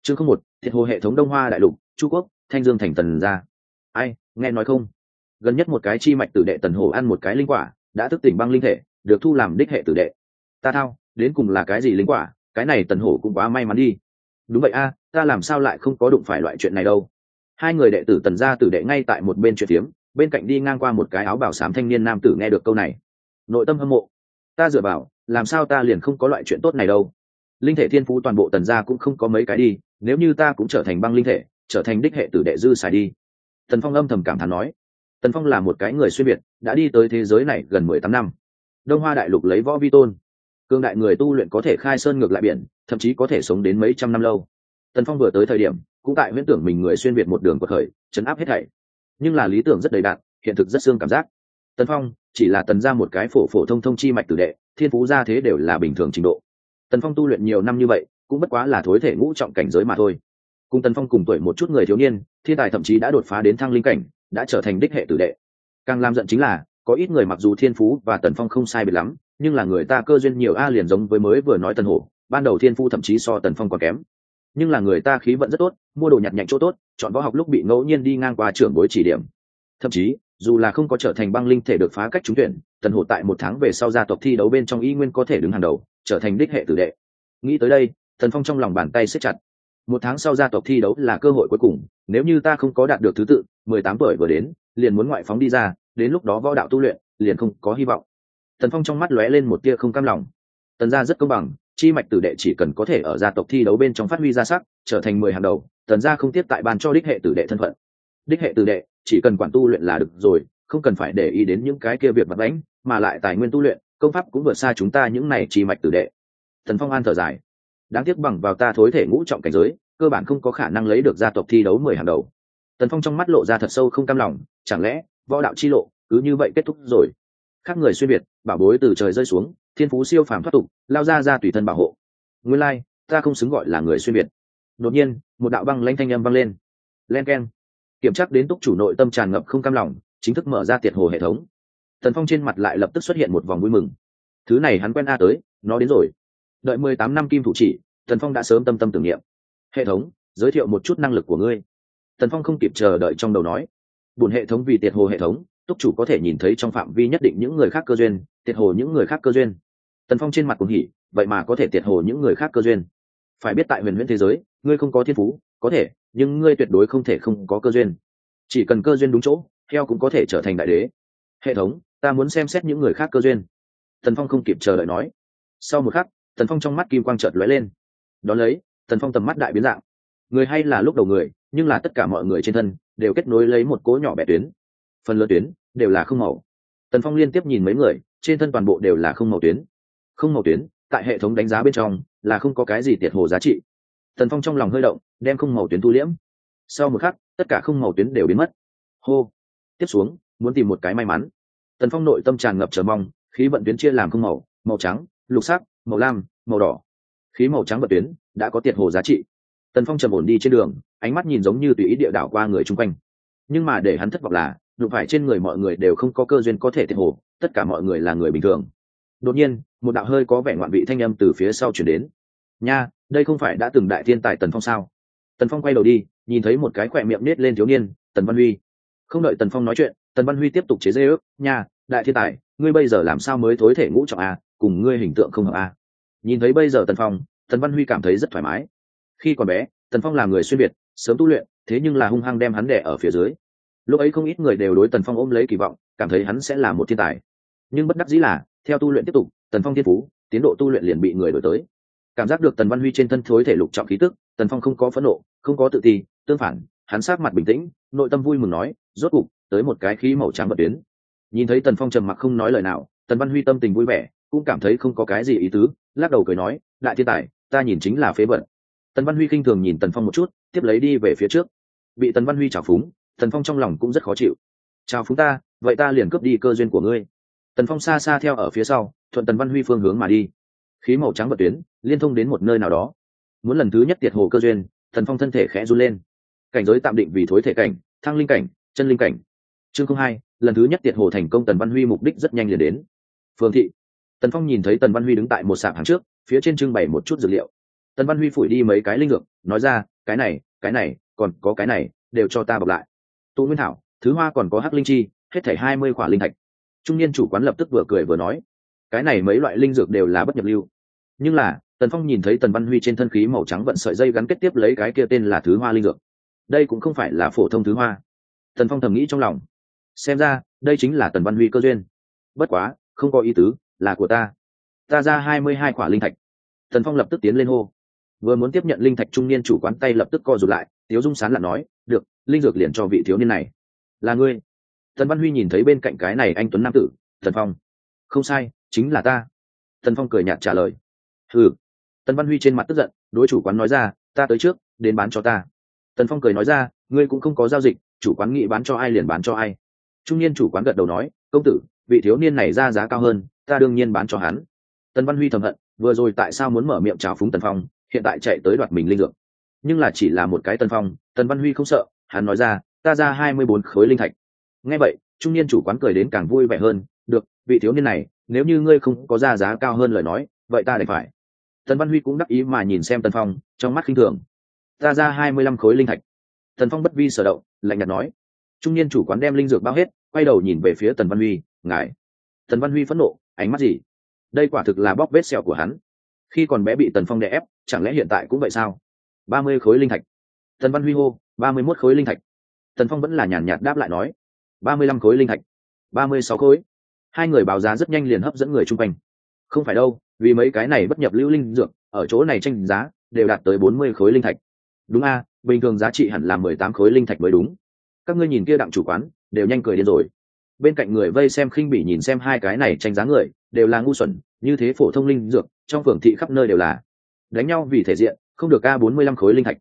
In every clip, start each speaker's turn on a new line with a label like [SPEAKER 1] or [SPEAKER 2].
[SPEAKER 1] Chương không một, thiệt hồ hệ thống Đông Hoa đại lục, Chu Quốc, Thanh Dương thành Tần gia. Ai, nghe nói không? Gần nhất một cái chi mạch tử đệ Tần Hổ ăn một cái linh quả, đã thức tỉnh băng linh thể, được thu làm đích hệ tử đệ. Ta thao, đến cùng là cái gì linh quả? Cái này Tần Hổ cũng quá may mắn đi. Đúng vậy a, ta làm sao lại không có đụng phải loại chuyện này đâu. Hai người đệ tử Tần gia tử đệ ngay tại một bên chuyện tiếm, bên cạnh đi ngang qua một cái áo bào xám thanh niên nam tử nghe được câu này, nội tâm hâm mộ. Ta dựa vào, làm sao ta liền không có loại chuyện tốt này đâu. Linh thể thiên phú toàn bộ Tần gia cũng không có mấy cái đi, nếu như ta cũng trở thành băng linh thể, trở thành đích hệ tử đệ dư xài đi. Tần Phong âm thầm cảm thán nói. Tần Phong là một cái người xuyên việt, đã đi tới thế giới này gần 18 năm. Đông Hoa đại lục lấy võ vi tôn, cương đại người tu luyện có thể khai sơn ngược lại biển, thậm chí có thể sống đến mấy trăm năm lâu. Tần Phong vừa tới thời điểm, cũng tại huyễn tưởng mình người xuyên việt một đường quật khởi, chấn áp hết thảy. Nhưng là lý tưởng rất đầy đặn, hiện thực rất xương cảm giác. Tần Phong chỉ là Tần gia một cái phổ thông chi mạch tử đệ, thiên phú gia thế đều là bình thường trình độ. Tần Phong tu luyện nhiều năm như vậy, cũng bất quá là thối thể ngũ trọng cảnh giới mà thôi. Cùng Tần Phong cùng tuổi một chút người thiếu niên, thiên tài thậm chí đã đột phá đến thăng linh cảnh, đã trở thành đích hệ tử đệ. Càng làm giận chính là, có ít người mặc dù thiên phú và Tần Phong không sai biệt lắm, nhưng là người ta cơ duyên nhiều a, liền giống với mới vừa nói Tần Hổ, ban đầu thiên phú thậm chí so Tần Phong còn kém. Nhưng là người ta khí vận rất tốt, mua đồ nhặt nhạnh chỗ tốt, chọn võ học lúc bị ngẫu nhiên đi ngang qua trưởng bối chỉ điểm. Thậm chí, dù là không có trở thành băng linh thể được phá cách trúng tuyển, Tần Hổ tại một tháng về sau gia tộc thi đấu bên trong y nguyên có thể đứng hàng đầu, trở thành đích hệ tử đệ. Nghĩ tới đây, Tần Phong trong lòng bàn tay siết chặt. Một tháng sau gia tộc thi đấu là cơ hội cuối cùng, nếu như ta không có đạt được thứ tự, 18 tuổi vừa đến, liền muốn ngoại phóng đi ra, đến lúc đó võ đạo tu luyện liền không có hy vọng. Tần Phong trong mắt lóe lên một tia không cam lòng. Tần gia rất công bằng, chi mạch tử đệ chỉ cần có thể ở gia tộc thi đấu bên trong phát huy ra sắc, trở thành 10 hàng đầu, Tần gia không tiếp tại ban cho đích hệ tử đệ thân phận. Đích hệ tử đệ chỉ cần quản tu luyện là được rồi, không cần phải để ý đến những cái kia việc vặt vãnh, mà lại tài nguyên tu luyện, công pháp cũng vượt xa chúng ta những này chi mạch tử đệ. Tần Phong an thở dài, đáng tiếc bằng vào ta thối thể ngũ trọng cảnh giới, cơ bản không có khả năng lấy được gia tộc thi đấu 10 hàng đầu. Tần Phong trong mắt lộ ra thật sâu không cam lòng, chẳng lẽ võ đạo chi lộ cứ như vậy kết thúc rồi? Khác người xuyên việt, bảo bối từ trời rơi xuống, thiên phú siêu phàm thoát tục, lao ra tùy thân bảo hộ. Nguyên lai, ta không xứng gọi là người xuyên việt. Đột nhiên, một đạo băng lãnh thanh âm vang lên. Len keng. Kiểm tra đến túc chủ nội tâm tràn ngập không cam lòng, chính thức mở ra tiệt hồ hệ thống. Tần Phong trên mặt lại lập tức xuất hiện một vòng vui mừng. Thứ này hắn quen tới, nó đến rồi. Đợi 18 năm kim thủ chỉ, Tần Phong đã sớm tâm tưởng niệm. Hệ thống, giới thiệu một chút năng lực của ngươi. Tần Phong không kịp chờ đợi trong đầu nói. Bổn hệ thống vì tiệt hồ hệ thống, túc chủ có thể nhìn thấy trong phạm vi nhất định những người khác cơ duyên, tiệt hồ những người khác cơ duyên. Tần Phong trên mặt cuồng hỉ, vậy mà có thể tiệt hồ những người khác cơ duyên. Phải biết tại huyền huyễn thế giới, ngươi không có thiên phú, có thể, nhưng ngươi tuyệt đối không thể không có cơ duyên. Chỉ cần cơ duyên đúng chỗ, heo cũng có thể trở thành đại đế. Hệ thống, ta muốn xem xét những người khác cơ duyên. Tần Phong không kịp chờ đợi nói. Sau một khắc, Tần Phong trong mắt kim quang chợt lóe lên. Đón lấy, Tần Phong tầm mắt đại biến dạng. Người hay là lúc đầu người, nhưng là tất cả mọi người trên thân đều kết nối lấy một cỗ nhỏ bé tuyến. Phần lớn tuyến đều là không màu. Tần Phong liên tiếp nhìn mấy người, trên thân toàn bộ đều là không màu tuyến. Không màu tuyến, tại hệ thống đánh giá bên trong là không có cái gì tiệt hồ giá trị. Tần Phong trong lòng hơi động, đem không màu tuyến tu liễm. Sau một khắc, tất cả không màu tuyến đều biến mất. Hô, tiếp xuống, muốn tìm một cái may mắn. Tần Phong nội tâm tràn ngập chờ mong, khí vận tuyến chia làm không màu, màu trắng, lục sắc, màu lam, màu đỏ. Khí màu trắng vận tuyến đã có tiệt hồ giá trị. Tần Phong trầm ổn đi trên đường, ánh mắt nhìn giống như tùy ý địa đảo qua người chung quanh. Nhưng mà để hắn thất vọng là, đụng phải trên người mọi người đều không có cơ duyên có thể tiệt hồ, tất cả mọi người là người bình thường. Đột nhiên, một đạo hơi có vẻ ngoạn vị thanh âm từ phía sau truyền đến. Nha, đây không phải đã từng đại thiên tài Tần Phong sao? Tần Phong quay đầu đi, nhìn thấy một cái khỏe miệng nết lên thiếu niên, Tần Văn Huy. Không đợi Tần Phong nói chuyện, Tần Văn Huy tiếp tục chế giễu, nha, đại thiên tài, ngươi bây giờ làm sao mới thối thể ngũ trọng a, cùng ngươi hình tượng không hợp a. Nhìn thấy bây giờ Tần Phong, Tần Văn Huy cảm thấy rất thoải mái. Khi còn bé, Tần Phong là người xuyên việt, sớm tu luyện, thế nhưng là hung hăng đem hắn đè ở phía dưới. Lúc ấy không ít người đều đối Tần Phong ôm lấy kỳ vọng, cảm thấy hắn sẽ là một thiên tài. Nhưng bất đắc dĩ là, theo tu luyện tiếp tục, Tần Phong thiên phú, tiến độ tu luyện liền bị người đổi tới. Cảm giác được Tần Văn Huy trên thân thối thể lục trọng khí tức, Tần Phong không có phẫn nộ, không có tự ti, tương phản, hắn sắc mặt bình tĩnh, nội tâm vui mừng nói, rốt cục tới một cái khí màu trắng bật tuyến. Nhìn thấy Tần Phong trầm mặc không nói lời nào, Tần Văn Huy tâm tình vui vẻ, cũng cảm thấy không có cái gì ý tứ, lắc đầu cười nói, đại thiên tài, ta nhìn chính là phế vật. Tần Văn Huy khinh thường nhìn Tần Phong một chút, tiếp lấy đi về phía trước. Bị Tần Văn Huy trào phúng, Tần Phong trong lòng cũng rất khó chịu. Trào phúng ta, vậy ta liền cướp đi cơ duyên của ngươi. Tần Phong xa xa theo ở phía sau, thuận Tần Văn Huy phương hướng mà đi. Khí màu trắng bật tuyến liên thông đến một nơi nào đó. Muốn lần thứ nhất tiệt hồ cơ duyên, Tần Phong thân thể khẽ run lên. Cảnh giới tạm định vì thối thể cảnh, thăng linh cảnh, chân linh cảnh. Chương 02, lần thứ nhất tiệt hồ thành công. Tần Văn Huy mục đích rất nhanh liền đến. Phường thị. Tần Phong nhìn thấy Tần Văn Huy đứng tại một sạp hàng trước, phía trên trưng bày một chút dược liệu. Tần Văn Huy phủi đi mấy cái linh dược, nói ra, cái này còn có cái này đều cho ta bọc lại. Tụ nguyên thảo, thứ hoa còn có hắc linh chi, hết thảy 20 khỏa linh thạch. Trung niên chủ quán lập tức vừa cười vừa nói, cái này mấy loại linh dược đều là bất nhập lưu. Nhưng là Tần Phong nhìn thấy Tần Văn Huy trên thân khí màu trắng vận sợi dây gắn kết tiếp lấy cái kia tên là thứ hoa linh dược, đây cũng không phải là phổ thông thứ hoa. Tần Phong thầm nghĩ trong lòng, xem ra đây chính là Tần Văn Huy cơ duyên. Bất quá không có ý tứ, là của ta ra 22 khỏa linh thạch. Tần Phong lập tức tiến lên hô, vừa muốn tiếp nhận linh thạch, trung niên chủ quán tay lập tức co rụt lại, tiếu dung sán lạ nói, được, linh dược liền cho vị thiếu niên này. Là ngươi? Tần Văn Huy nhìn thấy bên cạnh cái này anh tuấn nam tử, Tần Phong, không sai, chính là ta. Tần Phong cười nhạt trả lời. Ừ. Tần Văn Huy trên mặt tức giận, đối chủ quán nói ra, ta tới trước, đến bán cho ta. Tần Phong cười nói ra, ngươi cũng không có giao dịch, chủ quán nghĩ bán cho ai liền bán cho ai. Trung niên chủ quán gật đầu nói, công tử, vị thiếu niên này ra giá cao hơn, ta đương nhiên bán cho hắn. Tần Văn Huy thầm hận, vừa rồi tại sao muốn mở miệng chào phúng Tần Phong, hiện tại chạy tới đoạt mình linh dược. Nhưng là chỉ là một cái Tần Phong, Tần Văn Huy không sợ, hắn nói ra, ta ra 24 khối linh thạch. Nghe vậy, trung niên chủ quán cười đến càng vui vẻ hơn, được, vị thiếu niên này, nếu như ngươi không có ra giá cao hơn lời nói, vậy ta đành phải. Tần Văn Huy cũng đắc ý mà nhìn xem Tần Phong, trong mắt khinh thường. Ta ra 25 khối linh thạch. Tần Phong bất vi sở động, lạnh nhạt nói. Trung niên chủ quán đem linh dược bao hết, quay đầu nhìn về phía Tần Văn Huy, ngài. Tần Văn Huy phẫn nộ, ánh mắt gì? Đây quả thực là bóc vết sẹo của hắn. Khi còn bé bị Tần Phong đè ép, chẳng lẽ hiện tại cũng vậy sao? 30 khối linh thạch. Tần Văn Huy hô, 31 khối linh thạch. Tần Phong vẫn là nhàn nhạt đáp lại nói, 35 khối linh thạch, 36 khối. Hai người báo giá rất nhanh liền hấp dẫn người chung quanh. Không phải đâu, vì mấy cái này bất nhập lưu linh dược, ở chỗ này tranh giá đều đạt tới 40 khối linh thạch. Đúng a, bình thường giá trị hẳn là 18 khối linh thạch mới đúng. Các ngươi nhìn kia đặng chủ quán, đều nhanh cười điên rồi. Bên cạnh người vây xem khinh bỉ nhìn xem hai cái này tranh giá người, đều là ngu xuẩn, như thế phổ thông linh dược, trong phường thị khắp nơi đều là. Đánh nhau vì thể diện, không được a, 45 khối linh thạch,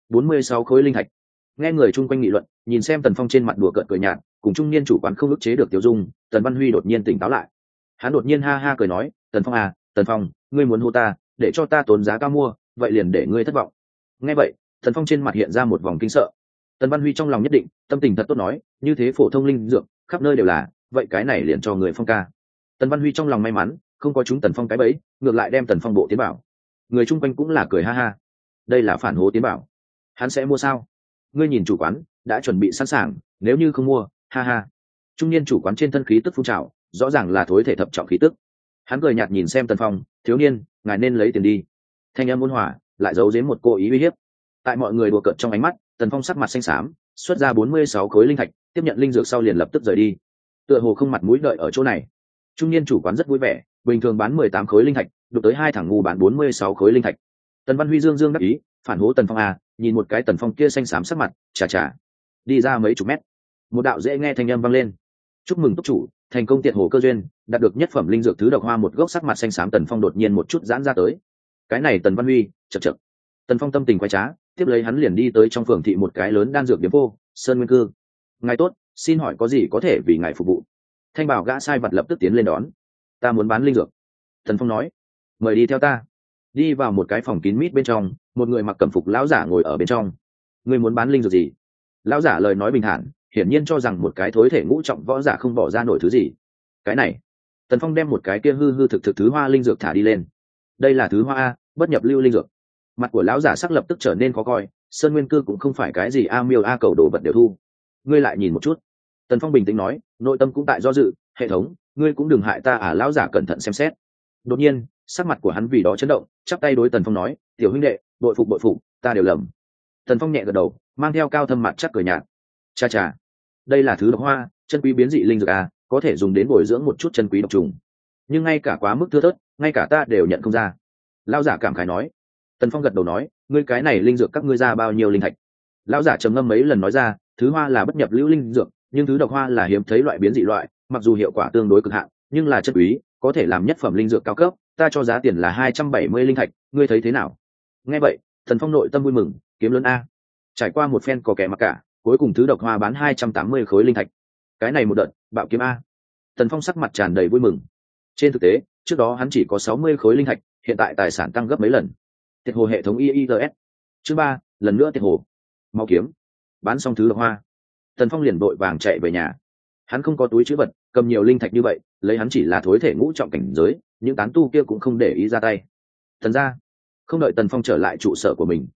[SPEAKER 1] 46 khối linh thạch. Nghe người chung quanh nghị luận, nhìn xem Tần Phong trên mặt đùa cợt cười nhạt, cùng trung niên chủ quán không ức chế được tiêu dung, Tần Văn Huy đột nhiên tỉnh táo lại. Hắn đột nhiên ha ha cười nói, Tần Phong à, Tần Phong, ngươi muốn hô ta, để cho ta tốn giá cao mua, vậy liền để ngươi thất vọng. Nghe vậy, Tần Phong trên mặt hiện ra một vòng kinh sợ. Tần Văn Huy trong lòng nhất định, tâm tình thật tốt nói, như thế phổ thông linh dược, khắp nơi đều là, vậy cái này liền cho người Phong ca. Tần Văn Huy trong lòng may mắn, không có chúng Tần Phong cái bẫy, ngược lại đem Tần Phong bộ tiến bảo. Người chung quanh cũng là cười ha ha. Đây là phản hố tiến bảo. Hắn sẽ mua sao? Ngươi nhìn chủ quán đã chuẩn bị sẵn sàng, nếu như không mua, ha ha. Trung niên chủ quán trên thân khí tức phun trào, rõ ràng là thối thể thập trọng khí tức. Hắn cười nhạt nhìn xem Tần Phong, thiếu niên, ngài nên lấy tiền đi. Thanh âm ôn hòa, lại giấu giếm một cô ý uy hiếp. Tại mọi người đùa cợt trong ánh mắt, Tần Phong sắc mặt xanh xám, xuất ra 46 khối linh thạch, tiếp nhận linh dược sau liền lập tức rời đi. Tựa hồ không mặt mũi đợi ở chỗ này. Trung niên chủ quán rất vui vẻ, bình thường bán 18 khối linh thạch, đụng tới hai thằng ngu bán 46 khối linh thạch. Tần Văn Huy dương dương đắc ý, phản hố Tần Phong à, nhìn một cái Tần Phong kia xanh xám sắc mặt, chà chà. Đi ra mấy chục mét, một đạo dễ nghe thanh âm vang lên. Chúc mừng túc chủ, thành công tiện hồ cơ duyên, đạt được nhất phẩm linh dược thứ độc hoa một gốc. Sắc mặt xanh xám Tần Phong đột nhiên một chút giãn ra tới. Cái này Tần Văn Huy, chậc chậc. Tần Phong tâm tình quái trá, tiếp lấy hắn liền đi tới trong phường thị một cái lớn đan dược điểm vô, Sơn Nguyên Cư. Ngài tốt, xin hỏi có gì có thể vì ngài phục vụ? Thanh bảo gã sai vật lập tức tiến lên đón. Ta muốn bán linh dược. Tần Phong nói, mời đi theo ta. Đi vào một cái phòng kín mít bên trong, một người mặc cẩm phục lão giả ngồi ở bên trong. Ngươi muốn bán linh dược gì? Lão giả lời nói bình thản, hiển nhiên cho rằng một cái thối thể ngũ trọng võ giả không bỏ ra nổi thứ gì. Cái này, Tần Phong đem một cái kia hư hư thực thực thứ hoa linh dược thả đi lên. Đây là thứ hoa a, bất nhập lưu linh dược. Mặt của lão giả sắc lập tức trở nên khó coi. Sơn Nguyên Cư cũng không phải cái gì a miêu a cầu đồ vật đều thu. Ngươi lại nhìn một chút. Tần Phong bình tĩnh nói, nội tâm cũng tại do dự. Hệ thống, ngươi cũng đừng hại ta à. Lão giả cẩn thận xem xét. Đột nhiên, sắc mặt của hắn vì đó chấn động, chắp tay đối Tần Phong nói, tiểu huynh đệ, bội phục, ta đều lầm. Tần Phong nhẹ gật đầu, mang theo cao thâm mặt chắc cười nhạt. Cha cha, đây là thứ độc hoa, chân quý biến dị linh dược à, có thể dùng đến bồi dưỡng một chút chân quý độc trùng. Nhưng ngay cả quá mức thưa thớt, ngay cả ta đều nhận không ra. Lão giả cảm khái nói. Tần Phong gật đầu nói, ngươi cái này linh dược các ngươi ra bao nhiêu linh thạch? Lão giả trầm ngâm mấy lần nói ra, thứ hoa là bất nhập lưu linh dược, nhưng thứ độc hoa là hiếm thấy loại biến dị loại, mặc dù hiệu quả tương đối cực hạn, nhưng là chân quý, có thể làm nhất phẩm linh dược cao cấp, ta cho giá tiền là 270 linh thạch, ngươi thấy thế nào? Nghe vậy, Tần Phong nội tâm vui mừng, kiếm lớn a. Trải qua một phen có kẻ mặc cả, cuối cùng thứ độc hoa bán 280 khối linh thạch. Cái này một đợt, bạo kiếm a. Tần Phong sắc mặt tràn đầy vui mừng. Trên thực tế, trước đó hắn chỉ có 60 khối linh thạch, hiện tại tài sản tăng gấp mấy lần. Tiệt hồ hệ thống IITS. Chương 3, lần nữa tiệt hồ. Mau kiếm. Bán xong thứ độc hoa, Tần Phong liền vội vàng chạy về nhà. Hắn không có túi trữ vật, cầm nhiều linh thạch như vậy, lấy hắn chỉ là thối thể ngũ trọng cảnh giới, những tán tu kia cũng không để ý ra tay. Thần ra, không đợi Tần Phong trở lại trụ sở của mình,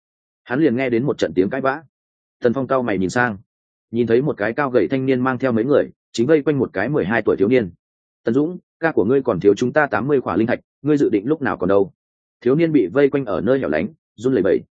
[SPEAKER 1] hắn liền nghe đến một trận tiếng cãi vã. Tần Phong cau mày nhìn sang, nhìn thấy một cái cao gầy thanh niên mang theo mấy người chính vây quanh một cái 12 tuổi thiếu niên. Tần Dũng, ca của ngươi còn thiếu chúng ta 80 khỏa linh thạch, ngươi dự định lúc nào còn đâu? Thiếu niên bị vây quanh ở nơi hẻo lánh, run lẩy bẩy.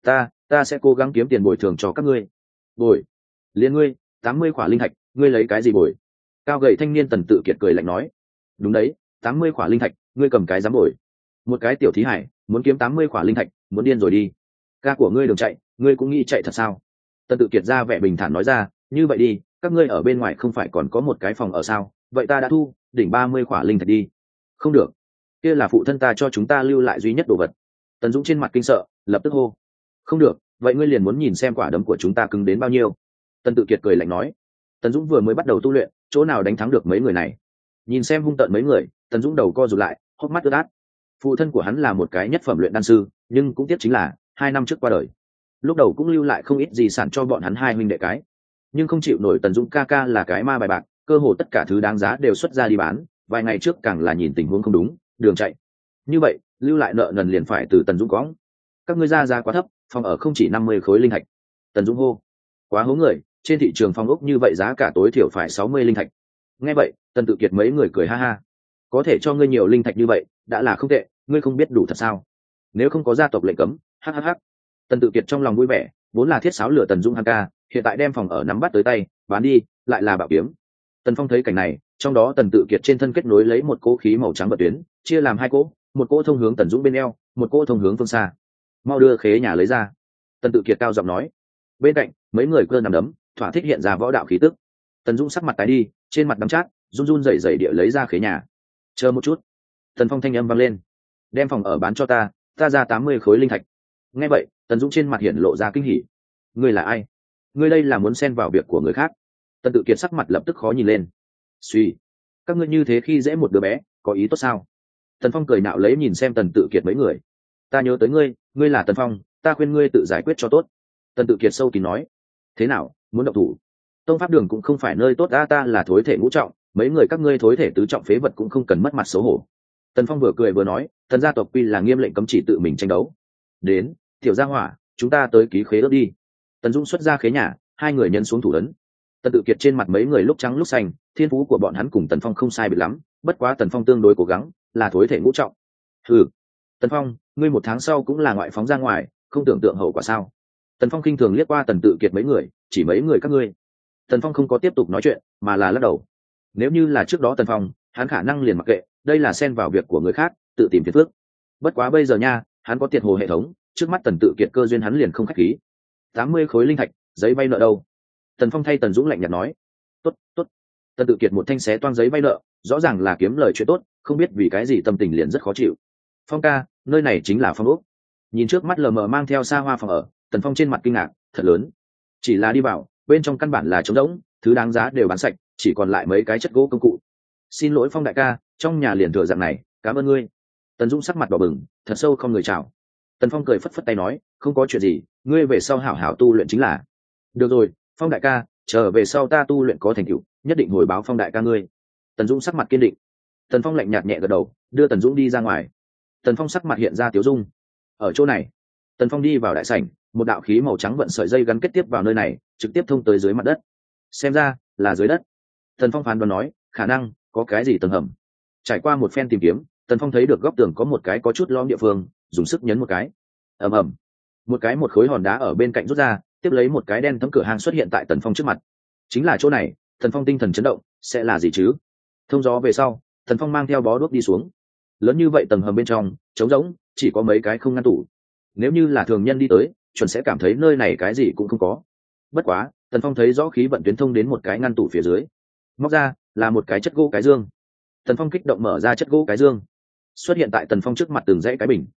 [SPEAKER 1] Ta sẽ cố gắng kiếm tiền bồi thường cho các ngươi. Bồi? Liên ngươi, 80 khỏa linh thạch, ngươi lấy cái gì bồi? Cao gầy thanh niên Tần Tự Kiệt cười lạnh nói. Đúng đấy, 80 khỏa linh thạch, ngươi cầm cái dám bồi? Một cái tiểu thí hải, muốn kiếm 80 khỏa linh thạch, muốn điên rồi đi. Ca của ngươi đừng chạy, ngươi cũng nghĩ chạy thật sao? Tần Tự Kiệt ra vẻ bình thản nói ra, như vậy đi, các ngươi ở bên ngoài không phải còn có một cái phòng ở sao? Vậy ta đã thu, đỉnh 30 khỏa linh thạch đi. Không được, kia là phụ thân ta cho chúng ta lưu lại duy nhất đồ vật. Tần Dũng trên mặt kinh sợ, lập tức hô. Không được, vậy ngươi liền muốn nhìn xem quả đấm của chúng ta cứng đến bao nhiêu? Tần Tự Kiệt cười lạnh nói. Tần Dũng vừa mới bắt đầu tu luyện, chỗ nào đánh thắng được mấy người này? Nhìn xem hung tợn mấy người, Tần Dũng đầu co rụt lại, hốc mắt ướt át. Phụ thân của hắn là một cái nhất phẩm luyện đan sư, nhưng cũng tiếc chính là 2 năm trước qua đời. Lúc đầu cũng lưu lại không ít gì sản cho bọn hắn hai huynh đệ cái, nhưng không chịu nổi Tần Dũng ca ca là cái ma bài bạc, cơ hồ tất cả thứ đáng giá đều xuất ra đi bán, vài ngày trước càng là nhìn tình huống không đúng, đường chạy. Như vậy, lưu lại nợ nần liền phải từ Tần Dũng cõng. Các ngươi ra giá quá thấp, phòng ở không chỉ 50 khối linh thạch. Tần Dũng hô. Quá hố người, trên thị trường phòng ốc như vậy giá cả tối thiểu phải 60 linh thạch. Nghe vậy, Tần Tự Kiệt mấy người cười ha ha. Có thể cho ngươi nhiều linh thạch như vậy, đã là không tệ, ngươi không biết đủ thật sao? Nếu không có gia tộc lệnh cấm, hhh. Tần Tự Kiệt trong lòng vui vẻ, vốn là thiết sáo lửa Tần Dũng hắn ca, hiện tại đem phòng ở nắm bắt tới tay, bán đi, lại là bảo kiếm. Tần Phong thấy cảnh này, trong đó Tần Tự Kiệt trên thân kết nối lấy một cỗ khí màu trắng bật tuyến, chia làm 2 cỗ, một cỗ thông hướng Tần Dũng bên eo, một cỗ thông hướng phương xa. Mau đưa khế nhà lấy ra. Tần Tự Kiệt cao giọng nói. Bên cạnh, mấy người cơ nằm đấm, thỏa thích hiện ra võ đạo khí tức. Tần Dũng sắc mặt tái đi, trên mặt đắng chát, run run rẩy rẩy địa lấy ra khế nhà. Chờ một chút. Tần Phong thanh âm vang lên. Đem phòng ở bán cho ta ra 80 khối linh thạch. Nghe vậy, Tần Dũng trên mặt hiện lộ ra kinh hỉ. Ngươi là ai? Ngươi đây là muốn xen vào việc của người khác? Tần Tự Kiệt sắc mặt lập tức khó nhìn lên. Suy, các ngươi như thế khi dễ một đứa bé, có ý tốt sao? Tần Phong cười nạo lấy nhìn xem Tần Tự Kiệt mấy người. Ta nhớ tới ngươi, ngươi là Tần Phong, ta khuyên ngươi tự giải quyết cho tốt. Tần Tự Kiệt sâu kín nói. Thế nào, muốn động thủ? Tông pháp đường cũng không phải nơi tốt, ta là thối thể ngũ trọng, mấy người các ngươi thối thể tứ trọng phế vật cũng không cần mất mặt xấu hổ. Tần Phong vừa cười vừa nói, Tần gia tộc quy là nghiêm lệnh cấm chỉ tự mình tranh đấu. Đến, tiểu gia hỏa, chúng ta tới ký khế ước đi. Tần Dũng xuất ra khế nhà, hai người nhân xuống thủ ấn. Tần Tự Kiệt trên mặt mấy người lúc trắng lúc xanh, thiên phú của bọn hắn cùng Tần Phong không sai biệt lắm, bất quá Tần Phong tương đối cố gắng, là thối thể ngũ trọng. Ừ, Tần Phong, ngươi 1 tháng sau cũng là ngoại phóng ra ngoài, không tưởng tượng hậu quả sao? Tần Phong khinh thường liếc qua Tần Tự Kiệt mấy người, chỉ mấy người các ngươi. Tần Phong không có tiếp tục nói chuyện, mà là lắc đầu. Nếu như là trước đó Tần Phong, hắn khả năng liền mặc kệ, đây là xen vào việc của người khác, tự tìm phiền phức. Bất quá bây giờ nha, hắn có tiệt hồ hệ thống, trước mắt Tần Tự Kiệt cơ duyên hắn liền không khách khí. 80 khối linh thạch, giấy vay nợ đâu? Tần Phong thay Tần Dũng lạnh nhạt nói. Tốt, tốt. Tần Tự Kiệt một thanh xé toang giấy vay nợ, rõ ràng là kiếm lời chuyện tốt, không biết vì cái gì tâm tình liền rất khó chịu. Phong ca, nơi này chính là Phong ốc. Nhìn trước mắt lờ mờ mang theo xa hoa phòng ở, Tần Phong trên mặt kinh ngạc, thật lớn. Chỉ là đi vào, bên trong căn bản là trống rỗng, thứ đáng giá đều bán sạch, chỉ còn lại mấy cái chất gỗ công cụ. Xin lỗi Phong đại ca, trong nhà liền thừa dạng này, cảm ơn ngươi. Tần Dũng sắc mặt đỏ bừng, thật sâu không người chào. Tần Phong cười phất phất tay nói, không có chuyện gì, ngươi về sau hảo hảo tu luyện chính là. Được rồi, Phong đại ca, chờ về sau ta tu luyện có thành tựu, nhất định hồi báo Phong đại ca ngươi. Tần Dũng sắc mặt kiên định. Tần Phong lạnh nhạt nhẹ gật đầu, đưa Tần Dũng đi ra ngoài. Tần Phong sắc mặt hiện ra tiếu dung. Ở chỗ này, Tần Phong đi vào đại sảnh, một đạo khí màu trắng vận sợi dây gắn kết tiếp vào nơi này, trực tiếp thông tới dưới mặt đất. Xem ra là dưới đất. Tần Phong phán đoán nói, khả năng có cái gì tầng hầm. Trải qua một phen tìm kiếm, Tần Phong thấy được góc tường có một cái có chút lõm địa phương, dùng sức nhấn một cái. Ầm ầm. Một khối hòn đá ở bên cạnh rút ra, tiếp lấy một cái đen thấm cửa hang xuất hiện tại Tần Phong trước mặt. Chính là chỗ này. Tần Phong tinh thần chấn động, sẽ là gì chứ? Thông gió về sau, Tần Phong mang theo bó đuốc đi xuống. Lớn như vậy tầng hầm bên trong, trống rỗng, chỉ có mấy cái không ngăn tủ. Nếu như là thường nhân đi tới, chuẩn sẽ cảm thấy nơi này cái gì cũng không có. Bất quá, Tần Phong thấy rõ khí vận tuyến thông đến một cái ngăn tủ phía dưới. Móc ra, là một cái chất gỗ cái dương. Tần Phong kích động mở ra chất gỗ cái dương. Xuất hiện tại Tần Phong trước mặt từng dãy cái bình.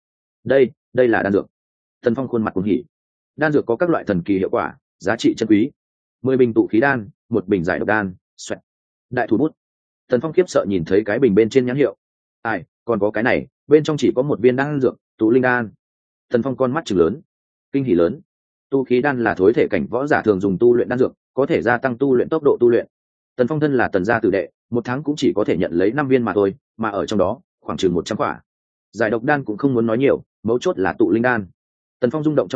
[SPEAKER 1] Đây là đan dược. Tần Phong khuôn mặt cuồng hỉ. Đan dược có các loại thần kỳ hiệu quả, giá trị chân quý. 10 bình tụ khí đan, 1 bình giải độc đan, xoẹt. Đại thủ bút. Tần Phong khiếp sợ nhìn thấy cái bình bên trên nhãn hiệu. Ai, còn có cái này, bên trong chỉ có 1 viên đan dược, tụ linh đan. Tần Phong con mắt trừng lớn, kinh hỉ lớn. Tu khí đan là thối thể cảnh võ giả thường dùng tu luyện đan dược, có thể gia tăng tu luyện tốc độ tu luyện. Tần Phong thân là Tần gia tử đệ, 1 tháng cũng chỉ có thể nhận lấy 5 viên mà thôi, mà ở trong đó khoảng chừng 100 quả. Giải độc đan cũng không muốn nói nhiều, mấu chốt là tụ linh đan. Tần Phong rung động trong lòng,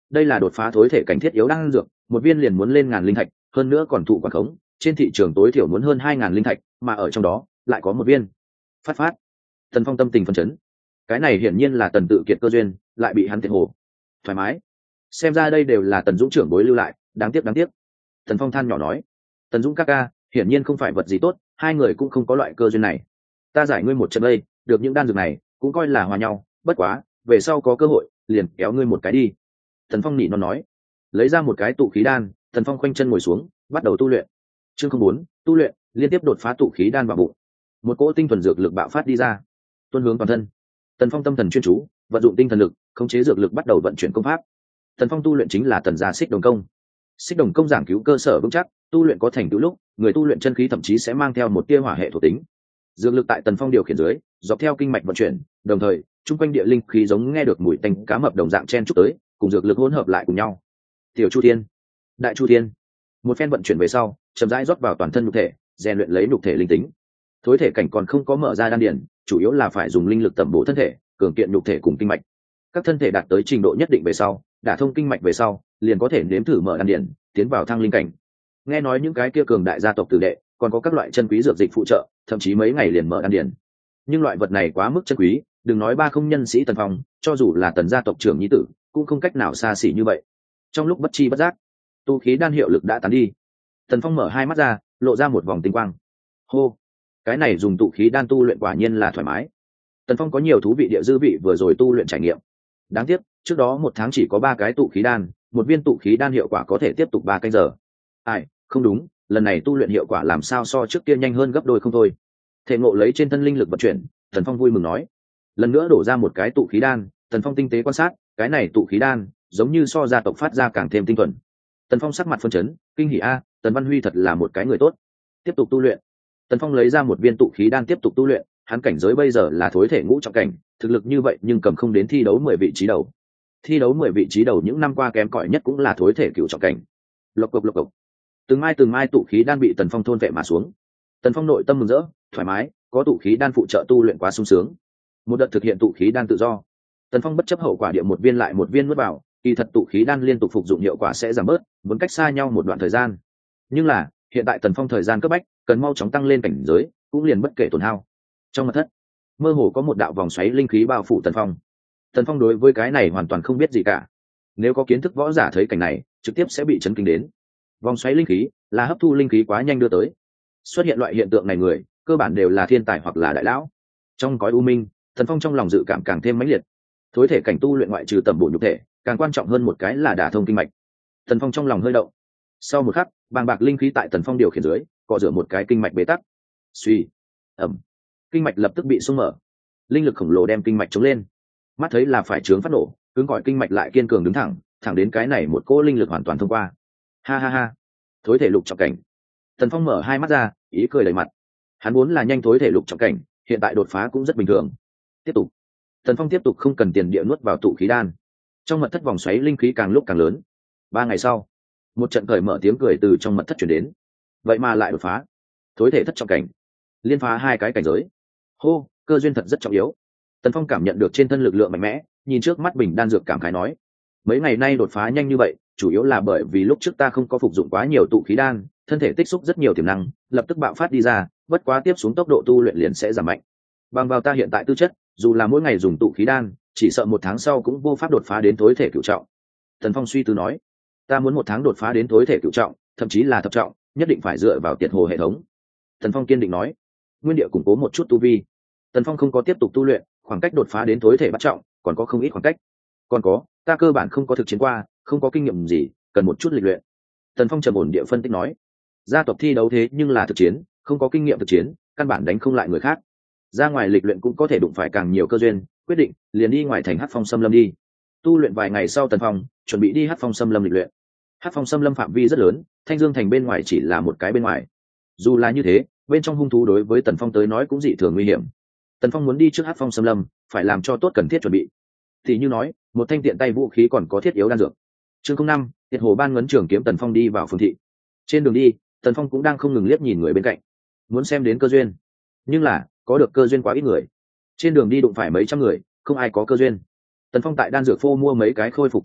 [SPEAKER 1] đây là đột phá thối thể cảnh thiết yếu đang dược, một viên liền muốn lên 1000 linh thạch, hơn nữa còn thụ quản khống, trên thị trường tối thiểu muốn hơn 2000 linh thạch, mà ở trong đó lại có một viên. Phát. Tần Phong tâm tình phấn chấn. Cái này hiển nhiên là Tần Tự Kiệt cơ duyên, lại bị hắn thiệt hồ. Thoải mái. Xem ra đây đều là Tần Dũng trưởng bối lưu lại, đáng tiếc. Tần Phong than nhỏ nói, Tần Dũng ca, hiển nhiên không phải vật gì tốt, hai người cũng không có loại cơ duyên này. Ta giải ngươi một trận đây, được những đan dược này, cũng coi là hòa nhau, bất quá, về sau có cơ hội, liền kéo ngươi một cái đi. Tần Phong nỉ non nói, lấy ra một cái tụ khí đan, Tần Phong khoanh chân ngồi xuống, bắt đầu tu luyện. Chương 04, tu luyện, liên tiếp đột phá tụ khí đan vào bụng. Một cỗ tinh thuần dược lực bạo phát đi ra, tuôn hướng toàn thân. Tần Phong tâm thần chuyên chú, vận dụng tinh thần lực, khống chế dược lực bắt đầu vận chuyển công pháp. Tần Phong tu luyện chính là Tần gia Xích Đồng công. Xích Đồng công giảng cứu cơ sở vững chắc, tu luyện có thành tựu lúc, người tu luyện chân khí thậm chí sẽ mang theo một tia hỏa hệ thuộc tính. Dược lực tại Tần Phong điều khiển dưới, dọc theo kinh mạch vận chuyển, đồng thời, trung quanh địa linh khí giống nghe được mùi tanh cá mập đồng dạng chen chúc tới, cùng dược lực hỗn hợp lại cùng nhau. Tiểu Chu Thiên, Đại Chu Thiên, một phen vận chuyển về sau, chậm rãi rót vào toàn thân nhục thể, rèn luyện lấy nhục thể linh tính. Thối thể cảnh còn không có mở ra đan điển, chủ yếu là phải dùng linh lực tẩm bổ thân thể, cường kiện nhục thể cùng kinh mạch. Các thân thể đạt tới trình độ nhất định về sau, đả thông kinh mạch về sau, liền có thể nếm thử mở đan điển, tiến vào thăng linh cảnh. Nghe nói những cái kia cường đại gia tộc tử đệ, còn có các loại chân quý dược dịch phụ trợ, thậm chí mấy ngày liền mở đan điển. Nhưng loại vật này quá mức chân quý, đừng nói ba không nhân sĩ Tần Phong, cho dù là Tần gia tộc trưởng nhi tử, cũng không cách nào xa xỉ như vậy. Trong lúc bất chi bất giác, tu khí đan hiệu lực đã tán đi. Tần Phong mở hai mắt ra, lộ ra một vòng tinh quang. Hô, cái này dùng tụ khí đan tu luyện quả nhiên là thoải mái. Tần Phong có nhiều thú vị địa dư vị vừa rồi tu luyện trải nghiệm. Đáng tiếc, trước đó một tháng chỉ có 3 cái tụ khí đan, một viên tụ khí đan hiệu quả có thể tiếp tục 3 canh giờ. Ai, không đúng, lần này tu luyện hiệu quả làm sao so trước kia nhanh hơn gấp đôi không thôi. Thể ngộ lấy trên thân linh lực vận chuyển, Tần Phong vui mừng nói. Lần nữa đổ ra một cái tụ khí đan, Tần Phong tinh tế quan sát, cái này tụ khí đan, giống như so gia tộc phát ra càng thêm tinh thuần. Tần Phong sắc mặt phân chấn, kinh hỉ a, Tần Văn Huy thật là một cái người tốt. Tiếp tục tu luyện. Tần Phong lấy ra một viên tụ khí đan tiếp tục tu luyện, hắn cảnh giới bây giờ là thối thể ngũ trọng cảnh, thực lực như vậy nhưng cầm không đến thi đấu 10 vị trí đầu. Thi đấu 10 vị trí đầu những năm qua kém cỏi nhất cũng là thối thể cửu trọng cảnh. Lộc cộc. Từng mai tụ khí đan bị Tần Phong thôn vệ mà xuống. Tần Phong nội tâm mừng rỡ, thoải mái, có tụ khí đan phụ trợ tu luyện quá sung sướng. Một đợt thực hiện tụ khí đan tự do. Tần Phong bất chấp hậu quả địa một viên lại một viên nuốt vào, kỳ thật tụ khí đan liên tục phục dụng hiệu quả sẽ giảm bớt, muốn cách xa nhau một đoạn thời gian. Nhưng là, hiện tại Tần Phong thời gian cấp bách, cần mau chóng tăng lên cảnh giới, cũng liền bất kể tổn hao. Trong mật thất, mơ hồ có một đạo vòng xoáy linh khí bao phủ Tần Phong. Tần Phong đối với cái này hoàn toàn không biết gì cả. Nếu có kiến thức võ giả thấy cảnh này, trực tiếp sẽ bị chấn kinh đến. Vòng xoáy linh khí là hấp thu linh khí quá nhanh đưa tới. Xuất hiện loại hiện tượng này người, cơ bản đều là thiên tài hoặc là đại lão. Trong cõi u minh, Tần Phong trong lòng dự cảm càng thêm mãnh liệt. Thối thể cảnh tu luyện ngoại trừ tầm bổ nhục thể, càng quan trọng hơn một cái là đả thông kinh mạch. Tần Phong trong lòng hơi động. Sau một khắc, bàng bạc linh khí tại Tần Phong điều khiển dưới, cọ rửa một cái kinh mạch bế tắc. Suy, ẩm, kinh mạch lập tức bị xung mở. Linh lực khổng lồ đem kinh mạch chống lên. Mắt thấy là phải chướng phát nổ, cứng cỏi kinh mạch lại kiên cường đứng thẳng đến cái này một cỗ linh lực hoàn toàn thông qua. Ha, thối thể lục trọng cảnh. Tần Phong mở hai mắt ra, ý cười đầy mặt. Hắn muốn là nhanh thối thể lục trọng cảnh, hiện tại đột phá cũng rất bình thường. Tiếp tục. Tần Phong tiếp tục không cần tiền địa nuốt vào tụ khí đan. Trong mật thất vòng xoáy linh khí càng lúc càng lớn. 3 ngày sau, một trận cởi mở tiếng cười từ trong mật thất truyền đến. Vậy mà lại đột phá. Thối thể thất trọng cảnh, liên phá 2 cái cảnh giới. Hô, cơ duyên thật rất trọng yếu. Tần Phong cảm nhận được trên thân lực lượng mạnh mẽ, nhìn trước mắt bình đan dược cảm khái nói: mấy ngày nay đột phá nhanh như vậy, chủ yếu là bởi vì lúc trước ta không có phục dụng quá nhiều tụ khí đan, thân thể tích xúc rất nhiều tiềm năng, lập tức bạo phát đi ra, bất quá tiếp xuống tốc độ tu luyện liền sẽ giảm mạnh. Bằng vào ta hiện tại tư chất, dù là mỗi ngày dùng tụ khí đan, chỉ sợ 1 tháng sau cũng vô pháp đột phá đến thối thể cửu trọng. Tần Phong suy tư nói: ta muốn 1 tháng đột phá đến thối thể cửu trọng, thậm chí là thập trọng, nhất định phải dựa vào tiệt hồ hệ thống. Tần Phong kiên định nói: nguyên địa củng cố một chút tu vi. Tần Phong không có tiếp tục tu luyện, khoảng cách đột phá đến thối thể bắt trọng còn có không ít khoảng cách. Còn có, ta cơ bản không có thực chiến qua, không có kinh nghiệm gì, cần một chút lịch luyện. Tần Phong trầm ổn địa phân tích nói: gia tộc thi đấu thế nhưng là thực chiến, không có kinh nghiệm thực chiến, căn bản đánh không lại người khác. Ra ngoài lịch luyện cũng có thể đụng phải càng nhiều cơ duyên, quyết định liền đi ngoài thành Hắc Phong Xâm Lâm đi. Tu luyện vài ngày sau, Tần Phong chuẩn bị đi Hắc Phong Xâm Lâm lịch luyện. Hắc Phong Xâm Lâm phạm vi rất lớn, Thanh Dương thành bên ngoài chỉ là một cái bên ngoài. Dù là như thế, bên trong hung thú đối với Tần Phong tới nói cũng dị thường nguy hiểm. Tần Phong muốn đi trước Hắc Phong Xâm Lâm, phải làm cho tốt cần thiết chuẩn bị. Thì như nói, một thanh tiện tay vũ khí còn có thiết yếu đan dược. Chương 05, Tiệt Hồ Ban ngấn trường kiếm. Tần Phong đi vào phường thị. Trên đường đi, Tần Phong cũng đang không ngừng liếc nhìn người bên cạnh, muốn xem đến cơ duyên. Nhưng là, có được cơ duyên quá ít người. Trên đường đi đụng phải mấy trăm người, không ai có cơ duyên. Tần Phong tại đan dược phô mua mấy cái khôi phục thể lực,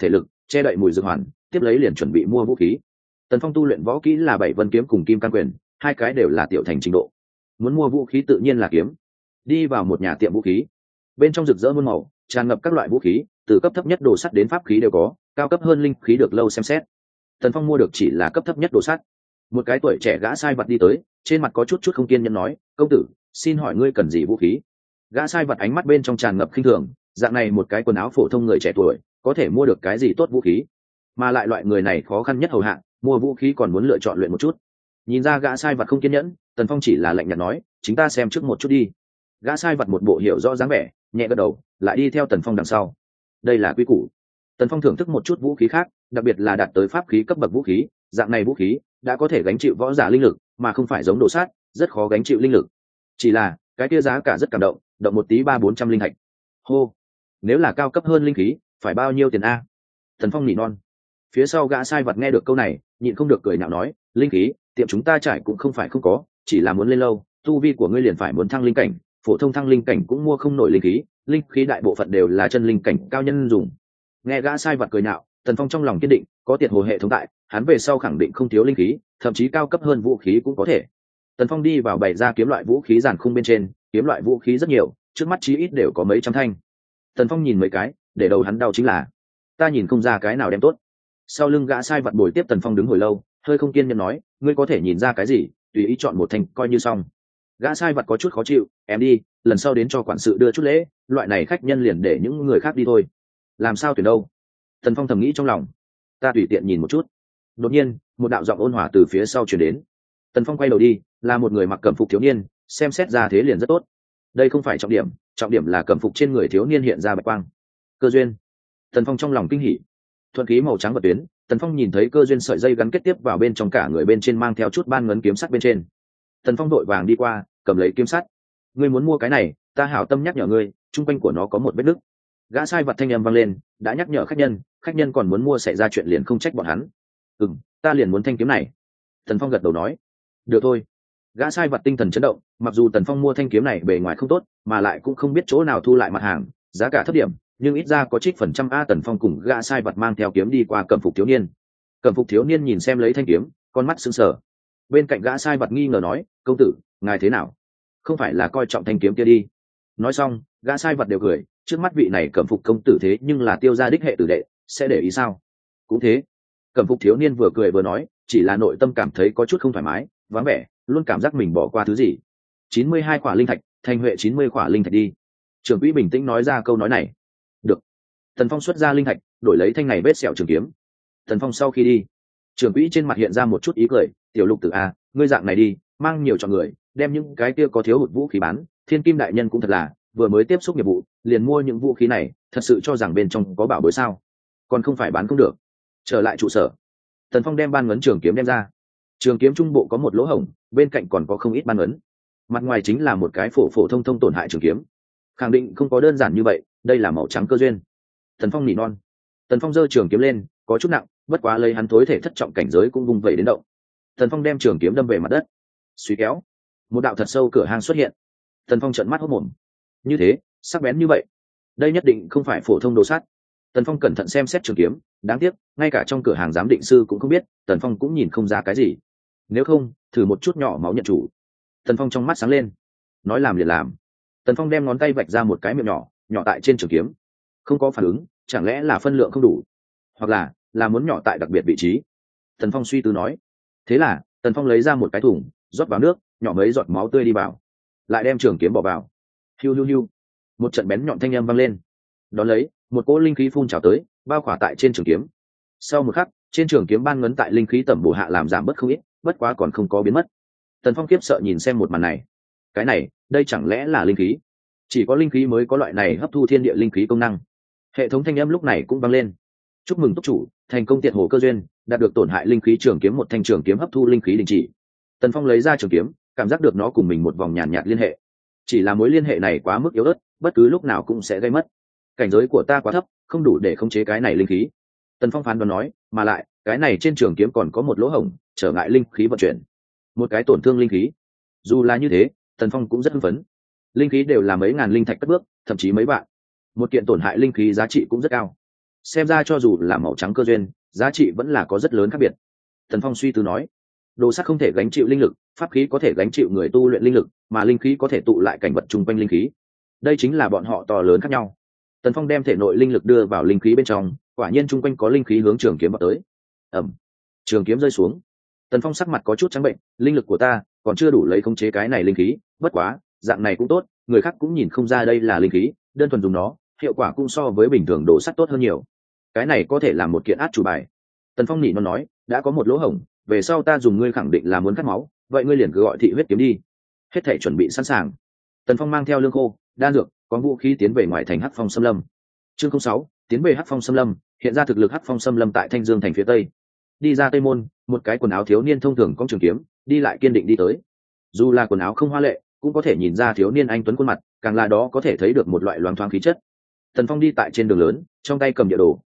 [SPEAKER 1] che đậy mùi dược hoàn, tiếp lấy liền chuẩn bị mua vũ khí. Tần Phong tu luyện võ kỹ là Bảy Vân kiếm cùng Kim Cang quyền, hai cái đều là tiểu thành trình độ. Muốn mua vũ khí tự nhiên là kiếm. Đi vào một nhà tiệm vũ khí, bên trong rực rỡ muôn màu, tràn ngập các loại vũ khí, từ cấp thấp nhất đồ sắt đến pháp khí đều có, cao cấp hơn linh khí được lâu xem xét. Tần Phong mua được chỉ là cấp thấp nhất đồ sắt. Một cái tuổi trẻ gã sai vật đi tới, trên mặt có chút không kiên nhẫn nói, công tử, xin hỏi ngươi cần gì vũ khí? Gã sai vật ánh mắt bên trong tràn ngập khinh thường, dạng này một cái quần áo phổ thông người trẻ tuổi có thể mua được cái gì tốt vũ khí, mà lại loại người này khó khăn nhất hầu hạ, mua vũ khí còn muốn lựa chọn luyện một chút. Nhìn ra gã sai vật không kiên nhẫn, Tần Phong chỉ là lạnh nhạt nói, chúng ta xem trước một chút đi. Gã sai vật một bộ hiểu rõ dáng vẻ, nhẹ gật đầu, lại đi theo Tần Phong đằng sau. Đây là quy củ. Tần Phong thưởng thức một chút vũ khí khác, đặc biệt là đạt tới pháp khí cấp bậc vũ khí, dạng này vũ khí đã có thể gánh chịu võ giả linh lực, mà không phải giống đồ sát, rất khó gánh chịu linh lực. Chỉ là cái kia giá cả rất cảm động, động một tí 300-400 linh thạch. Hô, nếu là cao cấp hơn linh khí, phải bao nhiêu tiền a? Tần Phong nỉ non. Phía sau gã sai vật nghe được câu này, nhịn không được cười nhạo nói, linh khí, tiệm chúng ta trải cũng không phải không có, chỉ là muốn lên lâu, tu vi của ngươi liền phải muốn thăng linh cảnh, phổ thông thăng linh cảnh cũng mua không nổi linh khí, linh khí đại bộ phận đều là chân linh cảnh cao nhân dùng. Nghe gã sai vật cười nhạo, Tần Phong trong lòng kiên định, có tiệt hồ hệ thống tại, hắn về sau khẳng định không thiếu linh khí, thậm chí cao cấp hơn vũ khí cũng có thể. Tần Phong đi vào bày ra kiếm loại vũ khí giàn khung bên trên, kiếm loại vũ khí rất nhiều, trước mắt chí ít đều có mấy trăm thanh. Tần Phong nhìn mấy cái, để đầu hắn đau chính là, ta nhìn không ra cái nào đem tốt. Sau lưng gã sai vật bồi tiếp Tần Phong đứng hồi lâu, hơi không kiên nhẫn nói, ngươi có thể nhìn ra cái gì, tùy ý chọn một thanh coi như xong. Gã sai vật có chút khó chịu, em đi, lần sau đến cho quản sự đưa chút lễ, loại này khách nhân liền để những người khác đi thôi. Làm sao tuyển đâu? Tần Phong thầm nghĩ trong lòng, ta tùy tiện nhìn một chút. Đột nhiên, một đạo giọng ôn hòa từ phía sau truyền đến. Tần Phong quay đầu đi, là một người mặc cẩm phục thiếu niên, xem xét ra thế liền rất tốt. Đây không phải trọng điểm là cẩm phục trên người thiếu niên hiện ra bạch quang. Cơ duyên. Tần Phong trong lòng kinh hỉ. Thuận khí màu trắng vật tuyến, Tần Phong nhìn thấy cơ duyên sợi dây gắn kết tiếp vào bên trong cả người bên trên mang theo chút ban ngấn kiếm sắt bên trên. Tần Phong đội vàng đi qua, cầm lấy kiếm sắt. Ngươi muốn mua cái này, ta hảo tâm nhắc nhở ngươi, trung quanh của nó có một vết nứt. Gã sai vật thanh âm vang lên, đã nhắc nhở khách nhân còn muốn mua xảy ra chuyện liền không trách bọn hắn. Ta liền muốn thanh kiếm này. Tần Phong gật đầu nói, được thôi. Gã sai vật tinh thần chấn động, mặc dù Tần Phong mua thanh kiếm này bề ngoài không tốt, mà lại cũng không biết chỗ nào thu lại mặt hàng, giá cả thấp điểm, nhưng ít ra có trích phần trăm. Tần Phong cùng gã sai vật mang theo kiếm đi qua cẩm phục thiếu niên. Cẩm phục thiếu niên nhìn xem lấy thanh kiếm, con mắt sững sờ. Bên cạnh gã sai vật nghi ngờ nói, công tử, ngài thế nào? Không phải là coi trọng thanh kiếm kia đi? Nói xong, gã sai vật đều cười, trước mắt vị này cẩm phục công tử thế nhưng là tiêu gia đích hệ tử đệ, sẽ để ý sao? Cũng thế. Cẩm phục thiếu niên vừa cười vừa nói, chỉ là nội tâm cảm thấy có chút không thoải mái, vắng vẻ, luôn cảm giác mình bỏ qua thứ gì. 92 khỏa linh thạch, thành huệ 90 khỏa linh thạch đi. Trưởng quỹ bình tĩnh nói ra câu nói này. Được. Tần Phong xuất ra linh thạch, đổi lấy thanh này vết sẹo trường kiếm. Tần Phong sau khi đi, trưởng quỹ trên mặt hiện ra một chút ý cười, tiểu lục tử a, ngươi dạng này đi, mang nhiều chọn người, đem những cái kia có thiếu hụt vũ khí bán. Thiên Kim đại nhân cũng thật là, vừa mới tiếp xúc nghiệp vụ, liền mua những vũ khí này, thật sự cho rằng bên trong có bảo bối sao? Còn không phải bán không được. Trở lại trụ sở, Tần Phong đem ban ngấn trường kiếm đem ra. Trường kiếm trung bộ có một lỗ hổng, bên cạnh còn có không ít ban ngấn. Mặt ngoài chính là một cái phổ phổ thông thông tổn hại trường kiếm. Khẳng định không có đơn giản như vậy, đây là màu trắng cơ duyên. Tần Phong nỉ non. Tần Phong giơ trường kiếm lên, có chút nặng, bất quá lấy hắn thối thể thất trọng cảnh giới cũng vung vẩy đến động. Tần Phong đem trường kiếm đâm về mặt đất. Suy kéo, một đạo thật sâu cửa hang xuất hiện. Tần Phong trợn mắt hốt mồm. Như thế, sắc bén như vậy, đây nhất định không phải phổ thông đồ sắt. Tần Phong cẩn thận xem xét trường kiếm, đáng tiếc, ngay cả trong cửa hàng giám định sư cũng không biết, Tần Phong cũng nhìn không ra cái gì. Nếu không, thử một chút nhỏ máu nhận chủ. Tần Phong trong mắt sáng lên, nói làm liền làm. Tần Phong đem ngón tay vạch ra một cái miệng nhỏ, nhỏ tại trên trường kiếm. Không có phản ứng, chẳng lẽ là phân lượng không đủ, hoặc là muốn nhỏ tại đặc biệt vị trí. Tần Phong suy tư nói. Thế là, Tần Phong lấy ra một cái thùng, rót vào nước, nhỏ mấy giọt máu tươi đi vào, lại đem trường kiếm bỏ vào. Hiu hiu hiu, một trận bén nhọn thanh âm vang lên. Đón lấy, một cỗ linh khí phun trào tới, bao khỏa tại trên trường kiếm. Sau một khắc, trên trường kiếm ban ngấn tại linh khí tẩm bổ hạ làm giảm bớt không ít, bất quá còn không có biến mất. Tần Phong khiếp sợ nhìn xem một màn này. Cái này, đây chẳng lẽ là linh khí? Chỉ có linh khí mới có loại này hấp thu thiên địa linh khí công năng. Hệ thống thanh âm lúc này cũng vang lên. Chúc mừng túc chủ, thành công tiệt hồ cơ duyên, đạt được tổn hại linh khí trường kiếm một thanh trường kiếm hấp thu linh khí đình chỉ. Tần Phong lấy ra trường kiếm, cảm giác được nó cùng mình một vòng nhàn nhạt liên hệ. Chỉ là mối liên hệ này quá mức yếu ớt, bất cứ lúc nào cũng sẽ gây mất. Cảnh giới của ta quá thấp, không đủ để khống chế cái này linh khí. Tần Phong phán đoán nói, mà lại, cái này trên trường kiếm còn có một lỗ hổng, trở ngại linh khí vận chuyển. Một cái tổn thương linh khí. Dù là như thế, Tần Phong cũng rất hưng phấn. Linh khí đều là mấy ngàn linh thạch cất bước, thậm chí mấy vạn. Một kiện tổn hại linh khí giá trị cũng rất cao. xem ra cho dù là màu trắng cơ duyên, giá trị vẫn là có rất lớn khác biệt. Tần Phong suy tư nói, đồ sắt không thể gánh chịu linh lực, pháp khí có thể gánh chịu người tu luyện linh lực, mà linh khí có thể tụ lại cảnh vật chung quanh linh khí. Đây chính là bọn họ to lớn khác nhau. Tần Phong đem thể nội linh lực đưa vào linh khí bên trong, quả nhiên chung quanh có linh khí hướng trường kiếm vào tới. Ầm, trường kiếm rơi xuống. Tần Phong sắc mặt có chút trắng bệnh, linh lực của ta còn chưa đủ lấy khống chế cái này linh khí, bất quá, dạng này cũng tốt, người khác cũng nhìn không ra đây là linh khí, đơn thuần dùng nó, hiệu quả cũng so với bình thường đồ sắt tốt hơn nhiều. Cái này có thể là một kiện át chủ bài. Tần Phong nhị nó nói, đã có một lỗ hổng, về sau ta dùng ngươi khẳng định là muốn cắt máu, vậy ngươi liền cứ gọi thị huyết kiếm đi. Hết thể chuẩn bị sẵn sàng. Tần Phong mang theo lương khô, đan dược, có vũ khí tiến về ngoài thành Hắc Phong Xâm Lâm. Chương 06, tiến về Hắc Phong Xâm Lâm, hiện ra thực lực Hắc Phong Xâm Lâm tại Thanh Dương thành phía tây. Đi ra tây môn, một cái quần áo thiếu niên thông thường cong trường kiếm, đi lại kiên định đi tới. Dù là quần áo không hoa lệ, cũng có thể nhìn ra thiếu niên anh tuấn khuôn mặt, càng là đó có thể thấy được một loại loáng thoáng khí chất. Tần Phong đi tại trên đường lớn, trong tay cầm địa đồ.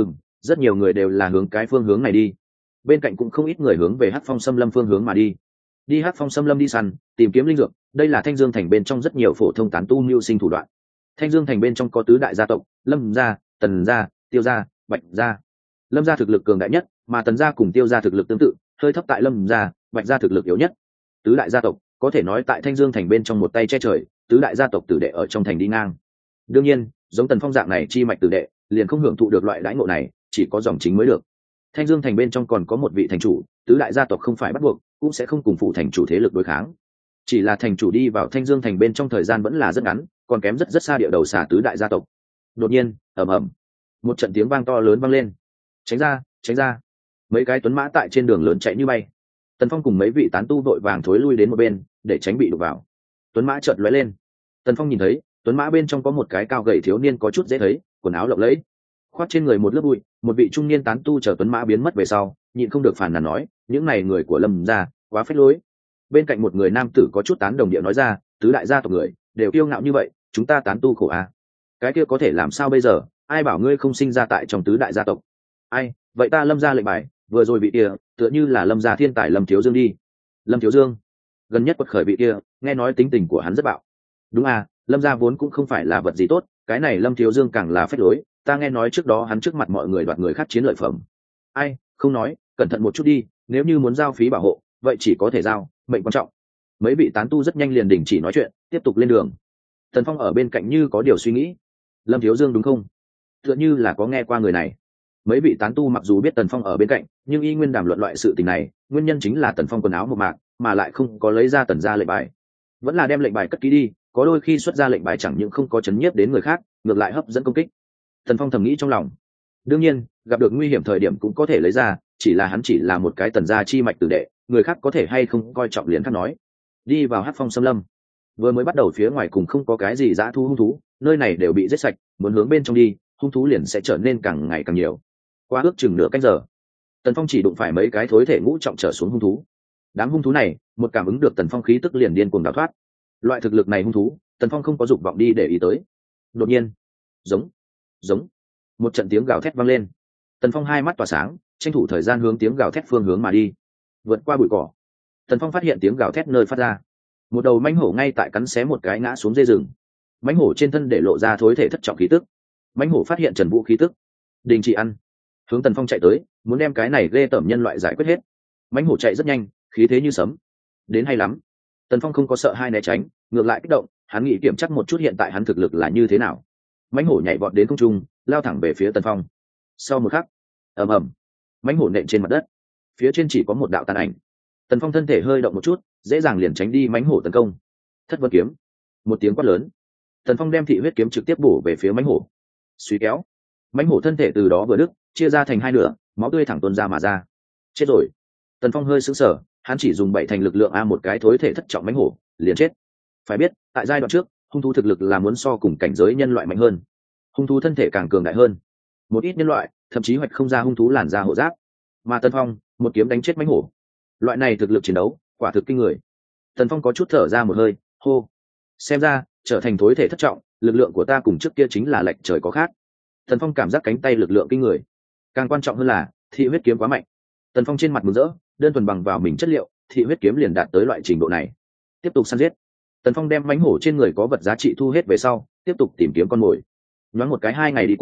[SPEAKER 1] Rất nhiều người đều là hướng cái phương hướng này đi. Bên cạnh cũng không ít người hướng về Hắc Phong Xâm Lâm phương hướng mà đi. Đi Hắc Phong Xâm Lâm đi săn, tìm kiếm linh dược, đây là Thanh Dương thành bên trong rất nhiều phổ thông tán tu mưu sinh thủ đoạn. Thanh Dương thành bên trong có tứ đại gia tộc, Lâm gia, Tần gia, Tiêu gia, Bạch gia. Lâm gia thực lực cường đại nhất, mà Tần gia cùng Tiêu gia thực lực tương tự, hơi thấp tại Lâm gia, Bạch gia thực lực yếu nhất. Tứ đại gia tộc có thể nói tại Thanh Dương thành bên trong một tay che trời, tứ đại gia tộc tử đệ ở trong thành đi ngang. Đương nhiên, giống Tần Phong dạng này chi mạch tử đệ, liền không hưởng thụ được loại đãi ngộ này, chỉ có dòng chính mới được. Thanh Dương thành bên trong còn có một vị thành chủ, tứ đại gia tộc không phải bắt buộc, cũng sẽ không cùng phụ thành chủ thế lực đối kháng. Chỉ là thành chủ đi vào Thanh Dương thành bên trong thời gian vẫn là rất ngắn, còn kém rất xa địa đầu xả tứ đại gia tộc. Đột nhiên, ầm ầm, một trận tiếng vang to lớn vang lên. Tránh ra, tránh ra! Mấy cái tuấn mã tại trên đường lớn chạy như bay. Tần Phong cùng mấy vị tán tu vội vàng thối lui đến một bên, để tránh bị đụng vào. Tuấn mã chợt lóe lên. Tần Phong nhìn thấy, tuấn mã bên trong có một cái cao gầy thiếu niên có chút dễ thấy, quần áo lộng lẫy, khoác trên người một lớp bụi. Một vị trung niên tán tu chờ tuấn mã biến mất về sau, nhịn không được phàn nàn nói, những này người của Lâm gia quá phách lối. Bên cạnh một người nam tử có chút tán đồng địa nói ra, tứ đại gia tộc người đều kiêu ngạo như vậy, chúng ta tán tu khổ à? Cái kia có thể làm sao bây giờ? Ai bảo ngươi không sinh ra tại trong tứ đại gia tộc? Ai? Vậy ta Lâm gia lệnh bài, vừa rồi vị kia, tựa như là Lâm gia thiên tài Lâm Thiếu Dương đi. Lâm Thiếu Dương? Gần nhất quật khởi vị kia, nghe nói tính tình của hắn rất bạo. Đúng à, Lâm gia vốn cũng không phải là vật gì tốt, cái này Lâm Thiếu Dương càng là phách lối, ta nghe nói trước đó hắn trước mặt mọi người đoạt người khác chiến lợi phẩm. Ai, không nói, cẩn thận một chút đi, nếu như muốn giao phí bảo hộ, vậy chỉ có thể giao, mệnh quan trọng. Mấy vị tán tu rất nhanh liền đình chỉ nói chuyện, tiếp tục lên đường. Tần Phong ở bên cạnh như có điều suy nghĩ. Lâm Thiếu Dương đúng không? Tựa như là có nghe qua người này. Mấy vị tán tu mặc dù biết Tần Phong ở bên cạnh, nhưng y nguyên đàm luận loại sự tình này, nguyên nhân chính là Tần Phong quần áo một mạc, mà lại không có lấy ra Tần gia lệnh bài. Vẫn là đem lệnh bài cất kỹ đi, có đôi khi xuất ra lệnh bài chẳng những không có chấn nhiếp đến người khác, ngược lại hấp dẫn công kích. Tần Phong thầm nghĩ trong lòng. Đương nhiên, gặp được nguy hiểm thời điểm cũng có thể lấy ra, chỉ là hắn chỉ là một cái Tần gia chi mạch tử đệ, người khác có thể hay không coi trọng liền khác nói. Đi vào Hắc Phong Xâm Lâm. Vừa mới bắt đầu phía ngoài cùng không có cái gì dã thu hung thú, nơi này đều bị giết sạch, muốn hướng bên trong đi, hung thú liền sẽ trở nên càng ngày càng nhiều. Qua ước chừng nửa canh giờ, Tần Phong chỉ đụng phải mấy cái thối thể ngũ trọng trở xuống hung thú. Đám hung thú này, một cảm ứng được Tần Phong khí tức liền điên cuồng đào thoát. Loại thực lực này hung thú, Tần Phong không có dục vọng đi để ý tới. Đột nhiên, giống, giống, một trận tiếng gào thét vang lên. Tần Phong hai mắt tỏa sáng, tranh thủ thời gian hướng tiếng gào thét phương hướng mà đi. Vượt qua bụi cỏ, Tần Phong phát hiện tiếng gào thét nơi phát ra. Một đầu mãnh hổ ngay tại cắn xé một cái ngã xuống dê rừng. Mãnh hổ trên thân để lộ ra thối thể thất trọng khí tức. Mãnh hổ phát hiện Trần Vũ khí tức, đình chỉ ăn, hướng Tần Phong chạy tới, muốn đem cái này ghê tởm nhân loại giải quyết hết. Mãnh hổ chạy rất nhanh, khí thế như sấm. Đến hay lắm. Tần Phong không có sợ hai né tránh, ngược lại kích động, hắn nghĩ kiểm chắc một chút hiện tại hắn thực lực là như thế nào. Mãnh hổ nhảy vọt đến không trung, lao thẳng về phía Tần Phong. Sau một khắc, ầm ầm, mãnh hổ nện trên mặt đất, phía trên chỉ có một đạo tàn ảnh. Tần Phong thân thể hơi động một chút, dễ dàng liền tránh đi mãnh hổ tấn công. Thất vân kiếm, một tiếng quát lớn, Tần Phong đem thị huyết kiếm trực tiếp bổ về phía mãnh hổ. Suy kéo, mãnh hổ thân thể từ đó vừa đứt, chia ra thành hai nửa, máu tươi thẳng tuôn ra mà ra. Chết rồi. Tần Phong hơi sững sờ, hắn chỉ dùng 7 thành lực lượng một cái thối thể thất trọng mãnh hổ, liền chết. Phải biết, tại giai đoạn trước, hung thú thực lực là muốn so cùng cảnh giới nhân loại mạnh hơn. Hung thú thân thể càng cường đại hơn. Một ít nhân loại, thậm chí hoạch không ra hung thú làn da hộ giáp. Mà Tần Phong, một kiếm đánh chết mãnh hổ. Loại này thực lực chiến đấu, quả thực kinh người. Tần Phong có chút thở ra một hơi, hô. Xem ra, trở thành thối thể thất trọng, lực lượng của ta cùng trước kia chính là lệch trời có khác. Tần Phong cảm giác cánh tay lực lượng kinh người. Càng quan trọng hơn là, thị huyết kiếm quá mạnh. Tần Phong trên mặt mừng rỡ, đơn thuần bằng vào mình chất liệu, thị huyết kiếm liền đạt tới loại trình độ này. Tiếp tục săn giết. Tần Phong đem mãnh hổ trên người có vật giá trị thu hết về sau, tiếp tục tìm kiếm con mồi. Nhoáng một cái 2 ngày đi qua,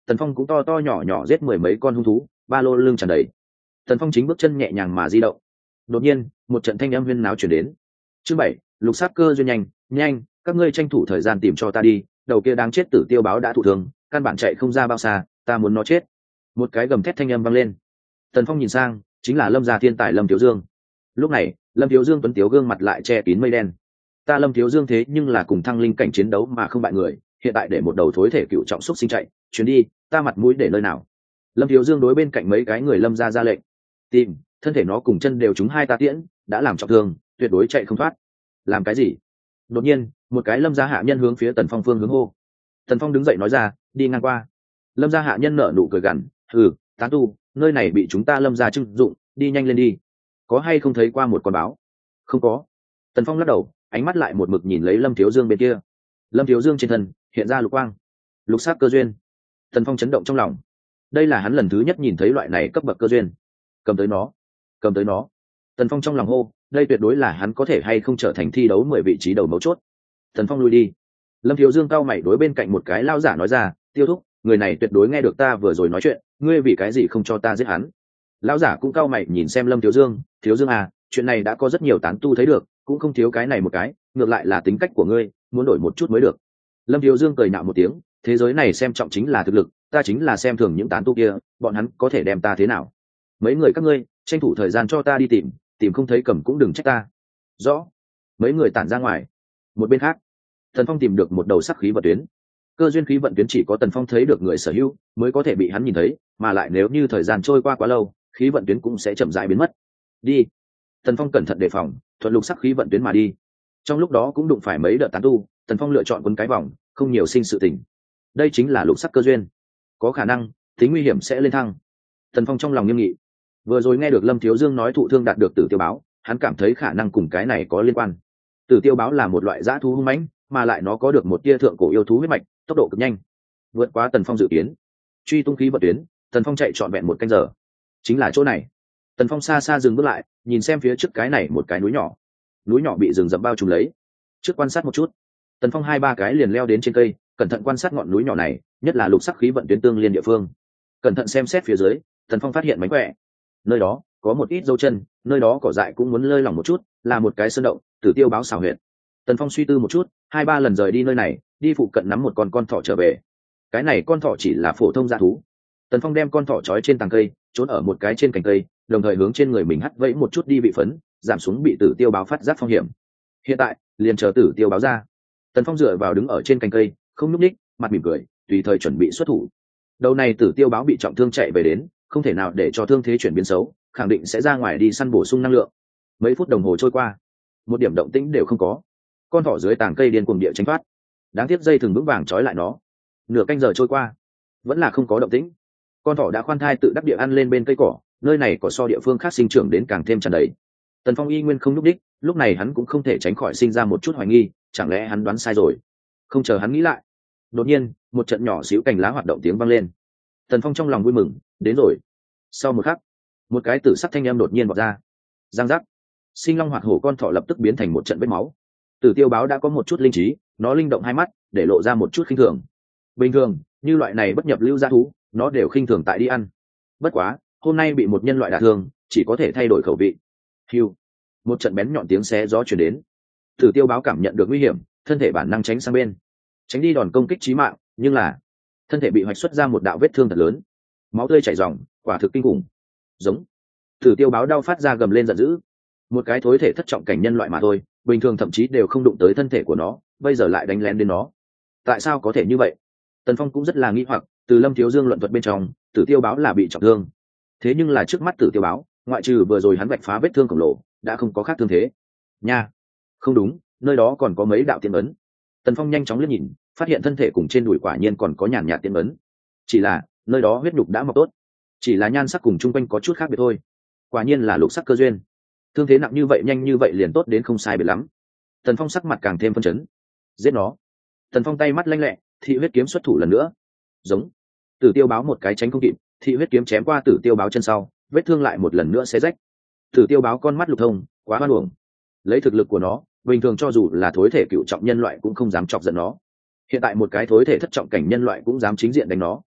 [SPEAKER 1] Tần Phong cũng to to nhỏ nhỏ giết mười mấy con hung thú, ba lô lưng tràn đầy. Tần Phong chính bước chân nhẹ nhàng mà di động. Đột nhiên, một trận thanh âm huyên náo chuyển đến. Chương 7, lục sắc cơ duyên nhanh, nhanh, các ngươi tranh thủ thời gian tìm cho ta đi, đầu kia đang chết tử tiêu báo đã thụ thương, căn bản chạy không ra bao xa, ta muốn nó chết. Một cái gầm thét thanh âm vang lên. Tần Phong nhìn sang, chính là Lâm gia thiên tài Lâm Thiếu Dương. Lúc này, Lâm Thiếu Dương tuấn tiếu gương mặt lại che kín mây đen. Ta Lâm Thiếu Dương thế nhưng là cùng thăng linh cảnh chiến đấu mà không bại người, hiện tại để một đầu thối thể cựu trọng xúc sinh chạy, chuyến đi, ta mặt mũi để nơi nào? Lâm Thiếu Dương đối bên cạnh mấy cái người Lâm gia ra lệnh. Tìm, thân thể nó cùng chân đều trúng hai ta tiễn, đã làm trọng thương, tuyệt đối chạy không thoát. Làm cái gì? Đột nhiên, một cái Lâm gia hạ nhân hướng phía Tần Phong phương hướng hô. Tần Phong đứng dậy nói ra, đi ngang qua. Lâm gia hạ nhân nở nụ cười gằn, hừ, tán tu, nơi này bị chúng ta Lâm gia trưng dụng, đi nhanh lên đi. Có hay không thấy qua một con báo? Không có. Tần Phong lắc đầu, ánh mắt lại một mực nhìn lấy Lâm Thiếu Dương bên kia. Lâm Thiếu Dương trên thân hiện ra lục quang, lục sắc cơ duyên. Tần Phong chấn động trong lòng. Đây là hắn lần thứ nhất nhìn thấy loại này cấp bậc cơ duyên. Cầm tới nó, cầm tới nó. Tần Phong trong lòng hô, đây tuyệt đối là hắn có thể hay không trở thành thi đấu 10 vị trí đầu mấu chốt. Tần Phong lui đi. Lâm Thiếu Dương cao mày đối bên cạnh một cái lao giả nói ra, Tiêu thúc, người này tuyệt đối nghe được ta vừa rồi nói chuyện, ngươi vì cái gì không cho ta giết hắn? Lão giả cũng cao mày nhìn xem Lâm Thiếu Dương, Thiếu Dương à, chuyện này đã có rất nhiều tán tu thấy được, cũng không thiếu cái này một cái, ngược lại là tính cách của ngươi, muốn đổi một chút mới được. Lâm Thiếu Dương cười nhạo một tiếng, thế giới này xem trọng chính là thực lực, ta chính là xem thường những tán tu kia, bọn hắn có thể đem ta thế nào? Mấy người các ngươi, tranh thủ thời gian cho ta đi tìm, tìm không thấy cầm cũng đừng trách ta. Rõ. Mấy người tản ra ngoài. Một bên khác, Tần Phong tìm được một đầu sắc khí vận tuyến. Cơ duyên khí vận tuyến chỉ có Tần Phong thấy được người sở hữu mới có thể bị hắn nhìn thấy, mà lại nếu như thời gian trôi qua quá lâu, khí vận tuyến cũng sẽ chậm rãi biến mất. Đi. Tần Phong cẩn thận đề phòng, thuận lục sắc khí vận tuyến mà đi. Trong lúc đó cũng đụng phải mấy đợt tán tu, Tần Phong lựa chọn quấn cái vòng, không nhiều sinh sự tình. Đây chính là lục sắc cơ duyên, có khả năng tính nguy hiểm sẽ lên thăng. Tần Phong trong lòng nghiêm nghị. Vừa rồi nghe được Lâm Thiếu Dương nói thụ thương đạt được tử tiêu báo, hắn cảm thấy khả năng cùng cái này có liên quan. Tử tiêu báo là một loại dã thú hung mãnh, mà lại nó có được một tia thượng cổ yêu thú huyết mạch, tốc độ cực nhanh, vượt quá Tần Phong dự kiến. Truy tung khí vận tuyến, Tần Phong chạy trọn vẹn một canh giờ. Chính là chỗ này. Tần Phong xa xa dừng bước lại, nhìn xem phía trước cái này một cái núi nhỏ. Núi nhỏ bị rừng rậm bao trùm lấy. Trước quan sát một chút, Tần Phong 2-3 cái liền leo đến trên cây, cẩn thận quan sát ngọn núi nhỏ này, nhất là lục sắc khí vận tuyến tương liên địa phương. Cẩn thận xem xét phía dưới, Tần Phong phát hiện mánh khỏe. Nơi đó có một ít dấu chân, nơi đó cỏ dại cũng muốn lơi lỏng một chút, là một cái sơn động, tử tiêu báo xảo huyệt. Tần Phong suy tư một chút, 2-3 lần rời đi nơi này, đi phụ cận nắm một con thỏ trở về. Cái này con thỏ chỉ là phổ thông dã thú. Tần Phong đem con thỏ trói trên tàng cây, trốn ở một cái trên cành cây, đồng thời hướng trên người mình hắt vẫy một chút đi vị phấn, giảm xuống bị tử tiêu báo phát giác phong hiểm. Hiện tại, liền chờ tử tiêu báo ra. Tần Phong dựa vào đứng ở trên cành cây, không nhúc nhích, mặt mỉm cười, tùy thời chuẩn bị xuất thủ. Đầu này tử tiêu báo bị trọng thương chạy về đến, không thể nào để cho thương thế chuyển biến xấu, khẳng định sẽ ra ngoài đi săn bổ sung năng lượng. Mấy phút đồng hồ trôi qua, một điểm động tĩnh đều không có. Con thỏ dưới tàng cây điên cuồng địa tránh thoát, đáng tiếc dây thừng vững vàng trói lại nó. Nửa canh giờ trôi qua, vẫn là không có động tĩnh. Con thỏ đã khoan thai tự đắc địa ăn lên bên cây cỏ, nơi này cỏ so địa phương khác sinh trưởng đến càng thêm tràn đầy. Tần Phong y nguyên không nhúc đích, lúc này hắn cũng không thể tránh khỏi sinh ra một chút hoài nghi, chẳng lẽ hắn đoán sai rồi? Không chờ hắn nghĩ lại, đột nhiên một trận nhỏ xíu cành lá hoạt động tiếng vang lên. Tần Phong trong lòng vui mừng, đến rồi. Sau một khắc, một cái tử sắc thanh âm đột nhiên vọt ra. Giang giác, sinh long hoạt hổ con thỏ lập tức biến thành một trận vết máu. Tử tiêu báo đã có một chút linh trí, nó linh động hai mắt, để lộ ra một chút khinh thường. Bình thường, như loại này bất nhập lưu gia thú, nó đều khinh thường tại đi ăn. Bất quá, hôm nay bị một nhân loại đả thương, chỉ có thể thay đổi khẩu vị. Hưu, một trận bén nhọn tiếng xé gió truyền đến. Tử tiêu báo cảm nhận được nguy hiểm, thân thể bản năng tránh sang bên, tránh đi đòn công kích chí mạng, nhưng là thân thể bị hoạch xuất ra một đạo vết thương thật lớn, máu tươi chảy ròng, quả thực kinh khủng. Giống. Tử tiêu báo đau phát ra gầm lên giận dữ. Một cái thối thể thất trọng cảnh nhân loại mà thôi, bình thường thậm chí đều không đụng tới thân thể của nó, bây giờ lại đánh lén đến nó. Tại sao có thể như vậy? Tần Phong cũng rất là nghi hoặc, từ Lâm Thiếu Dương luận thuật bên trong, tử tiêu báo là bị trọng thương. Thế nhưng là trước mắt tử tiêu báo, ngoại trừ vừa rồi hắn vạch phá vết thương khổng lồ, đã không có khác thương thế. Nha, không đúng, nơi đó còn có mấy đạo tiên ấn. Tần Phong nhanh chóng liếc nhìn, phát hiện thân thể cùng trên đùi quả nhiên còn có nhàn nhạt tiên ấn. Chỉ là, nơi đó huyết nhục đã mọc tốt, chỉ là nhan sắc cùng chung quanh có chút khác biệt thôi. Quả nhiên là lục sắc cơ duyên. Thương thế nặng như vậy nhanh như vậy liền tốt đến không sai biệt lắm. Tần Phong sắc mặt càng thêm phân chấn. Giết nó. Tần Phong tay mắt lanh lẹ, thị huyết kiếm xuất thủ lần nữa. Giống. Tử tiêu báo một cái tránh không kịp, thị huyết kiếm chém qua tử tiêu báo chân sau, vết thương lại một lần nữa xé rách. Tử tiêu báo con mắt lục thông, quá hoan uổng. Lấy thực lực của nó, bình thường cho dù là thối thể cựu trọng nhân loại cũng không dám chọc giận nó. Hiện tại một cái thối thể thất trọng cảnh nhân loại cũng dám chính diện đánh nó.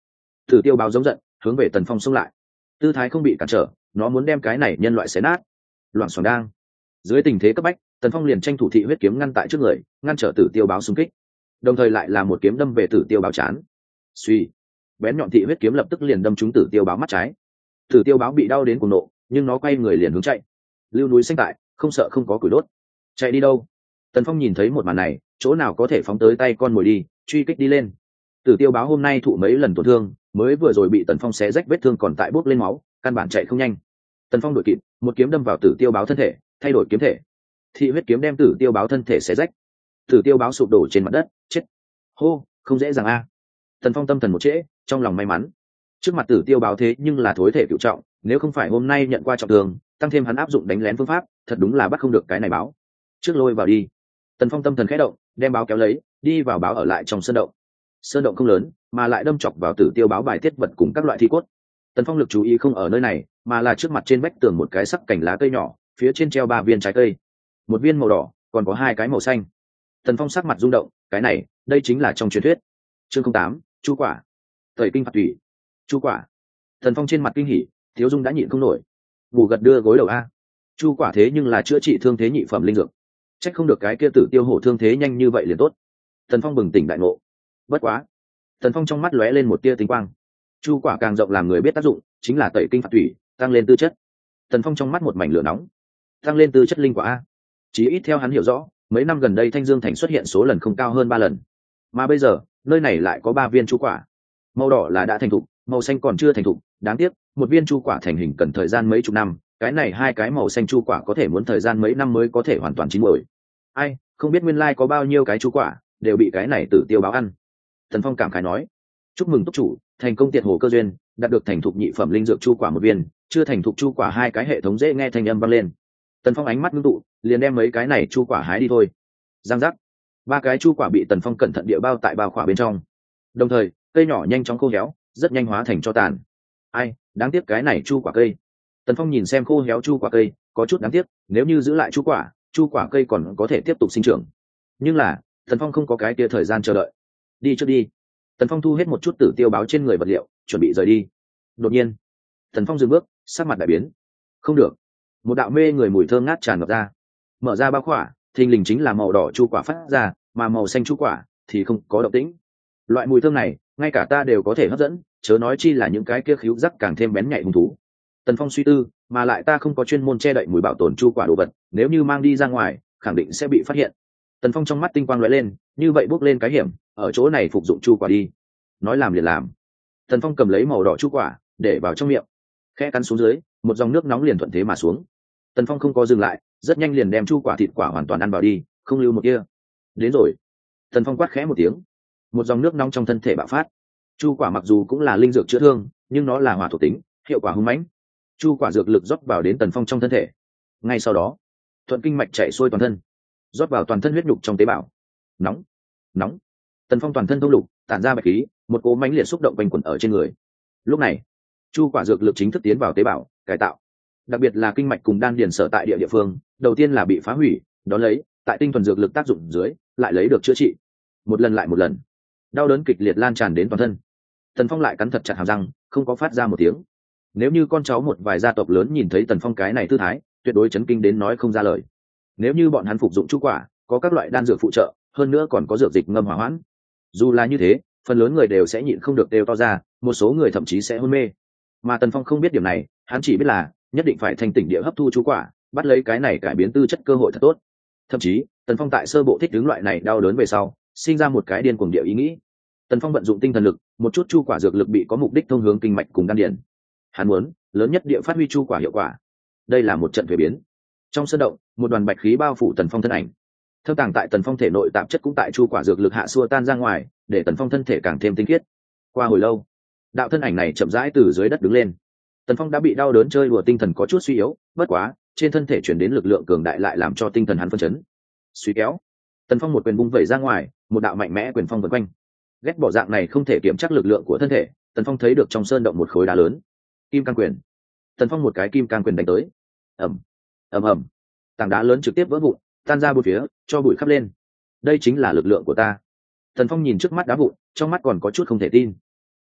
[SPEAKER 1] Tử tiêu báo giống giận hướng về Tần Phong xông lại, tư thái không bị cản trở, nó muốn đem cái này nhân loại xé nát. Loạn xoảng đang dưới tình thế cấp bách, Tần Phong liền tranh thủ thị huyết kiếm ngăn tại trước người, ngăn trở Tử tiêu báo xung kích, đồng thời lại là một kiếm đâm về Tử tiêu báo chán. Suy, bén nhọn thị huyết kiếm lập tức liền đâm trúng Tử tiêu báo mắt trái. Tử tiêu báo bị đau đến cuồng nộ, nhưng nó quay người liền hướng chạy. Lưu núi xanh tại, không sợ không có củi đốt. Chạy đi đâu? Tần Phong nhìn thấy một màn này, chỗ nào có thể phóng tới tay con mồi đi, truy kích đi lên. Tử tiêu báo hôm nay thụ mấy lần tổn thương, mới vừa rồi bị Tần Phong xé rách vết thương còn tại bốc lên máu, căn bản chạy không nhanh. Tần Phong đuổi kịp, một kiếm đâm vào Tử tiêu báo thân thể, thay đổi kiếm thể. Thị huyết kiếm đem Tử tiêu báo thân thể xé rách. Tử tiêu báo sụp đổ trên mặt đất, chết. Hô, không dễ dàng a. Tần Phong tâm thần một trễ, trong lòng may mắn. Trước mặt Tử tiêu báo thế nhưng là thối thể cựu trọng, nếu không phải hôm nay nhận qua trọng thương, tăng thêm hắn áp dụng đánh lén phương pháp, thật đúng là bắt không được cái này báo. Trước lôi vào đi. Tần Phong tâm thần khẽ động, đem báo kéo lấy, đi vào báo ở lại trong sơn động. Sơn động không lớn, mà lại đâm chọc vào Tử tiêu báo bài tiết vật cùng các loại thi cốt. Tần Phong lực chú ý không ở nơi này, mà là trước mặt trên vách tường một cái sắc cành lá cây nhỏ, phía trên treo 3 viên trái cây, một viên màu đỏ, còn có 2 cái màu xanh. Tần Phong sắc mặt rung động, cái này, đây chính là trong truyền thuyết. Chương 08, chu quả. Tẩy kinh phạt thủy. Chu quả. Tần Phong trên mặt kinh hỉ, thiếu dung đã nhịn không nổi. Ngủ gật đưa gối đầu a. Chu quả thế nhưng là chữa trị thương thế nhị phẩm linh dược. Trách không được cái kia Tử tiêu hổ thương thế nhanh như vậy liền tốt. Tần Phong bừng tỉnh đại ngộ. Bất quá, Tần Phong trong mắt lóe lên một tia tinh quang. Chu quả càng rộng làm người biết tác dụng, chính là tẩy kinh phạt thủy, tăng lên tư chất. Tần Phong trong mắt một mảnh lửa nóng. Tăng lên tư chất linh quả a. Chí ít theo hắn hiểu rõ, mấy năm gần đây Thanh Dương Thành xuất hiện số lần không cao hơn 3 lần, mà bây giờ nơi này lại có 3 viên chu quả. Màu đỏ là đã thành thục, màu xanh còn chưa thành thục. Đáng tiếc, một viên chu quả thành hình cần thời gian mấy chục năm, cái này 2 cái màu xanh chu quả có thể muốn thời gian mấy năm mới có thể hoàn toàn chín muồi. Ai, không biết nguyên lai có bao nhiêu cái chu quả đều bị cái này Tử tiêu báo ăn. Tần Phong cảm khái nói. Chúc mừng túc chủ, thành công tiệt hồ cơ duyên, đạt được thành thục nhị phẩm linh dược chu quả 1 viên, chưa thành thục chu quả 2 cái. Hệ thống dễ nghe thanh âm vang lên. Tần Phong ánh mắt ngưng tụ, liền đem mấy cái này chu quả hái đi thôi. Giang giác, 3 cái chu quả bị Tần Phong cẩn thận địa bao tại bao khỏa bên trong. Đồng thời, cây nhỏ nhanh chóng khô héo, rất nhanh hóa thành tro tàn. Ai, đáng tiếc cái này chu quả cây. Tần Phong nhìn xem khô héo chu quả cây, có chút đáng tiếc, nếu như giữ lại chu quả cây còn có thể tiếp tục sinh trưởng. Nhưng là, Tần Phong không có cái kia thời gian chờ đợi. Đi trước đi. Tần Phong thu hết một chút Tử tiêu báo trên người vật liệu, chuẩn bị rời đi. Đột nhiên, Tần Phong dừng bước, sắc mặt đại biến. Không được, một đạo mê người mùi thơm ngát tràn ngập ra. Mở ra bao khỏa, thình lình chính là màu đỏ chu quả phát ra, mà màu xanh chu quả thì không có động tĩnh. Loại mùi thơm này, ngay cả ta đều có thể hấp dẫn, chớ nói chi là những cái kia khíu rắc càng thêm bén nhạy hung thú. Tần Phong suy tư, mà lại ta không có chuyên môn che đậy mùi bảo tồn chu quả đồ vật, nếu như mang đi ra ngoài, khẳng định sẽ bị phát hiện. Tần Phong trong mắt tinh quang lóe lên, như vậy bước lên cái hiểm, ở chỗ này phục dụng chu quả đi. Nói làm liền làm. Tần Phong cầm lấy màu đỏ chu quả, để vào trong miệng, khẽ cắn xuống dưới, một dòng nước nóng liền thuận thế mà xuống. Tần Phong không có dừng lại, rất nhanh liền đem chu quả thịt quả hoàn toàn ăn vào đi, không lưu một kia. Đến rồi. Tần Phong quát khẽ một tiếng, một dòng nước nóng trong thân thể bạo phát. Chu quả mặc dù cũng là linh dược chữa thương, nhưng nó là hỏa thuộc tính, hiệu quả hung mãnh. Chu quả dược lực rót vào đến Tần Phong trong thân thể. Ngay sau đó, thuận kinh mạch chạy xuôi toàn thân, rót vào toàn thân huyết nhục trong tế bào. Nóng, nóng. Tần Phong toàn thân thông lục, tản ra bạch khí, một cỗ mãnh liệt xúc động quanh quẩn ở trên người. Lúc này, chu quả dược lực chính thức tiến vào tế bào, cải tạo. Đặc biệt là kinh mạch cùng đan điền sở tại địa phương, đầu tiên là bị phá hủy, đó lấy, tại tinh thuần dược lực tác dụng dưới, lại lấy được chữa trị. Một lần lại một lần, đau đớn kịch liệt lan tràn đến toàn thân. Tần Phong lại cắn thật chặt hàm răng, không có phát ra một tiếng. Nếu như con cháu một vài gia tộc lớn nhìn thấy Tần Phong cái này tư thái, tuyệt đối chấn kinh đến nói không ra lời. Nếu như bọn hắn phục dụng chu quả, có các loại đan dược phụ trợ, hơn nữa còn có dược dịch ngâm hỏa hoãn. Dù là như thế, phần lớn người đều sẽ nhịn không được đều to ra, một số người thậm chí sẽ hôn mê. Mà Tần Phong không biết điểm này, hắn chỉ biết là nhất định phải thành tỉnh địa hấp thu chu quả, bắt lấy cái này cải biến tư chất cơ hội thật tốt. Thậm chí, Tần Phong tại sơ bộ thích ứng loại này đau đớn về sau, sinh ra một cái điên cuồng địa ý nghĩ. Tần Phong vận dụng tinh thần lực, một chút chu quả dược lực bị có mục đích thông hướng kinh mạch cùng đan điền. Hắn muốn lớn nhất địa phát huy chu quả hiệu quả. Đây là một trận thuế biến. Trong sơn động, một đoàn bạch khí bao phủ Tần Phong thân ảnh. Thâm tàng tại Tần Phong thể nội tạp chất cũng tại chu quả dược lực hạ xua tan ra ngoài, để Tần Phong thân thể càng thêm tinh khiết. Qua hồi lâu, đạo thân ảnh này chậm rãi từ dưới đất đứng lên. Tần Phong đã bị đau đớn chơi đùa tinh thần có chút suy yếu, bất quá, trên thân thể chuyển đến lực lượng cường đại lại làm cho tinh thần hắn phân chấn. Suy kéo, Tần Phong một quyền bung vẩy ra ngoài, một đạo mạnh mẽ quyền phong vần quanh. Ghét bỏ dạng này không thể kiểm chắc lực lượng của thân thể, Tần Phong thấy được trong sơn động một khối đá lớn. Kim cang quyền. Tần Phong một cái kim cang quyền đánh tới. Ầm, ầm ầm. Tảng đá lớn trực tiếp vỡ vụn, tan ra bốn phía, cho bụi khắp lên. Đây chính là lực lượng của ta. Tần Phong nhìn trước mắt đá vụn, trong mắt còn có chút không thể tin.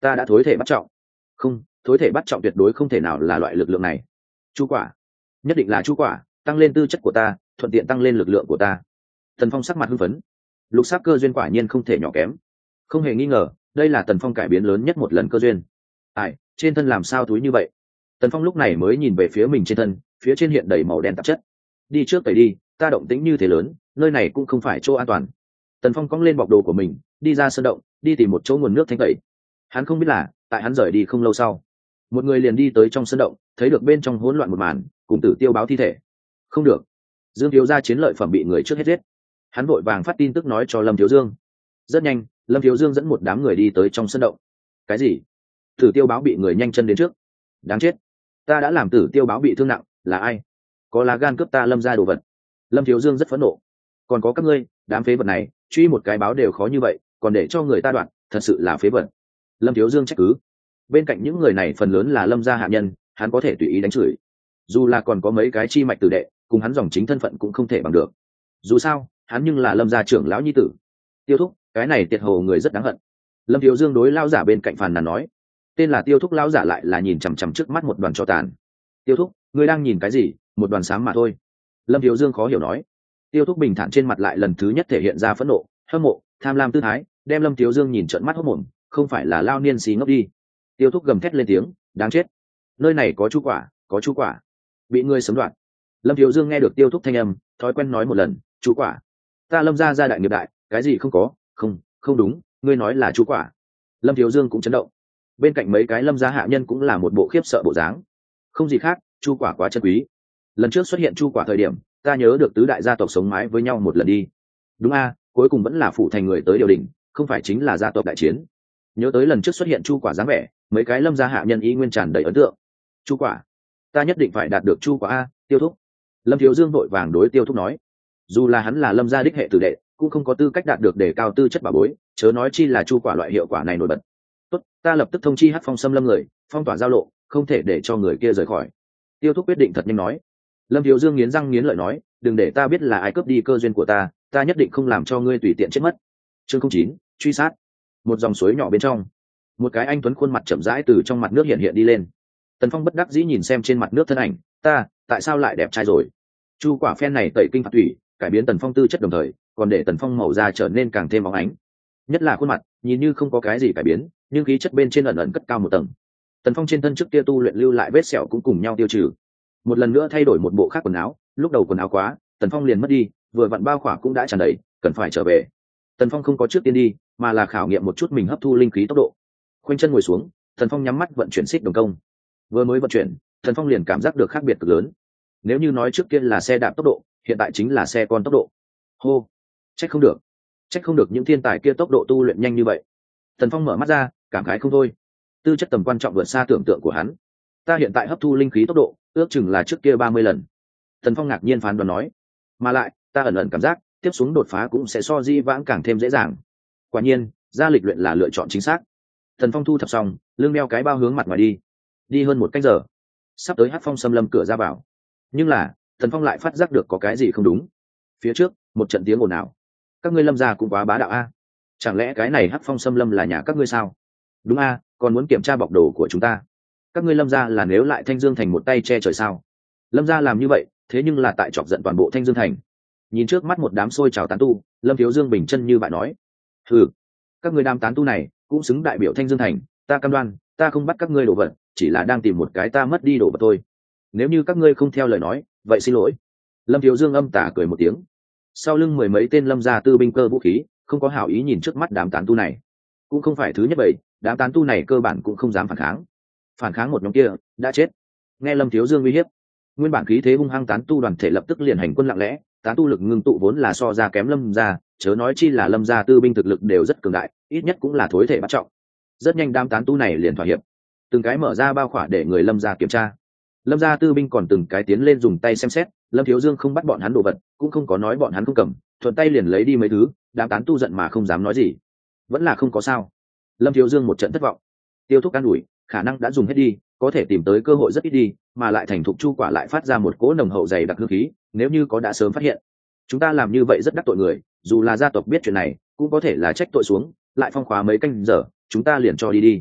[SPEAKER 1] Ta đã thối thể bắt trọng. Không, thối thể bắt trọng tuyệt đối không thể nào là loại lực lượng này. Chu quả, nhất định là chu quả, tăng lên tư chất của ta, thuận tiện tăng lên lực lượng của ta. Tần Phong sắc mặt hưng phấn. Lục sắc cơ duyên quả nhiên không thể nhỏ kém. Không hề nghi ngờ, đây là Tần Phong cải biến lớn nhất một lần cơ duyên. Ai, trên thân làm sao túi như vậy? Tần Phong lúc này mới nhìn về phía mình trên thân, phía trên hiện đầy màu đen tạp chất. Đi trước tẩy đi, ta động tĩnh như thế lớn, nơi này cũng không phải chỗ an toàn. Tần Phong cong lên bọc đồ của mình, đi ra sơn động, đi tìm một chỗ nguồn nước thanh tẩy. Hắn không biết là, tại hắn rời đi không lâu sau, một người liền đi tới trong sơn động, thấy được bên trong hỗn loạn một màn, cùng Tử Tiêu báo thi thể. Không được, Dương thiếu gia chiến lợi phẩm bị người trước hết giết. Hắn vội vàng phát tin tức nói cho Lâm Thiếu Dương. Rất nhanh, Lâm Thiếu Dương dẫn một đám người đi tới trong sơn động. Cái gì? Tử Tiêu báo bị người nhanh chân đến trước. Đáng chết, ta đã làm Tử Tiêu báo bị thương nặng, là ai? Có lá gan cướp ta Lâm gia đồ vật. Lâm Thiếu Dương rất phẫn nộ. Còn có các ngươi, đám phế vật này, truy một cái báo đều khó như vậy, còn để cho người ta đoạn, thật sự là phế vật. Lâm Thiếu Dương trách cứ. Bên cạnh những người này phần lớn là Lâm gia hạ nhân, hắn có thể tùy ý đánh chửi. Dù là còn có mấy cái chi mạch tử đệ, cùng hắn dòng chính thân phận cũng không thể bằng được. Dù sao, hắn nhưng là Lâm gia trưởng lão nhi tử. Tiêu Thúc, cái này tiệt hồ người rất đáng hận. Lâm Thiếu Dương đối lão giả bên cạnh phàn nàn nói. Tên là Tiêu Thúc lão giả lại là nhìn chằm chằm trước mắt một đoàn tro tàn. Tiêu Thúc, ngươi đang nhìn cái gì? Một đoàn xám mà thôi. Lâm Thiếu Dương khó hiểu nói. Tiêu Thúc bình thản trên mặt lại lần thứ nhất thể hiện ra phẫn nộ, hâm mộ, tham lam tư thái, đem Lâm Thiếu Dương nhìn trợn mắt hốt mồm, không phải là lao niên xí ngốc đi. Tiêu Thúc gầm thét lên tiếng, đáng chết. Nơi này có chu quả, có chu quả. Bị ngươi sấm đoạn. Lâm Thiếu Dương nghe được Tiêu Thúc thanh âm, thói quen nói một lần, chu quả. Ta Lâm gia gia đại nghiệp đại, cái gì không có, không đúng, ngươi nói là chu quả. Lâm Thiếu Dương cũng chấn động. Bên cạnh mấy cái Lâm gia hạ nhân cũng là một bộ khiếp sợ bộ dáng. Không gì khác, chu quả quá chân quý. Lần trước xuất hiện chu quả thời điểm, ta nhớ được tứ đại gia tộc sống mái với nhau một lần đi. Đúng a, cuối cùng vẫn là phụ thành người tới điều đình, không phải chính là gia tộc đại chiến. Nhớ tới lần trước xuất hiện chu quả dáng vẻ, mấy cái Lâm gia hạ nhân ý nguyên tràn đầy ấn tượng. Chu quả, ta nhất định phải đạt được chu quả a. Tiêu Thúc. Lâm Thiếu Dương vội vàng đối Tiêu Thúc nói. Dù là hắn là Lâm gia đích hệ tử đệ, cũng không có tư cách đạt được đề cao tư chất bảo bối, chớ nói chi là chu quả loại hiệu quả này nổi bật. Tốt, ta lập tức thông chi Hắc Phong Xâm Lâm người, phong tỏa giao lộ, không thể để cho người kia rời khỏi. Tiêu Thúc quyết định thật nhanh nói. Lâm Thiếu Dương nghiến răng nghiến lợi nói, đừng để ta biết là ai cướp đi cơ duyên của ta, ta nhất định không làm cho ngươi tùy tiện chết mất. Chương 09, truy sát. Một dòng suối nhỏ bên trong, một cái anh tuấn khuôn mặt chậm rãi từ trong mặt nước hiện đi lên. Tần Phong bất đắc dĩ nhìn xem trên mặt nước thân ảnh, ta, tại sao lại đẹp trai rồi? Chu quả phen này tẩy kinh phạt thủy, cải biến Tần Phong tư chất đồng thời, còn để Tần Phong màu da trở nên càng thêm óng ánh. Nhất là khuôn mặt, nhìn như không có cái gì cải biến, nhưng khí chất bên trên ẩn ẩn cất cao một tầng. Tần Phong trên thân trước kia tu luyện lưu lại vết sẹo cũng cùng nhau tiêu trừ. Một lần nữa thay đổi một bộ khác quần áo, lúc đầu quần áo quá, Tần Phong liền mất đi, vừa vặn bao khỏa cũng đã tràn đầy, cần phải trở về. Tần Phong không có trước tiên đi, mà là khảo nghiệm một chút mình hấp thu linh khí tốc độ. Khoanh chân ngồi xuống, Tần Phong nhắm mắt vận chuyển xích đồng công. Vừa mới vận chuyển, Tần Phong liền cảm giác được khác biệt cực lớn. Nếu như nói trước kia là xe đạp tốc độ, hiện tại chính là xe con tốc độ. Hô, trách không được những thiên tài kia tốc độ tu luyện nhanh như vậy. Tần Phong mở mắt ra, cảm khái không thôi. Tư chất tầm quan trọng vượt xa tưởng tượng của hắn. Ta hiện tại hấp thu linh khí tốc độ, ước chừng là trước kia 30 lần. Tần Phong ngạc nhiên phán đoán nói. Mà lại, ta ẩn ẩn cảm giác, tiếp xuống đột phá cũng sẽ so di vãng càng thêm dễ dàng. Quả nhiên, gia lịch luyện là lựa chọn chính xác. Tần Phong thu thập xong, lưng đeo cái bao hướng mặt ngoài đi. Đi hơn 1 canh giờ, sắp tới Hắc Phong Xâm Lâm cửa ra vào. Nhưng là, Tần Phong lại phát giác được có cái gì không đúng. Phía trước, một trận tiếng ồn ào. Các ngươi Lâm gia cũng quá bá đạo a. Chẳng lẽ cái này Hắc Phong Xâm Lâm là nhà các ngươi sao? Đúng a, còn muốn kiểm tra bọc đồ của chúng ta. Các ngươi Lâm gia là nếu lại Thanh Dương Thành một tay che trời sao? Lâm gia làm như vậy, thế nhưng là tại chọc giận toàn bộ Thanh Dương Thành. Nhìn trước mắt một đám xôi trào tán tu, Lâm Thiếu Dương bình chân như vậy nói. Ừ, các ngươi đám tán tu này cũng xứng đại biểu Thanh Dương Thành, ta cam đoan, ta không bắt các ngươi đồ vật, chỉ là đang tìm một cái ta mất đi đồ vật thôi. Nếu như các ngươi không theo lời nói, vậy xin lỗi. Lâm Thiếu Dương âm tả cười một tiếng. Sau lưng 10 mấy tên Lâm gia tư binh cơ vũ khí, không có hảo ý nhìn trước mắt đám tán tu này. Cũng không phải thứ nhất vậy, đám tán tu này cơ bản cũng không dám phản kháng một nhóm kia đã chết. Nghe Lâm Thiếu Dương uy hiếp, nguyên bản khí thế hung hăng tán tu đoàn thể lập tức liền hành quân lặng lẽ. Tán tu lực ngưng tụ vốn là so ra kém Lâm gia, chớ nói chi là Lâm gia tư binh thực lực đều rất cường đại, ít nhất cũng là thối thể bắt trọng. Rất nhanh đám tán tu này liền thỏa hiệp, từng cái mở ra bao khỏa để người Lâm gia kiểm tra. Lâm gia tư binh còn từng cái tiến lên dùng tay xem xét. Lâm Thiếu Dương không bắt bọn hắn đồ vật, cũng không có nói bọn hắn không cầm, thuận tay liền lấy đi mấy thứ. Đám tán tu giận mà không dám nói gì, vẫn là không có sao. Lâm Thiếu Dương một trận thất vọng. Tiêu Thúc an ủi, khả năng đã dùng hết đi, có thể tìm tới cơ hội rất ít đi, mà lại thành thục chu quả lại phát ra một cỗ nồng hậu dày đặc hương khí, nếu như có đã sớm phát hiện. Chúng ta làm như vậy rất đắc tội người, dù là gia tộc biết chuyện này, cũng có thể là trách tội xuống, lại phong khóa mấy canh giờ, chúng ta liền cho đi.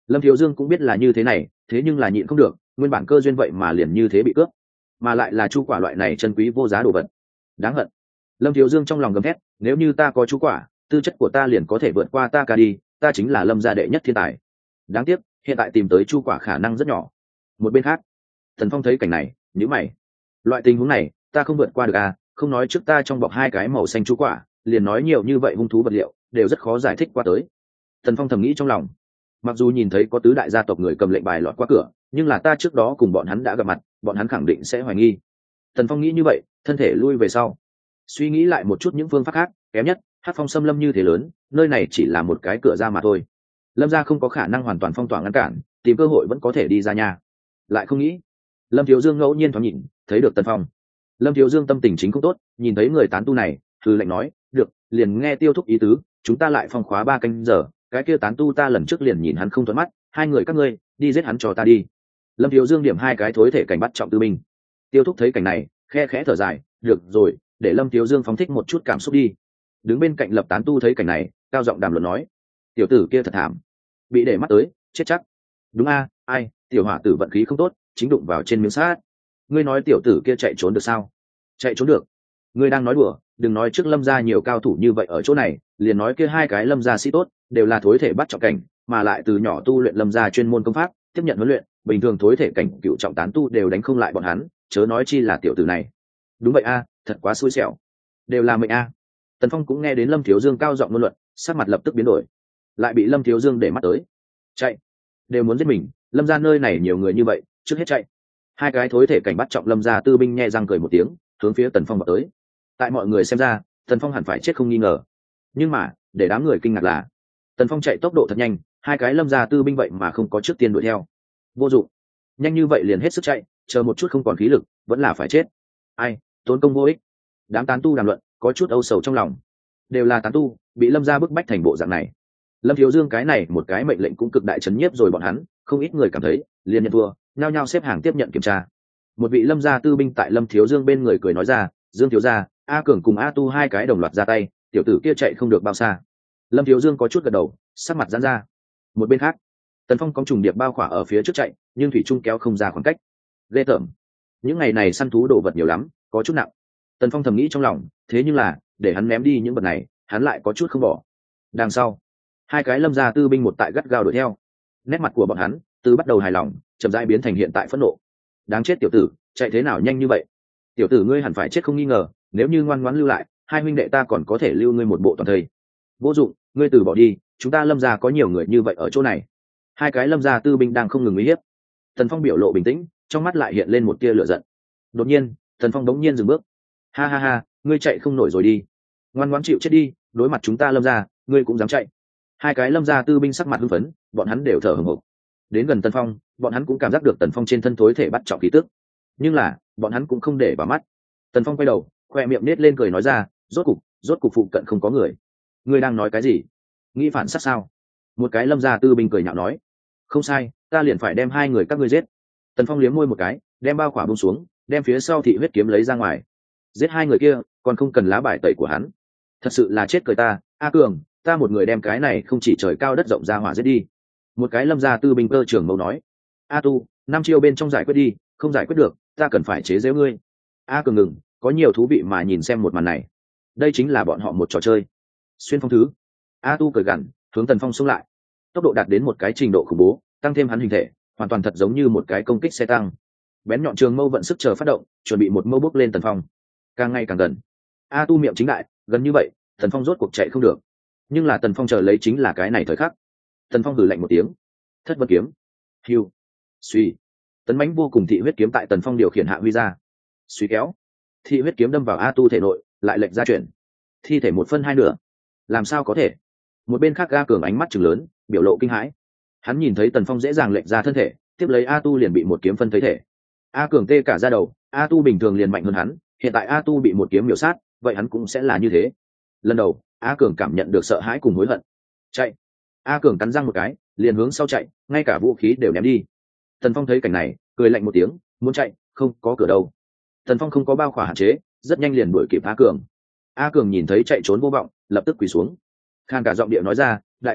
[SPEAKER 1] Lâm Thiếu Dương cũng biết là như thế này, thế nhưng là nhịn không được, nguyên bản cơ duyên vậy mà liền như thế bị cướp, mà lại là chu quả loại này chân quý vô giá đồ vật, đáng hận. Lâm Thiếu Dương trong lòng gầm thét, nếu như ta có chu quả, tư chất của ta liền có thể vượt qua ta cả đi, ta chính là Lâm gia đệ nhất thiên tài. Đáng tiếc hiện tại tìm tới chu quả khả năng rất nhỏ. Một bên khác, Tần Phong thấy cảnh này, nhíu mày. Loại tình huống này ta không vượt qua được à, không nói trước ta trong bọc hai cái màu xanh chu quả, liền nói nhiều như vậy hung thú vật liệu đều rất khó giải thích qua tới. Tần Phong thầm nghĩ trong lòng, mặc dù nhìn thấy có tứ đại gia tộc người cầm lệnh bài lọt qua cửa, nhưng là ta trước đó cùng bọn hắn đã gặp mặt, bọn hắn khẳng định sẽ hoài nghi. Tần Phong nghĩ như vậy, thân thể lui về sau, suy nghĩ lại một chút những phương pháp khác. Kém nhất, Hắc Phong xâm lâm như thế lớn, nơi này chỉ là một cái cửa ra mà thôi, Lâm gia không có khả năng hoàn toàn phong tỏa ngăn cản, tìm cơ hội vẫn có thể đi ra nhà. Lại không nghĩ, Lâm Thiếu Dương ngẫu nhiên thoáng nhìn thấy được Tần Phong. Lâm Thiếu Dương tâm tình chính không tốt, nhìn thấy người tán tu này, thư lệnh nói, được, liền nghe Tiêu Thúc ý tứ, chúng ta lại phong khóa 3 canh giờ, cái kia tán tu ta lần trước liền nhìn hắn không thuận mắt, hai người các ngươi đi giết hắn cho ta đi. Lâm Thiếu Dương điểm hai cái thối thể cảnh bắt trọng tư binh. Tiêu Thúc thấy cảnh này, khe khẽ thở dài, được rồi, để Lâm Thiếu Dương phóng thích một chút cảm xúc đi. Đứng bên cạnh Lập tán tu thấy cảnh này, cao giọng đàm luận nói, tiểu tử kia thật thảm, bị để mắt tới, chết chắc. Đúng a, ai, tiểu hỏa tử vận khí không tốt, chính đụng vào trên miếng sát. Ngươi nói tiểu tử kia chạy trốn được sao? Chạy trốn được? Ngươi đang nói đùa, đừng nói trước Lâm gia nhiều cao thủ như vậy ở chỗ này, liền nói kia hai cái Lâm gia sĩ tốt, đều là thối thể bắt trọng cảnh, mà lại từ nhỏ tu luyện Lâm gia chuyên môn công pháp, tiếp nhận huấn luyện, bình thường thối thể cảnh cựu trọng tán tu đều đánh không lại bọn hắn, chớ nói chi là tiểu tử này. Đúng vậy a, thật quá xui xẻo. Đều là mệnh a. Tần Phong cũng nghe đến Lâm Thiếu Dương cao giọng ngôn luận, sắc mặt lập tức biến đổi, lại bị Lâm Thiếu Dương để mắt tới. Chạy, đều muốn giết mình, Lâm gia nơi này nhiều người như vậy, trước hết chạy. Hai cái thối thể cảnh bắt trọng Lâm gia tư binh nhẹ răng cười một tiếng, hướng phía Tần Phong vào tới. Tại mọi người xem ra, Tần Phong hẳn phải chết không nghi ngờ, nhưng mà để đám người kinh ngạc là Tần Phong chạy tốc độ thật nhanh, hai cái Lâm gia tư binh vậy mà không có trước tiên đuổi theo. Vô dụng, nhanh như vậy liền hết sức chạy, chờ một chút không còn khí lực, vẫn là phải chết. Ai, tốn công vô ích. Đám tán tu đàm luận, có chút âu sầu trong lòng. Đều là tán tu, bị Lâm gia bức bách thành bộ dạng này. Lâm Thiếu Dương cái này một cái mệnh lệnh cũng cực đại chấn nhiếp rồi bọn hắn, không ít người cảm thấy liền nhận thua, nhao nhao xếp hàng tiếp nhận kiểm tra. Một vị Lâm gia tư binh tại Lâm Thiếu Dương bên người cười nói ra, Dương thiếu gia, A Cường cùng A Tu hai cái đồng loạt ra tay, tiểu tử kia chạy không được bao xa. Lâm Thiếu Dương có chút gật đầu, sắc mặt giãn ra. Một bên khác, Tần Phong cong trùng điệp bao khỏa ở phía trước chạy, nhưng thủy trung kéo không ra khoảng cách. Ghê tởm, những ngày này săn thú đồ vật nhiều lắm, có chút nặng. Tần Phong thầm nghĩ trong lòng, thế nhưng là để hắn ném đi những vật này, hắn lại có chút không bỏ. Đằng sau, hai cái Lâm gia tư binh một tại gắt gao đuổi theo. Nét mặt của bọn hắn từ bắt đầu hài lòng, chậm rãi biến thành hiện tại phẫn nộ. Đáng chết tiểu tử, chạy thế nào nhanh như vậy? Tiểu tử ngươi hẳn phải chết không nghi ngờ, nếu như ngoan ngoãn lưu lại, hai huynh đệ ta còn có thể lưu ngươi một bộ toàn thây. Vô dụng, ngươi từ bỏ đi, chúng ta Lâm gia có nhiều người như vậy ở chỗ này. Hai cái Lâm gia tư binh đang không ngừng uy hiếp. Tần Phong biểu lộ bình tĩnh, trong mắt lại hiện lên một tia lửa giận. Đột nhiên, Tần Phong đống nhiên dừng bước. Ha ha ha, ngươi chạy không nổi rồi đi, ngoan ngoãn chịu chết đi, đối mặt chúng ta Lâm gia, ngươi cũng dám chạy? Hai cái Lâm gia tư binh sắc mặt hưng phấn, bọn hắn đều thở hổn hộc. Đến gần Tần Phong, bọn hắn cũng cảm giác được Tần Phong trên thân thối thể bắt trọng khí tức, nhưng là bọn hắn cũng không để vào mắt. Tần Phong quay đầu, khoe miệng nết lên cười nói ra, rốt cục phụ cận không có người. Ngươi đang nói cái gì? Nghĩ phản sát sao? Một cái Lâm gia tư binh cười nhạo nói, không sai, ta liền phải đem hai người các ngươi giết. Tần Phong liếm môi một cái, đem bao khỏa buông xuống, đem phía sau thị huyết kiếm lấy ra ngoài. Giết hai người kia, còn không cần lá bài tẩy của hắn. Thật sự là chết cười ta, A Cường, ta một người đem cái này không chỉ trời cao đất rộng ra hỏa giết đi. Một cái Lâm gia tư binh cơ trưởng mâu nói, A Tu, 5 chiêu bên trong giải quyết đi, không giải quyết được, ta cần phải chế giễu ngươi. A Cường ngừng, có nhiều thú vị mà nhìn xem một màn này. Đây chính là bọn họ một trò chơi. Xuyên phong thứ. A Tu cười gằn, hướng Tần Phong xông lại. Tốc độ đạt đến một cái trình độ khủng bố, tăng thêm hắn hình thể, hoàn toàn thật giống như một cái công kích xe tăng. Bén nhọn trường mâu vận sức chờ phát động, chuẩn bị một mâu bước lên Tần Phong. Càng ngày càng gần. A Tu miệng chính đại, gần như vậy, Tần Phong rốt cuộc chạy không được. Nhưng là Tần Phong chờ lấy chính là cái này thời khắc. Tần Phong hừ lạnh một tiếng, thất vân kiếm, hiu, suy, tấn mãnh vô cùng thị huyết kiếm tại Tần Phong điều khiển hạ huy ra. Suy kéo, thị huyết kiếm đâm vào A Tu thể nội, lại lệch ra chuyển, thi thể một phân hai nửa. Làm sao có thể? Một bên khác A Cường ánh mắt trừng lớn, biểu lộ kinh hãi. Hắn nhìn thấy Tần Phong dễ dàng lệch ra thân thể, tiếp lấy A Tu liền bị một kiếm phân thấy thể. A Cường tê cả da đầu, A Tu bình thường liền mạnh hơn hắn, hiện tại A Tu bị một kiếm miểu sát, vậy hắn cũng sẽ là như thế. Lần đầu, A Cường cảm nhận được sợ hãi cùng hối hận. Chạy! A Cường cắn răng một cái, liền hướng sau chạy, ngay cả vũ khí đều ném đi. Tần Phong thấy cảnh này, cười lạnh một tiếng, muốn chạy, không có cửa đâu. Tần Phong không có bao khỏa hạn chế, rất nhanh liền đuổi kịp A Cường. A Cường nhìn thấy chạy trốn vô vọng, lập tức quỳ xuống, khan cả giọng điệu nói ra, đại ca,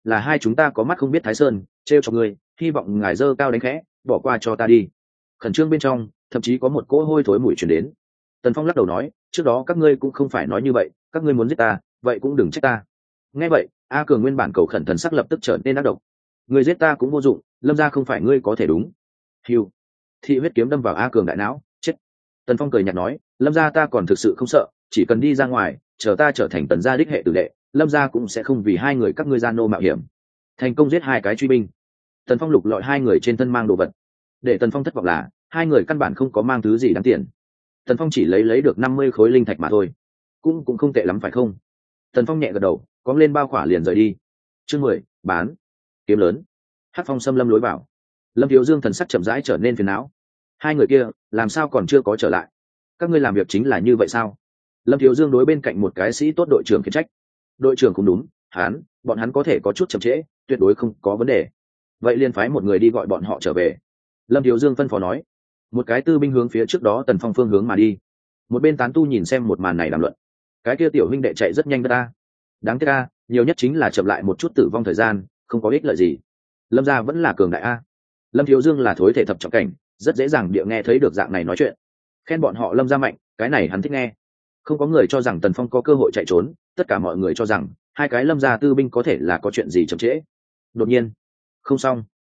[SPEAKER 1] là hai chúng ta có mắt không biết thái sơn, trêu cho ngươi, hy vọng ngài dơ cao đánh khẽ, bỏ qua cho ta đi. Khẩn trương bên trong thậm chí có một cỗ hôi thối mùi chuyển đến. Tần Phong lắc đầu nói, trước đó các ngươi cũng không phải nói như vậy, các ngươi muốn giết ta, vậy cũng đừng trách ta. Nghe vậy, A Cường nguyên bản cầu khẩn thần sắc lập tức trở nên ác độc. Ngươi giết ta cũng vô dụng, Lâm gia không phải ngươi có thể đúng. Hiu. Thị huyết kiếm đâm vào A Cường đại não, chết. Tần Phong cười nhạt nói, Lâm gia ta còn thực sự không sợ, chỉ cần đi ra ngoài, chờ ta trở thành Tần gia đích hệ tử đệ, Lâm gia cũng sẽ không vì hai người các ngươi gian nô mạo hiểm. Thành công giết hai cái truy binh. Tần Phong lục lọi hai người trên thân mang đồ vật. Để Tần Phong thất vọng là, hai người căn bản không có mang thứ gì đáng tiền. Tần Phong chỉ lấy được 50 khối linh thạch mà thôi, cũng không tệ lắm phải không? Tần Phong nhẹ gật đầu, cóng lên bao khỏa liền rời đi. Chương 10, bán kiếm lớn. Hắc Phong xâm lâm lối vào. Lâm Thiếu Dương thần sắc chậm rãi trở nên phiền não. Hai người kia làm sao còn chưa có trở lại? Các ngươi làm việc chính là như vậy sao? Lâm Thiếu Dương đối bên cạnh một cái sĩ tốt đội trưởng khiển trách. Đội trưởng cũng đúng, bọn hắn có thể có chút chậm trễ, tuyệt đối không có vấn đề. Vậy liền phái một người đi gọi bọn họ trở về. Lâm Thiếu Dương phân phó nói. Một cái tư binh hướng phía trước đó Tần Phong phương hướng mà đi. Một bên tán tu nhìn xem một màn này đàm luận. Cái kia tiểu huynh đệ chạy rất nhanh ta. Đáng tiếc a, nhiều nhất chính là chậm lại một chút tử vong thời gian, không có ích lợi gì. Lâm gia vẫn là cường đại a. Lâm Thiếu Dương là thối thể thập trọng cảnh, rất dễ dàng địa nghe thấy được dạng này nói chuyện. Khen bọn họ Lâm gia mạnh, cái này hắn thích nghe. Không có người cho rằng Tần Phong có cơ hội chạy trốn, tất cả mọi người cho rằng hai cái Lâm gia tư binh có thể là có chuyện gì chậm trễ. Đột nhiên, không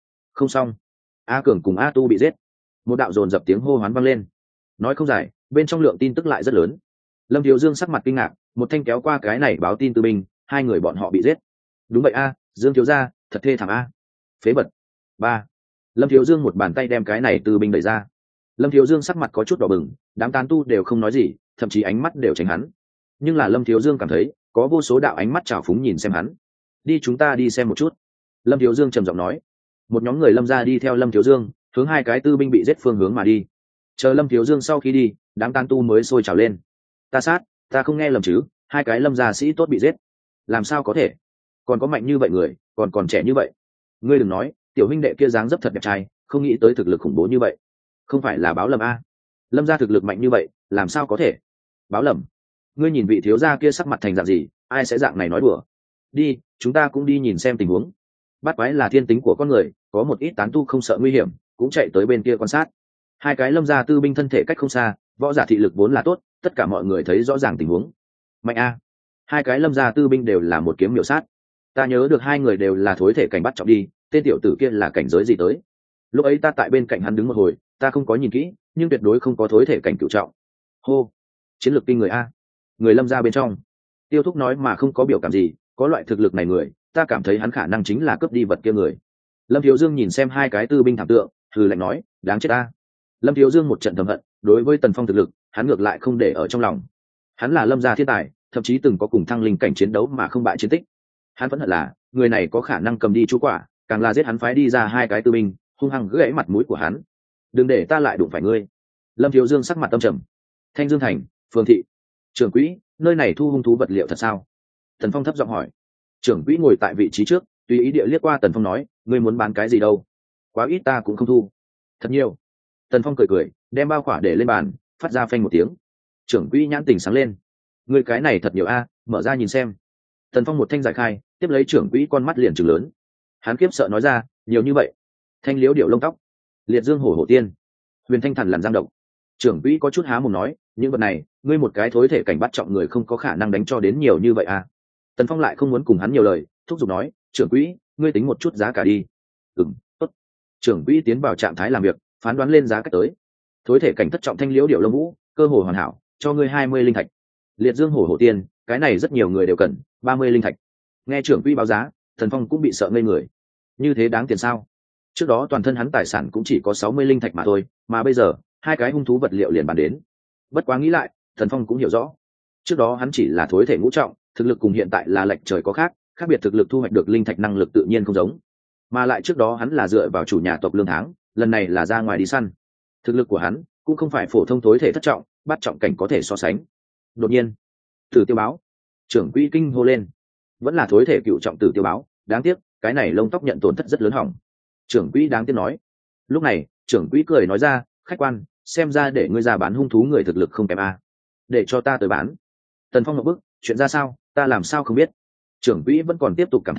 [SPEAKER 1] xong, A Cường cùng A Tu bị giết. Một đạo dồn dập tiếng hô hoán vang lên. Nói không dài, bên trong lượng tin tức lại rất lớn. Lâm Thiếu Dương sắc mặt kinh ngạc, một thanh kéo qua cái này báo tin tư binh, hai người bọn họ bị giết. Đúng vậy a, Dương thiếu gia, thật thê thảm a. Phế vật. Ba. Lâm Thiếu Dương một bàn tay đem cái này tư binh đẩy ra. Lâm Thiếu Dương sắc mặt có chút đỏ bừng, đám tán tu đều không nói gì, thậm chí ánh mắt đều tránh hắn. Nhưng là Lâm Thiếu Dương cảm thấy có vô số đạo ánh mắt trào phúng nhìn xem hắn. Đi, chúng ta đi xem một chút. Lâm Thiếu Dương trầm giọng nói. Một nhóm người Lâm gia đi theo Lâm Thiếu Dương, hướng hai cái tư binh bị giết phương hướng mà đi. Chờ Lâm Thiếu Dương sau khi đi, đám tán tu mới sôi trào lên. Ta sát, ta không nghe lầm chứ? Hai cái Lâm gia sĩ tốt bị giết, làm sao có thể? Còn có mạnh như vậy người, còn trẻ như vậy. Ngươi đừng nói, tiểu huynh đệ kia dáng dấp thật đẹp trai, không nghĩ tới thực lực khủng bố như vậy. Không phải là báo lầm a? Lâm gia thực lực mạnh như vậy, làm sao có thể? Báo lầm? Ngươi nhìn vị thiếu gia kia sắc mặt thành dạng gì, ai sẽ dạng này nói đùa? Đi, chúng ta cũng đi nhìn xem tình huống. Bắt quái là thiên tính của con người, có một ít tán tu không sợ nguy hiểm, cũng chạy tới bên kia quan sát. Hai cái Lâm gia tư binh thân thể cách không xa, võ giả thị lực vốn là tốt, tất cả mọi người thấy rõ ràng tình huống. Mạnh a! Hai cái Lâm gia tư binh đều là một kiếm miểu sát. Ta nhớ được hai người đều là thối thể cảnh bắt trọng đi, tên tiểu tử kia là cảnh giới gì tới? Lúc ấy ta tại bên cạnh hắn đứng một hồi, ta không có nhìn kỹ, nhưng tuyệt đối không có thối thể cảnh cửu trọng. Hô! Chiến lược kinh người a! Người Lâm gia bên trong. Tiêu Thúc nói mà không có biểu cảm gì, có loại thực lực này người, ta cảm thấy hắn khả năng chính là cướp đi vật kia người. Lâm Thiếu Dương nhìn xem hai cái tư binh thảm tượng, hừ lạnh nói, đáng chết ta. Lâm Thiếu Dương một trận thầm hận, đối với Tần Phong thực lực, hắn ngược lại không để ở trong lòng. Hắn là Lâm gia thiên tài, thậm chí từng có cùng thăng linh cảnh chiến đấu mà không bại chiến tích. Hắn vẫn hận là người này có khả năng cầm đi chú quả, càng là giết hắn phái đi ra hai cái tư binh, hung hăng gãy mặt mũi của hắn. Đừng để ta lại đụng phải ngươi. Lâm Thiếu Dương sắc mặt tâm trầm. Thanh Dương thành, phường thị, trưởng quỹ, nơi này thu hung thú vật liệu thật sao? Tần Phong thấp giọng hỏi. Trưởng quỹ ngồi tại vị trí trước, tùy ý địa liếc qua Tần Phong nói, ngươi muốn bán cái gì đâu? Quá ít ta cũng không thu. Thật nhiều. Tần Phong cười cười, đem bao khỏa để lên bàn, phát ra phanh một tiếng. Trưởng quỹ nhãn tình sáng lên. Ngươi cái này thật nhiều a, mở ra nhìn xem. Tần Phong một thanh giải khai, tiếp lấy trưởng quỹ con mắt liền trừng lớn. Hắn kiếp sợ nói ra, nhiều như vậy. Thanh liễu điệu lông tóc, liệt dương hổ hổ tiên, huyền thanh thần làn giang độc. Trưởng quỹ có chút há mồm nói, những vật này, ngươi một cái thối thể cảnh bắt trọng người không có khả năng đánh cho đến nhiều như vậy à? Tần Phong lại không muốn cùng hắn nhiều lời, thúc giục nói, trưởng quỹ, ngươi tính một chút giá cả đi. Tốt. Trưởng quỹ tiến vào trạng thái làm việc, phán đoán lên giá cách tới. Thối thể cảnh thất trọng thanh liễu điệu lông vũ, cơ hồ hoàn hảo, cho ngươi 20 linh thạch. Liệt dương hổ hổ tiên, cái này rất nhiều người đều cần, 30 linh thạch. Nghe trưởng quỹ báo giá, Tần Phong cũng bị sợ ngây người. Như thế đáng tiền sao? Trước đó toàn thân hắn tài sản cũng chỉ có 60 linh thạch mà thôi, mà bây giờ hai cái hung thú vật liệu liền bàn đến. Bất quá nghĩ lại, Tần Phong cũng hiểu rõ. Trước đó hắn chỉ là thối thể ngũ trọng, thực lực cùng hiện tại là lệch trời có khác biệt thực lực thu hoạch được linh thạch năng lực tự nhiên không giống. Mà lại trước đó hắn là dựa vào chủ nhà tộc lương tháng, lần này là ra ngoài đi săn. Thực lực của hắn cũng không phải phổ thông thối thể thất trọng, bắt trọng cảnh có thể so sánh. Đột nhiên, Tử Tiêu báo, trưởng quỹ kinh hô lên. Vẫn là thối thể cựu trọng Tử Tiêu báo, đáng tiếc, cái này lông tóc nhận tổn thất rất lớn hỏng. Trưởng quỹ đáng tiếc nói. Lúc này, trưởng quỹ cười nói ra, khách quan, xem ra để ngươi ra bán hung thú người thực lực không kém a. Để cho ta tới bán. Tần Phong một bức, chuyện ra sao, ta làm sao không biết. Trưởng quỹ vẫn còn tiếp tục cảm thán,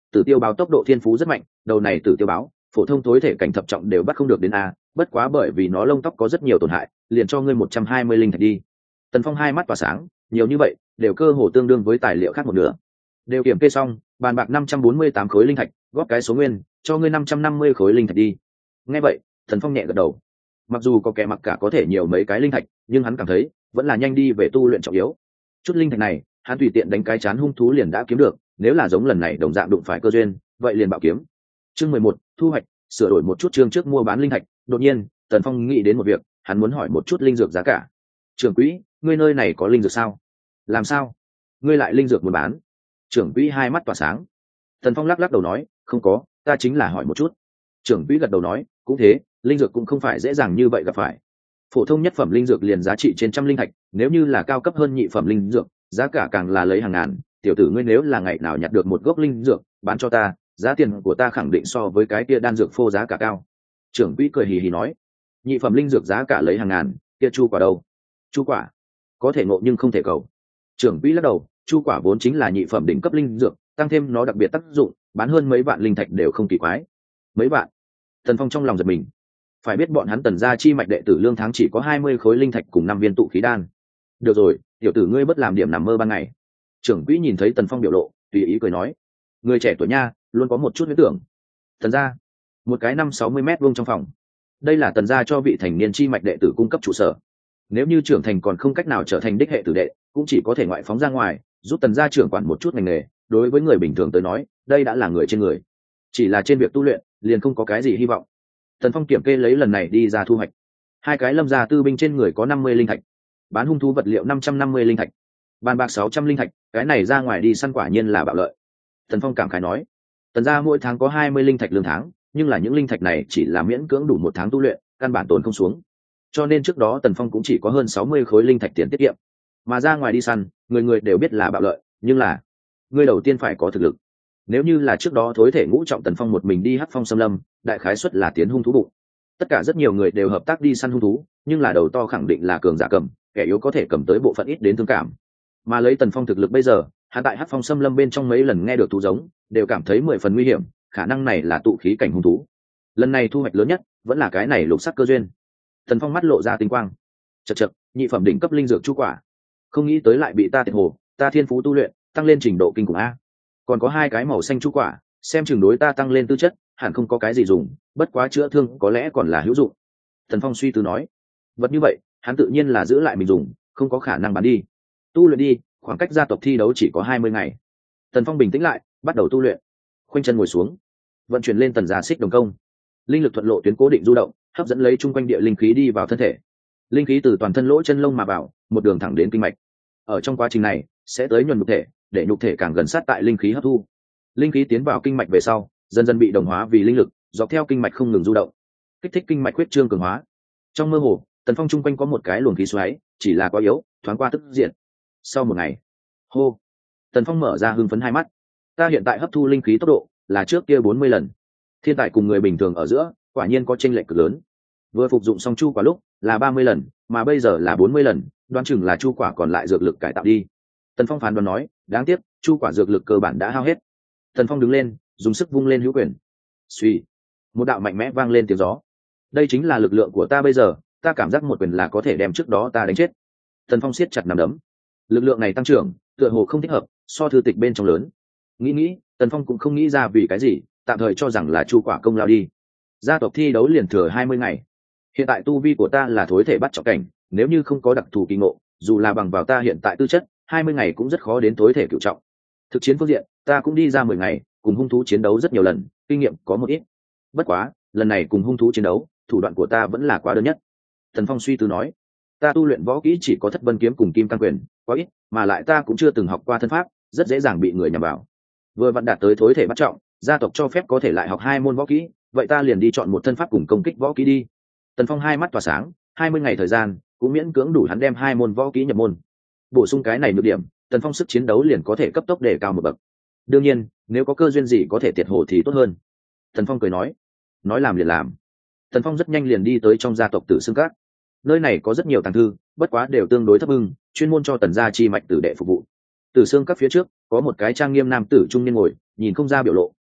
[SPEAKER 1] Tử tiêu báo tốc độ thiên phú rất mạnh, đầu này tử tiêu báo phổ thông tối thể cảnh thập trọng đều bắt không được đến a, bất quá bởi vì nó lông tóc có rất nhiều tổn hại, liền cho ngươi 120 linh thạch đi. Tần Phong hai mắt tỏa sáng, nhiều như vậy đều cơ hồ tương đương với tài liệu khác một nửa. Đều kiểm kê xong, bàn bạc 548 khối linh thạch, góp cái số nguyên, cho ngươi 550 khối linh thạch đi. Nghe vậy, Tần Phong nhẹ gật đầu. Mặc dù có kẻ mặc cả có thể nhiều mấy cái linh thạch, nhưng hắn cảm thấy vẫn là nhanh đi về tu luyện trọng yếu. Chút linh thạch này, hắn tùy tiện đánh cái chán hung thú liền đã kiếm được, nếu là giống lần này đồng dạng đụng phải cơ duyên, vậy liền bạo kiếm. Chương 11, thu hoạch, sửa đổi một chút chương trước mua bán linh thạch. Đột nhiên, Tần Phong nghĩ đến một việc, hắn muốn hỏi một chút linh dược giá cả. Trưởng quỹ, ngươi nơi này có linh dược sao? Làm sao? Ngươi lại linh dược muốn bán? Trưởng quỹ hai mắt tỏa sáng. Tần Phong lắc lắc đầu nói, không có, ta chính là hỏi một chút. Trưởng quỹ gật đầu nói, cũng thế, linh dược cũng không phải dễ dàng như vậy gặp phải. Phổ thông nhất phẩm linh dược liền giá trị trên trăm linh thạch, nếu như là cao cấp hơn nhị phẩm linh dược, giá cả càng là lấy hàng ngàn. Tiểu tử ngươi nếu là ngày nào nhặt được một gốc linh dược, bán cho ta, giá tiền của ta khẳng định so với cái kia đan dược phô giá cả cao. Trưởng quỹ cười hì hì nói, nhị phẩm linh dược giá cả lấy hàng ngàn, kia chu quả đâu? Chu quả có thể ngộ nhưng không thể cầu. Trưởng quỹ lắc đầu, chu quả vốn chính là nhị phẩm đỉnh cấp linh dược, tăng thêm nó đặc biệt tác dụng, bán hơn mấy vạn linh thạch đều không kỳ quái. Mấy vạn? Tần Phong trong lòng giật mình. Phải biết bọn hắn Tần gia chi mạch đệ tử lương tháng chỉ có 20 khối linh thạch cùng 5 viên tụ khí đan. Được rồi, tiểu tử ngươi bất làm điểm nằm mơ ban ngày. Trưởng quỹ nhìn thấy Tần Phong biểu lộ, tùy ý cười nói, người trẻ tuổi nha, luôn có một chút huyễn tưởng. Tần gia, một cái 5-60 mét vuông trong phòng. Đây là Tần gia cho vị thành niên chi mạch đệ tử cung cấp trụ sở. Nếu như trưởng thành còn không cách nào trở thành đích hệ tử đệ, cũng chỉ có thể ngoại phóng ra ngoài, giúp Tần gia trưởng quản một chút ngành nghề. Đối với người bình thường tới nói, đây đã là người trên người. Chỉ là trên việc tu luyện, liền không có cái gì hy vọng. Tần Phong kiểm kê lấy lần này đi ra thu hoạch. Hai cái lâm gia tư binh trên người có 50 linh thạch, bán hung thú vật liệu 550 linh thạch, bàn bạc 600 linh thạch, cái này ra ngoài đi săn quả nhiên là bạo lợi. Tần Phong cảm khái nói, Tần gia mỗi tháng có 20 linh thạch lương tháng, nhưng là những linh thạch này chỉ là miễn cưỡng đủ một tháng tu luyện, căn bản tốn không xuống. Cho nên trước đó Tần Phong cũng chỉ có hơn 60 khối linh thạch tiền tiết kiệm. Mà ra ngoài đi săn, người người đều biết là bạo lợi, nhưng là người đầu tiên phải có thực lực. Nếu như là trước đó thối thể ngũ trọng Tần Phong một mình đi hắc phong xâm lâm, đại khái suất là tiến hung thú bụng. Tất cả rất nhiều người đều hợp tác đi săn hung thú, nhưng là đầu to khẳng định là cường giả cầm, kẻ yếu có thể cầm tới bộ phận ít đến thương cảm. Mà lấy Tần Phong thực lực bây giờ, hắn tại hắc phong xâm lâm bên trong mấy lần nghe được thú giống, đều cảm thấy 10 phần nguy hiểm, khả năng này là tụ khí cảnh hung thú. Lần này thu hoạch lớn nhất vẫn là cái này lục sắc cơ duyên. Tần Phong mắt lộ ra tinh quang. Chậc chậc, nhị phẩm đỉnh cấp linh dược chu quả, không nghĩ tới lại bị ta tiệt hồ, ta thiên phú tu luyện tăng lên trình độ kinh khủng a. Còn có hai cái màu xanh chu quả, xem chừng đối ta tăng lên tư chất, hẳn không có cái gì dùng, bất quá chữa thương có lẽ còn là hữu dụng. Tần Phong suy tư nói, vật như vậy hắn tự nhiên là giữ lại mình dùng, không có khả năng bán đi. Tu luyện đi, khoảng cách gia tộc thi đấu chỉ có 20 ngày. Tần Phong bình tĩnh lại, bắt đầu tu luyện. Khoanh chân ngồi xuống, vận chuyển lên tần gia xích đồng công, linh lực thuận lộ tuyến cố định du động, hấp dẫn lấy chung quanh địa linh khí đi vào thân thể. Linh khí từ toàn thân lỗ chân lông mà vào, một đường thẳng đến kinh mạch. Ở trong quá trình này sẽ tới nhuần nhục thể, để nhục thể càng gần sát tại linh khí hấp thu. Linh khí tiến vào kinh mạch về sau, dần dần bị đồng hóa vì linh lực, dọc theo kinh mạch không ngừng du động, kích thích kinh mạch huyết trương cường hóa. Trong mơ hồ, Tần Phong chung quanh có một cái luồng khí xoáy, chỉ là quá yếu, thoáng qua tức diệt. Sau một ngày, hô, Tần Phong mở ra hưng phấn hai mắt. Ta hiện tại hấp thu linh khí tốc độ là trước kia 40 lần. Thiên tài cùng người bình thường ở giữa, quả nhiên có chênh lệch cực lớn. Vừa phục dụng xong chu quả lúc là 30 lần, mà bây giờ là 40 lần, đoán chừng là chu quả còn lại dược lực cải tạo đi. Tần Phong phán đoán nói, đáng tiếc, chu quả dược lực cơ bản đã hao hết. Tần Phong đứng lên, dùng sức vung lên hữu quyền. Suy, một đạo mạnh mẽ vang lên tiếng gió. Đây chính là lực lượng của ta bây giờ, ta cảm giác một quyền là có thể đem trước đó ta đánh chết. Tần Phong siết chặt nắm đấm. Lực lượng này tăng trưởng, tựa hồ không thích hợp, so thư tịch bên trong lớn. Nghĩ, Tần Phong cũng không nghĩ ra vì cái gì, tạm thời cho rằng là chu quả công lao đi. Gia tộc thi đấu liền thừa 20 ngày. Hiện tại tu vi của ta là thối thể bắt trọng cảnh, nếu như không có đặc thù kỳ ngộ, dù là bằng vào ta hiện tại tư chất, 20 ngày cũng rất khó đến thối thể cửu trọng. Thực chiến phương diện, ta cũng đi ra 10 ngày, cùng hung thú chiến đấu rất nhiều lần, kinh nghiệm có một ít. Bất quá, lần này cùng hung thú chiến đấu, thủ đoạn của ta vẫn là quá đơn nhất. Tần Phong suy tư nói, ta tu luyện võ kỹ chỉ có Thất Vân kiếm cùng Kim Cang quyền, quá ít, mà lại ta cũng chưa từng học qua thân pháp, rất dễ dàng bị người nhầm vào. Vừa vặn đạt tới thối thể bắt trọng, gia tộc cho phép có thể lại học 2 môn võ kỹ, vậy ta liền đi chọn một thân pháp cùng công kích võ kỹ đi. Tần Phong hai mắt tỏa sáng, 20 ngày thời gian cũng miễn cưỡng đủ hắn đem 2 môn võ kỹ nhập môn. Bổ sung cái này nhược điểm, Tần Phong sức chiến đấu liền có thể cấp tốc để cao một bậc. Đương nhiên, nếu có cơ duyên gì có thể tiệt hổ thì tốt hơn. Tần Phong cười nói làm liền làm. Tần Phong rất nhanh liền đi tới trong gia tộc Tử Xương Các. Nơi này có rất nhiều tàng thư, bất quá đều tương đối thấp hưng, chuyên môn cho Tần gia chi mạch tử đệ phục vụ. Tử Xương Các phía trước có một cái trang nghiêm nam tử trung niên ngồi, nhìn không ra biểu lộ,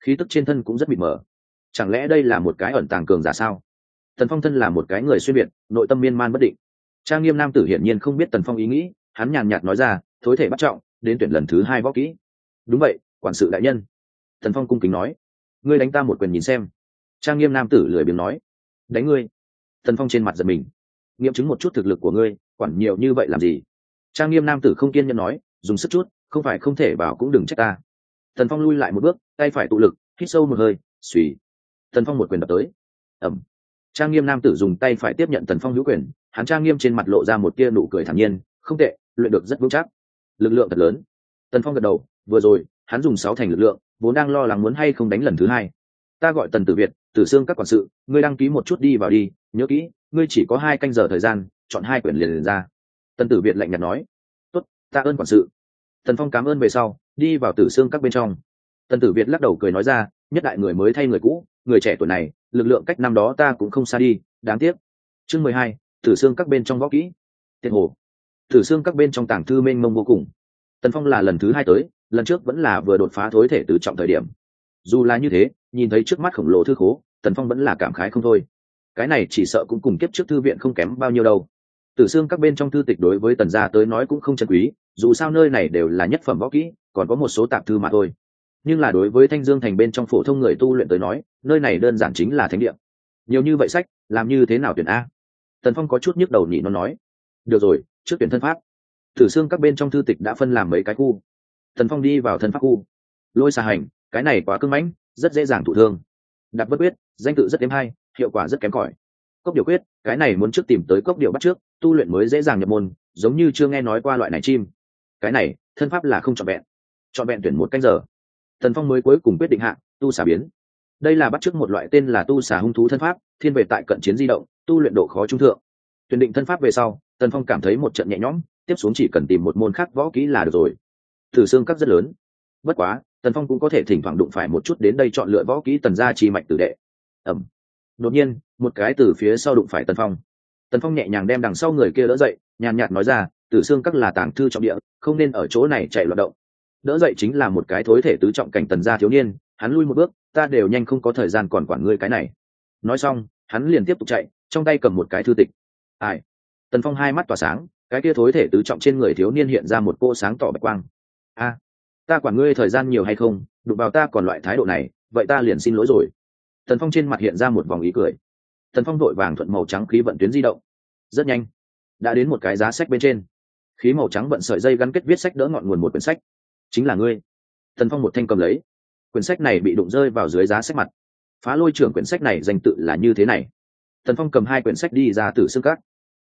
[SPEAKER 1] khí tức trên thân cũng rất mịt mờ. Chẳng lẽ đây là một cái ẩn tàng cường giả sao? Tần Phong thân là một cái người xuyên việt, nội tâm miên man bất định. Trang nghiêm nam tử hiển nhiên không biết Tần Phong ý nghĩ, hắn nhàn nhạt nói ra, thối thể bắt trọng, đến tuyển lần thứ 2 võ kỹ. Đúng vậy, quản sự đại nhân. Tần Phong cung kính nói, ngươi đánh ta một quyền nhìn xem. Trang nghiêm nam tử lười biếng nói, đánh ngươi. Tần Phong trên mặt giật mình, nghiệm chứng một chút thực lực của ngươi, quản nhiều như vậy làm gì? Trang nghiêm nam tử không kiên nhẫn nói, dùng sức chút, không phải không thể bảo cũng đừng trách ta. Tần Phong lui lại một bước, tay phải tụ lực, hít sâu một hơi, xùy. Tần Phong một quyền đập tới. Ẩm. Trang nghiêm nam tử dùng tay phải tiếp nhận Tần Phong hữu quyền, hắn trang nghiêm trên mặt lộ ra một tia nụ cười thản nhiên, không tệ, luyện được rất vững chắc, lực lượng thật lớn. Tần Phong gật đầu, vừa rồi hắn dùng 6 thành lực lượng, vốn đang lo lắng muốn hay không đánh lần thứ 2. Ta gọi Tần Tử Việt, Tử Xương các quản sự, ngươi đăng ký một chút đi vào đi, nhớ kỹ, ngươi chỉ có 2 canh giờ thời gian, chọn 2 quyển liền ra. Tần Tử Việt lạnh nhạt nói, tốt, ta ơn quản sự. Tần Phong cảm ơn về sau, đi vào Tử Xương các bên trong. Tần Tử Việt lắc đầu cười nói ra, nhất đại người mới thay người cũ, người trẻ tuổi này, lực lượng cách năm đó ta cũng không xa đi, đáng tiếc. Chương 12, Tử Xương các bên trong võ kỹ. Tiệt hồ. Tử Xương các bên trong tàng thư mênh mông vô cùng. Tần Phong là lần thứ 2 tới, lần trước vẫn là vừa đột phá thối thể tứ trọng thời điểm. Dù là như thế, nhìn thấy trước mắt khổng lồ thư khố, Tần Phong vẫn là cảm khái không thôi. Cái này chỉ sợ cũng cùng kiếp trước thư viện không kém bao nhiêu đâu. Tử Xương các bên trong thư tịch đối với Tần gia tới nói cũng không chân quý, dù sao nơi này đều là nhất phẩm võ kỹ, còn có một số tạp thư mà thôi. Nhưng là đối với Thanh Dương thành bên trong phổ thông người tu luyện tới nói, nơi này đơn giản chính là thánh địa. Nhiều như vậy sách, làm như thế nào tuyển a? Tần Phong có chút nhức đầu nhị nó nói. Được rồi, trước tuyển thân pháp. Tử Xương các bên trong thư tịch đã phân làm mấy cái khu. Tần Phong đi vào thân pháp khu. Lôi xà hành, cái này quá cứng mãnh, rất dễ dàng thụ thương. Đạp bất quyết, danh tự rất êm hay, hiệu quả rất kém cỏi. Cốc điều quyết, cái này muốn trước tìm tới cốc điều bắt trước, tu luyện mới dễ dàng nhập môn, giống như chưa nghe nói qua loại này chim. Cái này, thân pháp là không trọn vẹn. Trọn vẹn tuyển 1 canh giờ. Tần Phong mới cuối cùng quyết định hạ, tu xà biến. Đây là bắt chước một loại tên là tu xà hung thú thân pháp, thiên về tại cận chiến di động, tu luyện độ khó trung thượng. Tuyển định thân pháp về sau, Tần Phong cảm thấy một trận nhẹ nhõm, tiếp xuống chỉ cần tìm một môn khác võ kỹ là được rồi. Tử Xương các rất lớn, bất quá Tần Phong cũng có thể thỉnh thoảng đụng phải một chút đến đây chọn lựa võ kỹ Tần gia chi mạch tử đệ. Ẩm. Đột nhiên, một cái từ phía sau đụng phải Tần Phong. Tần Phong nhẹ nhàng đem đằng sau người kia đỡ dậy, nhàn nhạt nói ra, Tử Xương các là tàng thư trọng địa, không nên ở chỗ này chạy loạn động. Đỡ dậy chính là một cái thối thể tứ trọng cảnh Tần gia thiếu niên, hắn lui một bước, ta đều nhanh không có thời gian còn quản ngươi cái này. Nói xong, hắn liền tiếp tục chạy, trong tay cầm một cái thư tịch. Ai? Tần Phong hai mắt tỏa sáng, cái kia thối thể tứ trọng trên người thiếu niên hiện ra một cô sáng tỏ bạch quang. A, ta quản ngươi thời gian nhiều hay không, đụng vào ta còn loại thái độ này, vậy ta liền xin lỗi rồi. Tần Phong trên mặt hiện ra một vòng ý cười. Tần Phong vội vàng thuận màu trắng khí vận tuyến di động, rất nhanh đã đến một cái giá sách bên trên. Khí màu trắng vận sợi dây gắn kết viết sách đỡ ngọn nguồn một quyển sách. Chính là ngươi. Tần Phong một thanh cầm lấy, quyển sách này bị đụng rơi vào dưới giá sách mặt. Phá Lôi trưởng quyển sách này danh tự là như thế này. Tần Phong cầm 2 quyển sách đi ra Tử Xương các.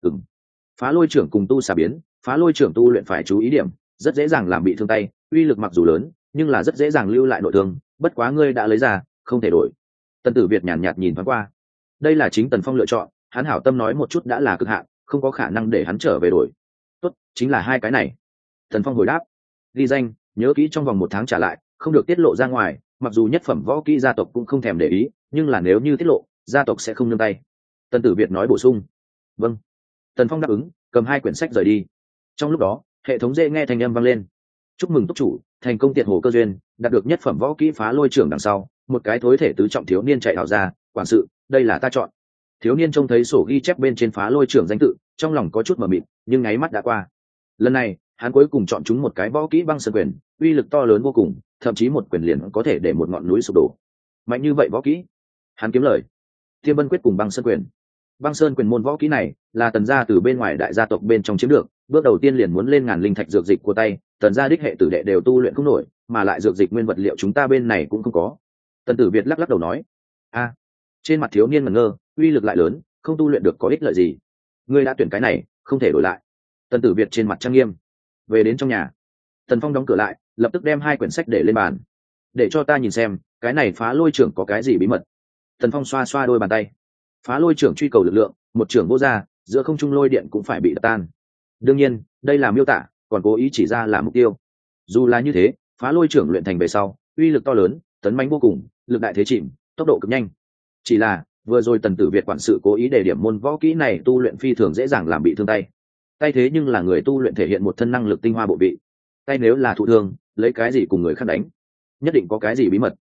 [SPEAKER 1] Phá Lôi trưởng cùng tu xà biến, Phá Lôi trưởng tu luyện phải chú ý điểm, rất dễ dàng làm bị thương tay, uy lực mặc dù lớn, nhưng là rất dễ dàng lưu lại nội thương, bất quá ngươi đã lấy ra, không thể đổi. Tần Tử Việt nhàn nhạt nhìn thoáng qua. Đây là chính Tần Phong lựa chọn, hắn hảo tâm nói một chút đã là cực hạn, không có khả năng để hắn trở về đổi. Tốt, chính là 2 cái này. Tần Phong hồi đáp. Ghi danh, nhớ kỹ trong vòng 1 tháng trả lại, không được tiết lộ ra ngoài, mặc dù nhất phẩm võ kỹ gia tộc cũng không thèm để ý, nhưng là nếu như tiết lộ, gia tộc sẽ không nương tay. Tần Tử Việt nói bổ sung. Vâng. Tần Phong đáp ứng, cầm 2 quyển sách rời đi. Trong lúc đó, hệ thống dễ nghe thanh âm vang lên. Chúc mừng túc chủ, thành công tiệt hồ cơ duyên, đạt được nhất phẩm võ kỹ Phá Lôi trưởng đằng sau, một cái thối thể tứ trọng thiếu niên chạy ảo ra, quản sự, đây là ta chọn. Thiếu niên trông thấy sổ ghi chép bên trên Phá Lôi trưởng danh tự, trong lòng có chút mờ mịt, nhưng nháy mắt đã qua. Lần này, hắn cuối cùng chọn chúng một cái võ kỹ Băng Sơn quyền, uy lực to lớn vô cùng, thậm chí một quyền liền có thể để một ngọn núi sụp đổ. Mạnh như vậy võ kỹ, hắn kiếm lời. Tiêm Bân quyết cùng Băng Sơn quyền. Băng Sơn quyền môn võ kỹ này là Tần gia từ bên ngoài đại gia tộc bên trong chiếm được, bước đầu tiên liền muốn lên ngàn linh thạch dược dịch của tay, Tần gia đích hệ tử đệ đều tu luyện không nổi, mà lại dược dịch nguyên vật liệu chúng ta bên này cũng không có. Tần Tử Việt lắc lắc đầu nói, a, trên mặt thiếu niên ngẩn ngơ, uy lực lại lớn, không tu luyện được có ích lợi gì. Ngươi đã tuyển cái này, không thể đổi lại. Tần Tử Việt trên mặt trang nghiêm. Về đến trong nhà, Tần Phong đóng cửa lại, lập tức đem 2 quyển sách để lên bàn. Để cho ta nhìn xem, cái này Phá Lôi trưởng có cái gì bí mật. Tần Phong xoa xoa đôi bàn tay. Phá Lôi trưởng truy cầu lực lượng, một trưởng vô ra, giữa không trung lôi điện cũng phải bị đập tan. Đương nhiên, đây là miêu tả, còn cố ý chỉ ra là mục tiêu. Dù là như thế, Phá Lôi trưởng luyện thành về sau, uy lực to lớn, tấn mãnh vô cùng, lực đại thế chìm, tốc độ cực nhanh. Chỉ là, vừa rồi Tần Tử Việt quản sự cố ý để điểm môn võ kỹ này tu luyện phi thường dễ dàng làm bị thương tay. Tay thế nhưng là người tu luyện thể hiện một thân năng lực tinh hoa bộ vị. Tay nếu là thụ thương, lấy cái gì cùng người khác đánh? Nhất định có cái gì bí mật.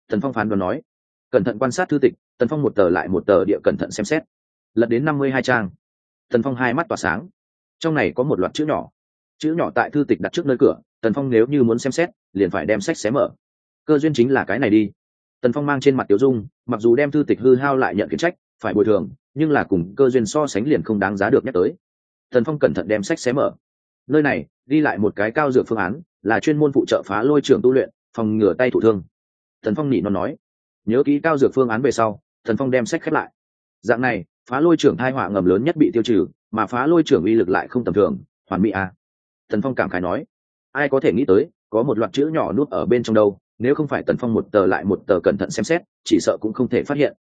[SPEAKER 1] Tần Phong phán đoán nói. Cẩn thận quan sát thư tịch, Tần Phong một tờ lại một tờ địa cẩn thận xem xét, lật đến 52 trang. Tần Phong hai mắt tỏa sáng, trong này có một loạt chữ nhỏ tại thư tịch đặt trước nơi cửa. Tần Phong nếu như muốn xem xét liền phải đem sách xé mở. Cơ duyên chính là cái này đi. Tần Phong mang trên mặt tiểu dung, mặc dù đem thư tịch hư hao lại nhận khiển trách, phải bồi thường, nhưng là cùng cơ duyên so sánh liền không đáng giá được nhắc tới. Tần Phong cẩn thận đem sách xé mở. Nơi này ghi lại một cái cao dược phương án, là chuyên môn phụ trợ phá lôi trưởng tu luyện, phòng ngừa tay thụ thương. Tần Phong nỉ non nói, nhớ kỹ cao dược phương án về sau, Tần Phong đem sách khép lại. Dạng này, phá lôi trưởng thai họa ngầm lớn nhất bị tiêu trừ, mà phá lôi trưởng uy lực lại không tầm thường, hoàn mỹ à. Tần Phong cảm khái nói, ai có thể nghĩ tới, có một loạt chữ nhỏ nuốt ở bên trong đâu, nếu không phải Tần Phong một tờ lại một tờ cẩn thận xem xét, chỉ sợ cũng không thể phát hiện.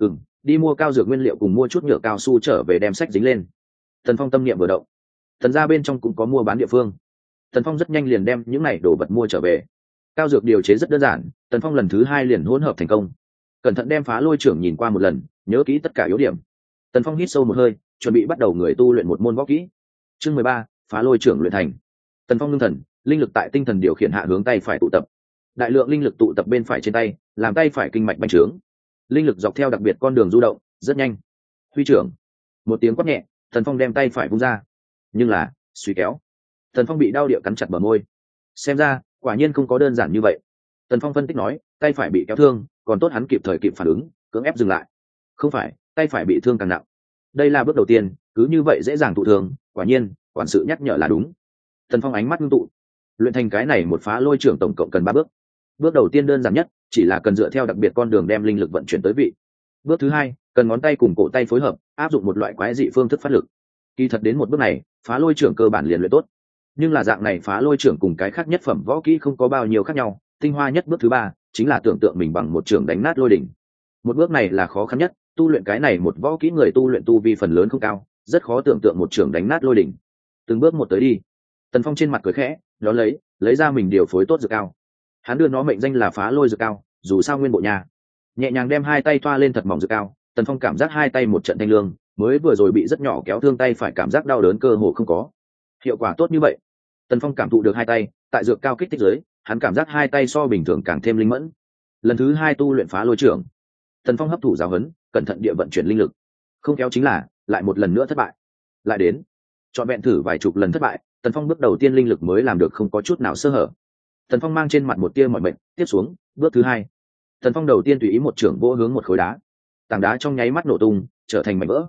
[SPEAKER 1] Đi mua cao dược nguyên liệu cùng mua chút nhựa cao su trở về đem sách dính lên. Tần Phong tâm niệm vừa động, Tần gia bên trong cũng có mua bán địa phương. Tần Phong rất nhanh liền đem những này đồ vật mua trở về. Cao dược điều chế rất đơn giản, Tần Phong lần thứ 2 liền hỗn hợp thành công. Cẩn thận đem phá lôi trưởng nhìn qua một lần, nhớ kỹ tất cả yếu điểm. Tần Phong hít sâu một hơi, chuẩn bị bắt đầu người tu luyện một môn võ kỹ. Chương 13, phá lôi trưởng luyện thành. Tần Phong ngưng thần, linh lực tại tinh thần điều khiển hạ hướng tay phải tụ tập. Đại lượng linh lực tụ tập bên phải trên tay, làm tay phải kinh mạch bành trướng. Linh lực dọc theo đặc biệt con đường du động, rất nhanh. Huy trưởng. Một tiếng quát nhẹ, Tần Phong đem tay phải vung ra. Nhưng là, suy kéo. Tần Phong bị đau địa cắn chặt bờ môi. Xem ra, quả nhiên không có đơn giản như vậy. Tần Phong phân tích nói, tay phải bị kéo thương, còn tốt hắn kịp thời kịp phản ứng, cưỡng ép dừng lại. Không phải, tay phải bị thương càng nặng. Đây là bước đầu tiên, cứ như vậy dễ dàng thụ thương, quả nhiên, quản sự nhắc nhở là đúng. Tần Phong ánh mắt ngưng tụ, luyện thành cái này một phá lôi trưởng tổng cộng cần 3 bước. Bước đầu tiên đơn giản nhất, chỉ là cần dựa theo đặc biệt con đường đem linh lực vận chuyển tới vị. Bước thứ 2, cần ngón tay cùng cổ tay phối hợp, áp dụng một loại quái dị phương thức phát lực. Kỳ thật đến một bước này, phá lôi trưởng cơ bản liền luyện tốt. Nhưng là dạng này phá lôi trưởng cùng cái khác nhất phẩm võ kỹ không có bao nhiêu khác nhau, tinh hoa nhất bước thứ 3, chính là tưởng tượng mình bằng một trưởng đánh nát lôi đỉnh. Một bước này là khó khăn nhất, tu luyện cái này một võ kỹ người tu luyện tu vi phần lớn không cao, rất khó tưởng tượng một trưởng đánh nát lôi đỉnh. Từng bước một tới đi. Tần Phong trên mặt cười khẽ, đó lấy ra mình điều phối tốt dược cao. Hắn đưa nó mệnh danh là phá lôi dược cao, dù sao nguyên bộ nhà. Nhẹ nhàng đem hai tay toa lên thật mỏng dược cao, Tần Phong cảm giác hai tay một trận thanh lương, mới vừa rồi bị rất nhỏ kéo thương tay phải cảm giác đau đớn cơ hồ không có. Hiệu quả tốt như vậy. Tần Phong cảm thụ được hai tay, tại dược cao kích thích dưới, hắn cảm giác hai tay so bình thường càng thêm linh mẫn. Lần thứ 2 tu luyện phá lôi trưởng, Tần Phong hấp thụ giáo huấn, cẩn thận địa vận chuyển linh lực. Không kéo chính là, lại một lần nữa thất bại. Lại đến, chọn vẹn thử vài chục lần thất bại, Tần Phong bước đầu tiên linh lực mới làm được không có chút nào sơ hở. Tần Phong mang trên mặt một tia mỏi mệt, tiếp xuống, bước thứ 2. Tần Phong đầu tiên tùy ý một trưởng vỗ hướng một khối đá. Tảng đá trong nháy mắt nổ tung, trở thành mảnh vỡ.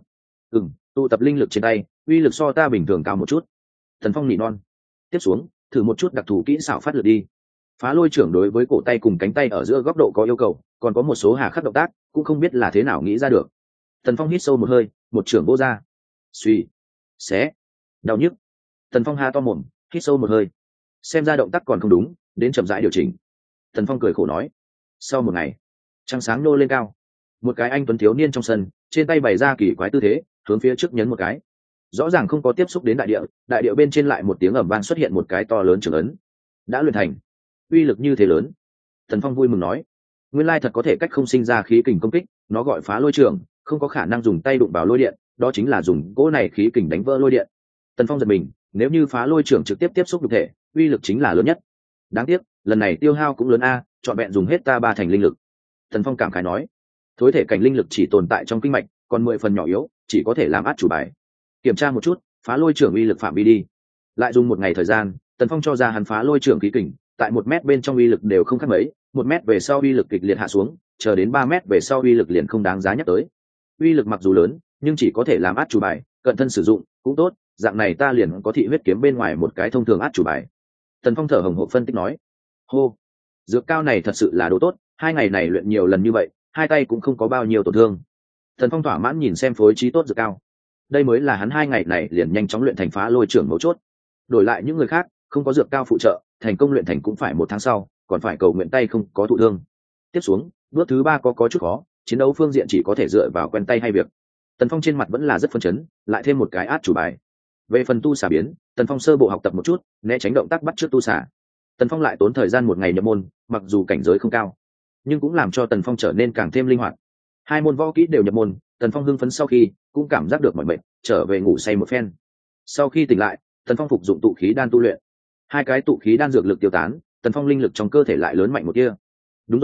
[SPEAKER 1] Tụ tập linh lực trên tay, uy lực so ta bình thường cao một chút. Tần Phong nỉ non. Tiếp xuống, thử một chút đặc thù kỹ xảo phát lực đi. Phá lôi trưởng đối với cổ tay cùng cánh tay ở giữa góc độ có yêu cầu, còn có một số hà khắc động tác, cũng không biết là thế nào nghĩ ra được. Tần Phong hít sâu một hơi, một trưởng vô ra. Suy, xé, đau nhức. Tần Phong ha to mồm, hít sâu một hơi. Xem ra động tác còn không đúng, đến chậm rãi điều chỉnh. Tần Phong cười khổ nói. Sau một ngày, trăng sáng nô lên cao. Một cái anh tuấn thiếu niên trong sân, trên tay bày ra kỳ quái tư thế, hướng phía trước nhấn một cái. Rõ ràng không có tiếp xúc đến đại địa bên trên lại một tiếng ầm vang xuất hiện một cái to lớn trưởng ấn. Đã luyện thành. Uy lực như thế lớn. Tần Phong vui mừng nói. Nguyên lai thật có thể cách không sinh ra khí kình công kích, nó gọi phá lôi trưởng, không có khả năng dùng tay đụng vào lôi điện, đó chính là dùng cỗ này khí kình đánh vỡ lôi điện. Tần Phong giật mình, nếu như phá lôi trưởng trực tiếp tiếp xúc thực thể, uy lực chính là lớn nhất. Đáng tiếc, lần này tiêu hao cũng lớn a, trọn vẹn dùng hết ta 3 thành linh lực. Tần Phong cảm khái nói. Thối thể cảnh linh lực chỉ tồn tại trong kinh mạch, còn 10 phần nhỏ yếu, chỉ có thể làm át chủ bài. Kiểm tra một chút, phá lôi trưởng uy lực phạm vi đi. Lại dùng một ngày thời gian, Tần Phong cho ra hắn phá lôi trưởng khí kình, tại 1 mét bên trong uy lực đều không khác mấy, 1 mét về sau uy lực kịch liệt hạ xuống, chờ đến 3 mét về sau uy lực liền không đáng giá nhắc tới. Uy lực mặc dù lớn, nhưng chỉ có thể làm át chủ bài, cận thân sử dụng cũng tốt, dạng này ta liền có thị huyết kiếm bên ngoài một cái thông thường át chủ bài. Tần Phong thở hồng hộc phân tích nói. Hô, dược cao này thật sự là đồ tốt, 2 ngày này luyện nhiều lần như vậy, hai tay cũng không có bao nhiêu tổn thương. Tần Phong thỏa mãn nhìn xem phối trí tốt dược cao. Đây mới là hắn 2 ngày này liền nhanh chóng luyện thành phá lôi trưởng mấu chốt. Đổi lại những người khác, không có dược cao phụ trợ, thành công luyện thành cũng phải 1 tháng sau, còn phải cầu nguyện tay không có thụ thương. Tiếp xuống, bước thứ 3 có chút khó, chiến đấu phương diện chỉ có thể dựa vào quen tay hay việc. Tần Phong trên mặt vẫn là rất phấn chấn, lại thêm một cái át chủ bài. Về phần tu xả biến, Tần Phong sơ bộ học tập một chút, né tránh động tác bắt chước tu xả. Tần Phong lại tốn thời gian 1 ngày nhập môn, mặc dù cảnh giới không cao, nhưng cũng làm cho Tần Phong trở nên càng thêm linh hoạt. 2 môn võ kỹ đều nhập môn, Tần Phong hưng phấn sau khi cũng cảm giác được mỏi mệt, trở về ngủ say một phen. Sau khi tỉnh lại, Tần Phong phục dụng tụ khí đan tu luyện. 2 cái tụ khí đan dược lực tiêu tán, Tần Phong linh lực trong cơ thể lại lớn mạnh một tia. Đúng rồi,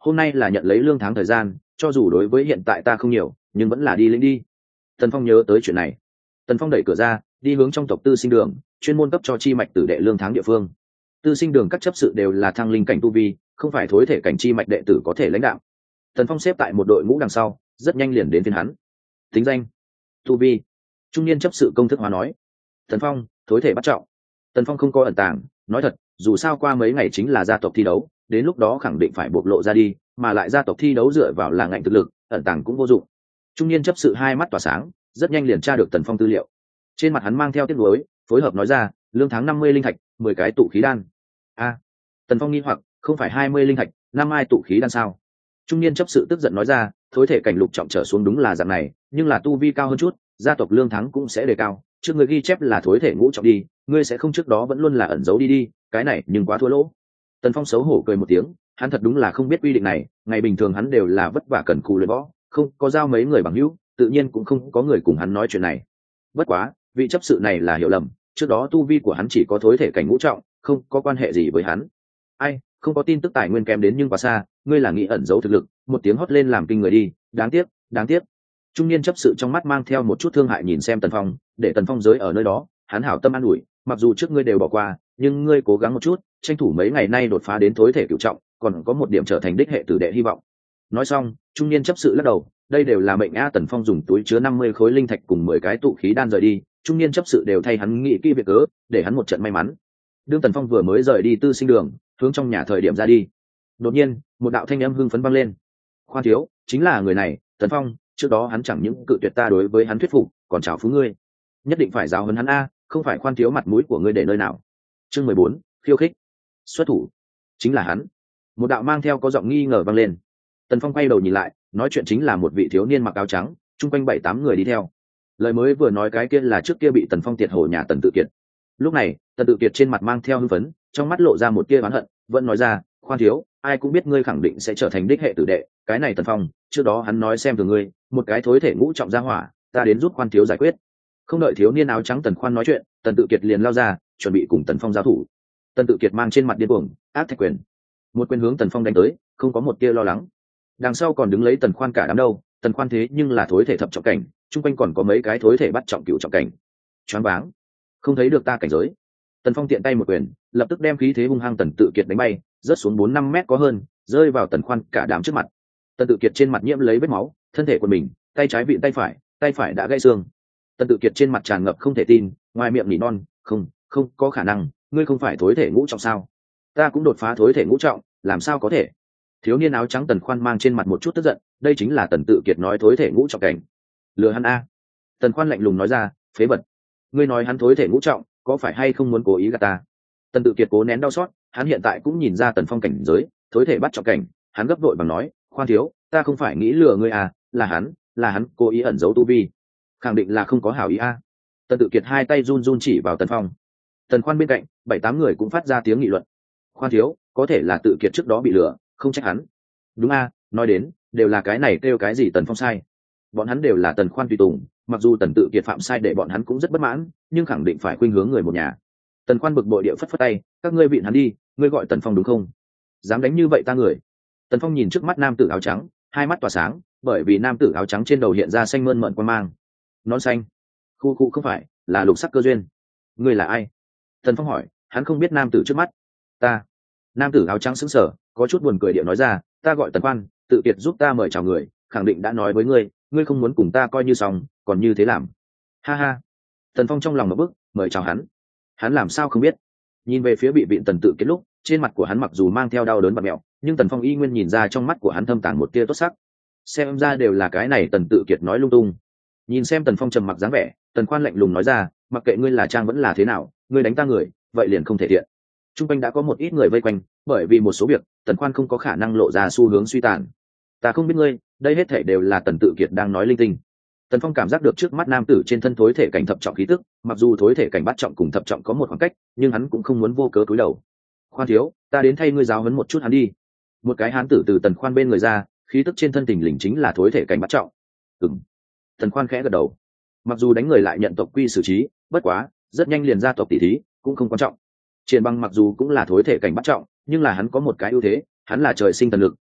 [SPEAKER 1] hôm nay là nhận lấy lương tháng thời gian, cho dù đối với hiện tại ta không nhiều nhưng vẫn là đi lĩnh đi. Tần Phong nhớ tới chuyện này. Tần Phong đẩy cửa ra đi hướng trong tộc tư sinh đường, chuyên môn cấp cho chi mạch tử đệ lương tháng địa phương. Tư sinh đường các chấp sự đều là thăng linh cảnh tu vi, không phải thối thể cảnh chi mạch đệ tử có thể lãnh đạo. Tần Phong xếp tại một đội ngũ đằng sau, rất nhanh liền đến phiên hắn. Tính danh: tu vi. Trung niên chấp sự công thức hóa nói. Tần Phong: thối thể bắt trọng. Tần Phong không có ẩn tàng, nói thật, dù sao qua mấy ngày chính là gia tộc thi đấu, đến lúc đó khẳng định phải bộc lộ ra đi, mà lại gia tộc thi đấu dựa vào là ngạnh thực lực, ẩn tàng cũng vô dụng. Trung niên chấp sự hai mắt tỏa sáng, rất nhanh liền tra được Tần Phong tư liệu. Trên mặt hắn mang theo tiếc nuối, phối hợp nói ra, lương tháng 50 linh thạch, 10 cái tụ khí đan. Tần Phong nghi hoặc, không phải 20 linh thạch, 5 ai tụ khí đan sao? Trung niên chấp sự tức giận nói ra, thối thể cảnh lục trọng trở xuống đúng là dạng này, nhưng là tu vi cao hơn chút, gia tộc lương tháng cũng sẽ đề cao. Trước người ghi chép là thối thể ngũ trọng đi, ngươi sẽ không trước đó vẫn luôn là ẩn giấu đi, cái này nhưng quá thua lỗ. Tần Phong xấu hổ cười một tiếng, hắn thật đúng là không biết quy định này, ngày bình thường hắn đều là vất vả cần cù luyện võ, không có giao mấy người bằng hữu, tự nhiên cũng không có người cùng hắn nói chuyện này. Bất quá, vị chấp sự này là hiểu lầm, trước đó tu vi của hắn chỉ có thối thể cảnh ngũ trọng, không có quan hệ gì với hắn. Ai, không có tin tức tài nguyên kém đến nhưng quá xa, ngươi là nghĩ ẩn giấu thực lực, một tiếng hót lên làm kinh người đi, đáng tiếc, đáng tiếc. Trung niên chấp sự trong mắt mang theo một chút thương hại nhìn xem Tần Phong, để Tần Phong giới ở nơi đó, hắn hảo tâm an ủi, mặc dù trước ngươi đều bỏ qua, nhưng ngươi cố gắng một chút, tranh thủ mấy ngày nay đột phá đến thối thể cửu trọng, còn có một điểm trở thành đích hệ tử đệ hy vọng. Nói xong, trung niên chấp sự lắc đầu, đây đều là mệnh a. Tần Phong dùng túi chứa 50 khối linh thạch cùng 10 cái tụ khí đan rời đi, trung niên chấp sự đều thay hắn nghĩ kỹ việc cớ, để hắn một trận may mắn. Đương Tần Phong vừa mới rời đi tư sinh đường, hướng trong nhà thời điểm ra đi, đột nhiên một đạo thanh âm hưng phấn vang lên. Khoan thiếu, chính là người này, Tần Phong, trước đó hắn chẳng những cự tuyệt ta đối với hắn thuyết phục, còn chào phúng ngươi, nhất định phải giáo huấn hắn a, không phải khoan thiếu mặt mũi của ngươi để nơi nào. Chương 14, khiêu khích. Xuất thủ. Chính là hắn. Một đạo mang theo có giọng nghi ngờ vang lên. Tần Phong quay đầu nhìn lại, nói chuyện chính là một vị thiếu niên mặc áo trắng, chung quanh 7-8 người đi theo. Lời mới vừa nói cái kia là trước kia bị Tần Phong tiệt hổ nhà Tần Tự Kiệt. Lúc này, Tần Tự Kiệt trên mặt mang theo hưng phấn, trong mắt lộ ra một tia oán hận, vẫn nói ra, khoan thiếu, ai cũng biết ngươi khẳng định sẽ trở thành đích hệ tử đệ, cái này Tần Phong, trước đó hắn nói xem thường ngươi, một cái thối thể ngũ trọng gia hỏa, ta đến giúp khoan thiếu giải quyết. Không đợi thiếu niên áo trắng Tần Khoan nói chuyện, Tần Tự Kiệt liền lao ra, chuẩn bị cùng Tần Phong giao thủ. Tần Tự Kiệt mang trên mặt điên cuồng, áp thạch quyền, một quyền hướng Tần Phong đánh tới, không có một tia lo lắng. Đằng sau còn đứng lấy Tần Khoan cả đám đâu, Tần Khoan thế nhưng là thối thể thập trọng cảnh, chung quanh còn có mấy cái thối thể bắt trọng cửu trọng cảnh. Choáng váng, không thấy được ta cảnh giới. Tần Phong tiện tay một quyền, lập tức đem khí thế hung hăng Tần Tự Kiệt đánh bay, rớt xuống 4-5 mét có hơn, rơi vào Tần Khoan cả đám trước mặt. Tần Tự Kiệt trên mặt nhiễm lấy vết máu, thân thể của mình, tay trái vịn tay phải đã gãy xương. Tần Tự Kiệt trên mặt tràn ngập không thể tin, ngoài miệng nỉ non, không có khả năng, ngươi không phải thối thể ngũ trọng sao? Ta cũng đột phá thối thể ngũ trọng, làm sao có thể? Thiếu niên áo trắng Tần Khoan mang trên mặt một chút tức giận, đây chính là Tần Tự Kiệt nói thối thể ngũ trọng cảnh. Lừa hắn a. Tần Khoan lạnh lùng nói ra, phế vật. Ngươi nói hắn thối thể ngũ trọng, có phải hay không muốn cố ý gạt ta? Tần Tự Kiệt cố nén đau xót, hắn hiện tại cũng nhìn ra Tần Phong cảnh giới, thối thể bắt trọng cảnh, hắn gấp vội bằng nói, khoan thiếu, ta không phải nghĩ lừa ngươi à, là hắn cố ý ẩn giấu tu vi, khẳng định là không có hảo ý a. Tần Tự Kiệt hai tay run run chỉ vào Tần Phong. Tần Khoan bên cạnh 7-8 người cũng phát ra tiếng nghị luận. Khoan thiếu, có thể là Tự Kiệt trước đó bị lừa, không trách hắn. Đúng a, nói đến đều là cái này kêu cái gì Tần Phong sai, bọn hắn đều là Tần Khoan tùy tùng, mặc dù Tần Tự Kiệt phạm sai để bọn hắn cũng rất bất mãn, nhưng khẳng định phải khuynh hướng người một nhà. Tần Khoan bực bội địa phất phất tay, các ngươi vịn hắn đi, ngươi gọi Tần Phong đúng không? Dám đánh như vậy ta người. Tần Phong nhìn trước mắt nam tử áo trắng, hai mắt tỏa sáng, bởi vì nam tử áo trắng trên đầu hiện ra xanh mơn mởn quang mang. Nón xanh? Khu không phải, là lục sắc cơ duyên. Ngươi là ai? Tần Phong hỏi, hắn không biết nam tử trước mắt. Ta. Nam tử áo trắng sững sờ, có chút buồn cười điệu nói ra, ta gọi Tần Khoan, Tự Kiệt giúp ta mời chào người, khẳng định đã nói với ngươi, ngươi không muốn cùng ta coi như xong, còn như thế làm. Ha ha. Tần Phong trong lòng một bức, mời chào hắn làm sao không biết? Nhìn về phía bị vịn Tần Tự Kiệt lúc, trên mặt của hắn mặc dù mang theo đau đớn bặm mẹo, nhưng Tần Phong y nguyên nhìn ra trong mắt của hắn thâm tàng một tia tốt sắc. Xem ra đều là cái này Tần Tự Kiệt nói lung tung. Nhìn xem Tần Phong trầm mặc dáng vẻ, Tần Khoan lạnh lùng nói ra, mặc kệ ngươi là trang vẫn là thế nào, ngươi đánh ta người, vậy liền không thể thiện. Trung quanh đã có một ít người vây quanh, bởi vì một số việc, Tần Khoan không có khả năng lộ ra xu hướng suy tàn. Ta không biết ngươi, đây hết thảy đều là Tần Tự Kiệt đang nói linh tinh. Tần Phong cảm giác được trước mắt nam tử trên thân thối thể cảnh thập trọng khí tức, mặc dù thối thể cảnh bát trọng cùng thập trọng có một khoảng cách, nhưng hắn cũng không muốn vô cớ cúi đầu. Khoan thiếu, ta đến thay ngươi giáo huấn một chút hắn đi. Một cái hán tử từ Tần Khoan bên người ra, khí tức trên thân tình lình chính là thối thể cảnh bát trọng. Ừm. Tần Khoan khẽ gật đầu. Mặc dù đánh người lại nhận tộc quy xử trí, bất quá, rất nhanh liền ra tộc tỷ thí, cũng không quan trọng. Triển Băng mặc dù cũng là thối thể cảnh bát trọng, nhưng là hắn có một cái ưu thế, hắn là trời sinh thần lực,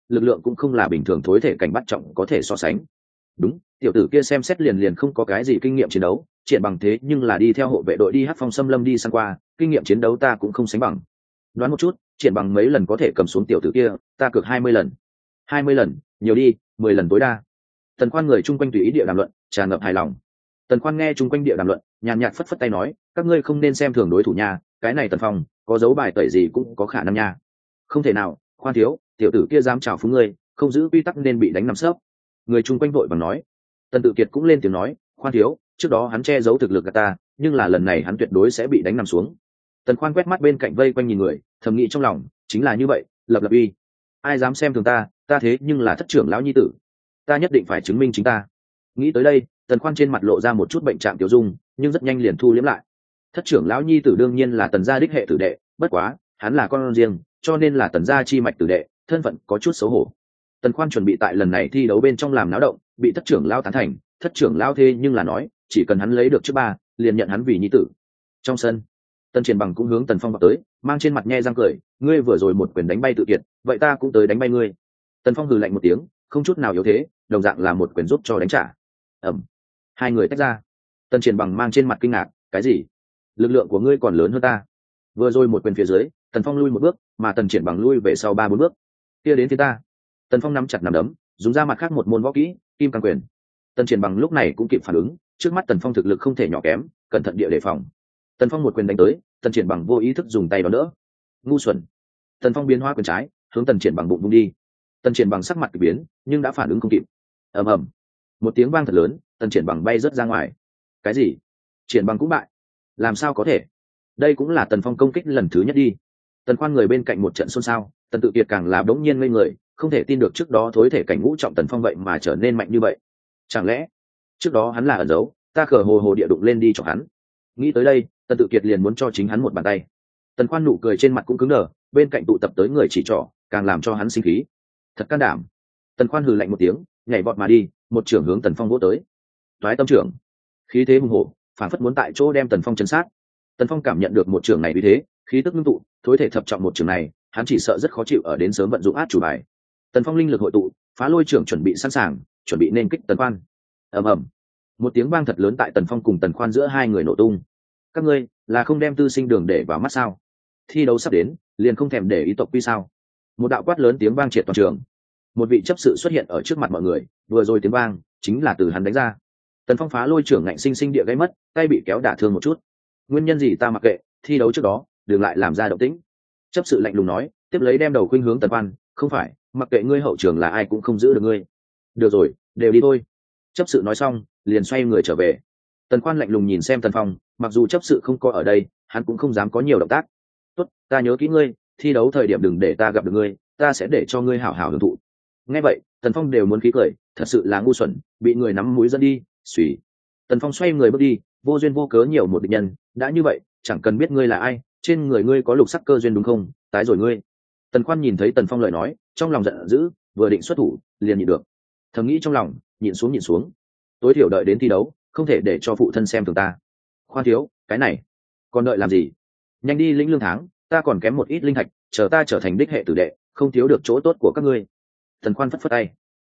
[SPEAKER 1] lực lượng cũng không là bình thường thối thể cảnh bắt trọng có thể so sánh. Đúng, tiểu tử kia xem xét liền không có cái gì kinh nghiệm chiến đấu, triển bằng thế nhưng là đi theo hộ vệ đội đi Hắc Phong xâm lâm đi săn qua, kinh nghiệm chiến đấu ta cũng không sánh bằng. Đoán một chút, triển bằng mấy lần có thể cầm xuống tiểu tử kia, ta cược 20 lần. 20 lần, nhiều đi, 10 lần tối đa. Tần Khoan người chung quanh tùy ý địa đàm luận, tràn ngập hài lòng. Tần Khoan nghe chung quanh địa đàm luận, nhàn nhạt phất phất tay nói, các ngươi không nên xem thường đối thủ nha, cái này Tần Phong, có dấu bài tẩy gì cũng có khả năng nha. Không thể nào, Khoan thiếu, tiểu tử kia dám chào phúng ngươi, không giữ quy tắc nên bị đánh nằm sấp. Người chung quanh vội vàng nói. Tần Tự Kiệt cũng lên tiếng nói, Khoan thiếu, trước đó hắn che giấu thực lực của ta, nhưng là lần này hắn tuyệt đối sẽ bị đánh nằm xuống. Tần Khoan quét mắt bên cạnh vây quanh nhìn người, thầm nghĩ trong lòng, chính là như vậy, lập lập uy. Ai dám xem thường ta, ta thế nhưng là thất trưởng lão nhi tử, ta nhất định phải chứng minh chính ta. Nghĩ tới đây, Tần Khoan trên mặt lộ ra một chút bệnh trạng tiểu dung, nhưng rất nhanh liền thu liễm lại. Thất trưởng lão nhi tử đương nhiên là Tần gia đích hệ tử đệ, bất quá, hắn là con riêng, cho nên là Tần gia chi mạch tử đệ, thân phận có chút xấu hổ. Tần Khoan chuẩn bị tại lần này thi đấu bên trong làm náo động, bị thất trưởng lão tán thành, thất trưởng lão thế nhưng là nói, chỉ cần hắn lấy được trước ba, liền nhận hắn vì nhi tử. Trong sân, Tần Triển Bằng cũng hướng Tần Phong vào tới, mang trên mặt nhe răng cười, ngươi vừa rồi một quyền đánh bay Tự Kiệt, vậy ta cũng tới đánh bay ngươi. Tần Phong hừ lạnh một tiếng, không chút nào yếu thế, đồng dạng là một quyền giúp cho đánh trả. Ầm. Hai người tách ra. Tần Triển Bằng mang trên mặt kinh ngạc, cái gì? Lực lượng của ngươi còn lớn hơn ta. Vừa rồi một quyền phía dưới, Tần Phong lui một bước, mà Tần Triển Bằng lui về sau 3-4 bước. Kia đến phía ta. Tần Phong nắm chặt nắm đấm, dùng ra mặt khác một môn võ kỹ, Kim Cang Quyền. Tần Triển Bằng lúc này cũng kịp phản ứng, trước mắt Tần Phong thực lực không thể nhỏ kém, cẩn thận địa đề phòng. Tần Phong một quyền đánh tới, Tần Triển Bằng vô ý thức dùng tay đón đỡ. Ngu xuẩn. Tần Phong biến hóa quyền trái, hướng Tần Triển Bằng bụng vung đi. Tần Triển Bằng sắc mặt kỳ biến, nhưng đã phản ứng không kịp. Ầm ầm. Một tiếng vang thật lớn, Tần Triển Bằng bay rớt ra ngoài. Cái gì? Triển Bằng cũng bại? Làm sao có thể? Đây cũng là Tần Phong công kích lần thứ nhất đi. Tần Khoan người bên cạnh một trận xôn xao, Tần Tự Kiệt càng là đống nhiên ngây người, không thể tin được trước đó thối thể cảnh ngũ trọng Tần Phong vậy mà trở nên mạnh như vậy. Chẳng lẽ trước đó hắn là ẩn giấu, ta khờ hồ hồ địa đụng lên đi cho hắn. Nghĩ tới đây, Tần Tự Kiệt liền muốn cho chính hắn một bàn tay. Tần Khoan nụ cười trên mặt cũng cứng đờ, bên cạnh tụ tập tới người chỉ trỏ, càng làm cho hắn sinh khí. Thật can đảm. Tần Khoan hừ lạnh một tiếng, nhảy vọt mà đi, một trưởng hướng Tần Phong vỗ tới. Toái tâm trưởng. Khí thế hùng hổ, phản phất muốn tại chỗ đem Tần Phong chấn sát. Tần Phong cảm nhận được một trưởng này uy thế, khí tức ngưng tụ, thối thể thập trọng một trưởng này, hắn chỉ sợ rất khó chịu ở đến sớm vận dụng át chủ bài. Tần Phong linh lực hội tụ, phá lôi trưởng chuẩn bị sẵn sàng, chuẩn bị nên kích Tần Khoan. Ầm ầm. Một tiếng vang thật lớn tại Tần Phong cùng Tần Khoan giữa hai người nổ tung. Các ngươi là không đem tư sinh đường để vào mắt sao? Thi đấu sắp đến, liền không thèm để ý tộc quy sao? Một đạo quát lớn tiếng vang triệt toàn trường. Một vị chấp sự xuất hiện ở trước mặt mọi người, vừa rồi tiếng vang chính là từ hắn đánh ra. Tần Phong phá lôi trưởng ngạnh sinh sinh địa gây mất, tay bị kéo đả thương một chút. Nguyên nhân gì ta mặc kệ, thi đấu trước đó đừng lại làm ra động tĩnh. Chấp sự lạnh lùng nói, tiếp lấy đem đầu khuynh hướng Tần Khoan, không phải, mặc kệ ngươi hậu trường là ai cũng không giữ được ngươi. Được rồi, đều đi thôi. Chấp sự nói xong, liền xoay người trở về. Tần Khoan lạnh lùng nhìn xem Tần Phong, mặc dù chấp sự không có ở đây, hắn cũng không dám có nhiều động tác. Tốt, ta nhớ kỹ ngươi, thi đấu thời điểm đừng để ta gặp được ngươi, ta sẽ để cho ngươi hảo hảo hưởng thụ. Nghe vậy, Tần Phong đều muốn khí cười, thật sự là ngu xuẩn, bị người nắm mũi dẫn đi. Xùy. Tần Phong xoay người bước đi, vô duyên vô cớ nhiều một địch nhân, đã như vậy, chẳng cần biết ngươi là ai, trên người ngươi có lục sắc cơ duyên đúng không? Tái rồi ngươi. Tần Khoan nhìn thấy Tần Phong lời nói, trong lòng giận dữ, vừa định xuất thủ, liền nhịn được. Thầm nghĩ trong lòng, nhịn xuống. Tối thiểu đợi đến thi đấu, không thể để cho phụ thân xem thường ta. Khoan thiếu, cái này, còn đợi làm gì? Nhanh đi lĩnh lương tháng, ta còn kém một ít linh thạch, chờ ta trở thành đích hệ tử đệ, không thiếu được chỗ tốt của các ngươi. Tần Khoan phất phất tay.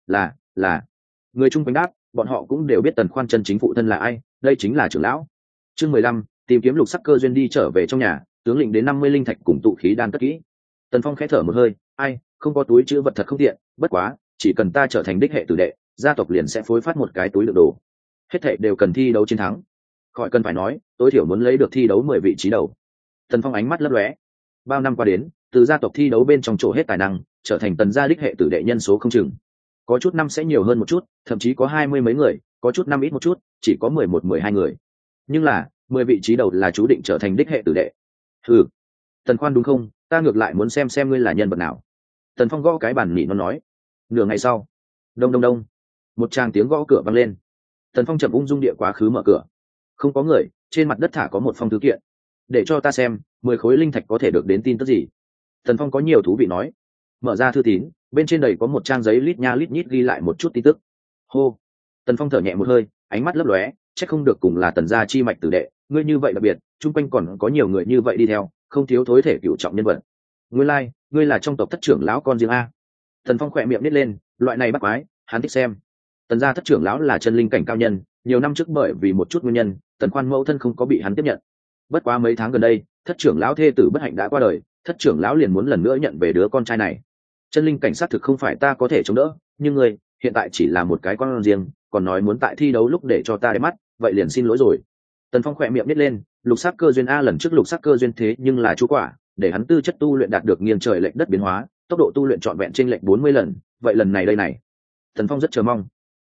[SPEAKER 1] Là. Người chung quanh đáp, bọn họ cũng đều biết Tần Khoan chân chính phụ thân là ai, đây chính là trưởng lão. Chương 15, tìm kiếm lục sắc cơ duyên đi trở về trong nhà, tướng lĩnh đến 50 linh thạch cùng tụ khí đan cất kỹ. Tần Phong khẽ thở một hơi, ai, không có túi chữ vật thật không tiện, bất quá, chỉ cần ta trở thành đích hệ tử đệ, gia tộc liền sẽ phối phát một cái túi đựng đồ. Hết thảy đều cần thi đấu chiến thắng. Khỏi cần phải nói, tối thiểu muốn lấy được thi đấu 10 vị trí đầu. Tần Phong ánh mắt lấp lóe. Bao năm qua đến, từ gia tộc thi đấu bên trong chỗ hết tài năng, trở thành Tần gia đích hệ tử đệ nhân số không chừng. Có chút năm sẽ nhiều hơn một chút, thậm chí có 20 mấy người, có chút năm ít một chút, chỉ có 11-12 người. Nhưng là, 10 vị trí đầu là chú định trở thành đích hệ tử đệ. Ừ, Tần Khoan đúng không? Ta ngược lại muốn xem ngươi là nhân vật nào. Tần Phong gõ cái bàn nỉ nó nói. Nửa ngày sau, đông đông đông, một tràng tiếng gõ cửa vang lên. Tần Phong chậm ung dung địa quá khứ mở cửa. Không có người, trên mặt đất thả có một phong thư kiện. Để cho ta xem, 10 khối linh thạch có thể được đến tin tức gì. Tần Phong có nhiều thú vị nói. Mở ra thư tín, bên trên đầy có một trang giấy lít nha lít nhít ghi lại một chút tin tức. Hô. Tần Phong thở nhẹ một hơi, ánh mắt lấp lóe, chắc không được cùng là Tần gia chi mạch tử đệ, ngươi như vậy đặc biệt, chung quanh còn có nhiều người như vậy đi theo, không thiếu thối thể cửu trọng nhân vật. Ngươi lai, ngươi là trong tộc thất trưởng lão con riêng a. Tần Phong khỏe miệng nít lên, loại này bắt quái hắn thích xem. Tần gia thất trưởng lão là chân linh cảnh cao nhân, nhiều năm trước bởi vì một chút nguyên nhân Tần Khoan mẫu thân không có bị hắn tiếp nhận. Bất quá mấy tháng gần đây thất trưởng lão thê tử bất hạnh đã qua đời, thất trưởng lão liền muốn lần nữa nhận về đứa con trai này. Chân linh cảnh sát thực không phải ta có thể chống đỡ, nhưng ngươi hiện tại chỉ là một cái con riêng, còn nói muốn tại thi đấu lúc để cho ta để mắt, vậy liền xin lỗi rồi. Tần Phong khỏe miệng nít lên, lục sắc cơ duyên a, lần trước lục sắc cơ duyên thế nhưng là chú quả, để hắn tư chất tu luyện đạt được nghiêng trời lệch đất biến hóa, tốc độ tu luyện trọn vẹn chênh lệch 40 lần, vậy lần này đây này. Tần Phong rất chờ mong.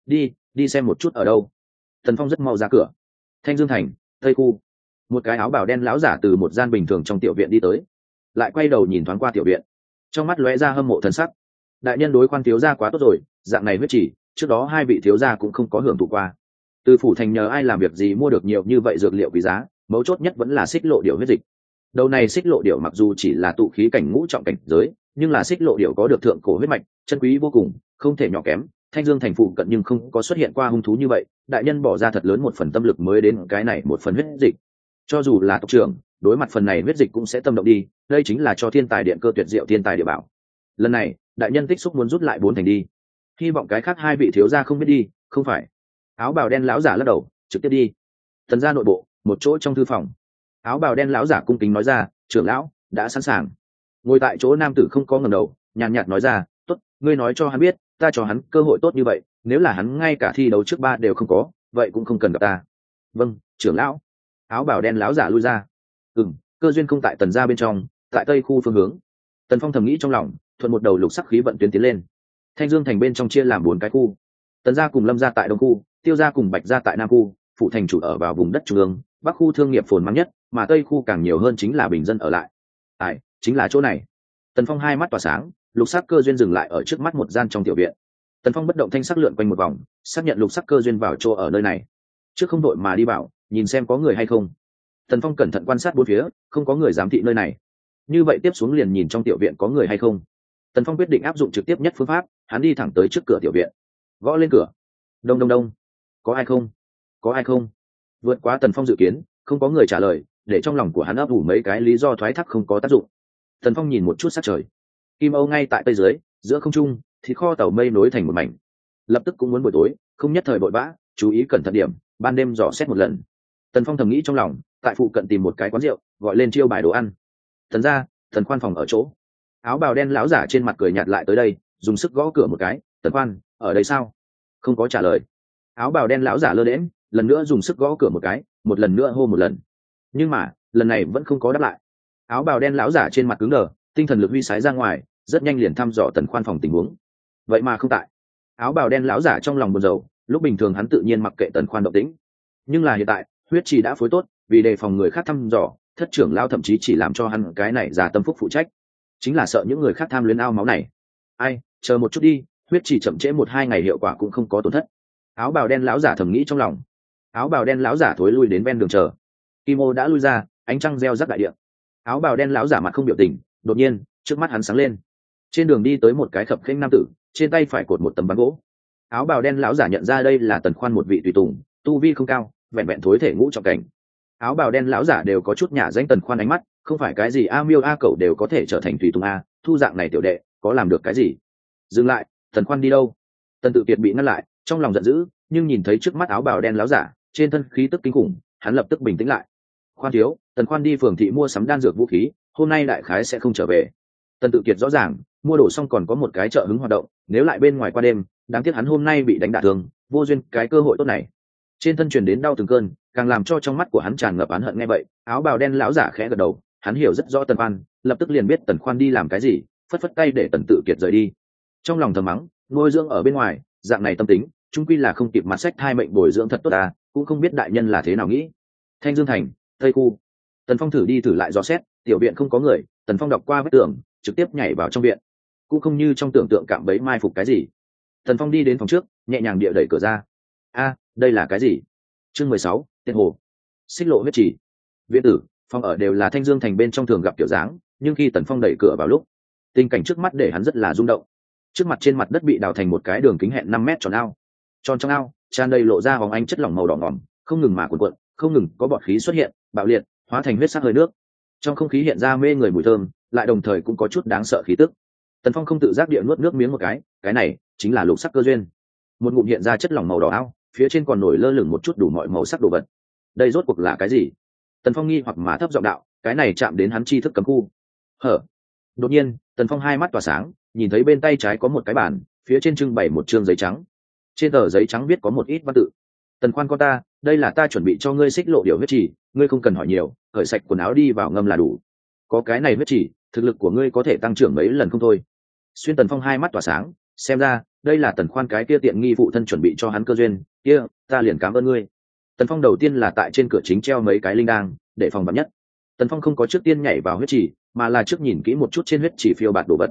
[SPEAKER 1] Đi xem một chút ở đâu. Tần Phong rất mau ra cửa. Thanh Dương thành, Tây khu. Một cái áo bào đen lão giả từ một gian bình thường trong tiểu viện đi tới, lại quay đầu nhìn thoáng qua tiểu viện, trong mắt lóe ra hâm mộ thần sắc. Đại nhân đối Khoan thiếu gia quá tốt rồi, dạng này huyết chỉ, trước đó hai vị thiếu gia cũng không có hưởng thụ qua. Từ phủ thành nhờ ai làm việc gì mua được nhiều như vậy dược liệu quý giá, mấu chốt nhất vẫn là xích lộ điểu huyết dịch. Đầu này xích lộ điểu mặc dù chỉ là tụ khí cảnh ngũ trọng cảnh giới, nhưng là xích lộ điểu có được thượng cổ huyết mạch, chân quý vô cùng, không thể nhỏ kém. Thanh Dương thành phụ cận nhưng không có xuất hiện qua hung thú như vậy, đại nhân bỏ ra thật lớn một phần tâm lực mới đến cái này một phần huyết dịch. Cho dù là tộc trưởng, đối mặt phần này huyết dịch cũng sẽ tâm động đi, đây chính là cho thiên tài điện cơ tuyệt diệu thiên tài địa bảo. Lần này, đại nhân tích xúc muốn rút lại 4 thành đi. Hy vọng cái khác hai vị thiếu gia không biết đi, không phải. Áo bào đen lão giả lắc đầu, trực tiếp đi. Tần gia nội bộ, một chỗ trong thư phòng. Áo bào đen lão giả cung kính nói ra, trưởng lão đã sẵn sàng. Ngồi tại chỗ nam tử không có ngẩng đầu, nhàn nhạt nói ra, tốt, ngươi nói cho hắn biết, ta cho hắn cơ hội tốt như vậy, nếu là hắn ngay cả thi đấu trước 3 đều không có, vậy cũng không cần gặp ta. Vâng, trưởng lão. Áo bào đen lão giả lui ra. Cơ duyên không tại Tần gia bên trong, tại tây khu phương hướng. Tần Phong thầm nghĩ trong lòng, thuận một đầu lục sắc khí vận tuyến tiến lên. Thanh Dương thành bên trong chia làm 4 cái khu. Tần gia cùng Lâm gia tại đông khu, Tiêu gia cùng Bạch gia tại nam khu, phụ thành chủ ở vào vùng đất trung ương, bắc khu thương nghiệp phồn mang nhất, mà tây khu càng nhiều hơn chính là bình dân ở lại. Chính là chỗ này. Tần Phong hai mắt tỏa sáng, lục sắc cơ duyên dừng lại ở trước mắt một gian trong tiểu viện. Tần Phong bất động thanh sắc lượn quanh một vòng, xác nhận lục sắc cơ duyên vào chỗ ở nơi này. Trước không đội mà đi bảo, nhìn xem có người hay không. Tần Phong cẩn thận quan sát bốn phía, không có người giám thị nơi này. Như vậy tiếp xuống liền nhìn trong tiểu viện có người hay không. Tần Phong quyết định áp dụng trực tiếp nhất phương pháp, hắn đi thẳng tới trước cửa tiểu viện, gõ lên cửa. Đông đông đông, có ai không? Có ai không? Vượt quá Tần Phong dự kiến, không có người trả lời, để trong lòng của hắn ấp ủ mấy cái lý do thoái thác không có tác dụng. Tần Phong nhìn một chút sát trời, kim âu ngay tại tây dưới, giữa không trung thì kho tàu mây nối thành một mảnh. Lập tức cũng muốn buổi tối, không nhất thời vội vã, chú ý cẩn thận điểm, ban đêm dò xét một lần. Tần Phong thầm nghĩ trong lòng, tại phụ cận tìm một cái quán rượu, gọi lên chiêu bài đồ ăn. Tần gia, Tần Khoan phòng ở chỗ. Áo bào đen lão giả trên mặt cười nhạt lại tới đây, dùng sức gõ cửa một cái. Tần Khoan, ở đây sao? Không có trả lời. Áo bào đen lão giả lơ đễnh, lần nữa dùng sức gõ cửa một cái, một lần nữa hô một lần. Nhưng mà lần này vẫn không có đáp lại. Áo bào đen lão giả trên mặt cứng đờ, tinh thần lực huy sái ra ngoài, rất nhanh liền thăm dò Tần Khoan phòng tình huống. Vậy mà không tại. Áo bào đen lão giả trong lòng buồn rầu, lúc bình thường hắn tự nhiên mặc kệ Tần Khoan động tĩnh, nhưng là hiện tại huyết trì đã phối tốt, vì đề phòng người khác thăm dò, thất trưởng lão thậm chí chỉ làm cho hắn cái này giả tâm phúc phụ trách, chính là sợ những người khác tham luyến ao máu này. Ai, chờ một chút đi, huyết trì chậm trễ 1-2 ngày hiệu quả cũng không có tổn thất. Áo bào đen lão giả thầm nghĩ trong lòng. Áo bào đen lão giả thối lui đến ven đường chờ. Kim ô đã lui ra, ánh trăng reo rắc đại địa. Áo bào đen lão giả mặt không biểu tình, đột nhiên trước mắt hắn sáng lên. Trên đường đi tới một cái khập khiễng nam tử, trên tay phải cột một tấm ván gỗ. Áo bào đen lão giả nhận ra đây là Tần Khoan một vị tùy tùng, tu vi không cao, vẹn vẹn thối thể ngũ trọng cảnh. Áo bào đen lão giả đều có chút nhả danh Tần Khoan ánh mắt, không phải cái gì a miêu a cẩu đều có thể trở thành tùy tùng a, thu dạng này tiểu đệ có làm được cái gì? Dừng lại, Tần Khoan đi đâu? Tần Tự Kiệt bị ngăn lại, trong lòng giận dữ, nhưng nhìn thấy trước mắt áo bào đen lão giả, trên thân khí tức kinh khủng, hắn lập tức bình tĩnh lại. Khoan thiếu, Tần Khoan đi phường thị mua sắm đan dược vũ khí, hôm nay đại khái sẽ không trở về. Tần Tự Kiệt rõ ràng, mua đồ xong còn có một cái chợ hứng hoạt động, nếu lại bên ngoài qua đêm, đáng tiếc hắn hôm nay bị đánh đả thương, vô duyên cái cơ hội tốt này. Trên thân truyền đến đau từng cơn, càng làm cho trong mắt của hắn tràn ngập oán hận. Nghe vậy, áo bào đen lão giả khẽ gật đầu, hắn hiểu rất rõ Tần Khoan, lập tức liền biết Tần Khoan đi làm cái gì, phất phất tay để Tần Tự Kiệt rời đi. Trong lòng thầm mắng, nuôi dưỡng ở bên ngoài, dạng này tâm tính, chung quy là không kịp mặt sách thai mệnh bồi dưỡng thật tốt à, cũng không biết đại nhân là thế nào nghĩ. Thanh Dương thành, Tây khu. Tần Phong thử đi thử lại dò xét, tiểu viện không có người, Tần Phong đọc qua vết tường, trực tiếp nhảy vào trong viện. Cũng không như trong tưởng tượng cạm bẫy mai phục cái gì. Tần Phong đi đến phòng trước, nhẹ nhàng địa đẩy cửa ra. A, đây là cái gì? Chương 16, Tiên Hồ. Xích lộ huyết trì. Viện tử, phòng ở đều là Thanh Dương thành bên trong thường gặp kiểu dáng, nhưng khi Tần Phong đẩy cửa vào lúc, tình cảnh trước mắt để hắn rất là rung động. Trước mặt trên mặt đất bị đào thành một cái đường kính hẹn 5 mét tròn ao. Tròn trong ao, tràn đầy lộ ra hóng ánh chất lỏng màu đỏ ngòm, không ngừng mà cuộn cuộn, không ngừng có bọt khí xuất hiện, bạo liệt, hóa thành huyết sắc hơi nước. Trong không khí hiện ra mê người mùi thơm, lại đồng thời cũng có chút đáng sợ khí tức. Tần Phong không tự giác địa nuốt nước miếng một cái này chính là lục sắc cơ duyên. Một ngụm hiện ra chất lỏng màu đỏ ao, phía trên còn nổi lơ lửng một chút đủ mọi màu sắc đồ vật. Đây rốt cuộc là cái gì? Tần Phong nghi hoặc mà thấp giọng đạo, cái này chạm đến hắn tri thức cấm khu. Hở? Đột nhiên, Tần Phong hai mắt tỏa sáng, nhìn thấy bên tay trái có một cái bàn, phía trên trưng bày một trương giấy trắng. Trên tờ giấy trắng viết có một ít văn tự. Tần khoan con ta, đây là ta chuẩn bị cho ngươi xích lộ điều huyết chỉ, ngươi không cần hỏi nhiều, cởi sạch quần áo đi vào ngâm là đủ. Có cái này huyết chỉ, thực lực của ngươi có thể tăng trưởng mấy lần không thôi. Xuyên Tần Phong hai mắt tỏa sáng, xem ra đây là Tần khoan cái kia tiện nghi phụ thân chuẩn bị cho hắn cơ duyên, kia ta liền cảm ơn ngươi. Tần Phong đầu tiên là tại trên cửa chính treo mấy cái linh đang để phòng vắn nhất. Tần Phong không có trước tiên nhảy vào huyết chỉ, mà là trước nhìn kỹ một chút trên huyết chỉ phiêu bạt đồ vật.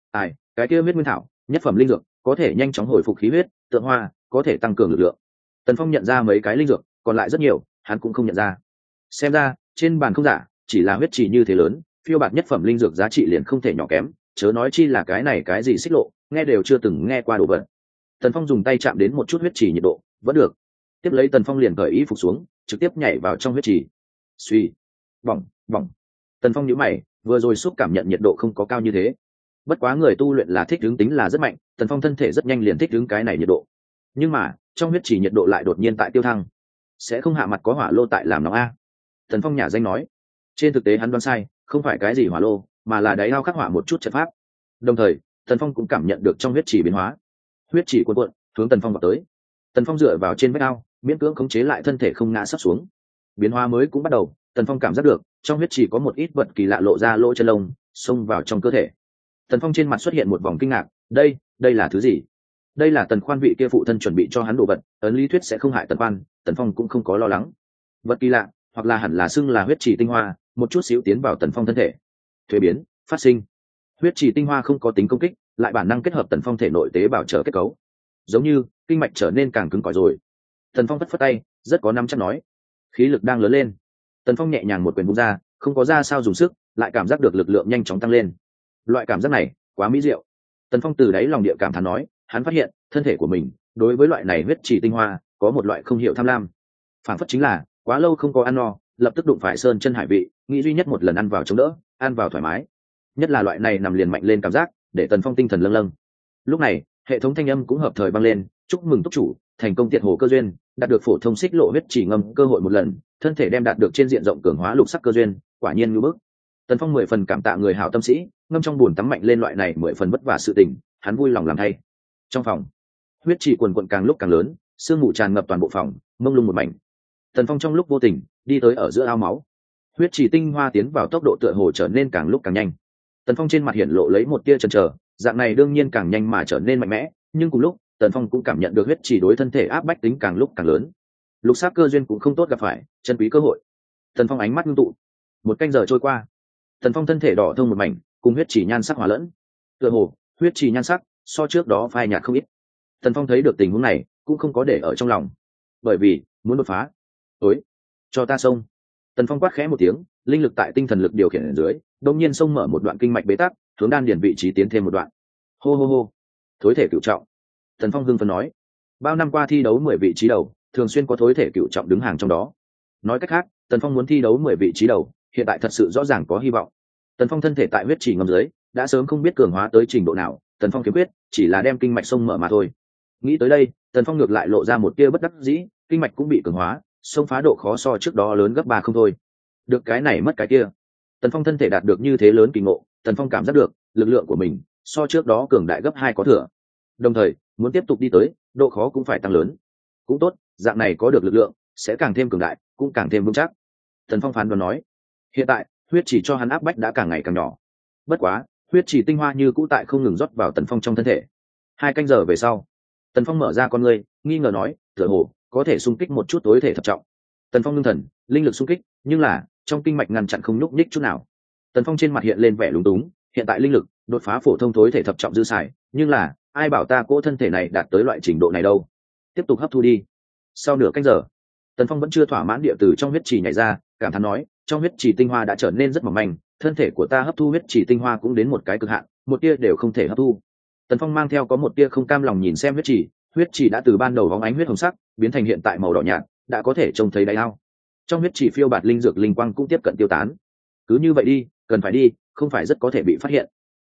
[SPEAKER 1] Cái kia huyết nguyên thảo, nhất phẩm linh dược, có thể nhanh chóng hồi phục khí huyết, tượng hoa, có thể tăng cường lực lượng. Tần Phong nhận ra mấy cái linh dược, còn lại rất nhiều, hắn cũng không nhận ra. Xem ra, trên bàn không giả, chỉ là huyết chỉ như thế lớn, phiêu bạt nhất phẩm linh dược giá trị liền không thể nhỏ kém, chớ nói chi là cái này cái gì xích lộ, nghe đều chưa từng nghe qua đồ vật. Tần Phong dùng tay chạm đến một chút huyết chỉ nhiệt độ, vẫn được. Tiếp lấy Tần Phong liền cởi y phục xuống, trực tiếp nhảy vào trong huyết chỉ. Suy, bỏng, bỏng. Tần Phong nhíu mày, vừa rồi xúc cảm nhận nhiệt độ không có cao như thế. Bất quá người tu luyện là thích ứng tính là rất mạnh, Tần Phong thân thể rất nhanh liền thích ứng cái này nhiệt độ. Nhưng mà, trong huyết chỉ nhiệt độ lại đột nhiên tại tiêu thăng. Sẽ không hạ mặt có hỏa lô tại làm nóng a? Tần Phong nhả danh nói. Trên thực tế hắn đoán sai, không phải cái gì hỏa lô, mà là đáy ao khắc hỏa một chút trận pháp. Đồng thời, Tần Phong cũng cảm nhận được trong huyết chỉ biến hóa. Huyết chỉ cuộn cuộn, hướng Tần Phong vào tới. Tần Phong dựa vào trên vách ao, miễn cưỡng khống chế lại thân thể không ngã sắp xuống. Biến hóa mới cũng bắt đầu, Tần Phong cảm giác được trong huyết chỉ có một ít vật kỳ lạ lộ ra lỗ chân lông, xông vào trong cơ thể. Tần Phong trên mặt xuất hiện một vòng kinh ngạc, đây là thứ gì? Đây là Tần khoan vị kia phụ thân chuẩn bị cho hắn đồ vật, ấn lý thuyết sẽ không hại Tần khoan, Tần Phong cũng không có lo lắng. Vật kỳ lạ, hoặc là hẳn là xưng là huyết chỉ tinh hoa, một chút xíu tiến vào Tần Phong thân thể. Thuế biến, phát sinh. Huyết chỉ tinh hoa không có tính công kích, lại bản năng kết hợp Tần Phong thể nội tế bào trợ kết cấu, giống như kinh mạch trở nên càng cứng cỏi rồi. Tần Phong phất phất tay, rất có nắm chắc nói, khí lực đang lớn lên. Tần Phong nhẹ nhàng một quyền vung ra, không có ra sao dùng sức, lại cảm giác được lực lượng nhanh chóng tăng lên. Loại cảm giác này quá mỹ diệu. Tần Phong từ đáy lòng địa cảm thán nói, hắn phát hiện thân thể của mình đối với loại này huyết chỉ tinh hoa có một loại không hiểu tham lam, phản phất chính là quá lâu không có ăn no, lập tức đụng phải sơn chân hải vị, nghĩ duy nhất một lần ăn vào chống đỡ, ăn vào thoải mái. Nhất là loại này nằm liền mạnh lên cảm giác, để Tần Phong tinh thần lâng lâng. Lúc này hệ thống thanh âm cũng hợp thời vang lên, chúc mừng túc chủ thành công tiệt hồ cơ duyên, đạt được phổ thông xích lộ huyết chỉ ngâm cơ hội một lần, thân thể đem đạt được trên diện rộng cường hóa lục sắc cơ duyên, quả nhiên ngưỡng bức. Tần Phong 10 phần cảm tạ người hảo tâm sĩ, ngâm trong buồn tắm mạnh lên loại này 10 phần vất vả sự tình, hắn vui lòng làm thay. Trong phòng, huyết chỉ quần quần càng lúc càng lớn, sương mù tràn ngập toàn bộ phòng, mông lung một mảnh. Tần Phong trong lúc vô tình đi tới ở giữa ao máu, huyết chỉ tinh hoa tiến vào tốc độ tựa hồ trở nên càng lúc càng nhanh. Tần Phong trên mặt hiện lộ lấy một tia chần chờ, dạng này đương nhiên càng nhanh mà trở nên mạnh mẽ, nhưng cùng lúc Tần Phong cũng cảm nhận được huyết chỉ đối thân thể áp bách tính càng lúc càng lớn. Lục sắc cơ duyên cũng không tốt gặp phải, chân quý cơ hội. Tần Phong ánh mắt ngưng tụ. Một canh giờ trôi qua, Tần Phong thân thể đỏ thông một mảnh, cùng huyết chỉ nhan sắc hòa lẫn. Tựa hồ huyết chỉ nhan sắc so trước đó phai nhạt không ít. Tần Phong thấy được tình huống này, cũng không có để ở trong lòng, bởi vì muốn đột phá. Tối, cho ta xông. Tần Phong quát khẽ một tiếng, linh lực tại tinh thần lực điều khiển ở dưới, đột nhiên xông mở một đoạn kinh mạch bế tắc, hướng đan điền vị trí tiến thêm một đoạn. Hô hô hô, thối thể cửu trọng. Tần Phong hưng phấn nói, bao năm qua thi đấu 10 vị trí đầu, thường xuyên có thối thể cửu trọng đứng hàng trong đó. Nói cách khác, Tần Phong muốn thi đấu 10 vị trí đầu, hiện tại thật sự rõ ràng có hy vọng. Tần Phong thân thể tại huyết chỉ ngầm dưới, đã sớm không biết cường hóa tới trình độ nào, Tần Phong kiếm quyết chỉ là đem kinh mạch xông mở mà thôi. Nghĩ tới đây, Tần Phong ngược lại lộ ra một tia bất đắc dĩ, kinh mạch cũng bị cường hóa, xông phá độ khó so trước đó lớn gấp 3 không thôi. Được cái này mất cái kia. Tần Phong thân thể đạt được như thế lớn kỳ ngộ, Tần Phong cảm giác được lực lượng của mình so trước đó cường đại gấp 2 có thừa. Đồng thời, muốn tiếp tục đi tới, độ khó cũng phải tăng lớn. Cũng tốt, dạng này có được lực lượng, sẽ càng thêm cường đại, cũng càng thêm vững chắc. Tần Phong phán đoán nói, hiện tại huyết chỉ cho hắn áp bách đã càng ngày càng nhỏ. Bất quá, huyết chỉ tinh hoa như cũ tại không ngừng rót vào Tần Phong trong thân thể. 2 canh giờ về sau, Tần Phong mở ra con ngươi, nghi ngờ nói, tựa hồ có thể xung kích một chút tối thể thập trọng. Tần Phong ngưng thần, linh lực xung kích, nhưng là trong kinh mạch ngăn chặn không nhúc nhích chút nào. Tần Phong trên mặt hiện lên vẻ lúng túng, hiện tại linh lực đột phá phổ thông tối thể thập trọng dư xài, nhưng là ai bảo ta cỗ thân thể này đạt tới loại trình độ này đâu. Tiếp tục hấp thu đi. Sau nửa canh giờ, Tần Phong vẫn chưa thỏa mãn địa từ trong huyết chỉ nhảy ra, cảm thán nói, trong huyết chỉ tinh hoa đã trở nên rất mỏng manh, thân thể của ta hấp thu huyết chỉ tinh hoa cũng đến một cái cực hạn, một tia đều không thể hấp thu. Tần Phong mang theo có một tia không cam lòng nhìn xem huyết chỉ đã từ ban đầu bóng ánh huyết hồng sắc biến thành hiện tại màu đỏ nhạt, đã có thể trông thấy đáy ao. Trong huyết chỉ phiêu bạt linh dược linh quang cũng tiếp cận tiêu tán. Cứ như vậy đi, cần phải đi, không phải rất có thể bị phát hiện.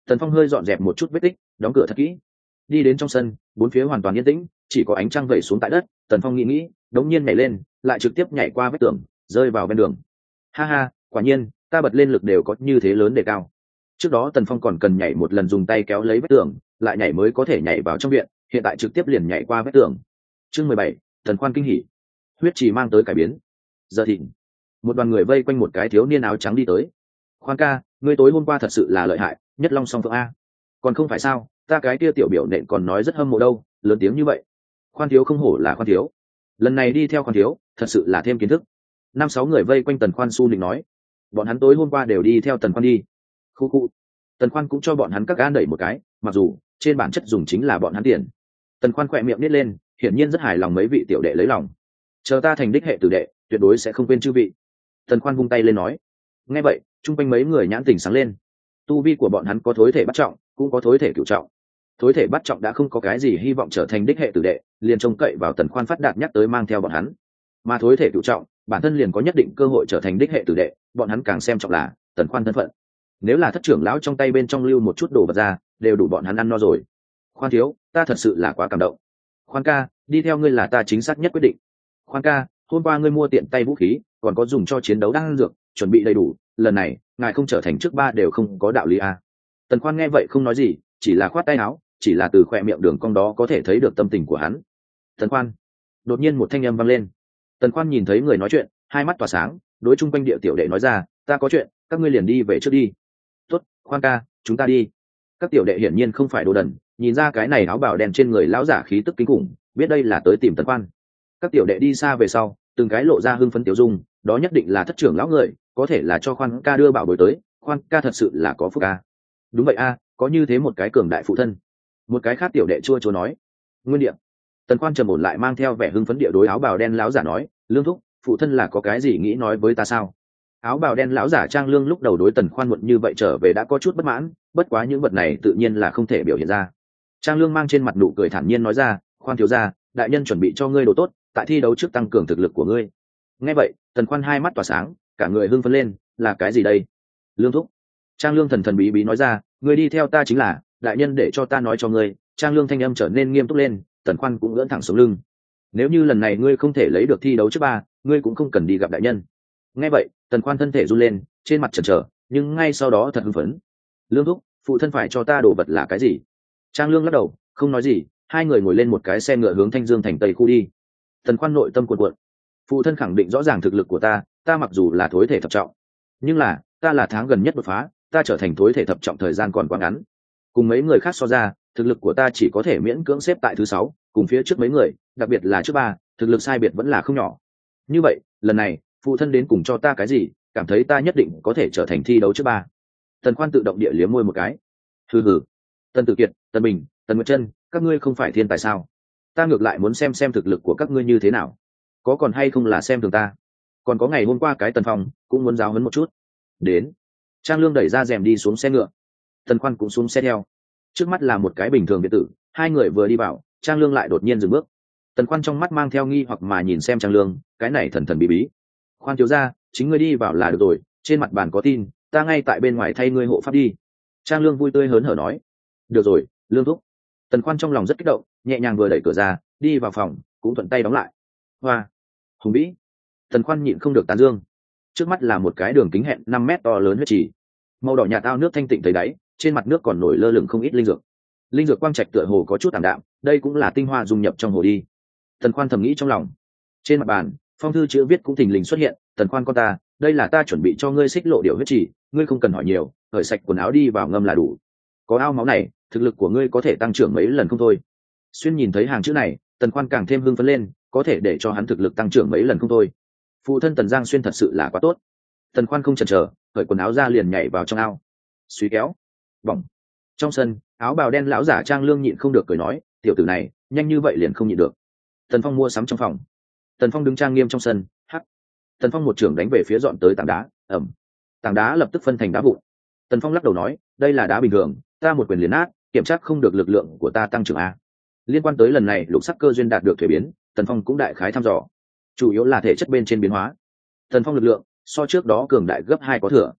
[SPEAKER 1] Tần Phong hơi dọn dẹp một chút vết tích, đóng cửa thật kỹ, đi đến trong sân, bốn phía hoàn toàn yên tĩnh, chỉ có ánh trăng vẩy xuống tại đất. Tần Phong nghĩ, đống nhiên nhảy lên, lại trực tiếp nhảy qua vách tường, rơi vào bên đường. Ha ha, quả nhiên, ta bật lên lực đều có như thế lớn đề cao. Trước đó Tần Phong còn cần nhảy một lần dùng tay kéo lấy vách tường, lại nhảy mới có thể nhảy vào trong viện, hiện tại trực tiếp liền nhảy qua vách tường. Chương 17, Tần Khoan kinh hỉ. Huyết trì mang tới cải biến. Giờ thịnh, một đoàn người vây quanh một cái thiếu niên áo trắng đi tới. Khoan ca, ngươi tối hôm qua thật sự là lợi hại, nhất long song phượng a. Còn không phải sao, ta cái kia tiểu biểu nện còn nói rất hâm mộ đâu, lớn tiếng như vậy. Khoan thiếu không hổ là khoan thiếu, lần này đi theo khoan thiếu thật sự là thêm kiến thức. 5-6 người vây quanh Tần Khoan su nịnh nói, bọn hắn tối hôm qua đều đi theo Tần Khoan đi. Khu khu. Tần Khoan cũng cho bọn hắn các gan đẩy một cái, mặc dù trên bản chất dùng chính là bọn hắn tiền. Tần Khoan khỏe miệng nít lên, hiển nhiên rất hài lòng mấy vị tiểu đệ lấy lòng. Chờ ta thành đích hệ tử đệ, tuyệt đối sẽ không quên chư vị. Tần Khoan vung tay lên nói. Nghe vậy, chung quanh mấy người nhãn tình sáng lên. Tu vi của bọn hắn có thối thể bắt trọng, cũng có thối thể cửu trọng. Thối thể bắt trọng đã không có cái gì hy vọng trở thành đích hệ tử đệ, liền trông cậy vào Tần Khoan phát đạt nhắc tới mang theo bọn hắn. Mà thối thể cửu trọng, bản thân liền có nhất định cơ hội trở thành đích hệ tử đệ, bọn hắn càng xem trọng là Tần Khoan thân phận. Nếu là thất trưởng lão trong tay bên trong lưu một chút đồ vật ra, đều đủ bọn hắn ăn no rồi. Khoan thiếu, ta thật sự là quá cảm động. Khoan ca, đi theo ngươi là ta chính xác nhất quyết định. Khoan ca, hôm qua ngươi mua tiện tay vũ khí, còn có dùng cho chiến đấu đan dược, chuẩn bị đầy đủ, lần này ngài không trở thành trước ba đều không có đạo lý a. Tần Khoan nghe vậy không nói gì, chỉ là khoát tay áo, chỉ là từ khoe miệng đường cong đó có thể thấy được tâm tình của hắn. Tần Khoan, đột nhiên một thanh âm vang lên. Tần Khoan nhìn thấy người nói chuyện, hai mắt tỏa sáng, đối chung quanh địa tiểu đệ nói ra, ta có chuyện, các ngươi liền đi về trước đi. Tốt, Khoan ca, chúng ta đi. Các tiểu đệ hiển nhiên không phải đồ đần, nhìn ra cái này áo bào đen trên người lão giả khí tức kinh khủng, biết đây là tới tìm Tần Khoan. Các tiểu đệ đi xa về sau, từng cái lộ ra hưng phấn tiểu dung, đó nhất định là thất trưởng lão người, có thể là cho Khoan ca đưa bảo bối tới. Khoan ca thật sự là có phúc ca. Đúng vậy a, có như thế một cái cường đại phụ thân. Một cái khác tiểu đệ chua chua nói. Nguyên địa. Tần Khoan trầm ổn lại mang theo vẻ hưng phấn địa đối áo bào đen lão giả nói, lương thúc, phụ thân là có cái gì nghĩ nói với ta sao? Áo bào đen lão giả Trang Lương lúc đầu đối Tần Khoan muộn như vậy trở về đã có chút bất mãn, bất quá những vật này tự nhiên là không thể biểu hiện ra. Trang Lương mang trên mặt nụ cười thản nhiên nói ra, Khoan thiếu gia, đại nhân chuẩn bị cho ngươi đồ tốt, tại thi đấu trước tăng cường thực lực của ngươi. Nghe vậy, Tần Khoan hai mắt tỏa sáng, cả người hưng phấn lên, là cái gì đây? Lương thúc. Trang Lương thần thần bí bí nói ra, ngươi đi theo ta chính là, đại nhân để cho ta nói cho ngươi. Trang Lương thanh âm trở nên nghiêm túc lên, Tần Khoan cũng ưỡn thẳng sống lưng. Nếu như lần này ngươi không thể lấy được thi đấu trước ba, ngươi cũng không cần đi gặp đại nhân. Nghe vậy, Tần Khoan thân thể run lên, trên mặt chần chờ, nhưng ngay sau đó thật hưng phấn. Lương thúc, phụ thân phải cho ta đồ vật là cái gì? Trang Lương lắc đầu, không nói gì, hai người ngồi lên một cái xe ngựa hướng Thanh Dương thành Tây khu đi. Tần Khoan nội tâm cuộn cuộn. Phụ thân khẳng định rõ ràng thực lực của ta mặc dù là thối thể thập trọng, nhưng là ta là tháng gần nhất đột phá, ta trở thành thối thể thập trọng thời gian còn quá ngắn. Cùng mấy người khác so ra, thực lực của ta chỉ có thể miễn cưỡng xếp tại thứ 6, cùng phía trước mấy người, đặc biệt là trước 3, thực lực sai biệt vẫn là không nhỏ. Như vậy, lần này, phụ thân đến cùng cho ta cái gì, cảm thấy ta nhất định có thể trở thành thi đấu trước 3. Tần Khoan tự động địa liếm môi một cái. Hừ hừ. Tần Tử Kiệt, Tần Bình, Tần Nguyệt Trân, các ngươi không phải thiên tài sao? Ta ngược lại muốn xem thực lực của các ngươi như thế nào. Có còn hay không là xem thường ta. Còn có ngày hôm qua cái Tần Phong cũng muốn giáo huấn một chút. Đến. Trang Lương đẩy ra rèm đi xuống xe ngựa. Tần Khoan cũng xuống xe theo. Trước mắt là một cái bình thường biệt tử, hai người vừa đi vào, Trang Lương lại đột nhiên dừng bước. Tần Khoan trong mắt mang theo nghi hoặc mà nhìn xem Trang Lương, cái này thần thần bí bí. Khoan thiếu gia, chính ngươi đi vào là được rồi, trên mặt bàn có tin, ta ngay tại bên ngoài thay ngươi hộ pháp đi. Trang Lương vui tươi hớn hở nói. Được rồi, Lương thúc. Tần Khoan trong lòng rất kích động, nhẹ nhàng vừa đẩy cửa ra, đi vào phòng, cũng thuận tay đóng lại. Hoa, hùng vĩ. Tần Khoan nhịn không được tán dương. Trước mắt là một cái đường kính hẹn 5 mét to lớn huyết trì, màu đỏ nhạt ao nước thanh tịnh thấy đáy, trên mặt nước còn nổi lơ lửng không ít linh dược. Linh dược quang trạch tựa hồ có chút tạm đạm, đây cũng là tinh hoa dung nhập trong hồ đi. Tần Khoan thầm nghĩ trong lòng. Trên mặt bàn, phong thư chữ viết cũng thình lình xuất hiện, Tần Khoan con ta, đây là ta chuẩn bị cho ngươi xích lộ điểu huyết trì, ngươi không cần hỏi nhiều, cởi sạch quần áo đi vào ngâm là đủ. Có ao máu này, thực lực của ngươi có thể tăng trưởng mấy lần không thôi. Xuyên nhìn thấy hàng chữ này, Tần Khoan càng thêm hưng phấn lên, có thể để cho hắn thực lực tăng trưởng mấy lần không thôi. Phụ thân Tần Giang Xuyên thật sự là quá tốt. Tần Khoan không chần chờ, cởi quần áo ra liền nhảy vào trong ao. Suy kéo, bỏng. Trong sân, áo bào đen lão giả Trang Lương nhịn không được cười nói, tiểu tử này, nhanh như vậy liền không nhịn được. Tần Phong mua sắm trong phòng. Tần Phong đứng trang nghiêm trong sân, hắc. Tần Phong một trưởng đánh về phía dọn tới tảng đá, ầm. Tảng đá lập tức phân thành đá vụn. Tần Phong lắc đầu nói, đây là đá bình thường, ta một quyền liền nát, kiểm tra không được lực lượng của ta tăng trưởng a. Liên quan tới lần này lục sắc cơ duyên đạt được thuế biến, Tần Phong cũng đại khái thăm dò, chủ yếu là thể chất bên trên biến hóa. Tần Phong lực lượng so trước đó cường đại gấp 2 có thừa.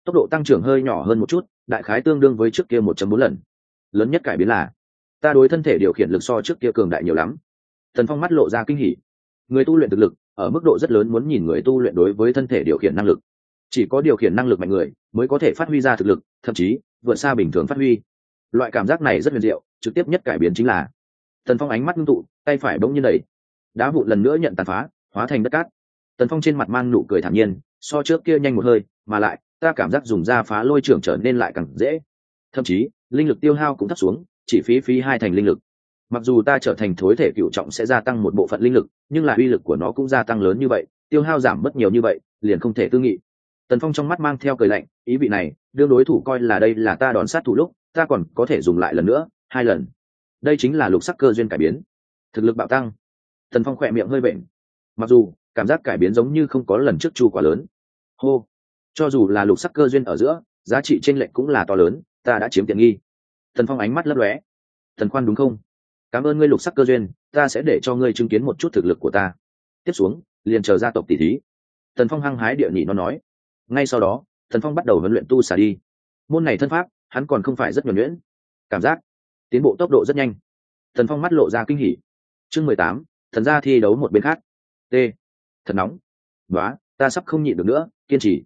[SPEAKER 1] tốc độ tăng trưởng hơi nhỏ hơn một chút, đại khái tương đương với trước kia 1.4 lần. Lớn nhất cải biến là ta đối thân thể điều khiển lực so trước kia cường đại nhiều lắm. Tần Phong mắt lộ ra kinh hỉ. Người tu luyện thực lực ở mức độ rất lớn muốn nhìn người tu luyện đối với thân thể điều khiển năng lực. Chỉ có điều khiển năng lực mạnh người mới có thể phát huy ra thực lực, thậm chí vượt xa bình thường phát huy. Loại cảm giác này rất huyền diệu, trực tiếp nhất cải biến chính là Tần Phong ánh mắt ngưng tụ, tay phải bỗng nhiên đẩy, đá vụn lần nữa nhận tàn phá, hóa thành đất cát. Tần Phong trên mặt mang nụ cười thản nhiên, so trước kia nhanh một hơi, mà lại ta cảm giác dùng ra phá lôi trưởng trở nên lại càng dễ. Thậm chí linh lực tiêu hao cũng thấp xuống, chỉ phí 2 thành linh lực. Mặc dù ta trở thành thối thể cựu trọng sẽ gia tăng một bộ phận linh lực, nhưng là uy lực của nó cũng gia tăng lớn như vậy, tiêu hao giảm mất nhiều như vậy, liền không thể tư nghị. Tần Phong trong mắt mang theo cười lạnh, ý vị này đương đối thủ coi là đây là ta đòn sát thủ lúc, ta còn có thể dùng lại lần nữa, 2 lần. Đây chính là lục sắc cơ duyên cải biến, thực lực bạo tăng. Tần Phong khỏe miệng hơi bệnh, mặc dù cảm giác cải biến giống như không có lần trước chu quá lớn. Hô, cho dù là lục sắc cơ duyên ở giữa, giá trị chênh lệch cũng là to lớn, ta đã chiếm tiện nghi. Tần Phong ánh mắt lấp lóe. Tần Khoan đúng không? Cảm ơn ngươi lục sắc cơ duyên, ta sẽ để cho ngươi chứng kiến một chút thực lực của ta. Tiếp xuống liền chờ gia tộc tỷ thí. Tần Phong hăng hái địa nhị nó nói. Ngay sau đó Tần Phong bắt đầu huấn luyện tu xà đi. Môn này thân pháp hắn còn không phải rất nhuần nhuyễn, cảm giác tiến bộ tốc độ rất nhanh. Tần Phong mắt lộ ra kinh hỉ. Chương 18, thần gia thi đấu một bên khác. T, thật nóng. Đó, ta sắp không nhịn được nữa, kiên trì.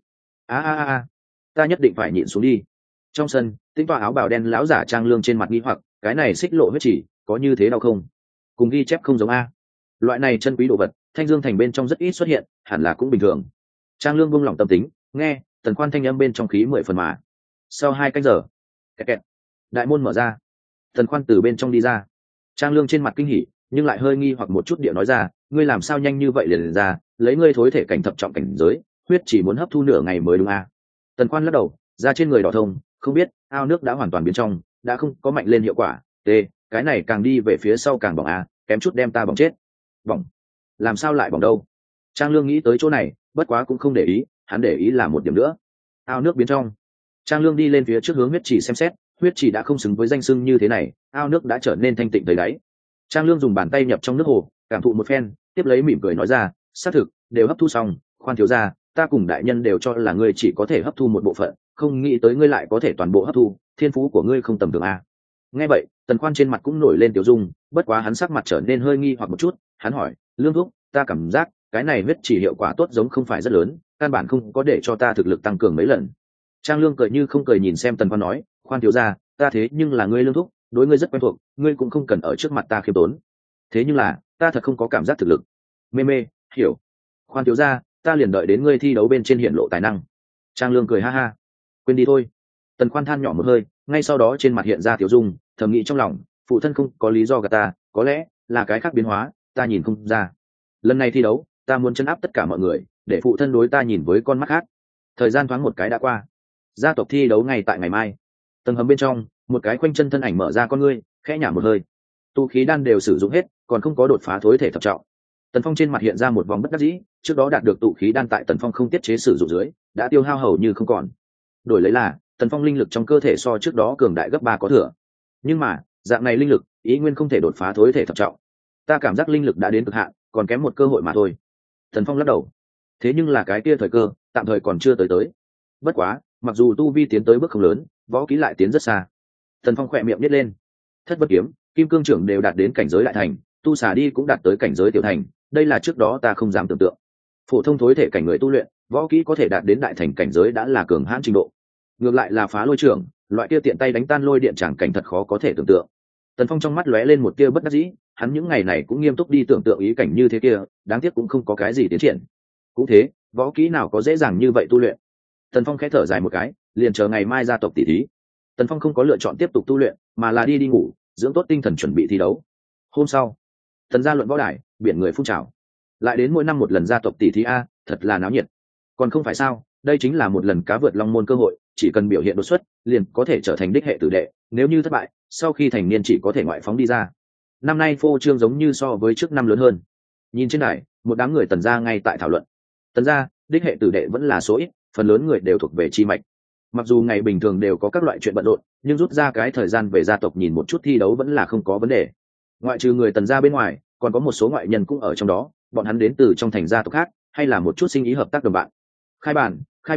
[SPEAKER 1] Ta nhất định phải nhịn xuống đi. Trong sân, Tĩnh Tọa áo bào đen lão giả Trang Lương trên mặt nghi hoặc, cái này xích lộ huyết chỉ có như thế đau không? Cùng ghi chép không giống a. Loại này chân quý đồ vật, Thanh Dương thành bên trong rất ít xuất hiện, hẳn là cũng bình thường. Trang Lương buông lỏng tâm tính, nghe Tần Khoan thanh âm bên trong khí 10 phần mà. Sau 2 canh giờ, kẹt kẹt, đại môn mở ra. Tần Khoan từ bên trong đi ra. Trang Lương trên mặt kinh hỉ, nhưng lại hơi nghi hoặc một chút địa nói ra, ngươi làm sao nhanh như vậy liền ra, lấy ngươi thối thể cảnh thập trọng cảnh giới, huyết chỉ muốn hấp thu nửa ngày mới đúng a. Tần Khoan lắc đầu, ra trên người đỏ thông, không biết ao nước đã hoàn toàn biến trong, đã không có mạnh lên hiệu quả. Cái này càng đi về phía sau càng bỏng a, kém chút đem ta bỏng chết. Bỏng? Làm sao lại bỏng đâu? Trang Lương nghĩ tới chỗ này, bất quá cũng không để ý, hắn để ý là một điểm nữa. Ao nước biến trong. Trang Lương đi lên phía trước hướng huyết chỉ xem xét, huyết chỉ đã không xứng với danh xưng như thế này, ao nước đã trở nên thanh tịnh tới đáy. Trang Lương dùng bàn tay nhập trong nước hồ, cảm thụ một phen, tiếp lấy mỉm cười nói ra, xác thực đều hấp thu xong. Khoan thiếu gia, ta cùng đại nhân đều cho là ngươi chỉ có thể hấp thu một bộ phận, không nghĩ tới ngươi lại có thể toàn bộ hấp thu, thiên phú của ngươi không tầm thường a. Nghe vậy Tần Khoan trên mặt cũng nổi lên tiểu dung, bất quá hắn sắc mặt trở nên hơi nghi hoặc một chút. Hắn hỏi, Lương thúc, ta cảm giác cái này huyết chỉ hiệu quả tốt giống không phải rất lớn, căn bản không có để cho ta thực lực tăng cường mấy lần. Trang Lương cười như không cười nhìn xem Tần Khoan nói, Khoan thiếu gia, ta thế nhưng là ngươi Lương thúc, đối ngươi rất quen thuộc, ngươi cũng không cần ở trước mặt ta khiêm tốn. Thế nhưng là ta thật không có cảm giác thực lực. Mê, hiểu. Khoan thiếu gia, ta liền đợi đến ngươi thi đấu bên trên hiện lộ tài năng. Trang Lương cười ha ha. Quên đi thôi. Tần Khoan than nhỏ một hơi, ngay sau đó trên mặt hiện ra tiểu dung, thầm nghĩ trong lòng, phụ thân không có lý do gạt ta, có lẽ là cái khác biến hóa, ta nhìn không ra. Lần này thi đấu, ta muốn chấn áp tất cả mọi người, để phụ thân đối ta nhìn với con mắt khác. Thời gian thoáng một cái đã qua. Gia tộc thi đấu ngay tại ngày mai. Tầng hầm bên trong, một cái khoanh chân thân ảnh mở ra con ngươi, khẽ nhả một hơi. Tu khí đan đều sử dụng hết, còn không có đột phá thối thể thập trọng. Tần Phong trên mặt hiện ra một vòng bất đắc dĩ, trước đó đạt được tụ khí đan tại Tần Phong không tiết chế sử dụng dưới, đã tiêu hao hầu như không còn. Đổi lấy là Tần Phong linh lực trong cơ thể so trước đó cường đại gấp 3 có thừa. Nhưng mà, dạng này linh lực, ý nguyên không thể đột phá thối thể thập trọng. Ta cảm giác linh lực đã đến cực hạn, còn kém một cơ hội mà thôi. Tần Phong lắc đầu. Thế nhưng là cái kia thời cơ, tạm thời còn chưa tới. Bất quá, mặc dù tu vi tiến tới bước không lớn, võ kỹ lại tiến rất xa. Tần Phong khỏe miệng nhếch lên. Thất bất kiếm, kim cương trưởng đều đạt đến cảnh giới đại thành, tu xà đi cũng đạt tới cảnh giới tiểu thành, đây là trước đó ta không dám tưởng tượng. Phổ thông thối thể cảnh người tu luyện, võ kỹ có thể đạt đến đại thành cảnh giới đã là cường hãn trình độ. Ngược lại là phá lôi trưởng, loại kia tiện tay đánh tan lôi điện chẳng cảnh thật khó có thể tưởng tượng. Tần Phong trong mắt lóe lên một tia bất đắc dĩ, hắn những ngày này cũng nghiêm túc đi tưởng tượng ý cảnh như thế kia, đáng tiếc cũng không có cái gì tiến triển. Cũng thế, võ kỹ nào có dễ dàng như vậy tu luyện. Tần Phong khẽ thở dài một cái, liền chờ ngày mai gia tộc tỷ thí. Tần Phong không có lựa chọn tiếp tục tu luyện, mà là đi ngủ, dưỡng tốt tinh thần chuẩn bị thi đấu. Hôm sau, Tần gia luận võ đài, biển người phun trào. Lại đến mỗi năm một lần gia tộc tỷ thí a, thật là náo nhiệt. Còn không phải sao, đây chính là một lần cá vượt long môn cơ hội, chỉ cần biểu hiện đột xuất, liền có thể trở thành đích hệ tử đệ, nếu như thất bại, sau khi thành niên chỉ có thể ngoại phóng đi ra. Năm nay phô trương giống như so với trước năm lớn hơn. Nhìn trên đài, một đám người Tần gia ngay tại thảo luận. Tần gia, đích hệ tử đệ vẫn là số ít, phần lớn người đều thuộc về chi mạch. Mặc dù ngày bình thường đều có các loại chuyện bận rộn, nhưng rút ra cái thời gian về gia tộc nhìn một chút thi đấu vẫn là không có vấn đề. Ngoại trừ người Tần gia bên ngoài, còn có một số ngoại nhân cũng ở trong đó, bọn hắn đến từ trong thành gia tộc khác, hay là một chút sinh ý hợp tác đồng bạn. Khai bản,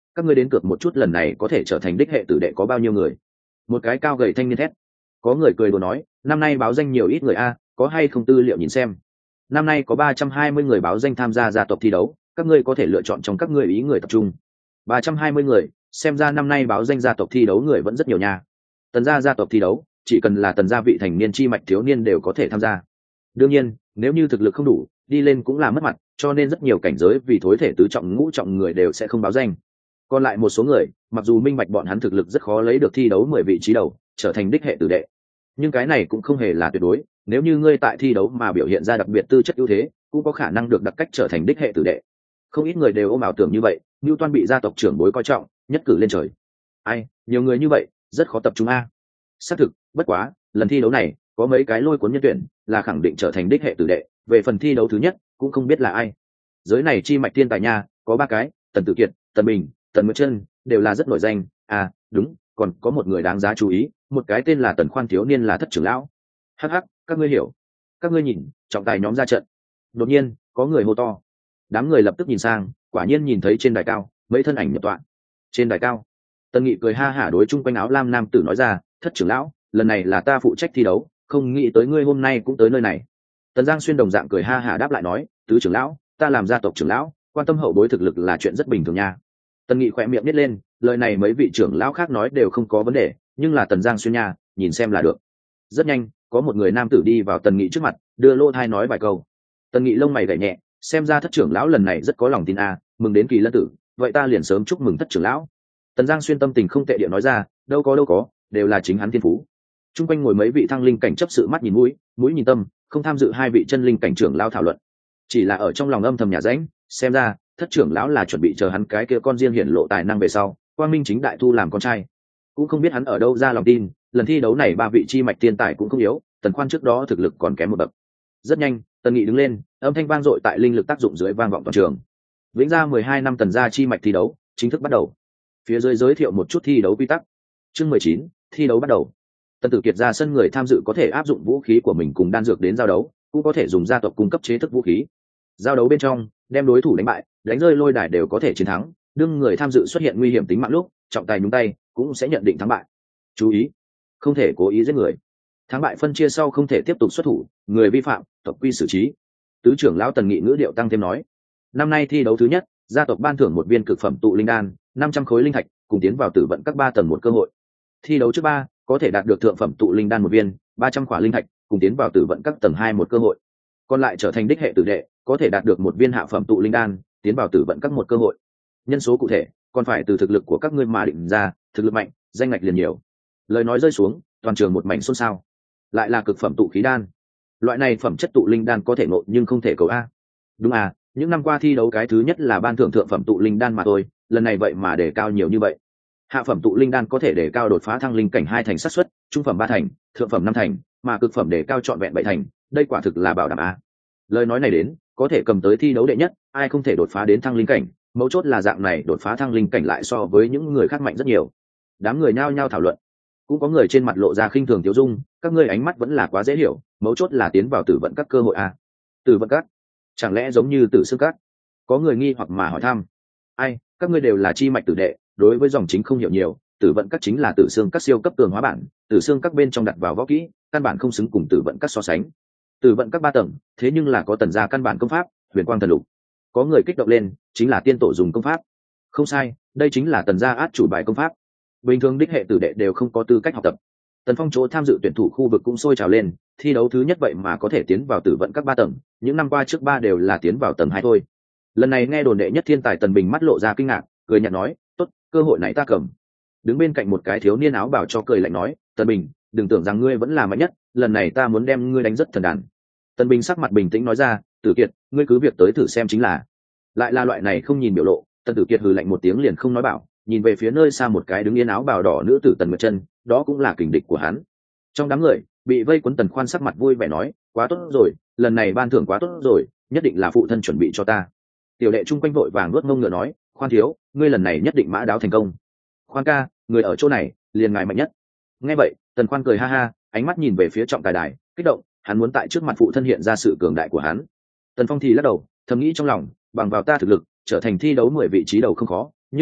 [SPEAKER 1] các ngươi đến cược một chút lần này có thể trở thành đích hệ tử đệ có bao nhiêu người. Một cái cao gầy thanh niên thét. Có người cười đùa nói, năm nay báo danh nhiều ít người a, có hay không tư liệu nhìn xem. Năm nay có 320 người báo danh tham gia gia tộc thi đấu, các ngươi có thể lựa chọn trong các ngươi ý người tập trung. 320 người, xem ra năm nay báo danh gia tộc thi đấu người vẫn rất nhiều nha. Tần gia gia tộc thi đấu, chỉ cần là tần gia vị thành niên chi mạch thiếu niên đều có thể tham gia. Đương nhiên, nếu như thực lực không đủ, đi lên cũng là mất mặt, cho nên rất nhiều cảnh giới vì thối thể tứ trọng ngũ trọng người đều sẽ không báo danh. Còn lại một số người, mặc dù minh bạch bọn hắn thực lực rất khó lấy được thi đấu 10 vị trí đầu, trở thành đích hệ tử đệ, nhưng cái này cũng không hề là tuyệt đối. Nếu như ngươi tại thi đấu mà biểu hiện ra đặc biệt tư chất ưu thế, cũng có khả năng được đặc cách trở thành đích hệ tử đệ. Không ít người đều ôm ảo tưởng như vậy, Newton bị gia tộc trưởng bối coi trọng, nhất cử lên trời. Ai, nhiều người như vậy, rất khó tập trung a. Xác thực, bất quá, lần thi đấu này, có mấy cái lôi cuốn nhân tuyển, là khẳng định trở thành đích hệ tử đệ, về phần thi đấu thứ nhất, cũng không biết là ai. Giới này chi mạch tiên tài nha, có 3 cái, Tần Tử Kiệt, Tần Bình, Tần Nguyệt Chân, đều là rất nổi danh. À, đúng, còn có một người đáng giá chú ý, một cái tên là Tần Khoan thiếu niên là thất trưởng lão. Hắc hắc, các ngươi hiểu. Các ngươi nhìn, trọng tài nhóm ra trận. Đột nhiên, có người hô to. Đám người lập tức nhìn sang, quả nhiên nhìn thấy trên đài cao, mấy thân ảnh nhập tọa. Trên đài cao, Tần Nghị cười ha hả đối chung quanh áo lam nam tử nói ra, thất trưởng lão, lần này là ta phụ trách thi đấu, không nghĩ tới ngươi hôm nay cũng tới nơi này. Tần Giang Xuyên đồng dạng cười ha hả đáp lại nói, tứ trưởng lão, ta làm gia tộc trưởng lão, quan tâm hậu bối thực lực là chuyện rất bình thường nha. Tần Nghị khỏe miệng nít lên, lời này mấy vị trưởng lão khác nói đều không có vấn đề, nhưng là Tần Giang Xuyên nha, nhìn xem là được. Rất nhanh, có một người nam tử đi vào Tần Nghị trước mặt, đưa lô thai nói vài câu. Tần Nghị lông mày gảy nhẹ, xem ra thất trưởng lão lần này rất có lòng tin a, mừng đến kỳ lân tử, vậy ta liền sớm chúc mừng thất trưởng lão. Tần Giang Xuyên tâm tình không tệ địa nói ra, đâu có, đều là chính hắn thiên phú. Trung quanh ngồi mấy vị thăng linh cảnh chấp sự mắt nhìn mũi, mũi nhìn tâm, không tham dự hai vị chân linh cảnh trưởng lão thảo luận, chỉ là ở trong lòng âm thầm nhà rãnh, xem ra thất trưởng lão là chuẩn bị chờ hắn cái kia con riêng hiển lộ tài năng về sau, quang minh chính đại thu làm con trai. Cũng không biết hắn ở đâu ra lòng tin, lần thi đấu này 3 vị chi mạch tiên tài cũng không yếu, Tần Khoan trước đó thực lực còn kém một bậc. Rất nhanh, Tần Nghị đứng lên, âm thanh vang dội tại linh lực tác dụng dưới vang vọng toàn trường. Vĩnh gia 12 năm Tần gia chi mạch thi đấu chính thức bắt đầu. Phía dưới giới thiệu một chút thi đấu quy tắc. Chương 19, thi đấu bắt đầu. Tần Tử Kiệt ra sân, người tham dự có thể áp dụng vũ khí của mình cùng đan dược đến giao đấu, cũng có thể dùng gia tộc cung cấp chế thức vũ khí. Giao đấu bên trong, đem đối thủ đánh bại, đánh rơi lôi đài đều có thể chiến thắng, đương người tham dự xuất hiện nguy hiểm tính mạng lúc, trọng tài nhúng tay, cũng sẽ nhận định thắng bại. Chú ý, không thể cố ý giết người. Thắng bại phân chia sau không thể tiếp tục xuất thủ, người vi phạm, tộc quy xử trí. Tứ trưởng lão Tần Nghị ngữ điệu tăng thêm nói, năm nay thi đấu thứ nhất, gia tộc ban thưởng một viên cực phẩm tụ linh đan, 500 khối linh thạch, cùng tiến vào tử vận các 3 tầng một cơ hội. Thi đấu trước 3, có thể đạt được thượng phẩm tụ linh đan một viên, 300 khỏa linh thạch, cùng tiến vào tử vận các tầng 2 một cơ hội. Còn lại trở thành đích hệ tử đệ, có thể đạt được một viên hạ phẩm tụ linh đan, tiến vào tử vận các một cơ hội. Nhân số cụ thể còn phải từ thực lực của các ngươi mà định ra, thực lực mạnh, danh ngạch liền nhiều. Lời nói rơi xuống, toàn trường một mảnh xôn xao. Lại là cực phẩm tụ khí đan. Loại này phẩm chất tụ linh đan có thể ngộ nhưng không thể cầu a. Đúng à, những năm qua thi đấu cái thứ nhất là ban thưởng thượng phẩm tụ linh đan mà thôi, lần này vậy mà đề cao nhiều như vậy. Hạ phẩm tụ linh đan có thể đề cao đột phá thăng linh cảnh 2 thành xác suất, trung phẩm 3 thành, thượng phẩm 5 thành, mà cực phẩm đề cao trọn vẹn 7 thành, đây quả thực là bảo đảm a. Lời nói này đến, có thể cầm tới thi đấu đệ nhất, ai không thể đột phá đến thăng linh cảnh, mấu chốt là dạng này đột phá thăng linh cảnh lại so với những người khác mạnh rất nhiều. Đám người nhao nhao thảo luận, cũng có người trên mặt lộ ra khinh thường tiêu dung, các ngươi ánh mắt vẫn là quá dễ hiểu, mấu chốt là tiến vào tử vận các cơ hội a. Tử vận các, chẳng lẽ giống như tử xương các? Có người nghi hoặc mà hỏi thăm. Ai, các ngươi đều là chi mạch tử đệ, đối với dòng chính không hiểu nhiều, tử vận các chính là tử xương các siêu cấp tường hóa bản, tử xương các bên trong đặt vào võ kỹ, căn bản không xứng cùng tử vận các so sánh. Tử vận các 3 tầng, thế nhưng là có Tần gia căn bản công pháp, Huyền Quang Thần Lục. Có người kích động lên, chính là tiên tổ dùng công pháp. Không sai, đây chính là Tần gia át chủ bài công pháp. Bình thường đích hệ tử đệ đều không có tư cách học tập. Tần Phong chỗ tham dự tuyển thủ khu vực cũng sôi trào lên, thi đấu thứ nhất vậy mà có thể tiến vào tử vận các 3 tầng, những năm qua trước 3 đều là tiến vào tầng 2 thôi. Lần này nghe đồn đệ nhất thiên tài Tần Bình mắt lộ ra kinh ngạc, cười nhạt nói, "Tốt, cơ hội này ta cầm." Đứng bên cạnh một cái thiếu niên áo bảo cho cười lạnh nói, "Tần Bình, đừng tưởng rằng ngươi vẫn là mạnh nhất, lần này ta muốn đem ngươi đánh rất thần đàn." Tần Bình sắc mặt bình tĩnh nói ra, "Tử Kiệt, ngươi cứ việc tới thử xem chính là." Lại là loại này không nhìn biểu lộ, Tần Tử Kiệt hừ lạnh một tiếng liền không nói bảo, nhìn về phía nơi xa một cái đứng yên áo bào đỏ nữ tử Tần Nguyệt Chân, đó cũng là kình địch của hắn. Trong đám người, bị vây quấn Tần Khoan sắc mặt vui vẻ nói, "Quá tốt rồi, lần này ban thưởng quá tốt rồi, nhất định là phụ thân chuẩn bị cho ta." Tiểu đệ chung quanh vội vàng nuốt ngông ngựa nói, "Khoan thiếu, ngươi lần này nhất định mã đáo thành công." "Khoan ca, người ở chỗ này, liền ngài mạnh nhất." Nghe vậy, Tần Khoan cười ha ha, ánh mắt nhìn về phía trọng tài đài, kích động, hắn muốn tại trước mặt phụ thân hiện ra sự cường đại của hắn. Tần Phong thì lắc đầu, thầm nghĩ trong lòng, bằng vào ta thực lực, trở thành thi đấu 10 vị trí đầu không khó, nhưng là,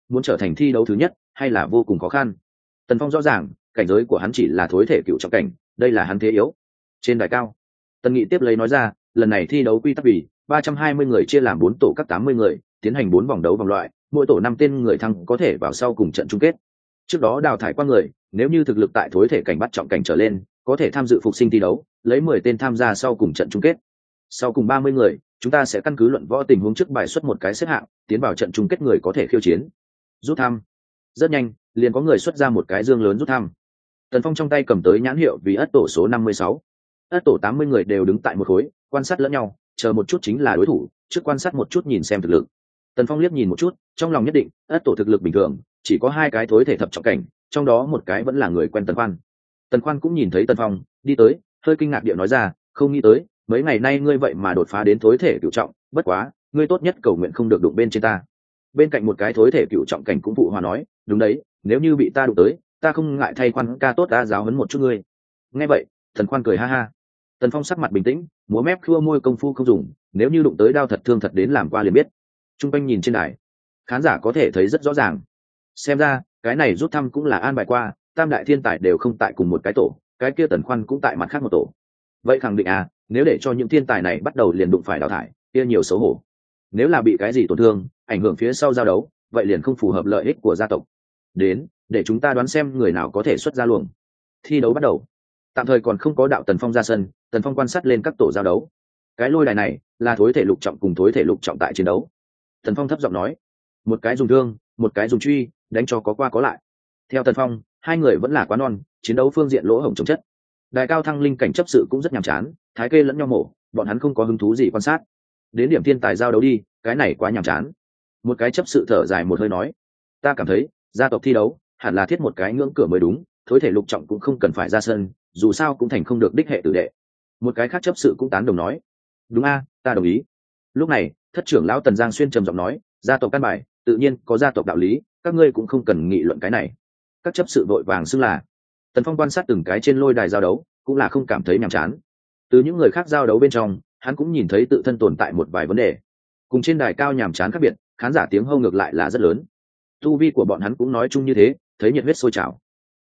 [SPEAKER 1] muốn trở thành thi đấu thứ nhất hay là vô cùng khó khăn. Tần Phong rõ ràng cảnh giới của hắn chỉ là thối thể cựu trọng cảnh, đây là hắn thế yếu. Trên đài cao, Tần Nghị tiếp lấy nói ra, lần này thi đấu quy tắc vì 320 người chia làm 4 tổ các 80 người, tiến hành 4 vòng đấu vòng loại, mỗi tổ 5 tên người thắng có thể vào sau cùng trận chung kết. Trước đó đào thải qua người, nếu như thực lực tại thối thể cảnh bắt trọng cảnh trở lên, có thể tham dự phục sinh thi đấu, lấy 10 tên tham gia sau cùng trận chung kết. Sau cùng 30 người, chúng ta sẽ căn cứ luận võ tình huống trước bài xuất một cái xếp hạng, tiến vào trận chung kết người có thể khiêu chiến. Rút thăm. Rất nhanh, liền có người xuất ra một cái dương lớn rút thăm. Tần Phong trong tay cầm tới nhãn hiệu vì ất tổ số 56. Ất tổ 80 người đều đứng tại một khối, quan sát lẫn nhau, chờ một chút chính là đối thủ, trước quan sát một chút nhìn xem thực lực. Tần Phong liếc nhìn một chút, trong lòng nhất định, ất tổ thực lực bình thường, chỉ có 2 cái thối thể thập trọng cảnh, trong đó một cái vẫn là người quen Tần Khoan. Tần Khoan cũng nhìn thấy Tần Phong, đi tới, hơi kinh ngạc điệu nói ra, không nghĩ tới, mấy ngày nay ngươi vậy mà đột phá đến thối thể cửu trọng, bất quá, ngươi tốt nhất cầu nguyện không được đụng bên trên ta. Bên cạnh một cái thối thể cửu trọng cảnh cũng phụ hòa nói, đúng đấy, nếu như bị ta đụng tới, ta không ngại thay Khoan ca tốt ta giáo huấn một chút ngươi. Nghe vậy, Tần Khoan cười ha ha. Tần Phong sắc mặt bình tĩnh, múa mép khua môi công phu không dùng, nếu như đụng tới đao thật thương thật đến làm qua liền biết. Trung quanh nhìn trên đài, khán giả có thể thấy rất rõ ràng. Xem ra, cái này rút thăm cũng là an bài qua, tam đại thiên tài đều không tại cùng một cái tổ, cái kia Tần Khoan cũng tại mặt khác một tổ. Vậy khẳng định à, nếu để cho những thiên tài này bắt đầu liền đụng phải đào thải, kia nhiều xấu hổ. Nếu là bị cái gì tổn thương, ảnh hưởng phía sau giao đấu, vậy liền không phù hợp lợi ích của gia tộc. Đến, để chúng ta đoán xem người nào có thể xuất ra luồng. Thi đấu bắt đầu. Tạm thời còn không có đạo Tần Phong ra sân, Tần Phong quan sát lên các tổ giao đấu. Cái lôi đài này là thối thể lục trọng cùng thối thể lục trọng tại chiến đấu. Tần Phong thấp giọng nói, một cái dùng thương, một cái dùng truy, đánh cho có qua có lại. Theo Tần Phong, hai người vẫn là quá non, chiến đấu phương diện lỗ hổng chồng chất. Đài cao thăng linh cảnh chấp sự cũng rất nhàm chán, thái kê lẫn nhau mổ, bọn hắn không có hứng thú gì quan sát. Đến điểm thiên tài giao đấu đi, cái này quá nhàm chán. Một cái chấp sự thở dài một hơi nói, ta cảm thấy gia tộc thi đấu hẳn là thiết một cái ngưỡng cửa mới đúng, thối thể lục trọng cũng không cần phải ra sân, dù sao cũng thành không được đích hệ tử đệ. Một cái khác chấp sự cũng tán đồng nói, đúng a, ta đồng ý. Lúc này, thất trưởng lão Tần Giang Xuyên trầm giọng nói, gia tộc căn bài tự nhiên có gia tộc đạo lý, các ngươi cũng không cần nghị luận cái này. Các chấp sự vội vàng xưng là. Tần Phong quan sát từng cái trên lôi đài giao đấu, cũng là không cảm thấy nhàm chán. Từ những người khác giao đấu bên trong, hắn cũng nhìn thấy tự thân tồn tại một vài vấn đề. Cùng trên đài cao nhàm chán khác biệt, khán giả tiếng hô ngược lại là rất lớn. Tu vi của bọn hắn cũng nói chung như thế, thấy nhiệt huyết sôi trào.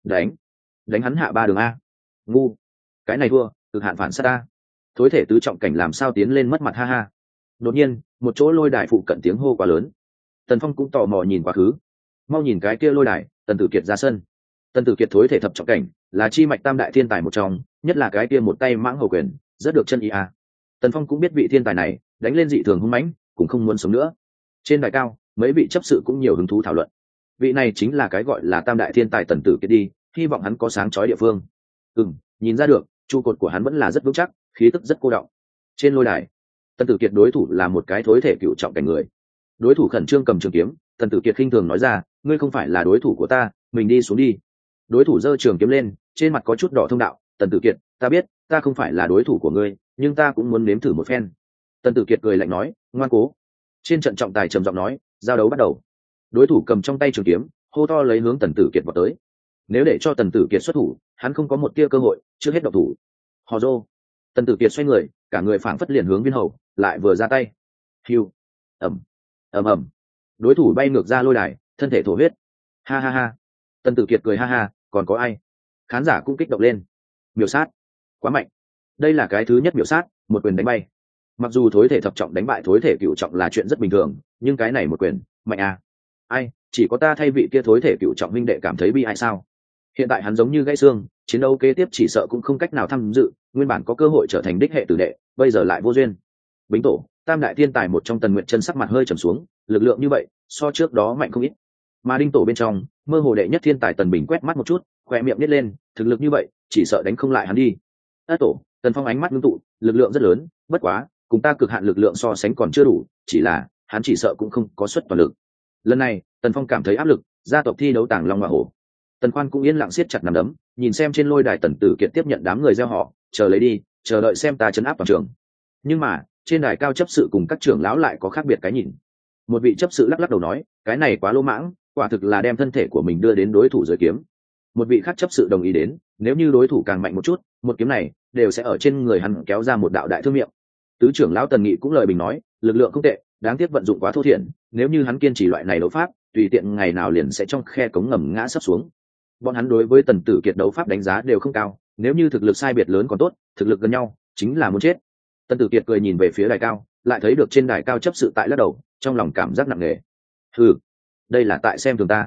[SPEAKER 1] Đánh hắn hạ 3 đường a. Ngu, cái này thua, cực hạn phản sát a. Thối thể tứ trọng cảnh làm sao tiến lên mất mặt ha ha. Đột nhiên, một chỗ lôi đài phụ cận tiếng hô quá lớn. Tần Phong cũng tò mò nhìn quá khứ. Mau nhìn cái kia lôi đài, Tần Tử Kiệt ra sân. Tần Tử Kiệt thối thể thập trọng cảnh, là chi mạch tam đại thiên tài một trong, nhất là cái kia một tay mãng hầu quyền, rất được chân ý a. Tần Phong cũng biết vị thiên tài này, đánh lên dị thường hung mãnh, cũng không muốn sống nữa. Trên đài cao, mấy vị chấp sự cũng nhiều hứng thú thảo luận. Vị này chính là cái gọi là tam đại thiên tài Tần Tử Kiệt đi, hy vọng hắn có sáng chói địa phương. Nhìn ra được, trụ cột của hắn vẫn là rất vững chắc, khí tức rất cô đọng. Trên lôi đài, Tần Tử Kiệt đối thủ là một cái thối thể cựu trọng cảnh người. Đối thủ khẩn trương cầm trường kiếm, Tần Tử Kiệt khinh thường nói ra, ngươi không phải là đối thủ của ta, mình đi xuống đi. Đối thủ giơ trường kiếm lên, trên mặt có chút đỏ thông đạo, Tần Tử Kiệt, ta biết, ta không phải là đối thủ của ngươi, nhưng ta cũng muốn nếm thử một phen. Tần Tử Kiệt cười lạnh nói, ngoan cố. Trên trận trọng tài trầm giọng nói, giao đấu bắt đầu. Đối thủ cầm trong tay trường kiếm, hô to lấy hướng Tần Tử Kiệt vào tới. Nếu để cho Tần Tử Kiệt xuất thủ, hắn không có một tia cơ hội, trước hết độc thủ. Hò rô. Tần Tử Kiệt xoay người, cả người phảng phất liền hướng viên hầu, lại vừa ra tay. Hiu. ầm ầm. Đối thủ bay ngược ra lôi đài, thân thể thổ huyết. Ha ha ha. Tần Tử Kiệt cười ha ha, còn có ai? Khán giả cũng kích động lên. Miểu sát. Quá mạnh. Đây là cái thứ nhất miểu sát, một quyền đánh bay. Mặc dù thối thể thập trọng đánh bại thối thể cựu trọng là chuyện rất bình thường, nhưng cái này một quyền, mạnh à. Ai, chỉ có ta thay vị kia thối thể cựu trọng huynh đệ cảm thấy bi ai sao? Hiện tại hắn giống như gãy xương, chiến đấu kế tiếp chỉ sợ cũng không cách nào tham dự, nguyên bản có cơ hội trở thành đích hệ tử đệ, bây giờ lại vô duyên. Bính tổ, tam đại thiên tài một trong Tần Nguyệt Chân sắc mặt hơi trầm xuống, lực lượng như vậy, so trước đó mạnh không ít. Mà đinh tổ bên trong, mơ hồ đệ nhất thiên tài Tần Bình quét mắt một chút, khóe miệng nhếch lên, thực lực như vậy, chỉ sợ đánh không lại hắn đi. Tổ, Tần Phong ánh mắt ngưng tụ, lực lượng rất lớn, bất quá, cùng ta cực hạn lực lượng so sánh còn chưa đủ, chỉ là hắn chỉ sợ cũng không có suất toàn lực. Lần này, Tần Phong cảm thấy áp lực, gia tộc thi đấu tàng long hoa hổ. Tần Khoan cũng yên lặng siết chặt nắm đấm, nhìn xem trên lôi đài Tần Tử Kiệt tiếp nhận đám người gieo họ, chờ lấy đi, chờ đợi xem ta trấn áp toàn trường. Nhưng mà, trên đài cao chấp sự cùng các trưởng lão lại có khác biệt cái nhìn. Một vị chấp sự lắc lắc đầu nói, cái này quá lỗ mãng, quả thực là đem thân thể của mình đưa đến đối thủ dưới kiếm. Một vị khác chấp sự đồng ý đến, nếu như đối thủ càng mạnh một chút, một kiếm này đều sẽ ở trên người hắn kéo ra một đạo đại thương miệng. Tứ trưởng lão Tần Nghị cũng lời bình nói, lực lượng không tệ, đáng tiếc vận dụng quá thô thiển, nếu như hắn kiên trì loại này đấu pháp tùy tiện ngày nào liền sẽ trong khe cống ngầm ngã sấp xuống. Bọn hắn đối với Tần Tử Kiệt đấu pháp đánh giá đều không cao, nếu như thực lực sai biệt lớn còn tốt, thực lực gần nhau chính là muốn chết. Tần Tử Kiệt cười nhìn về phía đài cao, lại thấy được trên đài cao chấp sự tại lắc đầu, trong lòng cảm giác nặng nề. Đây là tại xem thường ta.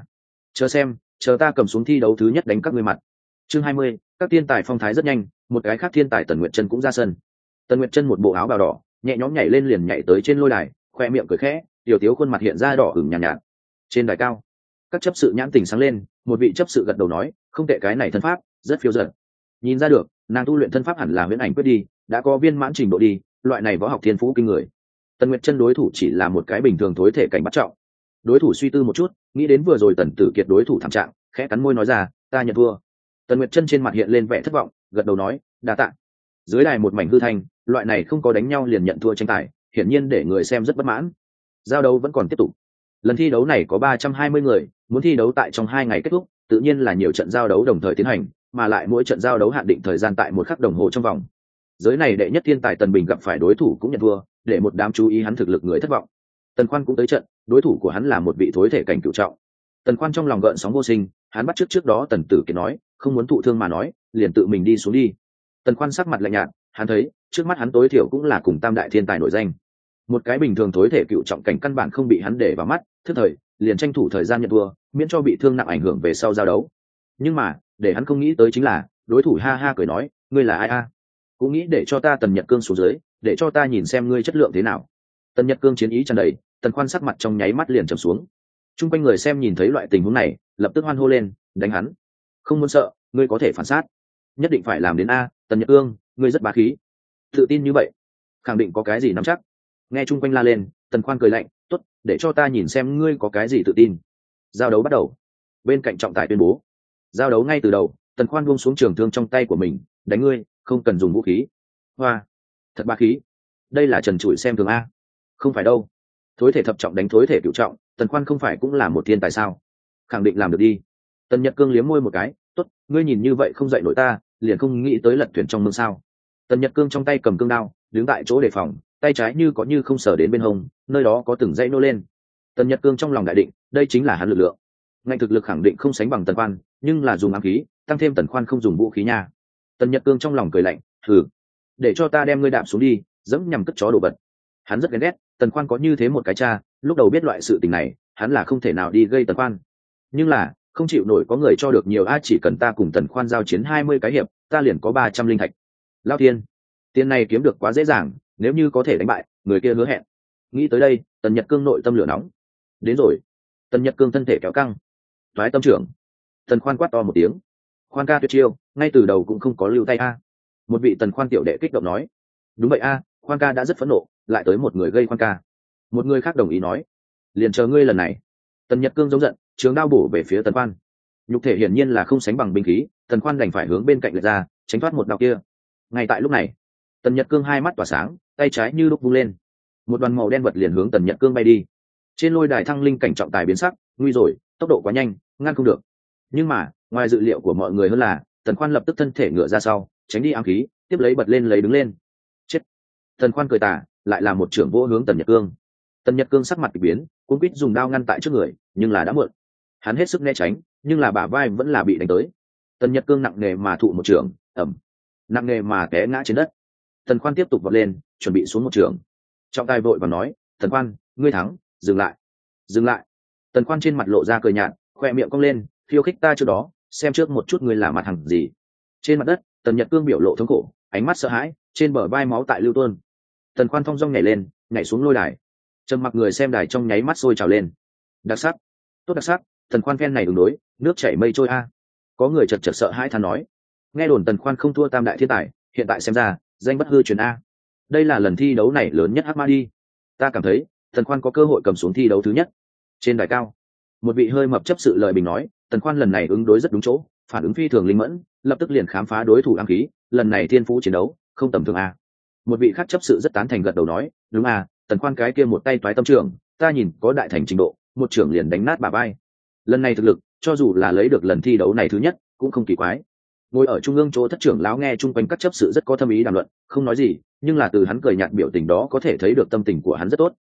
[SPEAKER 1] Chờ ta cầm xuống thi đấu thứ nhất đánh các ngươi mặt. Chương 20, các thiên tài phong thái rất nhanh, một cái khác thiên tài Tần Nguyệt Chân cũng ra sân. Tần Nguyệt Chân một bộ áo bào đỏ, nhẹ nhõm nhảy lên liền nhảy tới trên lôi đài, khoe miệng cười khẽ, tiểu tiếu khuôn mặt hiện ra đỏ ửng nhàn nhạt. Trên đài cao, các chấp sự nhãn tình sáng lên, một vị chấp sự gật đầu nói, không tệ, cái này thân pháp rất phiêu dật. Nhìn ra được, nàng tu luyện thân pháp hẳn là huyễn ảnh quyết đi, đã có viên mãn trình độ đi, loại này võ học thiên phú kinh người. Tần Nguyệt Chân đối thủ chỉ là một cái bình thường thối thể cảnh bắt trọng. Đối thủ suy tư một chút, nghĩ đến vừa rồi Tần Tử Kiệt đối thủ thảm trạng, khẽ cắn môi nói ra, ta nhận thua. Tần Nguyệt Chân trên mặt hiện lên vẻ thất vọng, gật đầu nói, đa tạ. Dưới đài một mảnh hư thanh, loại này không có đánh nhau liền nhận thua tranh tài, hiển nhiên để người xem rất bất mãn. Giao đấu vẫn còn tiếp tục. Lần thi đấu này có 320 người, muốn thi đấu tại trong 2 ngày kết thúc, tự nhiên là nhiều trận giao đấu đồng thời tiến hành, mà lại mỗi trận giao đấu hạn định thời gian tại 1 khắc đồng hồ trong vòng. Giới này đệ nhất thiên tài Tần Bình gặp phải đối thủ cũng nhận thua, để một đám chú ý hắn thực lực người thất vọng. Tần Khoan cũng tới trận, đối thủ của hắn là một vị thối thể cảnh cửu trọng. Tần Khoan trong lòng gợn sóng vô sinh, hắn bắt trước đó Tần Tử Kiệt nói, không muốn thụ thương mà nói, liền tự mình đi xuống đi. Tần Khoan sắc mặt lạnh nhạt, hắn thấy, trước mắt hắn tối thiểu cũng là cùng tam đại thiên tài nổi danh. Một cái bình thường thối thể cựu trọng cảnh căn bản không bị hắn để vào mắt, thức thời, liền tranh thủ thời gian nhận thua, miễn cho bị thương nặng ảnh hưởng về sau giao đấu. Nhưng mà, để hắn không nghĩ tới chính là, đối thủ ha ha cười nói, ngươi là ai a? Cũng nghĩ để cho ta Tần Nhật Cương xuống dưới, để cho ta nhìn xem ngươi chất lượng thế nào. Tần Nhật Cương chiến ý tràn đầy, Tần Khoan sắc mặt trong nháy mắt liền trầm xuống. Trung quanh người xem nhìn thấy loại tình huống này, lập tức hoan hô lên, đánh hắn. Không muốn sợ, ngươi có thể phản sát. Nhất định phải làm đến a, Tần Nhật Cương, ngươi rất bá khí. Tự tin như vậy, khẳng định có cái gì nắm chắc. Nghe chung quanh la lên, Tần Khoan cười lạnh, tốt, để cho ta nhìn xem ngươi có cái gì tự tin. Giao đấu bắt đầu. Bên cạnh trọng tài tuyên bố, giao đấu ngay từ đầu. Tần Khoan buông xuống trường thương trong tay của mình, đánh ngươi, không cần dùng vũ khí. Hoa, thật bá khí. Đây là trần trụi xem thường a. Không phải đâu. Thối thể thập trọng đánh thối thể cửu trọng, Tần Khoan không phải cũng là một thiên tài sao? Khẳng định làm được đi. Tần Nhật Cương liếm môi một cái, tốt, ngươi nhìn như vậy không dậy nổi ta, liền không nghĩ tới lật thuyền trong mương sao? Tần Nhật Cương trong tay cầm cương đao, đứng tại chỗ đề phòng, tay trái như có như không sờ đến bên hông, nơi đó có từng dãy nô lên. Tần Nhật Cương trong lòng đại định, đây chính là hắn lực lượng. Ngành thực lực khẳng định không sánh bằng Tần Khoan, nhưng là dùng ám khí, tăng thêm Tần Khoan không dùng vũ khí nha. Tần Nhật Cương trong lòng cười lạnh, thử, để cho ta đem ngươi đạp xuống đi, dẫm nhằm cất chó đồ vật. Hắn rất ghen ghét, Tần Khoan có như thế một cái cha, lúc đầu biết loại sự tình này, hắn là không thể nào đi gây Tần Khoan. Nhưng là, không chịu nổi có người cho được nhiều a, chỉ cần ta cùng Tần Khoan giao chiến 20 cái hiệp, ta liền có 300 linh thạch. Lao thiên, tiền này kiếm được quá dễ dàng, nếu như có thể đánh bại, người kia hứa hẹn. Nghĩ tới đây, Tần Nhật Cương nội tâm lửa nóng. Đến rồi. Tần Nhật Cương thân thể kéo căng. Toái tâm trưởng. Tần Khoan quát to một tiếng. Khoan ca tuyệt chiêu, ngay từ đầu cũng không có lưu tay a. Một vị Tần Khoan tiểu đệ kích động nói. Đúng vậy a, Khoan ca đã rất phẫn nộ, lại tới một người gây Khoan ca. Một người khác đồng ý nói. Liền chờ ngươi lần này. Tần Nhật Cương giống giận, trường đao bổ về phía Tần Khoan. Nhục thể hiển nhiên là không sánh bằng binh khí, Tần Khoan đành phải hướng bên cạnh lệch ra, tránh thoát một đao kia. Ngay tại lúc này, Tần Nhật Cương hai mắt tỏa sáng, tay trái như lúc vung lên, một đoàn màu đen vật liền hướng Tần Nhật Cương bay đi. Trên lôi đài thăng linh cảnh trọng tài biến sắc, nguy rồi, tốc độ quá nhanh, ngăn không được. Nhưng mà, ngoài dự liệu của mọi người hơn là, Tần Khoan lập tức thân thể ngựa ra sau, tránh đi ám khí, tiếp lấy bật lên lấy đứng lên. Chết! Tần Khoan cười tà, lại là một trưởng vỗ hướng Tần Nhật Cương. Tần Nhật Cương sắc mặt kỳ biến, cuống quýt dùng đao ngăn tại trước người, nhưng là đã muộn. Hắn hết sức né tránh, nhưng là bả vai vẫn là bị đánh tới. Tần Nhật Cương nặng nề mà thụ một trưởng, ẩm, nặng nề mà té ngã trên đất. Tần Khoan tiếp tục vọt lên, chuẩn bị xuống một trường. Trọng tài vội và nói, Tần Khoan, ngươi thắng, dừng lại, dừng lại. Tần Khoan trên mặt lộ ra cười nhạt, khoe miệng cong lên, khiêu khích ta trước đó, xem trước một chút ngươi là mặt thằng gì. Trên mặt đất, Tần Nhật Cương biểu lộ thống khổ, ánh mắt sợ hãi, trên bờ vai máu tại lưu tuôn. Tần Khoan thong dong nhảy lên, nhảy xuống lôi đài. Trầm mặc người xem đài trong nháy mắt sôi trào lên. Đặc sắc, tốt đặc sắc, Tần Khoan phen này ứng đối, nước chảy mây trôi a. Có người chật chật sợ hãi than nói, nghe đồn Tần Khoan không thua tam đại thiên tài, hiện tại xem ra, danh bất hư truyền a. Đây là lần thi đấu này lớn nhất hắc ma đi. Ta cảm thấy Tần Khoan có cơ hội cầm xuống thi đấu thứ nhất. Trên đài cao, một vị hơi mập chấp sự lời bình nói, Tần Khoan lần này ứng đối rất đúng chỗ, phản ứng phi thường linh mẫn, lập tức liền khám phá đối thủ ám khí, lần này thiên phú chiến đấu không tầm thường a. Một vị khác chấp sự rất tán thành gật đầu nói, đúng a, Tần Khoan cái kia một tay toái tâm trưởng, ta nhìn có đại thành trình độ, một trưởng liền đánh nát bả vai. Lần này thực lực, cho dù là lấy được lần thi đấu này thứ nhất, cũng không kỳ quái. Ngồi ở trung ương chỗ thất trưởng lão nghe chung quanh các chấp sự rất có thâm ý đàm luận, không nói gì, nhưng là từ hắn cười nhạt biểu tình đó có thể thấy được tâm tình của hắn rất tốt.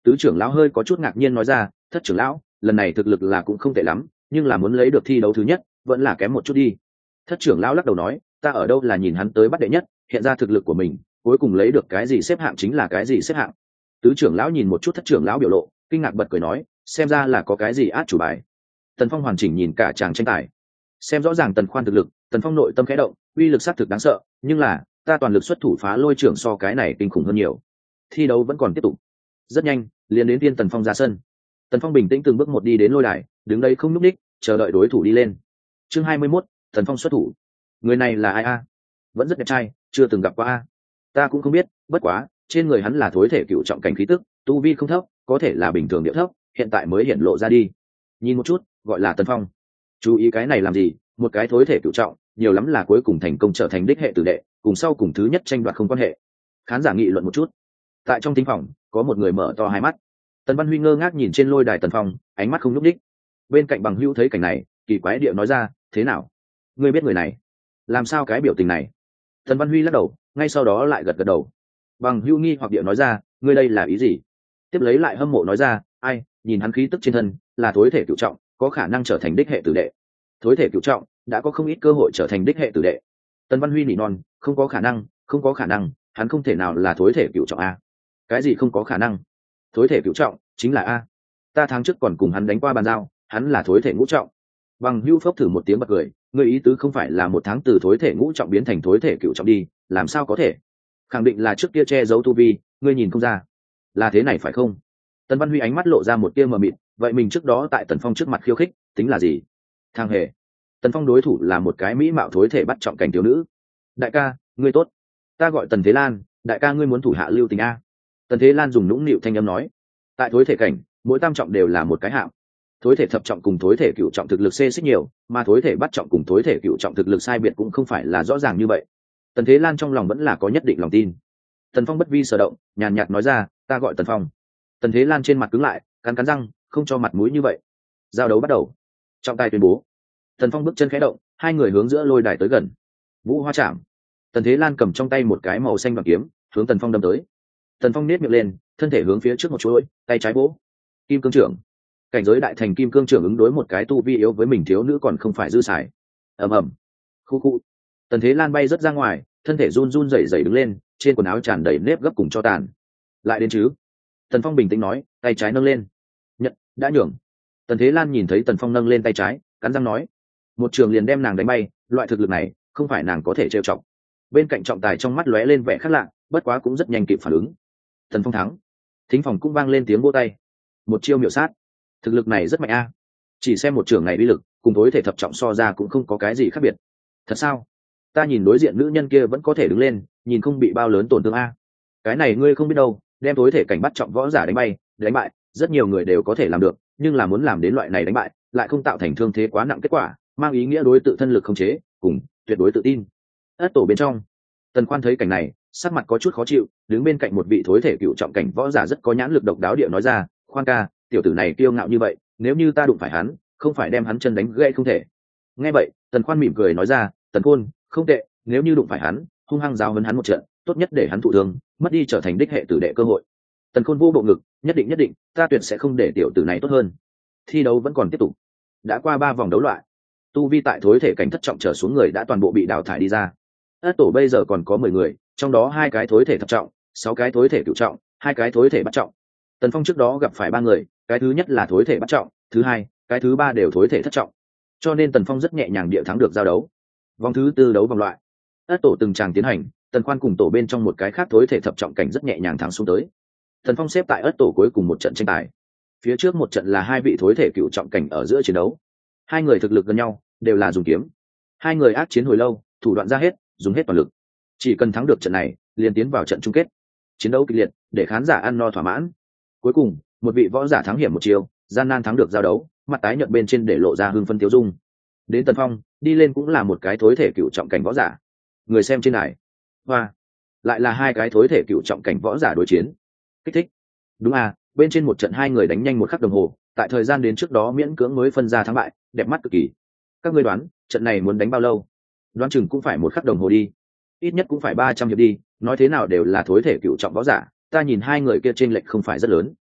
[SPEAKER 1] Tứ trưởng lão hơi có chút ngạc nhiên nói ra, thất trưởng lão, lần này thực lực là cũng không tệ lắm, nhưng là muốn lấy được thi đấu thứ nhất vẫn là kém một chút đi. Thất trưởng lão lắc đầu nói, ta ở đâu là nhìn hắn tới bắt đệ nhất, hiện ra thực lực của mình, cuối cùng lấy được cái gì xếp hạng chính là cái gì xếp hạng. Tứ trưởng lão nhìn một chút thất trưởng lão biểu lộ, kinh ngạc bật cười nói, xem ra là có cái gì át chủ bài. Tần Phong hoàn chỉnh nhìn cả chàng tranh tài, xem rõ ràng Tần Khoan thực lực. Tần Phong nội tâm khẽ động, uy lực sát thực đáng sợ, nhưng là ta toàn lực xuất thủ phá lôi trưởng so cái này kinh khủng hơn nhiều. Thi đấu vẫn còn tiếp tục. Rất nhanh liền đến tiên Tần Phong ra sân. Tần Phong bình tĩnh từng bước một đi đến lôi đài, đứng đây không nhúc nhích, chờ đợi đối thủ đi lên. Chương 21, Tần Phong xuất thủ. Người này là ai a? Vẫn rất đẹp trai, chưa từng gặp qua a. Ta cũng không biết, bất quá trên người hắn là thối thể cựu trọng cảnh khí tức, tu vi không thấp, có thể là bình thường địa thấp, hiện tại mới hiện lộ ra đi. Nhìn một chút, gọi là Tần Phong. Chú ý cái này làm gì? Một cái thối thể cựu trọng, nhiều lắm là cuối cùng thành công trở thành đích hệ tử đệ, cùng sau cùng thứ nhất tranh đoạt không quan hệ. Khán giả nghị luận một chút. Tại trong thính phòng, có một người mở to hai mắt. Tần Văn Huy ngơ ngác nhìn trên lôi đài Tần Phong, ánh mắt không nhúc nhích. Bên cạnh Bằng Hữu thấy cảnh này, kỳ quái địa nói ra, thế nào? Ngươi biết người này? Làm sao cái biểu tình này? Tần Văn Huy lắc đầu, ngay sau đó lại gật gật đầu. Bằng Hữu nghi hoặc địa nói ra, ngươi đây là ý gì? Tiếp lấy lại hâm mộ nói ra, ai, nhìn hắn khí tức trên thân, là thối thể cửu trọng, có khả năng trở thành đích hệ tử đệ. Thối thể cửu trọng, đã có không ít cơ hội trở thành đích hệ tử đệ. Tần Văn Huy nỉ non, không có khả năng, không có khả năng, hắn không thể nào là thối thể cửu trọng a. Cái gì không có khả năng? Thối thể cửu trọng chính là a. Ta tháng trước còn cùng hắn đánh qua bàn giao, hắn là thối thể ngũ trọng. Bằng Hưu phốc thử một tiếng bật cười, ngươi ý tứ không phải là một tháng từ thối thể ngũ trọng biến thành thối thể cửu trọng đi, làm sao có thể? Khẳng định là trước kia che giấu tu vi, ngươi nhìn không ra. Là thế này phải không? Tần Văn Huy ánh mắt lộ ra một tia mờ mịt, vậy mình trước đó tại Tần Phong trước mặt khiêu khích, tính là gì? Thang hề. Tần Phong đối thủ là một cái mỹ mạo thối thể bắt trọng cảnh thiếu nữ. Đại ca, ngươi tốt. Ta gọi Tần Thế Lan, đại ca ngươi muốn thủ hạ lưu tình a. Tần Thế Lan dùng nũng nịu thanh âm nói. Tại thối thể cảnh, mỗi tam trọng đều là một cái hạng. Thối thể thập trọng cùng thối thể cửu trọng thực lực xê xích nhiều, mà thối thể bắt trọng cùng thối thể cửu trọng thực lực sai biệt cũng không phải là rõ ràng như vậy. Tần Thế Lan trong lòng vẫn là có nhất định lòng tin. Tần Phong bất vi sở động, nhàn nhạt nói ra, ta gọi Tần Phong. Tần Thế Lan trên mặt cứng lại, cắn cắn răng, không cho mặt mũi như vậy. Giao đấu bắt đầu. Trọng tài tuyên bố. Tần Phong bước chân khẽ động, hai người hướng giữa lôi đài tới gần. Vũ Hoa Trảm. Tần Thế Lan cầm trong tay một cái màu xanh bằng kiếm, hướng Tần Phong đâm tới. Tần Phong nết miệng lên, thân thể hướng phía trước một chuỗi, tay trái vỗ. Kim cương trưởng. Cảnh giới đại thành kim cương trưởng ứng đối một cái tu vi yếu với mình thiếu nữ còn không phải dư xài. Ầm ầm. Khu khu. Tần Thế Lan bay rất ra ngoài, thân thể run run rẩy rẩy đứng lên, trên quần áo tràn đầy nếp gấp cùng cho tàn. Lại đến chứ? Tần Phong bình tĩnh nói, tay trái nâng lên. Nhận, đã nhường. Tần Thế Lan nhìn thấy Tần Phong nâng lên tay trái, cắn răng nói, một trường liền đem nàng đánh bay, loại thực lực này không phải nàng có thể trêu chọc. Bên cạnh trọng tài trong mắt lóe lên vẻ khác lạ, bất quá cũng rất nhanh kịp phản ứng. Tần Phong thắng. Thính phòng cũng vang lên tiếng vỗ tay. Một chiêu miểu sát, thực lực này rất mạnh a. Chỉ xem một trường này uy lực, cùng đối thể thập trọng so ra cũng không có cái gì khác biệt. Thật sao? Ta nhìn đối diện nữ nhân kia vẫn có thể đứng lên, nhìn không bị bao lớn tổn thương a. Cái này ngươi không biết đâu, đem đối thể cảnh bắt trọng võ giả đánh bay, đánh bại, rất nhiều người đều có thể làm được, nhưng là muốn làm đến loại này đánh bại, lại không tạo thành thương thế quá nặng kết quả, mang ý nghĩa đối tự thân lực không chế, cùng tuyệt đối tự tin. Ất tổ bên trong, Tần Khoan thấy cảnh này, sắc mặt có chút khó chịu, đứng bên cạnh một vị thối thể cựu trọng cảnh võ giả rất có nhãn lực độc đáo địa nói ra, Khoan ca, tiểu tử này kiêu ngạo như vậy, nếu như ta đụng phải hắn, không phải đem hắn chân đánh gãy không thể. Nghe vậy, Tần Khoan mỉm cười nói ra, Tần Khôn, không tệ, nếu như đụng phải hắn, hung hăng giáo huấn hắn một trận, tốt nhất để hắn thụ thương, mất đi trở thành đích hệ tử đệ cơ hội. Tần Khôn vô bộ ngực, nhất định, ta tuyệt sẽ không để tiểu tử này tốt hơn. Thi đấu vẫn còn tiếp tục. Đã qua 3 vòng đấu loại, tu vi tại thối thể cảnh thất trọng trở xuống người đã toàn bộ bị đào thải đi ra. Ất tổ bây giờ còn có 10 người, trong đó 2 cái thối thể thập trọng, 6 cái thối thể cửu trọng, 2 cái thối thể bắt trọng. Tần Phong trước đó gặp phải 3 người, cái thứ nhất là thối thể bắt trọng, thứ hai, cái thứ ba đều thối thể thất trọng. Cho nên Tần Phong rất nhẹ nhàng địa thắng được giao đấu. Vòng thứ tư đấu vòng loại. Ất tổ từng tràng tiến hành, Tần Khoan cùng tổ bên trong một cái khác thối thể thập trọng cảnh rất nhẹ nhàng thắng xuống tới. Tần Phong xếp tại Ất tổ cuối cùng một trận tranh tài. Phía trước một trận là 2 vị thối thể cựu trọng cảnh ở giữa chiến đấu. 2 người thực lực gần nhau, đều là dùng kiếm. 2 người ác chiến hồi lâu, thủ đoạn ra hết, dùng hết toàn lực. Chỉ cần thắng được trận này, liền tiến vào trận chung kết. Chiến đấu kịch liệt, để khán giả ăn no thỏa mãn. Cuối cùng, một vị võ giả thắng hiểm một chiều, gian nan thắng được giao đấu, mặt tái nhợt bên trên để lộ ra hưng phấn tiêu dung. Đến Tần Phong, đi lên cũng là một cái thối thể cựu trọng cảnh võ giả. Người xem trên đài, hoa, lại là 2 cái thối thể cựu trọng cảnh võ giả đối chiến. Kích thích. Đúng à, bên trên một trận 2 người đánh nhanh 1 khắc đồng hồ, tại thời gian đến trước đó miễn cưỡng mới phân ra thắng bại, đẹp mắt cực kỳ. Các ngươi đoán, trận này muốn đánh bao lâu? Đoán chừng cũng phải 1 khắc đồng hồ đi, ít nhất cũng phải 300 hiệp đi, nói thế nào đều là thối thể cựu trọng võ giả, ta nhìn 2 người kia chênh lệch không phải rất lớn.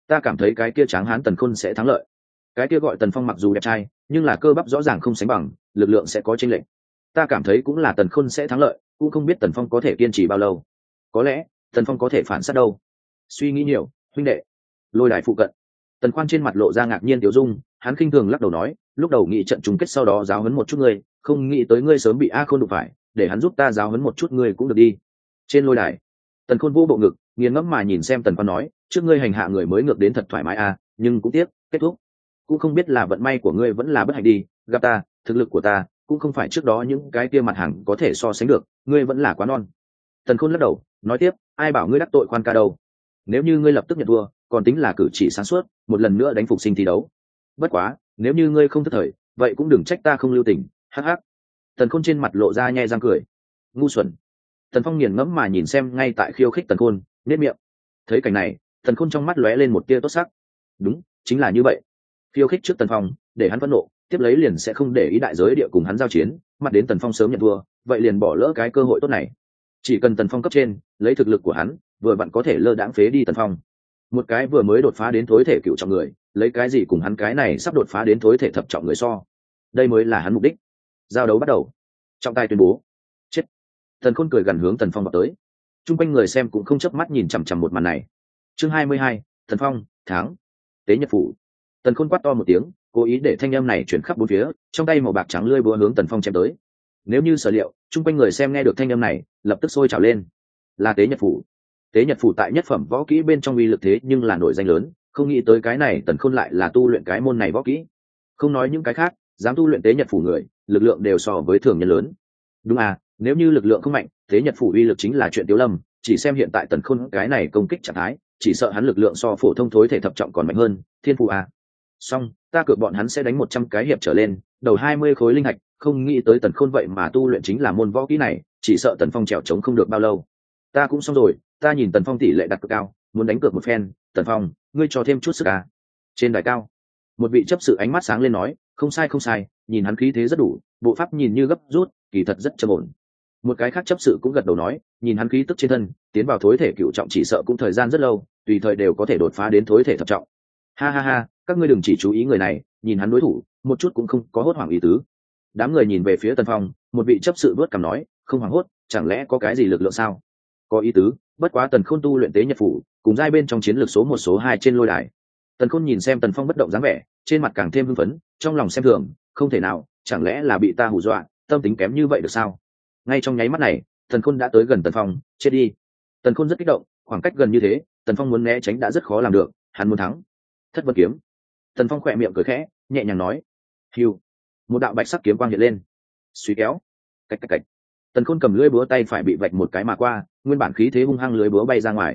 [SPEAKER 1] ta cảm thấy cái kia tráng hán Tần Khôn sẽ thắng lợi. Cái kia gọi Tần Phong mặc dù đẹp trai nhưng là cơ bắp rõ ràng không sánh bằng, lực lượng sẽ có chênh lệch. Ta cảm thấy cũng là Tần Khôn sẽ thắng lợi, cũng không biết Tần Phong có thể kiên trì bao lâu. Có lẽ Tần Phong có thể phản sát đâu. Suy nghĩ nhiều, huynh đệ. Lôi đài phụ cận, Tần Khoan trên mặt lộ ra ngạc nhiên tiểu dung, hắn khinh thường lắc đầu nói, lúc đầu nghĩ trận chung kết sau đó giáo huấn một chút ngươi, không nghĩ tới ngươi sớm bị A Khôn đụng phải, để hắn giúp ta giáo huấn một chút ngươi cũng được đi. Trên lôi đài, Tần Khôn vô bộ ngực, nghiền ngẫm mà nhìn xem Tần Khoan nói, trước ngươi hành hạ người mới ngược đến thật thoải mái a, nhưng cũng tiếc, kết thúc. Cũng không biết là vận may của ngươi vẫn là bất hạnh đi, gặp ta, thực lực của ta cũng không phải trước đó những cái kia mặt hàng có thể so sánh được, ngươi vẫn là quá non. Tần Khôn lắc đầu, nói tiếp, ai bảo ngươi đắc tội Khoan ca đâu? Nếu như ngươi lập tức nhận thua, còn tính là cử chỉ sáng suốt, một lần nữa đánh phục sinh thi đấu. Bất quá, nếu như ngươi không thất thời, vậy cũng đừng trách ta không lưu tình. Hắc hắc. Tần Khôn trên mặt lộ ra nhe răng cười. Ngu xuẩn. Tần Phong nghiền ngẫm mà nhìn xem ngay tại khiêu khích Tần Khôn, nhếch miệng. Thấy cảnh này, Tần Khôn trong mắt lóe lên một tia tốt sắc. Đúng, chính là như vậy. Khiêu khích trước Tần Phong, để hắn phẫn nộ, tiếp lấy liền sẽ không để ý đại giới địa cùng hắn giao chiến, mặt đến Tần Phong sớm nhận thua, vậy liền bỏ lỡ cái cơ hội tốt này. Chỉ cần Tần Phong cấp trên, lấy thực lực của hắn, vừa vặn có thể lơ đãng phế đi Tần Phong. Một cái vừa mới đột phá đến thối thể cựu trọng người, lấy cái gì cùng hắn cái này sắp đột phá đến thối thể thập trọng người so. Đây mới là hắn mục đích. Giao đấu bắt đầu. Trọng tài tuyên bố. Chết. Tần Khôn cười gần hướng Tần Phong vào tới. Trung quanh người xem cũng không chớp mắt nhìn chằm chằm một màn này. Chương 22, Tần Phong thắng. Tế Nhật phủ. Tần Khôn quát to một tiếng, cố ý để thanh âm này chuyển khắp bốn phía, trong tay màu bạc trắng lưỡi búa hướng Tần Phong chém tới. Nếu như sở liệu, trung quanh người xem nghe được thanh âm này, lập tức sôi trào lên. Là Tế Nhật phủ. Tế Nhật phủ tại nhất phẩm võ kỹ bên trong uy lực thế nhưng là nổi danh lớn, không nghĩ tới cái này Tần Khôn lại là tu luyện cái môn này võ kỹ. Không nói những cái khác, dám tu luyện Tế Nhật phủ người, lực lượng đều so với thường nhân lớn. Đúng à, nếu như lực lượng không mạnh, Tế Nhật phủ uy lực chính là chuyện tiểu lâm, chỉ xem hiện tại Tần Khôn cái này công kích trạng thái, chỉ sợ hắn lực lượng so phổ thông thối thể thập trọng còn mạnh hơn, thiên phù à. Xong, ta cược bọn hắn sẽ đánh 100 cái hiệp trở lên, đầu 20 khối linh hạch, không nghĩ tới Tần Khôn vậy mà tu luyện chính là môn võ kỹ này, chỉ sợ Tần Phong trèo trống không được bao lâu. Ta cũng xong rồi, ta nhìn Tần Phong tỷ lệ đặt cược cao, muốn đánh cược một phen. Tần Phong, ngươi cho thêm chút sức à. Trên đài cao, một vị chấp sự ánh mắt sáng lên nói, không sai không sai, nhìn hắn khí thế rất đủ, bộ pháp nhìn như gấp rút, kỳ thật rất trầm ổn. Một cái khác chấp sự cũng gật đầu nói, nhìn hắn khí tức trên thân, tiến vào thối thể cựu trọng chỉ sợ cũng thời gian rất lâu, tùy thời đều có thể đột phá đến thối thể thập trọng. Ha ha ha, các ngươi đừng chỉ chú ý người này, nhìn hắn đối thủ, một chút cũng không có hốt hoảng ý tứ. Đám người nhìn về phía Tần Phong, một vị chấp sự vớt cằm nói, không hoảng hốt, chẳng lẽ có cái gì lực lượng sao? Có ý tứ, bất quá Tần Khôn tu luyện Tế Nhật phủ, cùng giai bên trong chiến lược số 1 số 2 trên lôi đài. Tần Khôn nhìn xem Tần Phong bất động dáng vẻ, trên mặt càng thêm hưng phấn, trong lòng xem thường, không thể nào, chẳng lẽ là bị ta hù dọa, tâm tính kém như vậy được sao? Ngay trong nháy mắt này, Tần Khôn đã tới gần Tần Phong, chết đi. Tần Khôn rất kích động, khoảng cách gần như thế, Tần Phong muốn né tránh đã rất khó làm được, hắn muốn thắng. Thất Vân kiếm. Tần Phong khỏe miệng cười khẽ, nhẹ nhàng nói, hiu. Một đạo bạch sắc kiếm quang hiện lên, suy kéo, cách cách cách. Tần Khôn cầm lưỡi búa tay phải bị vạch một cái mà qua, nguyên bản khí thế hung hăng lưỡi búa bay ra ngoài.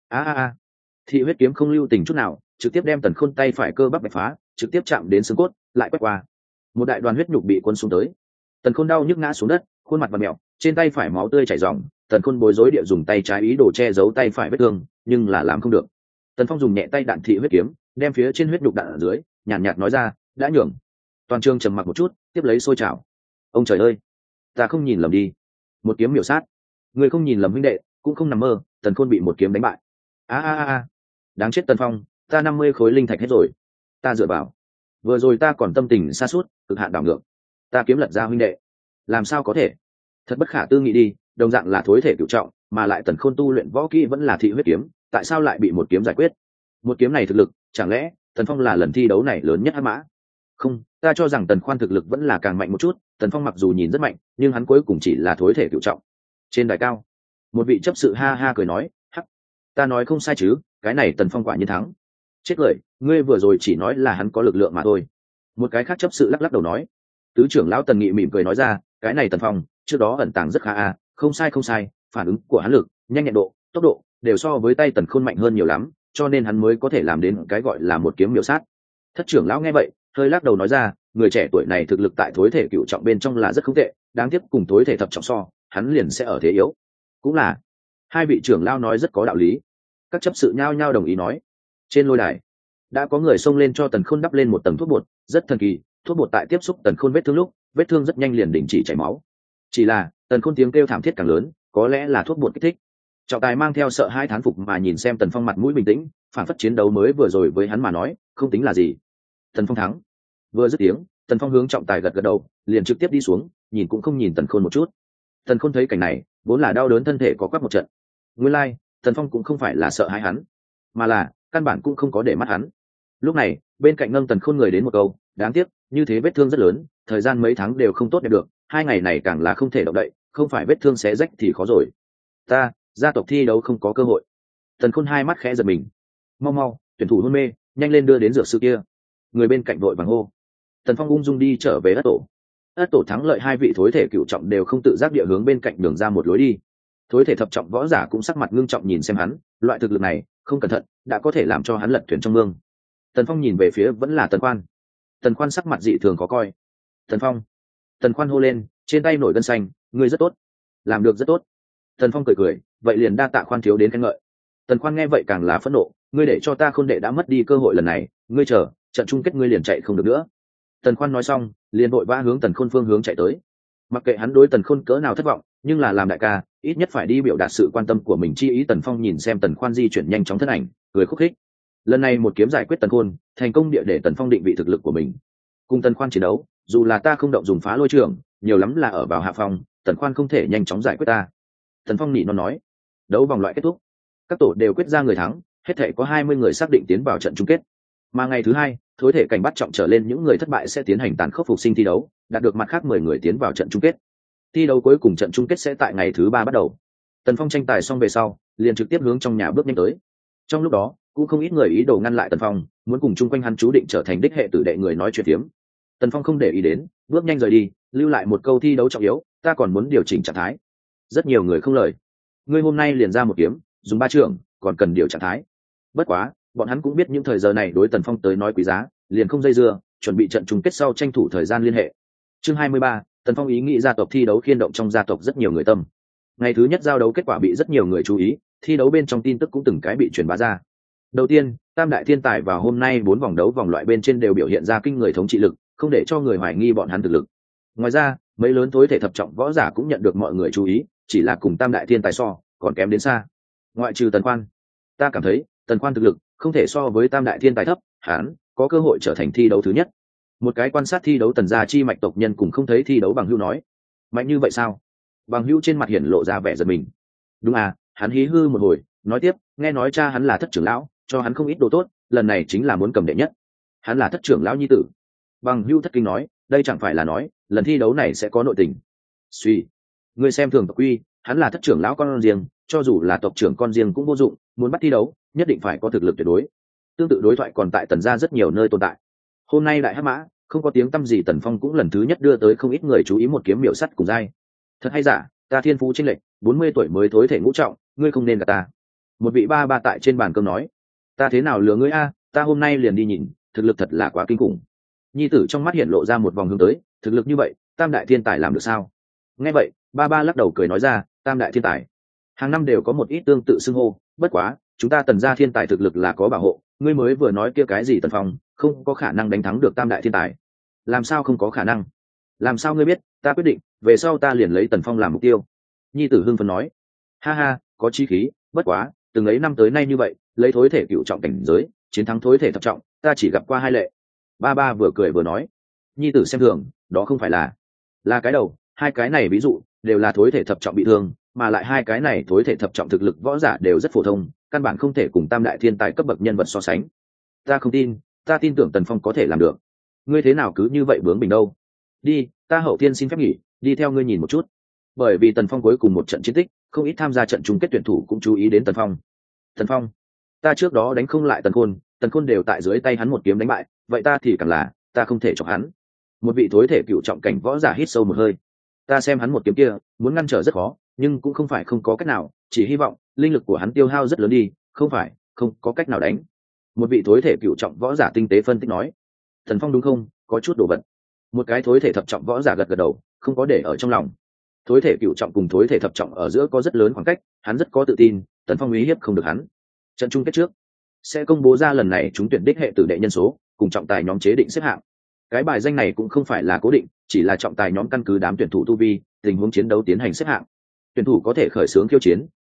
[SPEAKER 1] A. Thị huyết kiếm không lưu tình chút nào, trực tiếp đem Tần Khôn tay phải cơ bắp bạch phá, trực tiếp chạm đến xương cốt, lại quét qua. Một đại đoàn huyết nhục bị cuốn xuống tới. Tần Khôn đau nhức ngã xuống đất, khuôn mặt vặn mèo, trên tay phải máu tươi chảy ròng. Tần Khôn bối rối địa dùng tay trái ý đồ che giấu tay phải vết thương, nhưng là làm không được. Tần Phong dùng nhẹ tay đạn thị huyết kiếm, đem phía trên huyết nhục đạn ở dưới, nhàn nhạt nói ra, đã nhường. Toàn trường trầm mặc một chút, tiếp lấy sôi trào. Ông trời ơi, ta không nhìn lầm đi. Một kiếm miểu sát. Người không nhìn lầm huynh đệ, cũng không nằm mơ, Tần Khôn bị một kiếm đánh bại. A. Đáng chết Tần Phong, ta 50 khối linh thạch hết rồi. Ta dựa vào. Vừa rồi ta còn tâm tình sa sút, cực hạn đảo ngược. Ta kiếm lật ra huynh đệ. Làm sao có thể? Thật bất khả tư nghị đi, đồng dạng là thối thể cửu trọng, mà lại Tần Khôn tu luyện võ kỹ vẫn là thị huyết kiếm, tại sao lại bị một kiếm giải quyết? Một kiếm này thực lực, chẳng lẽ Tần Phong là lần thi đấu này lớn nhất hắc mã? Không, ta cho rằng Tần Khoan thực lực vẫn là càng mạnh một chút, Tần Phong mặc dù nhìn rất mạnh, nhưng hắn cuối cùng chỉ là thối thể cửu trọng. Trên đài cao, một vị chấp sự ha ha cười nói, hắc, ta nói không sai chứ, cái này Tần Phong quả nhiên thắng. Chết cười, ngươi vừa rồi chỉ nói là hắn có lực lượng mà thôi. Một cái khác chấp sự lắc lắc đầu nói. Tứ trưởng lão Tần Nghị mỉm cười nói ra, cái này Tần Phong trước đó ẩn tàng rất khá a, không sai, phản ứng của hắn lực, nhanh nhẹn độ, tốc độ đều so với tay Tần Khôn mạnh hơn nhiều lắm, cho nên hắn mới có thể làm đến cái gọi là một kiếm miểu sát. Thất trưởng lão nghe vậy, hơi lắc đầu nói ra, người trẻ tuổi này thực lực tại thối thể cựu trọng bên trong là rất không tệ, đáng tiếc cùng thối thể thập trọng so, hắn liền sẽ ở thế yếu. Cũng là, hai vị trưởng lão nói rất có đạo lý. Các chấp sự nhao nhao đồng ý nói. Trên lôi đài, đã có người xông lên cho Tần Khôn đắp lên một tầng thuốc bột, rất thần kỳ, thuốc bột tại tiếp xúc Tần Khôn vết thương lúc, vết thương rất nhanh liền đình chỉ chảy máu. Chỉ là, Tần Khôn tiếng kêu thảm thiết càng lớn, có lẽ là thuốc bột kích thích. Trọng tài mang theo sợ hai thán phục mà nhìn xem Tần Phong mặt mũi bình tĩnh, phản phất chiến đấu mới vừa rồi với hắn mà nói không tính là gì. Tần Phong thắng. Vừa dứt tiếng, Tần Phong hướng trọng tài gật gật đầu, liền trực tiếp đi xuống, nhìn cũng không nhìn Tần Khôn một chút. Tần Khôn thấy cảnh này, vốn là đau đớn thân thể có quắc một trận. Nguyên lai, Tần Phong cũng không phải là sợ hãi hắn, mà là căn bản cũng không có để mắt hắn. Lúc này, bên cạnh nâng Tần Khôn người đến một câu, đáng tiếc, như thế vết thương rất lớn, thời gian mấy tháng đều không tốt đẹp được, 2 ngày này càng là không thể động đậy, không phải vết thương xé rách thì khó rồi. Ta, gia tộc thi đấu không có cơ hội. Tần Khôn hai mắt khẽ giật mình. Mau mau, tuyển thủ hôn mê, nhanh lên đưa đến dược sư kia. Người bên cạnh vội vàng hô. Tần Phong ung dung đi trở về ất tổ. Ất tổ thắng lợi 2 vị thối thể cựu trọng đều không tự giác địa hướng bên cạnh đường ra một lối đi. Thối thể thập trọng võ giả cũng sắc mặt ngưng trọng nhìn xem hắn, loại thực lực này, không cẩn thận, đã có thể làm cho hắn lật thuyền trong mương. Tần Phong nhìn về phía vẫn là Tần Khoan. Tần Khoan sắc mặt dị thường khó coi. Tần Phong. Tần Khoan hô lên, trên tay nổi gân xanh, ngươi rất tốt, làm được rất tốt. Tần Phong cười cười, vậy liền đa tạ Khoan thiếu đến khen ngợi. Tần Khoan nghe vậy càng là phẫn nộ, ngươi để cho ta Khôn đệ đã mất đi cơ hội lần này, ngươi chờ, trận chung kết ngươi liền chạy không được nữa. Tần Khoan nói xong, liền vội vã hướng Tần Khôn phương hướng chạy tới. Mặc kệ hắn đối Tần Khôn cỡ nào thất vọng, nhưng là làm đại ca, ít nhất phải đi biểu đạt sự quan tâm của mình chi ý. Tần Phong nhìn xem Tần Khoan di chuyển nhanh chóng thân ảnh, cười khúc khích. Lần này một kiếm giải quyết Tần Khôn, thành công địa để Tần Phong định vị thực lực của mình. Cùng Tần Khoan chiến đấu, dù là ta không động dùng phá lôi trường, nhiều lắm là ở vào hạ phòng, Tần Khoan không thể nhanh chóng giải quyết ta. Tần Phong nỉ non nói. Đấu vòng loại kết thúc, các tổ đều quyết ra người thắng, hết thể có 20 người xác định tiến vào trận chung kết. Mà ngày thứ 2, thối thể cảnh bắt trọng trở lên những người thất bại sẽ tiến hành tàn khốc phục sinh thi đấu, đạt được mặt khác 10 người tiến vào trận chung kết. Thi đấu cuối cùng trận chung kết sẽ tại ngày thứ 3 bắt đầu. Tần Phong tranh tài xong về sau, liền trực tiếp hướng trong nhà bước nhanh tới. Trong lúc đó, cũng không ít người ý đồ ngăn lại Tần Phong, muốn cùng chung quanh hắn chú định trở thành đích hệ tử đệ người nói chuyện tiếm. Tần Phong không để ý đến, bước nhanh rời đi, lưu lại một câu thi đấu trọng yếu, ta còn muốn điều chỉnh trạng thái. Rất nhiều người không lời. Ngươi hôm nay liền ra một kiếm, dùng 3 trường, còn cần điều trạng thái. Bất quá, bọn hắn cũng biết những thời giờ này đối Tần Phong tới nói quý giá, liền không dây dưa, chuẩn bị trận chung kết sau tranh thủ thời gian liên hệ. Chương 23, Tần Phong ý nghĩ gia tộc thi đấu khiên động trong gia tộc rất nhiều người tâm. Ngày thứ nhất giao đấu kết quả bị rất nhiều người chú ý, thi đấu bên trong tin tức cũng từng cái bị truyền bá ra. Đầu tiên, Tam đại thiên tài vào hôm nay 4 vòng đấu vòng loại bên trên đều biểu hiện ra kinh người thống trị lực, không để cho người hoài nghi bọn hắn thực lực. Ngoài ra, mấy lớn tối thể thập trọng võ giả cũng nhận được mọi người chú ý, chỉ là cùng Tam đại thiên tài so, còn kém đến xa. Ngoại trừ Tần Khoan, ta cảm thấy Tần Khoan thực lực không thể so với Tam đại thiên tài thấp, hắn có cơ hội trở thành thi đấu thứ nhất. Một cái quan sát thi đấu Tần gia chi mạch tộc nhân cùng không thấy thi đấu Bằng Hữu nói. Mạnh như vậy sao? Bằng Hữu trên mặt hiển lộ ra vẻ giật mình. Đúng à, hắn hí hư một hồi, nói tiếp, nghe nói cha hắn là thất trưởng lão, cho hắn không ít đồ tốt, lần này chính là muốn cầm đệ nhất. Hắn là thất trưởng lão nhi tử. Bằng Hữu thất kinh nói, đây chẳng phải là nói, lần thi đấu này sẽ có nội tình. Suy, ngươi xem thường tộc quy, hắn là thất trưởng lão con riêng, cho dù là tộc trưởng con riêng cũng vô dụng, muốn bắt thi đấu, nhất định phải có thực lực tuyệt đối. Tương tự đối thoại còn tại Tần gia rất nhiều nơi tồn tại. Hôm nay đại hắc mã, không có tiếng tăm gì, Tần Phong cũng lần thứ nhất đưa tới không ít người chú ý một kiếm miểu sắt cùng giai. Thật hay giả, ta thiên phú chênh lệch, 40 tuổi mới thối thể ngũ trọng, ngươi không nên gạt ta. Một vị ba tại trên bàn cơm nói, ta thế nào lừa ngươi a, ta hôm nay liền đi nhìn, thực lực thật là quá kinh khủng. Nhi tử trong mắt hiện lộ ra một vòng hướng tới, thực lực như vậy, Tam đại thiên tài làm được sao? Nghe vậy, ba lắc đầu cười nói ra, Tam đại thiên tài, hàng năm đều có một ít tương tự xưng hô, bất quá, chúng ta Tần gia thiên tài thực lực là có bảo hộ, ngươi mới vừa nói kia cái gì Tần Phong, không có khả năng đánh thắng được Tam đại thiên tài. Làm sao không có khả năng? Làm sao ngươi biết? Ta quyết định, về sau ta liền lấy Tần Phong làm mục tiêu. Nhi tử hưng phấn nói. Ha ha, có chí khí, bất quá, từng ấy năm tới nay như vậy, lấy thối thể cựu trọng cảnh giới, chiến thắng thối thể thập trọng, ta chỉ gặp qua 2 lệ. Ba vừa cười vừa nói. Nhi tử xem thường, đó không phải là cái đầu, 2 cái này ví dụ, đều là thối thể thập trọng bị thương, mà lại 2 cái này thối thể thập trọng thực lực võ giả đều rất phổ thông, căn bản không thể cùng Tam đại thiên tài cấp bậc nhân vật so sánh. Ta không tin, ta tin tưởng Tần Phong có thể làm được. Ngươi thế nào cứ như vậy bướng bỉnh đâu? Đi, ta hậu thiên xin phép nghỉ, đi theo ngươi nhìn một chút. Bởi vì Tần Phong cuối cùng một trận chiến tích, không ít tham gia trận chung kết tuyển thủ cũng chú ý đến Tần Phong. Tần Phong, ta trước đó đánh không lại Tần Khôn đều tại dưới tay hắn một kiếm đánh bại, vậy ta thì càng là, ta không thể chọc hắn. Một vị thối thể cựu trọng cảnh võ giả hít sâu một hơi. Ta xem hắn một kiếm kia, muốn ngăn trở rất khó, nhưng cũng không phải không có cách nào, chỉ hy vọng linh lực của hắn tiêu hao rất lớn đi, không phải không có cách nào đánh. Một vị thối thể cựu trọng võ giả tinh tế phân tích nói. Tần Phong đúng không, có chút đồ vật. Một cái thối thể thập trọng võ giả gật gật đầu, không có để ở trong lòng. Thối thể cựu trọng cùng thối thể thập trọng ở giữa có rất lớn khoảng cách, hắn rất có tự tin, Tần Phong uy hiếp không được hắn. Trận chung kết trước sẽ công bố ra lần này chúng tuyển đích hệ tử đệ nhân số, cùng trọng tài nhóm chế định xếp hạng. Cái bài danh này cũng không phải là cố định, chỉ là trọng tài nhóm căn cứ đám tuyển thủ tu vi, tình huống chiến đấu tiến hành xếp hạng. Tuyển thủ có thể khởi xướng khiêu chiến,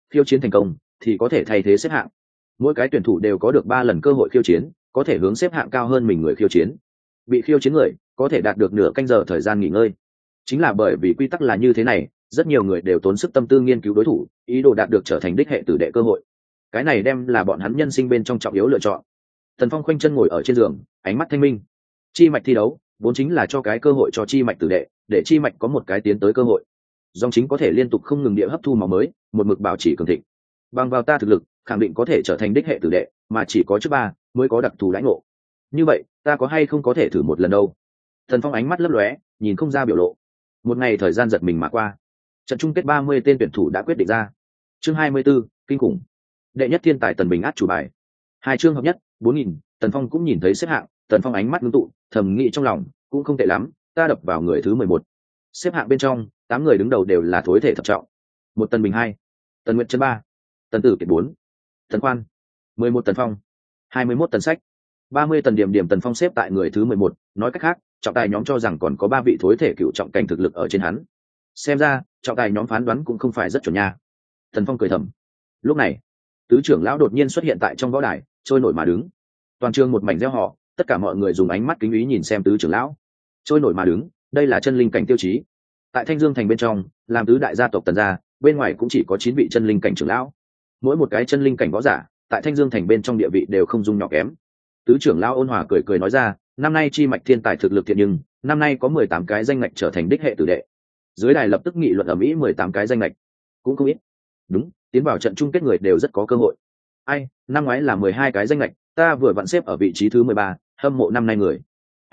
[SPEAKER 1] khiêu chiến thành công thì có thể thay thế xếp hạng. Mỗi cái tuyển thủ đều có được 3 lần cơ hội khiêu chiến, có thể hướng xếp hạng cao hơn mình người khiêu chiến. Bị khiêu chiến người có thể đạt được nửa canh giờ thời gian nghỉ ngơi. Chính là bởi vì quy tắc là như thế này, rất nhiều người đều tốn sức tâm tư nghiên cứu đối thủ, ý đồ đạt được trở thành đích hệ tử đệ cơ hội. Cái này đem là bọn hắn nhân sinh bên trong trọng yếu lựa chọn. Tần Phong khoanh chân ngồi ở trên giường, ánh mắt thanh minh. Chi mạch thi đấu vốn chính là cho cái cơ hội cho chi mạch tử đệ, để chi mạch có một cái tiến tới cơ hội. Dòng chính có thể liên tục không ngừng địa hấp thu máu mới, một mực bảo trì cường thịnh. Bằng vào ta thực lực, khẳng định có thể trở thành đích hệ tử đệ, mà chỉ có trước 3 mới có đặc thù đãi ngộ. Như vậy, ta có hay không có thể thử một lần đâu? Tần Phong ánh mắt lấp lóe, nhìn không ra biểu lộ. Một ngày thời gian giật mình mà qua. Trận chung kết 30 tên tuyển thủ đã quyết định ra. Chương 24, kinh khủng. Đệ nhất thiên tài Tần Bình át chủ bài. 2 chương hợp nhất, 4000, Tần Phong cũng nhìn thấy xếp hạng, Tần Phong ánh mắt ngưng tụ, thầm nghĩ trong lòng, cũng không tệ lắm, ta đập vào người thứ 11. Xếp hạng bên trong, 8 người đứng đầu đều là thối thể thập trọng. Một Tần Bình 2, Tần Nguyệt Chân 3, Tần Tử Kiệt 4, Tần Khoan, 11 Tần Phong, 21 Tần Sách, 30 Tần Điểm Điểm. Tần Phong xếp tại người thứ 11, nói cách khác, trọng tài nhóm cho rằng còn có 3 vị thối thể cựu trọng cảnh thực lực ở trên hắn. Xem ra, trọng tài nhóm phán đoán cũng không phải rất chuẩn nha. Tần Phong cười thầm. Lúc này, tứ trưởng lão đột nhiên xuất hiện tại trong võ đài, trôi nổi mà đứng. Toàn trường một mảnh reo hò, tất cả mọi người dùng ánh mắt kính ý nhìn xem tứ trưởng lão. Trôi nổi mà đứng, đây là chân linh cảnh tiêu chí. Tại Thanh Dương thành bên trong, làm tứ đại gia tộc Tần gia, bên ngoài cũng chỉ có 9 vị chân linh cảnh trưởng lão. Mỗi một cái chân linh cảnh võ giả, tại Thanh Dương thành bên trong địa vị đều không dung nhỏ kém. Tứ trưởng lão ôn hòa cười cười nói ra, năm nay chi mạch thiên tài thực lực thiện, nhưng năm nay có 18 cái danh ngạch trở thành đích hệ tử đệ. Dưới đài lập tức nghị luận ầm ĩ, 18 cái danh ngạch cũng không ít. Đúng, tiến vào trận chung kết người đều rất có cơ hội. Ai, năm ngoái là 12 cái danh ngạch, ta vừa vặn xếp ở vị trí thứ 13, hâm mộ năm nay người.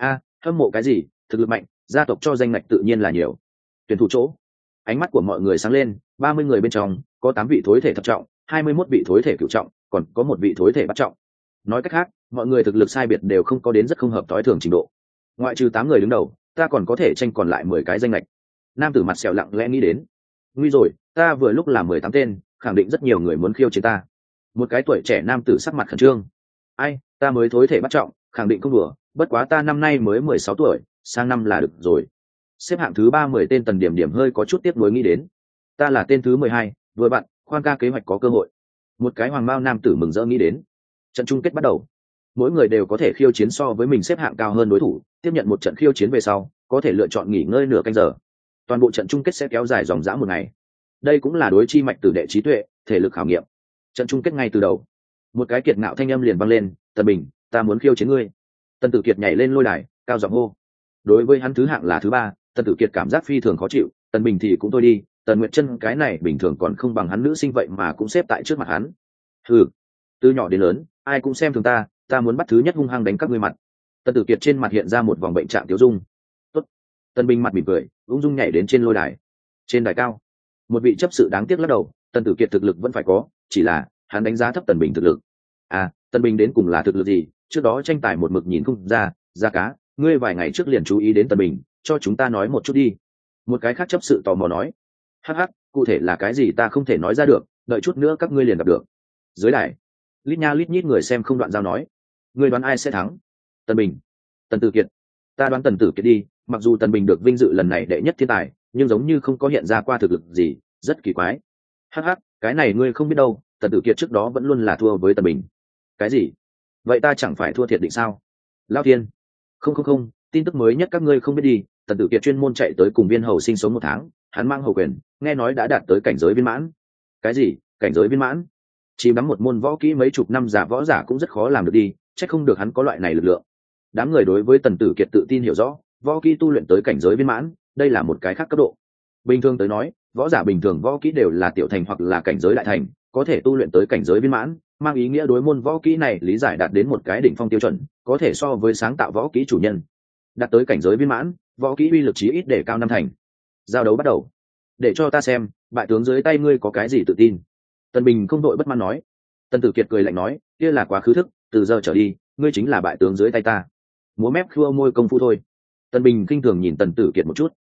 [SPEAKER 1] Hâm mộ cái gì, thực lực mạnh, gia tộc cho danh ngạch tự nhiên là nhiều. Tuyển thủ chỗ, ánh mắt của mọi người sáng lên, 30 người bên trong, có 8 vị thối thể thập trọng, 21 vị thối thể cửu trọng, còn có 1 vị thối thể bát trọng. Nói cách khác, mọi người thực lực sai biệt đều không có đến rất không hợp tối thường trình độ. Ngoại trừ 8 người đứng đầu, ta còn có thể tranh còn lại 10 cái danh ngạch. Nam tử mặt sẹo lặng lẽ nghĩ đến. Nguy rồi, ta vừa lúc là 18 tên, khẳng định rất nhiều người muốn khiêu chiến ta. Một cái tuổi trẻ nam tử sắc mặt khẩn trương. Ai, ta mới thối thể bắt trọng, khẳng định không đùa, bất quá ta năm nay mới 16 tuổi, sang năm là được rồi. Xếp hạng thứ 30 tên Tần Điểm Điểm hơi có chút tiếc nuối nghĩ đến. Ta là tên thứ 12, vừa bạn, khoan ca kế hoạch có cơ hội. Một cái hoàng mao nam tử mừng rỡ nghĩ đến. Trận chung kết bắt đầu. Mỗi người đều có thể khiêu chiến so với mình xếp hạng cao hơn đối thủ, tiếp nhận một trận khiêu chiến về sau, có thể lựa chọn nghỉ ngơi nửa canh giờ. Toàn bộ trận chung kết sẽ kéo dài dòng dã một ngày. Đây cũng là đối chi mạch tử đệ trí tuệ, thể lực khảo nghiệm. Trận chung kết ngay từ đầu, một cái kiệt ngạo thanh âm liền vang lên, Tần Bình, ta muốn khiêu chiến ngươi. Tần Tử Kiệt nhảy lên lôi đài, cao giọng hô. Đối với hắn thứ hạng là thứ 3, Tần Tử Kiệt cảm giác phi thường khó chịu, Tần Bình thì cũng thôi đi, Tần Nguyệt Chân cái này bình thường còn không bằng hắn nữ sinh vậy mà cũng xếp tại trước mặt hắn. Hừ, từ nhỏ đến lớn, ai cũng xem thường ta muốn bắt thứ nhất hung hăng đánh các ngươi mặt. Tần Tử Kiệt trên mặt hiện ra một vòng bệnh trạng tiêu dung. Tốt. Tần Bình mặt mỉm cười, ung dung nhảy đến trên lôi đài. Trên đài cao, một vị chấp sự đáng tiếc lắc đầu, Tần Tử Kiệt thực lực vẫn phải có, chỉ là hắn đánh giá thấp Tần Bình thực lực. Tần Bình đến cùng là thực lực gì, trước đó tranh tài một mực nhìn không ra, Gia Cá, ngươi vài ngày trước liền chú ý đến Tần Bình, cho chúng ta nói một chút đi. Một cái khác chấp sự tò mò nói. Hắc, cụ thể là cái gì ta không thể nói ra được, đợi chút nữa các ngươi liền gặp được. Dưới đài, lít nha lít nhít người xem không đoạn giao nói. Ngươi đoán ai sẽ thắng? Tần Bình, Tần Tử Kiệt. Ta đoán Tần Tử Kiệt đi, mặc dù Tần Bình được vinh dự lần này đệ nhất thiên tài, nhưng giống như không có hiện ra qua thực lực gì, rất kỳ quái. Hắc, cái này ngươi không biết đâu, Tần Tử Kiệt trước đó vẫn luôn là thua với Tần Bình. Cái gì? Vậy ta chẳng phải thua thiệt định sao? Lão Thiên. Không, tin tức mới nhất các ngươi không biết đi, Tần Tử Kiệt chuyên môn chạy tới cùng Viên Hầu sinh sống 1 tháng, hắn mang hầu quyền, nghe nói đã đạt tới cảnh giới viên mãn. Cái gì? Cảnh giới viên mãn? Chỉ nắm một môn võ kỹ mấy chục năm giả võ giả cũng rất khó làm được đi, chắc không được hắn có loại này lực lượng. Đám người đối với Tần Tử Kiệt tự tin hiểu rõ, võ kỹ tu luyện tới cảnh giới viên mãn, đây là một cái khác cấp độ. Bình thường tới nói, võ giả bình thường võ kỹ đều là tiểu thành hoặc là cảnh giới đại thành, có thể tu luyện tới cảnh giới viên mãn, mang ý nghĩa đối môn võ kỹ này lý giải đạt đến một cái đỉnh phong tiêu chuẩn, có thể so với sáng tạo võ kỹ chủ nhân. Đạt tới cảnh giới viên mãn, võ kỹ uy lực chí ít để cao 5 thành. Giao đấu bắt đầu. Để cho ta xem, bại tướng dưới tay ngươi có cái gì tự tin? Tần Bình không đội bất mãn nói. Tần Tử Kiệt cười lạnh nói, kia là quá khứ thức, từ giờ trở đi, ngươi chính là bại tướng dưới tay ta. Múa mép khua môi công phu thôi. Tần Bình kinh thường nhìn Tần Tử Kiệt một chút.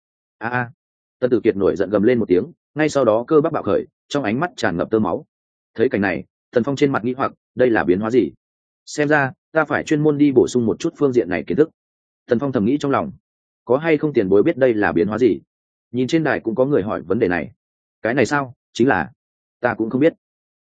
[SPEAKER 1] Tần Tử Kiệt nổi giận gầm lên một tiếng, ngay sau đó cơ bắp bạo khởi, trong ánh mắt tràn ngập tơ máu. Thấy cảnh này, Tần Phong trên mặt nghĩ hoặc, đây là biến hóa gì? Xem ra, ta phải chuyên môn đi bổ sung một chút phương diện này kiến thức. Tần Phong thầm nghĩ trong lòng, có hay không tiền bối biết đây là biến hóa gì? Nhìn trên đài cũng có người hỏi vấn đề này. Cái này sao? Chính là ta cũng không biết.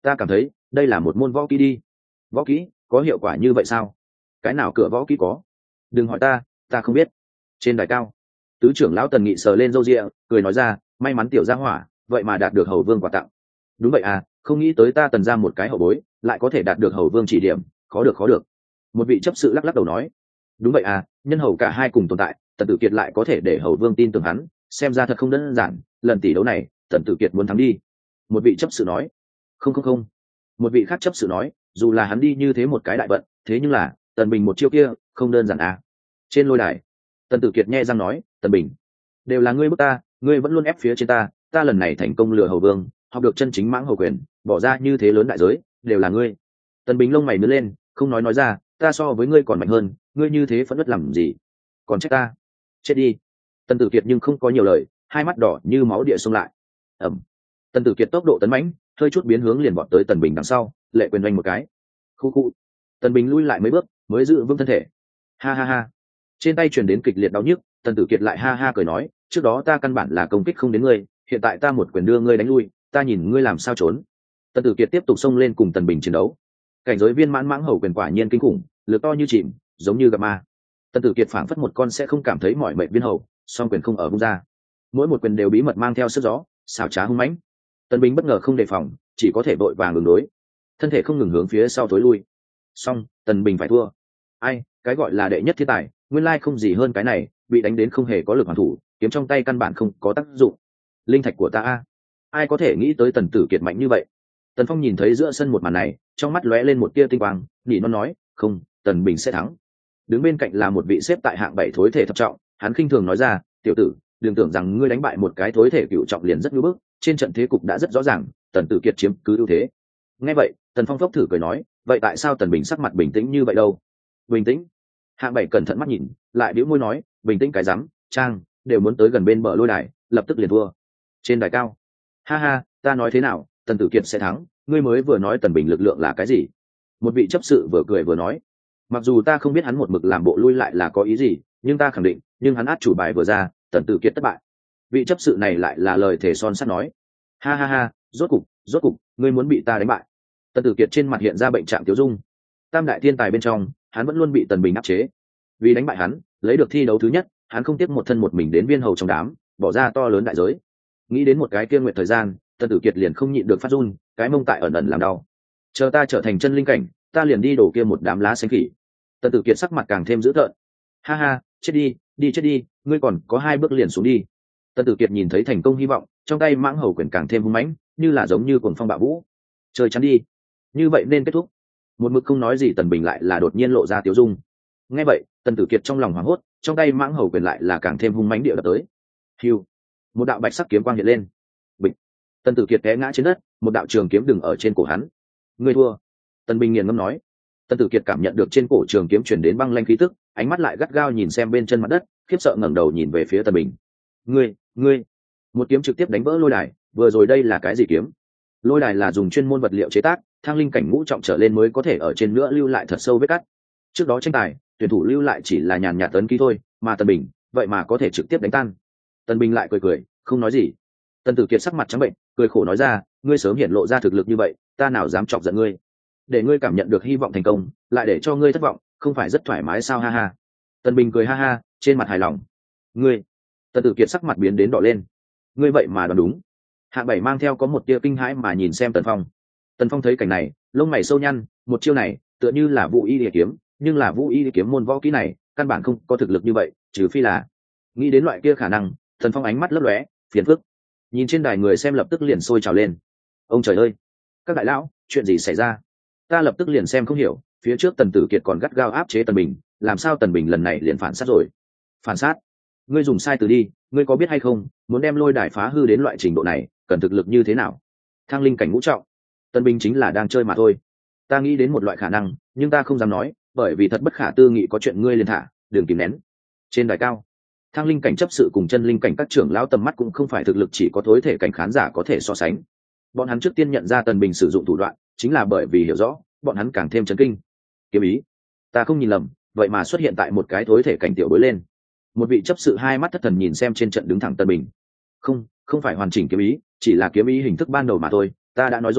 [SPEAKER 1] ta cảm thấy đây là một môn võ kỹ đi. Võ kỹ có hiệu quả như vậy sao? Cái nào cửa võ kỹ có? Đừng hỏi ta không biết. Trên đài cao, tứ trưởng lão Tần Nghị sờ lên râu ria, cười nói ra, may mắn tiểu gia hỏa vậy mà đạt được hầu vương quà tặng. Đúng vậy à, không nghĩ tới ta Tần ra một cái hậu bối lại có thể đạt được hầu vương chỉ điểm, khó được. Một vị chấp sự lắc lắc đầu nói, đúng vậy à, nhân hầu cả hai cùng tồn tại, Tần Tử Kiệt lại có thể để hầu vương tin tưởng hắn, xem ra thật không đơn giản, lần tỷ đấu này Tần Tử Kiệt muốn thắng đi. Một vị chấp sự nói, không. Một vị khác chấp sự nói, dù là hắn đi như thế một cái đại vận, thế nhưng là Tần Bình một chiêu kia không đơn giản à. Trên lôi đài, Tần Tử Kiệt nghe răng nói, Tần Bình, đều là ngươi bức ta, ngươi vẫn luôn ép phía trên ta lần này thành công lừa hầu vương, học được chân chính mãng hầu quyền, bỏ ra như thế lớn đại giới, đều là ngươi. Tần Bình lông mày nhướng lên, không nói ra, ta so với ngươi còn mạnh hơn, ngươi như thế phẫn nộ làm gì? Còn trách ta? Chết đi. Tần Tử Kiệt nhưng không có nhiều lời, hai mắt đỏ như máu địa xông lại. Ẩm. Tần Tử Kiệt tốc độ tấn mãnh, hơi chút biến hướng liền vọt tới Tần Bình đằng sau, lệ quyền oanh một cái. Khu. Tần Bình lui lại mấy bước, mới giữ vững thân thể. Ha. Trên tay truyền đến kịch liệt đau nhức, Tần Tử Kiệt lại ha cười nói, trước đó ta căn bản là công kích không đến ngươi, hiện tại ta một quyền đưa ngươi đánh lui, ta nhìn ngươi làm sao trốn. Tần Tử Kiệt tiếp tục xông lên cùng Tần Bình chiến đấu. Cảnh giới viên mãn mãng hầu quyền quả nhiên kinh khủng, lực to như chìm, giống như gặp ma. Tần Tử Kiệt phảng phất một con sẽ không cảm thấy mỏi mệt viên hầu, song quyền không ở vung ra, mỗi một quyền đều bí mật mang theo sức gió, xảo trá hung mãnh. Tần Bình bất ngờ không đề phòng, chỉ có thể vội vàng ứng đối, thân thể không ngừng hướng phía sau tối lui. Song Tần Bình phải thua. Ai, cái gọi là đệ nhất thiên tài, nguyên lai không gì hơn cái này, bị đánh đến không hề có lực hoàn thủ, kiếm trong tay căn bản không có tác dụng. Linh thạch của ta a, ai có thể nghĩ tới Tần Tử Kiệt mạnh như vậy? Tần Phong nhìn thấy giữa sân một màn này, trong mắt lóe lên một tia tinh quang, nhị nó nói, không, Tần Bình sẽ thắng. Đứng bên cạnh là một vị xếp tại hạng 7 thối thể thập trọng, hắn khinh thường nói ra, tiểu tử, đừng tưởng rằng ngươi đánh bại một cái thối thể cựu trọng liền rất ngưỡng bức, trên trận thế cục đã rất rõ ràng, Tần Tử Kiệt chiếm cứ ưu thế. Nghe vậy, Tần Phong phốc thử cười nói, vậy tại sao Tần Bình sắc mặt bình tĩnh như vậy đâu? Bình tĩnh? Hạng 7 cẩn thận mắt nhìn, lại bĩu môi nói, bình tĩnh cái rắm, trang, đều muốn tới gần bên bờ lôi đài, lập tức liền thua. Trên đài cao, ha, ta nói thế nào, Tần Tử Kiệt sẽ thắng, ngươi mới vừa nói Tần Bình lực lượng là cái gì? Một vị chấp sự vừa cười vừa nói, mặc dù ta không biết hắn một mực làm bộ lui lại là có ý gì, nhưng ta khẳng định, nhưng hắn át chủ bài vừa ra, Tần Tử Kiệt thất bại. Vị chấp sự này lại là lời thề son sắt nói, ha, rốt cục, ngươi muốn bị ta đánh bại. Tần Tử Kiệt trên mặt hiện ra bệnh trạng tiêu dung. Tam đại thiên tài bên trong, hắn vẫn luôn bị Tần Bình áp chế. Vì đánh bại hắn, lấy được thi đấu thứ nhất, hắn không tiếc một thân một mình đến viên hầu trong đám, bỏ ra to lớn đại giới. Nghĩ đến một cái kia nguyện thời gian, Tần Tử Kiệt liền không nhịn được phát run, cái mông tại ẩn ẩn làm đau. Chờ ta trở thành chân linh cảnh, ta liền đi đổ kia một đám lá xanh khỉ. Tần Tử Kiệt sắc mặt càng thêm dữ tợn. Ha, chết đi, ngươi còn có 2 bước liền xuống đi. Tần Tử Kiệt nhìn thấy thành công hy vọng, trong tay mãng hầu quyền càng thêm hung mãnh, như là giống như cuồng phong bạo vũ. Trời chắn đi, như vậy nên kết thúc. Một mực không nói gì Tần Bình lại là đột nhiên lộ ra tiếu dung. Nghe vậy, Tần Tử Kiệt trong lòng hoảng hốt, trong tay mãng hầu quyền lại là càng thêm hung mãnh địa đập tới. Hưu, một đạo bạch sắc kiếm quang hiện lên. Bịch. Tần Tử Kiệt té ngã trên đất, một đạo trường kiếm đừng ở trên cổ hắn. Ngươi thua. Tần Bình nghiền ngẫm nói. Tần Tử Kiệt cảm nhận được trên cổ trường kiếm truyền đến băng lanh khí tức, ánh mắt lại gắt gao nhìn xem bên chân mặt đất, khiếp sợ ngẩng đầu nhìn về phía Tần Bình. Ngươi! Một kiếm trực tiếp đánh vỡ lôi đài, vừa rồi đây là cái gì kiếm? Lôi đài là dùng chuyên môn vật liệu chế tác, thang linh cảnh ngũ trọng trở lên mới có thể ở trên nữa lưu lại thật sâu vết cắt. Trước đó tranh tài, tuyển thủ lưu lại chỉ là nhàn nhạt tấn ký thôi, mà Tần Bình, vậy mà có thể trực tiếp đánh tan. Tần Bình lại cười, không nói gì. Tần Tử Kiệt sắc mặt trắng bệnh, cười khổ nói ra, ngươi sớm hiện lộ ra thực lực như vậy, ta nào dám chọc giận ngươi? Để ngươi cảm nhận được hy vọng thành công, lại để cho ngươi thất vọng, không phải rất thoải mái sao? Ha. Tần Bình cười ha, trên mặt hài lòng. Ngươi. Tần Tử Kiệt sắc mặt biến đến đỏ lên. Ngươi vậy mà đoán đúng. Hạng 7 mang theo có một tia kinh hãi mà nhìn xem Tần Phong. Tần Phong thấy cảnh này, lông mày sâu nhăn, một chiêu này tựa như là Vũ Y Địa kiếm, nhưng là Vũ Y Địa kiếm môn võ kỹ này, căn bản không có thực lực như vậy, trừ phi là nghĩ đến loại kia khả năng. Tần Phong ánh mắt lấp lóe, phiền phức. Nhìn trên đài người xem lập tức liền sôi trào lên. Ông trời ơi, các đại lão, chuyện gì xảy ra? Ta lập tức liền xem không hiểu, phía trước Tần Tử Kiệt còn gắt gao áp chế Tần Bình, làm sao Tần Bình lần này liền phản sát rồi? Phản sát? Ngươi dùng sai từ đi, ngươi có biết hay không, muốn đem lôi đài phá hư đến loại trình độ này, cần thực lực như thế nào? Thang linh cảnh ngũ trọng, Tần Bình chính là đang chơi mà thôi. Ta nghĩ đến một loại khả năng, nhưng ta không dám nói, bởi vì thật bất khả tư nghị, có chuyện ngươi liền thả, đừng kìm nén. Trên đài cao, thang linh cảnh chấp sự cùng chân linh cảnh các trưởng lão tầm mắt cũng không phải thực lực chỉ có thối thể cảnh khán giả có thể so sánh. Bọn hắn trước tiên nhận ra Tần Bình sử dụng thủ đoạn, chính là bởi vì hiểu rõ, bọn hắn càng thêm chấn kinh. Kiếm ý, ta không nhìn lầm, vậy mà xuất hiện tại một cái thối thể cảnh tiểu bối lên. Một vị chấp sự hai mắt thất thần nhìn xem trên trận đứng thẳng Tần Bình. Không phải hoàn chỉnh kiếm ý, chỉ là kiếm ý hình thức ban đầu mà thôi. Ta đã nói rồi,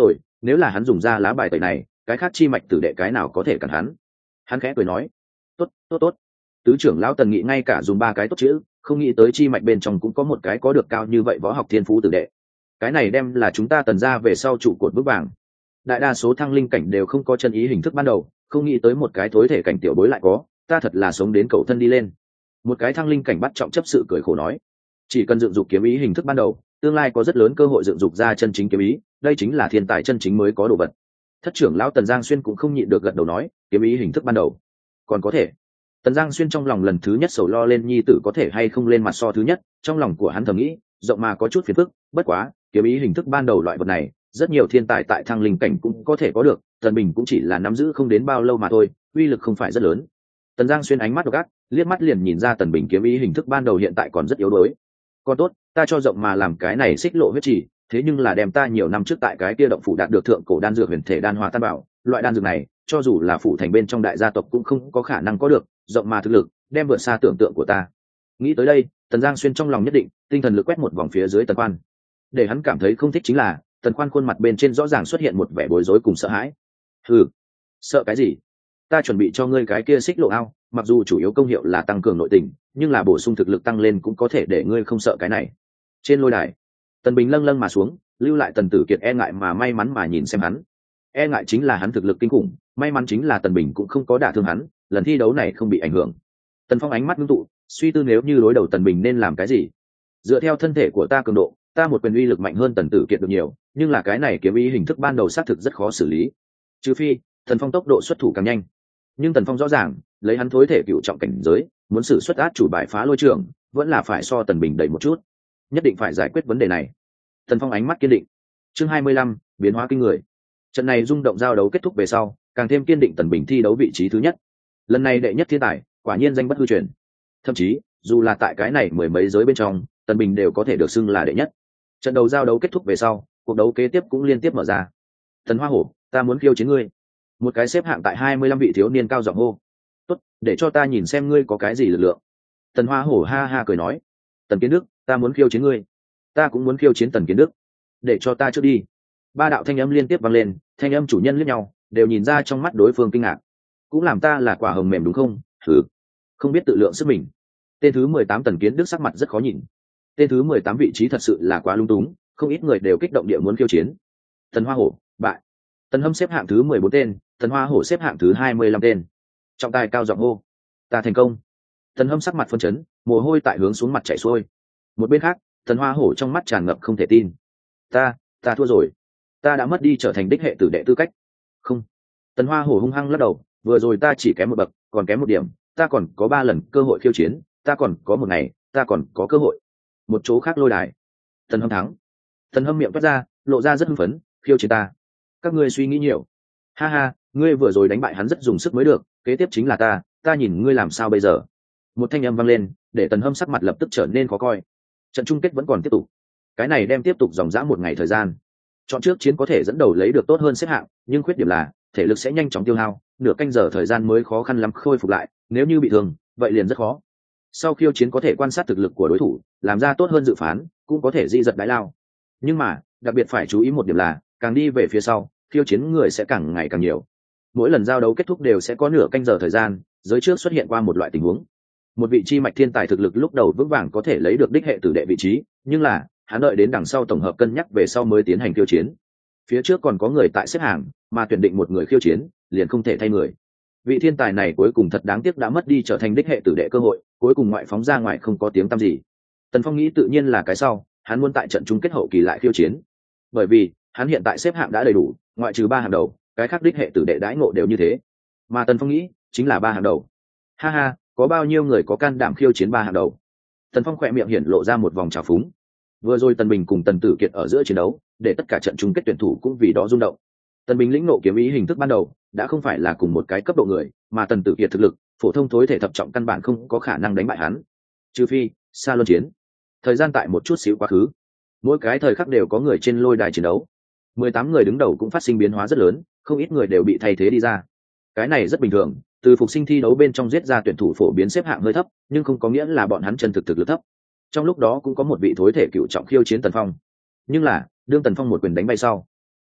[SPEAKER 1] nếu là hắn dùng ra lá bài tẩy này, cái khác chi mạch tử đệ cái nào có thể cản hắn. Hắn khẽ cười nói, tốt tốt tốt. Tứ trưởng lão Tần Nghị ngay cả dùng 3 cái tốt chữ, không nghĩ tới chi mạch bên trong cũng có một cái có được cao như vậy võ học thiên phú tử đệ. Cái này đem là chúng ta Tần gia về sau trụ cột vững vàng. Đại đa số thăng linh cảnh đều không có chân ý hình thức ban đầu, không nghĩ tới một cái thối thể cảnh tiểu bối lại có, ta thật là sống đến cầu thân đi lên. Một cái thăng linh cảnh bắt trọng chấp sự cười khổ nói, chỉ cần dựng dục kiếm ý hình thức ban đầu, tương lai có rất lớn cơ hội dựng dục ra chân chính kiếm ý, đây chính là thiên tài chân chính mới có đồ vật. Thất trưởng lão Tần Giang Xuyên cũng không nhịn được gật đầu nói, kiếm ý hình thức ban đầu còn có thể. Tần Giang Xuyên trong lòng lần thứ nhất sầu lo lên nhi tử có thể hay không lên mặt so thứ nhất, trong lòng của hắn thầm nghĩ, rộng mà có chút phiền phức, bất quá, kiếm ý hình thức ban đầu loại vật này, rất nhiều thiên tài tại thăng linh cảnh cũng có thể có được, Tần Bình cũng chỉ là nắm giữ không đến bao lâu mà thôi, uy lực không phải rất lớn. Tần Giang Xuyên ánh mắt độc ác, liếc mắt liền nhìn ra Tần Bình kiếm ý hình thức ban đầu hiện tại còn rất yếu đuối. Còn tốt, ta cho rộng mà làm cái này xích lộ huyết chỉ, thế nhưng là đem ta nhiều năm trước tại cái kia động phủ đạt được thượng cổ đan dược huyền thể đan hòa tan bảo, loại đan dược này, cho dù là phủ thành bên trong đại gia tộc cũng không có khả năng có được, rộng mà thực lực, đem vượt xa tưởng tượng của ta. Nghĩ tới đây, Tần Giang Xuyên trong lòng nhất định, tinh thần lực quét một vòng phía dưới Tần Khoan. Để hắn cảm thấy không thích chính là, Tần Khoan khuôn mặt bên trên rõ ràng xuất hiện một vẻ bối rối cùng sợ hãi. Hừ, sợ cái gì? Ta chuẩn bị cho ngươi cái kia xích lộ ao, mặc dù chủ yếu công hiệu là tăng cường nội tình, nhưng là bổ sung thực lực tăng lên cũng có thể để ngươi không sợ cái này. Trên lôi đài, Tần Bình lâng lâng mà xuống, lưu lại Tần Tử Kiệt e ngại mà may mắn mà nhìn xem hắn. E ngại chính là hắn thực lực kinh khủng, may mắn chính là Tần Bình cũng không có đả thương hắn, lần thi đấu này không bị ảnh hưởng. Tần Phong ánh mắt ngưng tụ, suy tư nếu như đối đầu Tần Bình nên làm cái gì. Dựa theo thân thể của ta cường độ, ta một quyền uy lực mạnh hơn Tần Tử Kiệt được nhiều, nhưng là cái này kiếm ý hình thức ban đầu xác thực rất khó xử lý. Trừ phi, Tần Phong tốc độ xuất thủ càng nhanh. Nhưng Tần Phong rõ ràng, lấy hắn thối thể cựu trọng cảnh giới, muốn sử xuất át chủ bài phá lôi trường, vẫn là phải so Tần Bình đẩy một chút. Nhất định phải giải quyết vấn đề này. Tần Phong ánh mắt kiên định. Chương 25, biến hóa kinh người. Trận này rung động giao đấu kết thúc về sau, càng thêm kiên định Tần Bình thi đấu vị trí thứ nhất. Lần này đệ nhất thiên tài, quả nhiên danh bất hư truyền. Thậm chí, dù là tại cái này mười mấy giới bên trong, Tần Bình đều có thể được xưng là đệ nhất. Trận đầu giao đấu kết thúc về sau, cuộc đấu kế tiếp cũng liên tiếp mở ra. Tần Hoa Hổ, ta muốn khiêu chiến ngươi. Một cái xếp hạng tại 25 vị thiếu niên cao giọng hô. Tốt, để cho ta nhìn xem ngươi có cái gì lực lượng. Tần Hoa Hổ ha ha cười nói. Tần Kiến Đức, ta muốn khiêu chiến ngươi. Ta cũng muốn khiêu chiến Tần Kiến Đức. Để cho ta trước đi. 3 đạo thanh âm liên tiếp vang lên, thanh âm chủ nhân liếc nhau, đều nhìn ra trong mắt đối phương kinh ngạc. Cũng làm ta là quả hồng mềm đúng không? Thử. Không biết tự lượng sức mình. Tên thứ 18 Tần Kiến Đức sắc mặt rất khó nhìn. Tên thứ 18 vị trí thật sự là quá lung túng, không ít người đều kích động địa muốn khiêu chiến. Tần Hoa Hổ, bại. Tần Hâm xếp hạng thứ 14 tên, Tần Hoa Hổ xếp hạng thứ 25 tên. Trọng tài cao giọng hô, ta thành công. Tần Hâm sắc mặt phấn chấn, mồ hôi tại hướng xuống mặt chảy xuôi. Một bên khác, Tần Hoa Hổ trong mắt tràn ngập không thể tin. Ta thua rồi. Ta đã mất đi trở thành đích hệ tử đệ tư cách. Không. Tần Hoa Hổ hung hăng lắc đầu, vừa rồi ta chỉ kém một bậc, còn kém một điểm, ta còn có 3 lần cơ hội khiêu chiến, ta còn có một ngày, ta còn có cơ hội. Một chỗ khác lôi đài. Tần Hâm thắng. Tần Hâm miệng toát ra, lộ ra rất hưng phấn, khiêu chiến ta. Các ngươi suy nghĩ nhiều. Ha ha, ngươi vừa rồi đánh bại hắn rất dùng sức mới được, kế tiếp chính là ta nhìn ngươi làm sao bây giờ. Một thanh âm vang lên, để Tần Hâm sắc mặt lập tức trở nên khó coi. Trận chung kết vẫn còn tiếp tục. Cái này đem tiếp tục dòng dã một ngày thời gian. Chọn trước chiến có thể dẫn đầu lấy được tốt hơn xếp hạng, nhưng khuyết điểm là thể lực sẽ nhanh chóng tiêu hao, nửa canh giờ thời gian mới khó khăn lắm khôi phục lại, nếu như bị thương, vậy liền rất khó. Sau khiêu chiến có thể quan sát thực lực của đối thủ, làm ra tốt hơn dự phán, cũng có thể di giật đái lao. Nhưng mà, đặc biệt phải chú ý một điểm là, càng đi về phía sau, khiêu chiến người sẽ càng ngày càng nhiều. Mỗi lần giao đấu kết thúc đều sẽ có nửa canh giờ thời gian, giới trước xuất hiện qua một loại tình huống. Một vị chi mạch thiên tài thực lực lúc đầu vững vàng có thể lấy được đích hệ tử đệ vị trí, nhưng là, hắn đợi đến đằng sau tổng hợp cân nhắc về sau mới tiến hành khiêu chiến. Phía trước còn có người tại xếp hàng, mà tuyển định một người khiêu chiến, liền không thể thay người. Vị thiên tài này cuối cùng thật đáng tiếc đã mất đi trở thành đích hệ tử đệ cơ hội, cuối cùng ngoại phóng ra ngoài không có tiếng tăm gì. Tần Phong nghĩ tự nhiên là cái sau, hắn muốn tại trận chung kết hậu kỳ lại khiêu chiến. Bởi vì, hắn hiện tại xếp hạng đã đầy đủ, ngoại trừ 3 hàng đầu, cái khác đích hệ tử đệ đãi ngộ đều như thế. Mà Tần Phong nghĩ, chính là 3 hàng đầu. Ha ha, có bao nhiêu người có can đảm khiêu chiến 3 hàng đầu? Tần Phong khỏe miệng hiển lộ ra một vòng trào phúng. Vừa rồi Tần Bình cùng Tần Tử Kiệt ở giữa chiến đấu, để tất cả trận chung kết tuyển thủ cũng vì đó rung động. Tần Bình lĩnh ngộ kiếm ý hình thức ban đầu, đã không phải là cùng một cái cấp độ người, mà Tần Tử Kiệt thực lực, phổ thông thối thể thập trọng căn bản không có khả năng đánh bại hắn. Trừ phi, xa luân chiến. Thời gian tại một chút xíu quá khứ. Mỗi cái thời khắc đều có người trên lôi đài chiến đấu. 18 người đứng đầu cũng phát sinh biến hóa rất lớn, không ít người đều bị thay thế đi ra. Cái này rất bình thường, từ phục sinh thi đấu bên trong giết ra tuyển thủ phổ biến xếp hạng hơi thấp, nhưng không có nghĩa là bọn hắn chân thực lực thấp. Trong lúc đó cũng có một vị thối thể cựu trọng khiêu chiến Tần Phong. Nhưng là, đương Tần Phong một quyền đánh bay sau,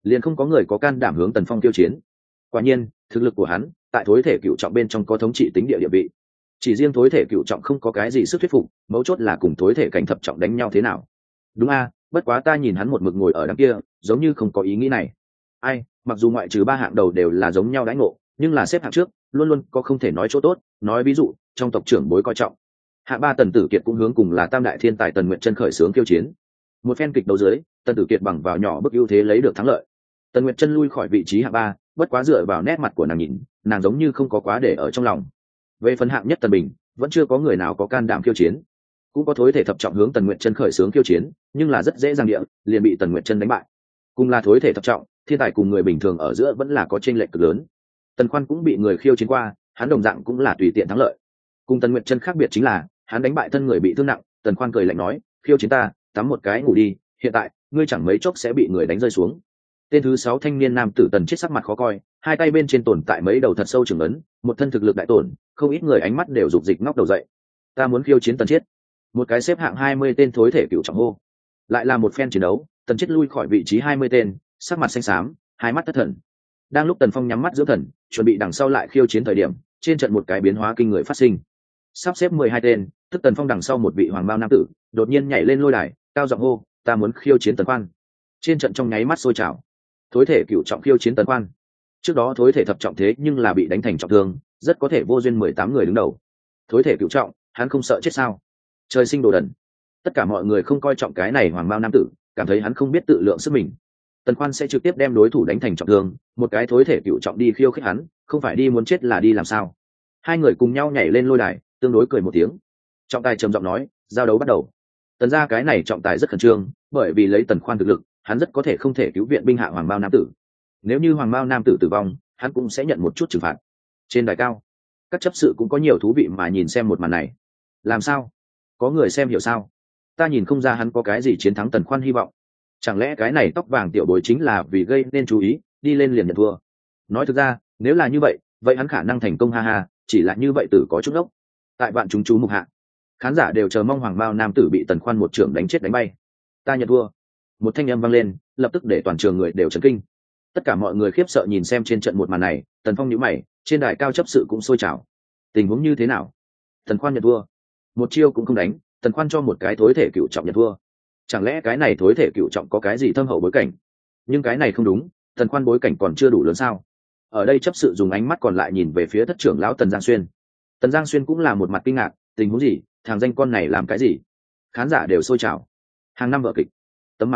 [SPEAKER 1] liền không có người có can đảm hướng Tần Phong tiêu chiến. Quả nhiên thực lực của hắn tại thối thể cựu trọng bên trong có thống trị tính địa vị, chỉ riêng thối thể cựu trọng không có cái gì sức thuyết phục, mấu chốt là cùng thối thể cảnh thập trọng đánh nhau thế nào. Đúng a, bất quá ta nhìn hắn một mực ngồi ở đằng kia giống như không có ý nghĩ này. Ai, mặc dù ngoại trừ 3 hạng đầu đều là giống nhau đãi ngộ, nhưng là xếp hạng trước luôn luôn có không thể nói chỗ tốt. Nói ví dụ trong tộc trưởng bối coi trọng, hạng 3 Tần Tử Kiệt cũng hướng cùng là tam đại thiên tài Tần Nguyệt Chân khởi xướng khiêu chiến. Một phen kịch đấu dưới, Tần Tử Kiệt bằng vào nhỏ bức ưu thế lấy được thắng lợi. Tần Nguyệt Chân lui khỏi vị trí hạng 3, bất quá dựa vào nét mặt của nàng nhìn, nàng giống như không có quá để ở trong lòng. Về phần hạng nhất Tần Bình, vẫn chưa có người nào có can đảm khiêu chiến. Cũng có thối thể thập trọng hướng Tần Nguyệt Chân khởi xướng khiêu chiến, nhưng là rất dễ dàng địa liền bị Tần Nguyệt Chân đánh bại. Cùng là thối thể thập trọng, thiên tài cùng người bình thường ở giữa vẫn là có chênh lệch cực lớn. Tần Khoan cũng bị người khiêu chiến qua, hắn đồng dạng cũng là tùy tiện thắng lợi. Cùng Tần Nguyệt Chân khác biệt chính là, hắn đánh bại thân người bị thương nặng. Tần Khoan cười lạnh nói, khiêu chiến ta, tắm một cái ngủ đi, hiện tại ngươi chẳng mấy chốc sẽ bị người đánh rơi xuống. Tên thứ 6 thanh niên nam tử Tần Chết sắc mặt khó coi, hai tay bên trên tồn tại mấy đầu thật sâu trưởng ấn, một thân thực lực đại tổn, không ít người ánh mắt đều rục dịch ngóc đầu dậy. Ta muốn khiêu chiến Tần Chết. Một cái xếp hạng 20 tên thối thể cựu trọng hô. Lại là một phen chiến đấu, Tần Chết lui khỏi vị trí 20 tên, sắc mặt xanh xám, hai mắt thất thần. Đang lúc Tần Phong nhắm mắt dưỡng thần, chuẩn bị đằng sau lại khiêu chiến thời điểm, trên trận một cái biến hóa kinh người phát sinh. Sắp xếp 12 tên, tức Tần Phong đằng sau một vị hoàng bao nam tử, đột nhiên nhảy lên lôi đài, cao giọng hô, ta muốn khiêu chiến Tần Khoan. Trên trận trong nháy mắt sôi trào. Thối thể cựu trọng khiêu chiến Tần Khoan. Trước đó thối thể thập trọng thế nhưng là bị đánh thành trọng thương, rất có thể vô duyên 18 người đứng đầu. Thối thể cựu trọng, hắn không sợ chết sao? Trời sinh đồ đần. Tất cả mọi người không coi trọng cái này hoàng bao nam tử, cảm thấy hắn không biết tự lượng sức mình. Tần Khoan sẽ trực tiếp đem đối thủ đánh thành trọng thương, một cái thối thể cựu trọng đi khiêu khích hắn, không phải đi muốn chết là đi làm sao? Hai người cùng nhau nhảy lên lôi đài, tương đối cười một tiếng. Trọng tài trầm giọng nói, giao đấu bắt đầu. Tần gia cái này trọng tài rất khẩn trương, bởi vì lấy Tần Khoan thực lực, hắn rất có thể không thể cứu viện binh hạ hoàng bao nam tử. Nếu như hoàng bao nam tử tử vong, hắn cũng sẽ nhận một chút trừng phạt. Trên đài cao, các chấp sự cũng có nhiều thú vị mà nhìn xem một màn này. Làm sao? Có người xem hiểu sao? Ta nhìn không ra hắn có cái gì chiến thắng Tần Khoan hy vọng. Chẳng lẽ cái này tóc vàng tiểu bối chính là vì gây nên chú ý, đi lên liền nhận thua? Nói thực ra, nếu là như vậy, vậy hắn khả năng thành công ha ha, chỉ là như vậy tử có chút ốc. Tại bạn chúng chú mục hạ, khán giả đều chờ mong hoàng bao nam tử bị Tần Khoan một trưởng đánh chết đánh bay. Ta nhận thua. Một thanh âm vang lên, lập tức để toàn trường người đều chấn kinh. Tất cả mọi người khiếp sợ nhìn xem trên trận một màn này. Tần Phong nhíu mày, trên đài cao chấp sự cũng sôi trào. Tình huống như thế nào? Tần Khoan nhận thua, một chiêu cũng không đánh, Tần Khoan cho một cái thối thể cựu trọng nhận thua. Chẳng lẽ cái này thối thể cựu trọng có cái gì thâm hậu bối cảnh? Nhưng cái này không đúng, Tần Khoan bối cảnh còn chưa đủ lớn sao? Ở đây chấp sự dùng ánh mắt còn lại nhìn về phía thất trưởng lão Tần Giang Xuyên. Tần Giang Xuyên cũng là một mặt kinh ngạc, tình huống gì? Thằng danh con này làm cái gì? Khán giả đều sôi trào. Hàng năm vở kịch, tấm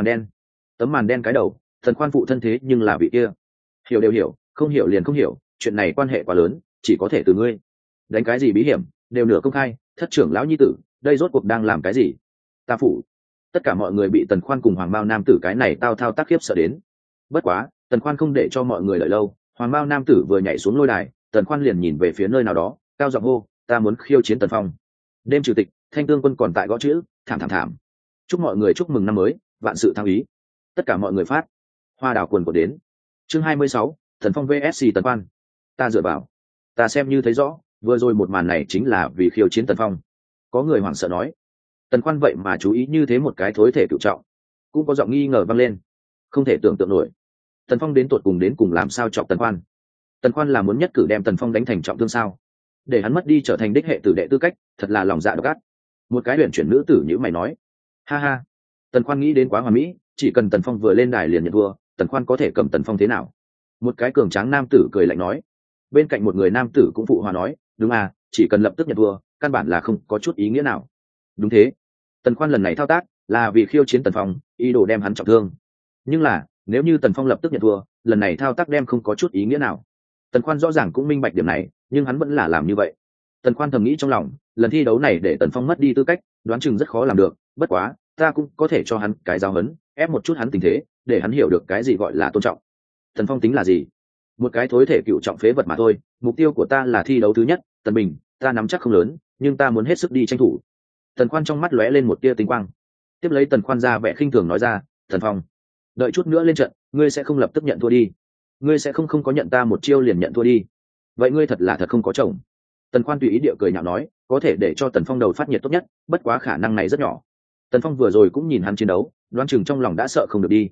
[SPEAKER 1] màn đen cái đầu, Tần Khoan phụ thân thế nhưng là vị kia. Hiểu đều hiểu, không hiểu liền không hiểu, chuyện này quan hệ quá lớn, chỉ có thể từ ngươi. Đánh cái gì bí hiểm, đều nửa công khai, thất trưởng lão nhi tử, đây rốt cuộc đang làm cái gì? Ta phụ. Tất cả mọi người bị Tần Khoan cùng hoàng bao nam tử cái này tao thao tác khiếp sợ đến. Bất quá, Tần Khoan không để cho mọi người đợi lâu, hoàng bao nam tử vừa nhảy xuống lôi đài, Tần Khoan liền nhìn về phía nơi nào đó, cao giọng hô, ta muốn khiêu chiến Tần Phong. Đêm chủ tịch, Thanh Tương Quân còn tại gõ chữ, thảm. Chúc mọi người chúc mừng năm mới, vạn sự thăng ý. Tất cả mọi người phát. Hoa đào quần của đến. Chương 26, Tần Phong vs Tần Khoan. Ta dựa vào, ta xem như thấy rõ, vừa rồi một màn này chính là vì khiêu chiến Tần Phong. Có người hoảng sợ nói, Tần Khoan vậy mà chú ý như thế một cái thối thể cựu trọng. Cũng có giọng nghi ngờ vang lên. Không thể tưởng tượng nổi, Tần Phong đến cùng làm sao chọc Tần Khoan? Tần Khoan là muốn nhất cử đem Tần Phong đánh thành trọng thương sao? Để hắn mất đi trở thành đích hệ tử đệ tư cách, thật là lòng dạ độc ác. Một cái huyền chuyển nữ tử như mày nói, ha ha. Tần Khoan nghĩ đến quá hoàn mỹ, chỉ cần Tần Phong vừa lên đài liền nhận thua, Tần Khoan có thể cầm Tần Phong thế nào? Một cái cường tráng nam tử cười lạnh nói. Bên cạnh một người nam tử cũng phụ hòa nói, đúng à, chỉ cần lập tức nhận thua, căn bản là không có chút ý nghĩa nào. Đúng thế, Tần Khoan lần này thao tác là vì khiêu chiến Tần Phong, ý đồ đem hắn trọng thương. Nhưng là nếu như Tần Phong lập tức nhận thua, lần này thao tác đem không có chút ý nghĩa nào. Tần Khoan rõ ràng cũng minh bạch điểm này, nhưng hắn vẫn là làm như vậy. Tần Khoan thầm nghĩ trong lòng, lần thi đấu này để Tần Phong mất đi tư cách, đoán chừng rất khó làm được. Bất quá, ta cũng có thể cho hắn cái giáo huấn, ép một chút hắn tình thế, để hắn hiểu được cái gì gọi là tôn trọng. Tần Phong tính là gì? Một cái thối thể cựu trọng phế vật mà thôi. Mục tiêu của ta là thi đấu thứ nhất, Tần Bình, ta nắm chắc không lớn, nhưng ta muốn hết sức đi tranh thủ. Tần Khoan trong mắt lóe lên một tia tinh quang. Tiếp lấy Tần Khoan ra vẻ khinh thường nói ra, Tần Phong, đợi chút nữa lên trận, ngươi sẽ không lập tức nhận thua đi. Ngươi sẽ không có nhận ta một chiêu liền nhận thua đi. Vậy ngươi thật là thật không có chồng. Tần Khoan tùy ý địa cười nhạo nói, có thể để cho Tần Phong đầu phát nhiệt tốt nhất, bất quá khả năng này rất nhỏ. Tần Phong vừa rồi cũng nhìn hắn chiến đấu, đoán chừng trong lòng đã sợ không được đi.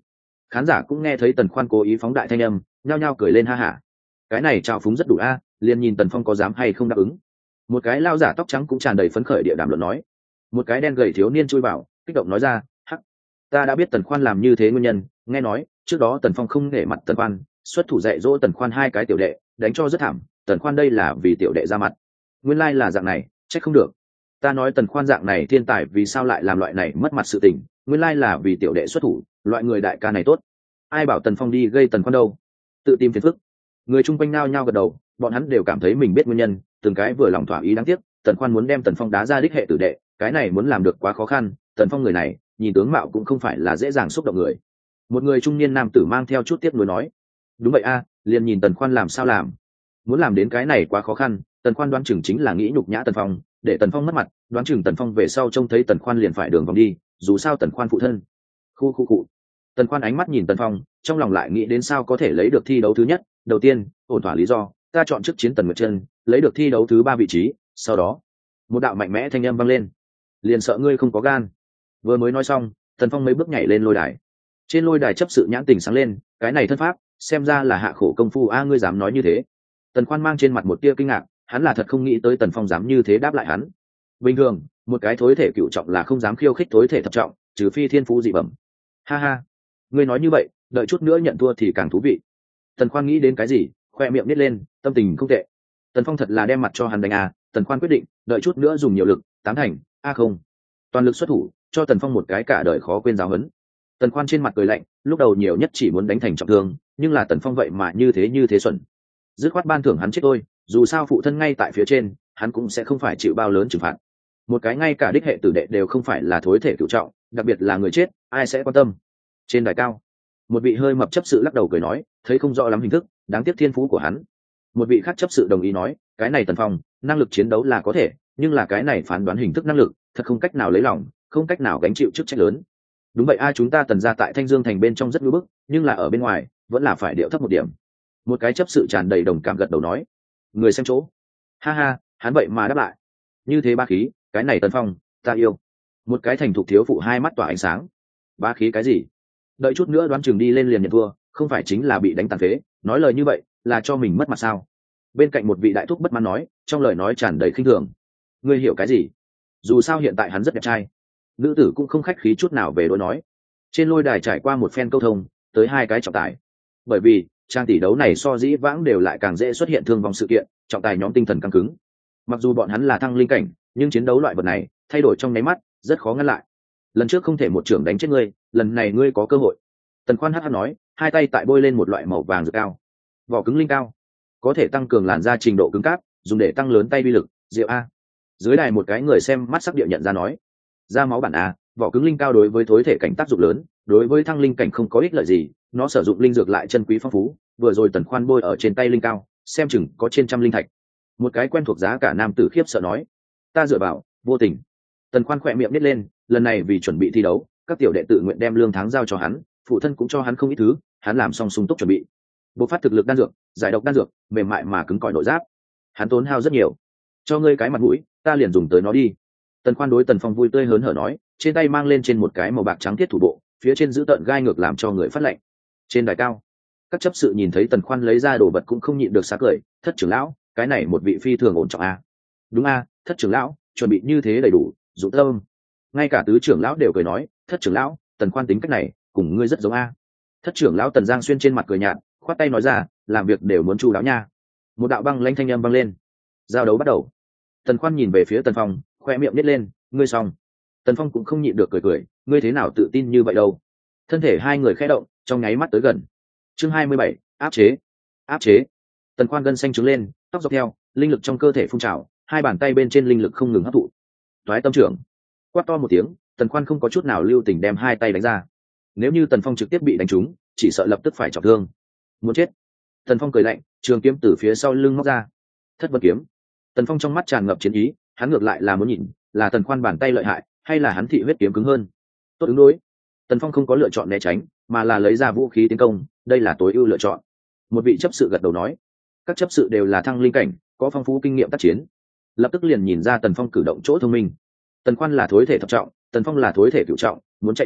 [SPEAKER 1] Khán giả cũng nghe thấy Tần Khoan cố ý phóng đại thanh âm, nhao nhao cười lên ha hả. Cái này trào phúng rất đủ a, liền nhìn Tần Phong có dám hay không đáp ứng. Một cái lao giả tóc trắng cũng tràn đầy phấn khởi địa đàm luận nói. Một cái đen gầy thiếu niên chui vào, kích động nói ra, hắc, ta đã biết Tần Khoan làm như thế nguyên nhân, nghe nói trước đó Tần Phong không nể mặt Tần Khoan, xuất thủ dạy dỗ Tần Khoan hai cái tiểu đệ, đánh cho rất thảm. Tần Khoan đây là vì tiểu đệ ra mặt. Nguyên lai là dạng này, trách không được. Ta nói Tần Khoan dạng này thiên tài vì sao lại làm loại này mất mặt sự tình, nguyên lai là vì tiểu đệ xuất thủ, loại người đại ca này tốt. Ai bảo Tần Phong đi gây Tần Khoan đâu? Tự tìm phiền phức. Người chung quanh nao nhao gật đầu, bọn hắn đều cảm thấy mình biết nguyên nhân, từng cái vừa lòng thỏa ý. Đáng tiếc Tần Khoan muốn đem Tần Phong đá ra đích hệ tử đệ, cái này muốn làm được quá khó khăn. Tần Phong người này nhìn tướng mạo cũng không phải là dễ dàng xúc động người. Một người trung niên nam tử mang theo chút tiếc nuối nói, đúng vậy a, liền nhìn Tần Khoan làm sao làm. Muốn làm đến cái này quá khó khăn. Tần Khoan đoán chừng chính là nghĩ nhục nhã Tần Phong, để Tần Phong mất mặt, đoán chừng Tần Phong về sau trông thấy Tần Khoan liền phải đường vòng đi, dù sao Tần Khoan phụ thân. Khu. Tần Khoan ánh mắt nhìn Tần Phong, trong lòng lại nghĩ đến sao có thể lấy được thi đấu thứ nhất. Đầu tiên, ổn thỏa lý do, ta chọn trước chiến Tần Nguyệt Trân, lấy được thi đấu thứ 3 vị trí. Sau đó, một đạo mạnh mẽ thanh âm vang lên, liền sợ ngươi không có gan. Vừa mới nói xong, Tần Phong mấy bước nhảy lên lôi đài. Trên lôi đài chấp sự nhãn tình sáng lên, cái này thân pháp, xem ra là hạ khổ công phu a, ngươi dám nói như thế. Tần Khoan mang trên mặt một tia kinh ngạc, hắn là thật không nghĩ tới Tần Phong dám như thế đáp lại hắn. Bình thường, một cái thối thể cựu trọng là không dám khiêu khích thối thể thập trọng, trừ phi thiên phú dị bẩm. Ha ha, ngươi nói như vậy, đợi chút nữa nhận thua thì càng thú vị. Tần Khoan nghĩ đến cái gì, khoe miệng nít lên, tâm tình không tệ. Tần Phong thật là đem mặt cho hắn đánh à. Tần Khoan quyết định, đợi chút nữa dùng nhiều lực, tám thành, không, toàn lực xuất thủ, cho Tần Phong một cái cả đời khó quên giáo huấn. Tần Khoan trên mặt cười lạnh, lúc đầu nhiều nhất chỉ muốn đánh thành trọng thương, nhưng là Tần Phong vậy mà như thế xuẩn, dứt khoát ban thưởng hắn chết tôi, dù sao phụ thân ngay tại phía trên, hắn cũng sẽ không phải chịu bao lớn trừng phạt. Một cái ngay cả đích hệ tử đệ đều không phải là thối thể cửu trọng, đặc biệt là người chết, ai sẽ quan tâm. Trên đài cao, một vị hơi mập chấp sự lắc đầu cười nói, thấy không rõ lắm hình thức, đáng tiếc thiên phú của hắn. Một vị khác chấp sự đồng ý nói, cái này Tần Phong năng lực chiến đấu là có thể, nhưng là cái này phán đoán hình thức năng lực thật không cách nào lấy lòng, không cách nào gánh chịu chức trách lớn. Đúng vậy a, chúng ta Tần gia tại Thanh Dương thành bên trong rất ngưỡng bức, nhưng là ở bên ngoài vẫn là phải điệu thấp một điểm. Một cái chấp sự tràn đầy đồng cảm gật đầu nói, người xem chỗ. Ha ha, hắn vậy mà đáp lại như thế ba khí, cái này Tần Phong ta yêu. Một cái thành thục thiếu phụ hai mắt tỏa ánh sáng, ba khí cái gì, đợi chút nữa đoán chừng đi lên liền nhận thua, không phải chính là bị đánh tàn phế, nói lời như vậy là cho mình mất mặt sao. Bên cạnh một vị đại thúc bất mãn nói, trong lời nói tràn đầy khinh thường, ngươi hiểu cái gì, dù sao hiện tại hắn rất đẹp trai. Nữ tử cũng không khách khí chút nào về đối nói. Trên lôi đài trải qua một phen câu thông, tới hai cái trọng tài. Bởi vì trang tỷ đấu này so dĩ vãng đều lại càng dễ xuất hiện thương vong sự kiện, trọng tài nhóm tinh thần căng cứng. Mặc dù bọn hắn là thăng linh cảnh, nhưng chiến đấu loại vật này thay đổi trong nháy mắt, rất khó ngăn lại. Lần trước không thể một trưởng đánh chết ngươi, lần này ngươi có cơ hội. Tần Khoan hắt nói, hai tay tại bôi lên một loại màu vàng dược cao, vỏ cứng linh cao, có thể tăng cường làn da trình độ cứng cáp, dùng để tăng lớn tay uy lực. Diệu a. Dưới đài một cái người xem mắt sắc địa nhận ra nói, da máu bản a, vỏ cứng linh cao đối với thối thể cảnh tác dụng lớn, đối với thăng linh cảnh không có ích lợi gì, nó sử dụng linh dược lại chân quý phong phú. Vừa rồi Tần Khoan bôi ở trên tay linh cao, xem chừng có trên trăm linh thạch. Một cái quen thuộc giá cả nam tử khiếp sợ nói, ta dựa vào, vô tình. Tần Khoan khỏe miệng nít lên, lần này vì chuẩn bị thi đấu, các tiểu đệ tự nguyện đem lương tháng giao cho hắn, phụ thân cũng cho hắn không ít thứ, hắn làm xong sung túc chuẩn bị. Bộc phát thực lực đan dược, giải độc đan dược, mềm mại mà cứng cỏi nội giáp, hắn tốn hao rất nhiều. Cho ngươi cái mặt mũi, ta liền dùng tới nó đi. Tần Khoan đối Tần Phong vui tươi hớn hở nói, trên tay mang lên trên một cái màu bạc trắng thiết thủ bộ, phía trên giữ tợn gai ngược làm cho người phát lạnh. Trên đài cao, các chấp sự nhìn thấy Tần Khoan lấy ra đồ vật cũng không nhịn được xá cười, thất trưởng lão, cái này một vị phi thường ổn trọng a. Đúng a, thất trưởng lão, chuẩn bị như thế đầy đủ, dụng tâm. Ngay cả tứ trưởng lão đều cười nói, thất trưởng lão, Tần Khoan tính cách này cùng ngươi rất giống a. Thất trưởng lão Tần Giang Xuyên trên mặt cười nhạt, khoát tay nói ra, làm việc đều muốn chu đáo nha. Một đạo băng lãnh thanh âm vang lên, giao đấu bắt đầu. Tần Khoan nhìn về phía Tần Phong, khoe miệng nít lên, ngươi xong. Tần Phong cũng không nhịn được cười, ngươi thế nào tự tin như vậy đâu. Thân thể hai người khẽ động, trong nháy mắt tới gần. Chương 27, áp chế. Tần Khoan gân xanh trướng lên, tóc dọc theo, linh lực trong cơ thể phun trào, hai bàn tay bên trên linh lực không ngừng hấp thụ. Toái tâm trưởng. Quát to một tiếng, Tần Khoan không có chút nào lưu tình đem hai tay đánh ra. Nếu như Tần Phong trực tiếp bị đánh trúng, chỉ sợ lập tức phải trọng thương. Muốn chết. Tần Phong cười lạnh, trường kiếm từ phía sau lưng móc ra. Thất Vân kiếm. Tần Phong trong mắt tràn ngập chiến ý, hắn ngược lại là muốn nhìn, là Tần Khoan bàn tay lợi hại, hay là hắn thị huyết kiếm cứng hơn. Tốt ứng đối. Tần Phong không có lựa chọn né tránh, mà là lấy ra vũ khí tiến công, đây là tối ưu lựa chọn. Một vị chấp sự gật đầu nói, các chấp sự đều là thăng linh cảnh, có phong phú kinh nghiệm tác chiến, lập tức liền nhìn ra Tần Phong cử động chỗ thông minh. Tần Khoan là thối thể thập trọng, Tần Phong là thối thể cửu trọng, muốn chạy trốn,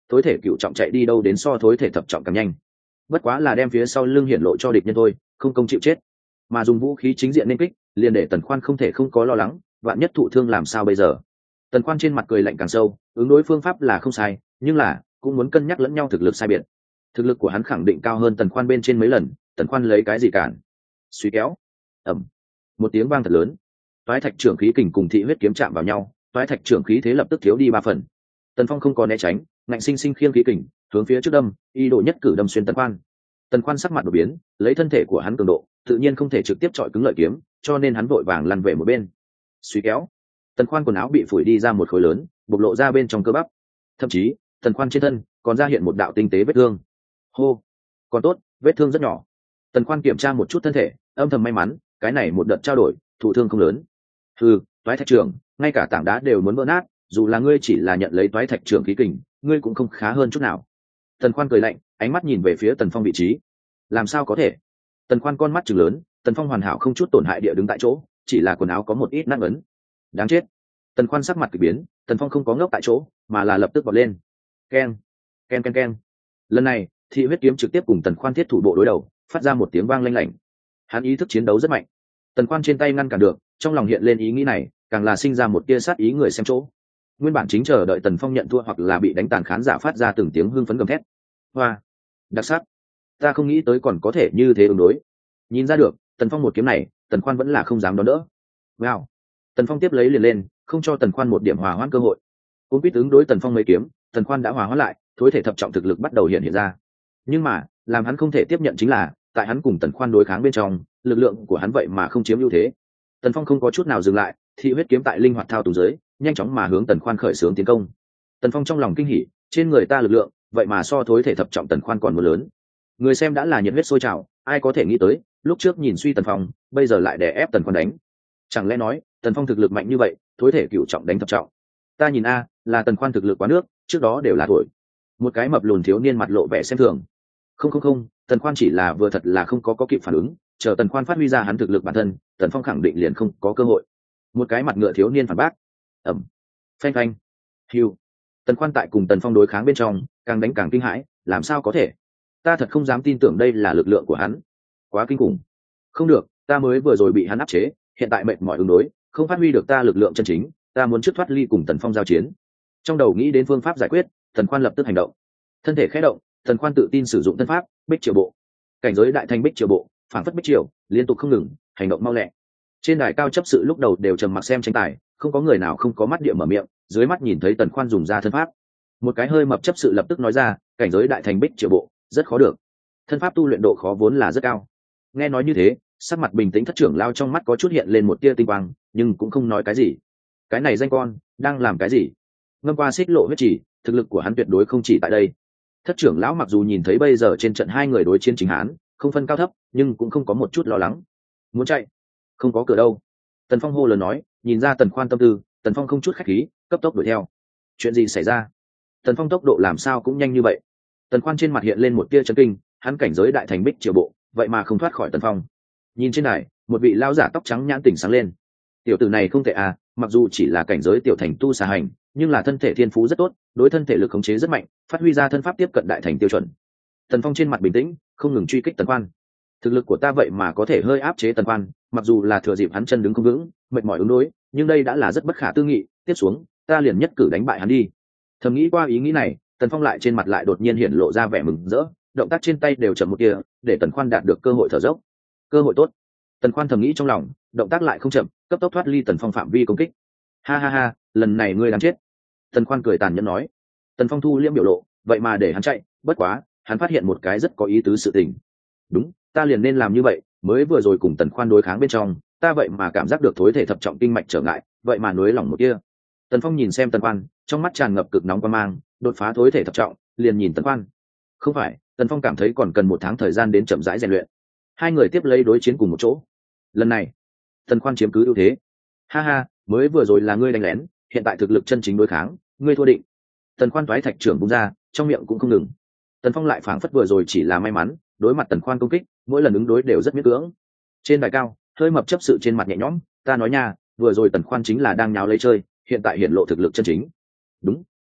[SPEAKER 1] thối thể cựu trọng chạy đi đâu đến so thối thể thập trọng càng nhanh. Bất quá là đem phía sau lưng hiển lộ cho địch nhân thôi, không công chịu chết. Mà dùng vũ khí chính diện nên kích, liền để Tần Khoan không thể không có lo lắng, vạn nhất thụ thương làm sao bây giờ. Tần Khoan trên mặt cười lạnh càng sâu, ứng đối phương pháp là không sai, nhưng là cũng muốn cân nhắc lẫn nhau thực lực sai biệt. Thực lực của hắn khẳng định cao hơn Tần Khoan bên trên mấy lần, Tần Khoan lấy cái gì cản? Suy kéo. Ầm. Một tiếng vang thật lớn. Toái thạch trưởng khí kình cùng thị huyết kiếm chạm vào nhau, toái thạch trưởng khí thế lập tức thiếu đi 3 phần. Tần Phong không có né tránh, ngạnh sinh sinh khiêng khí kình, hướng phía trước đâm, ý đồ nhất cử đâm xuyên Tần Khoan. Tần Khoan sắc mặt đổi biến, lấy thân thể của hắn cường độ, tự nhiên không thể trực tiếp chọi cứng lợi kiếm, cho nên hắn vội vàng lăn về một bên. Suy kéo. Tần Khoan quần áo bị phủi đi ra một khối lớn, bộc lộ ra bên trong cơ bắp. Thậm chí, Tần Khoan trên thân còn ra hiện một đạo tinh tế vết thương. Hô, còn tốt, vết thương rất nhỏ. Tần Khoan kiểm tra một chút thân thể, âm thầm may mắn, cái này một đợt trao đổi, thụ thương không lớn. Toái thạch trưởng, ngay cả tảng đá đều muốn vỡ nát, dù là ngươi chỉ là nhận lấy toái thạch trưởng khí kình, ngươi cũng không khá hơn chút nào. Tần Khoan cười lạnh, ánh mắt nhìn về phía Tần Phong vị trí. Làm sao có thể? Tần Khoan con mắt trừng lớn, Tần Phong hoàn hảo không chút tổn hại địa đứng tại chỗ, chỉ là quần áo có một ít nát ấn. Đáng chết. Tần Khoan sắc mặt kỳ biến, Tần Phong không có ngốc tại chỗ, mà là lập tức vọt lên. Keng, keng keng keng. Lần này, thị huyết kiếm trực tiếp cùng Tần Khoan thiết thủ bộ đối đầu, phát ra một tiếng vang lanh lảnh. Hắn ý thức chiến đấu rất mạnh. Tần Khoan trên tay ngăn cản được, trong lòng hiện lên ý nghĩ này, càng là sinh ra một tia sát ý người xem chỗ. Nguyên bản chính chờ đợi Tần Phong nhận thua hoặc là bị đánh tàn khán giả phát ra từng tiếng hưng phấn gầm thét. Hoa, đặc sắc. Ta không nghĩ tới còn có thể như thế ứng đối. Nhìn ra được, Tần Phong một kiếm này, Tần Khoan vẫn là không dám đón đỡ. Wow. Tần Phong tiếp lấy liền lên, không cho Tần Khoan một điểm hòa hoãn cơ hội. Cũng biết ứng đối Tần Phong mấy kiếm, Tần Khoan đã hòa hoãn lại, thối thể thập trọng thực lực bắt đầu hiện ra. Nhưng mà, làm hắn không thể tiếp nhận chính là, tại hắn cùng Tần Khoan đối kháng bên trong, lực lượng của hắn vậy mà không chiếm ưu thế. Tần Phong không có chút nào dừng lại, thị huyết kiếm tại linh hoạt thao túng dưới, nhanh chóng mà hướng Tần Khoan khởi xướng tiến công. Tần Phong trong lòng kinh hỉ, trên người ta lực lượng, vậy mà so thối thể thập trọng Tần Khoan còn muốn lớn. Người xem đã là nhiệt huyết sôi trào, ai có thể nghĩ tới, lúc trước nhìn suy Tần Phong, bây giờ lại đè ép Tần Khoan đánh. Chẳng lẽ nói, Tần Phong thực lực mạnh như vậy, thối thể cửu trọng đánh thập trọng? Ta nhìn a, là Tần Khoan thực lực quá nước, trước đó đều là thổi. Một cái mập lùn thiếu niên mặt lộ vẻ xem thường. Không, Tần Khoan chỉ là vừa thật là không có kịp phản ứng, chờ Tần Khoan phát huy ra hắn thực lực bản thân, Tần Phong khẳng định liền không có cơ hội. Một cái mặt ngựa thiếu niên phản bác. Ẩm. Phanh phanh. Hiu. Tần Khoan tại cùng Tần Phong đối kháng bên trong, càng đánh càng kinh hãi, làm sao có thể? Ta thật không dám tin tưởng đây là lực lượng của hắn. Quá kinh khủng. Không được, ta mới vừa rồi bị hắn áp chế, hiện tại mệt mỏi ứng đối, không phát huy được ta lực lượng chân chính, ta muốn trước thoát ly cùng Tần Phong giao chiến. Trong đầu nghĩ đến phương pháp giải quyết, Tần Khoan lập tức hành động. Thân thể khẽ động, Tần Khoan tự tin sử dụng thân pháp Bích Triều Bộ. Cảnh giới đại thành Bích Triều Bộ, phản phất Bích Triều, liên tục không ngừng, hành động mau lẹ. Trên đài cao chấp sự lúc đầu đều trầm mặc xem tranh tài, không có người nào không có mắt địa mở miệng, dưới mắt nhìn thấy Tần Khoan dùng ra thân pháp. Một cái hơi mập chấp sự lập tức nói ra, cảnh giới đại thành Bích Triều Bộ, rất khó được. Thân pháp tu luyện độ khó vốn là rất cao. Nghe nói như thế, sắc mặt bình tĩnh thất trưởng lao trong mắt có chút hiện lên một tia tinh quang, nhưng cũng không nói cái gì. Cái này danh con, đang làm cái gì? Ngâm qua xích lộ huyết chỉ, thực lực của hắn tuyệt đối không chỉ tại đây. Thất trưởng lão mặc dù nhìn thấy bây giờ trên trận hai người đối chiến chính hán, không phân cao thấp, nhưng cũng không có một chút lo lắng. Muốn chạy? Không có cửa đâu. Tần Phong hô lớn nói, nhìn ra Tần Khoan tâm tư, Tần Phong không chút khách khí, cấp tốc đuổi theo. Chuyện gì xảy ra? Tần Phong tốc độ làm sao cũng nhanh như vậy? Tần Khoan trên mặt hiện lên một tia chấn kinh, hắn cảnh giới đại thành Bích Triều Bộ, vậy mà không thoát khỏi Tần Phong. Nhìn trên này, một vị lão giả tóc trắng nhãn tỉnh sáng lên. Tiểu tử này không tệ à, mặc dù chỉ là cảnh giới tiểu thành tu xà hành, nhưng là thân thể thiên phú rất tốt, đối thân thể lực khống chế rất mạnh, phát huy ra thân pháp tiếp cận đại thành tiêu chuẩn. Tần Phong trên mặt bình tĩnh, không ngừng truy kích Tần Khoan. Thực lực của ta vậy mà có thể hơi áp chế Tần Khoan, mặc dù là thừa dịp hắn chân đứng không vững, mệt mỏi ứng đối, nhưng đây đã là rất bất khả tư nghị, tiếp xuống, ta liền nhất cử đánh bại hắn đi. Thầm nghĩ qua ý nghĩ này, Tần Phong lại trên mặt lại đột nhiên hiện lộ ra vẻ mừng rỡ, động tác trên tay đều chậm một tia, để Tần Khoan đạt được cơ hội thở dốc. Cơ hội tốt. Tần Khoan thầm nghĩ trong lòng, động tác lại không chậm, cấp tốc thoát ly Tần Phong phạm vi công kích. Ha, lần này ngươi đáng chết. Tần Khoan cười tàn nhẫn nói. Tần Phong thu liễm biểu lộ, vậy mà để hắn chạy, bất quá, hắn phát hiện một cái rất có ý tứ sự tình. Đúng, ta liền nên làm như vậy, mới vừa rồi cùng Tần Khoan đối kháng bên trong, ta vậy mà cảm giác được thối thể thập trọng kinh mạch trở ngại, vậy mà nuối lỏng một kia. Tần Phong nhìn xem Tần Khoan, trong mắt tràn ngập cực nóng quan mang, đột phá thối thể thập trọng, liền nhìn Tần Khoan. Không phải, Tần Phong cảm thấy còn cần 1 tháng thời gian đến chậm rãi rèn luyện. Hai người tiếp lấy đối chiến cùng một chỗ. Lần này, Tần Khoan chiếm cứ ưu thế. Ha, mới vừa rồi là ngươi đánh lén, hiện tại thực lực chân chính đối kháng, ngươi thua định. Tần Khoan toái thạch trưởng bung ra, trong miệng cũng không ngừng. Tần Phong lại phảng phất vừa rồi chỉ là may mắn, đối mặt Tần Khoan công kích, mỗi lần ứng đối đều rất miễn cưỡng. Trên đài cao, hơi mập chấp sự trên mặt nhẹ nhõm, ta nói nha, vừa rồi Tần Khoan chính là đang nháo lấy chơi, hiện tại hiện lộ thực lực chân chính. Đúng,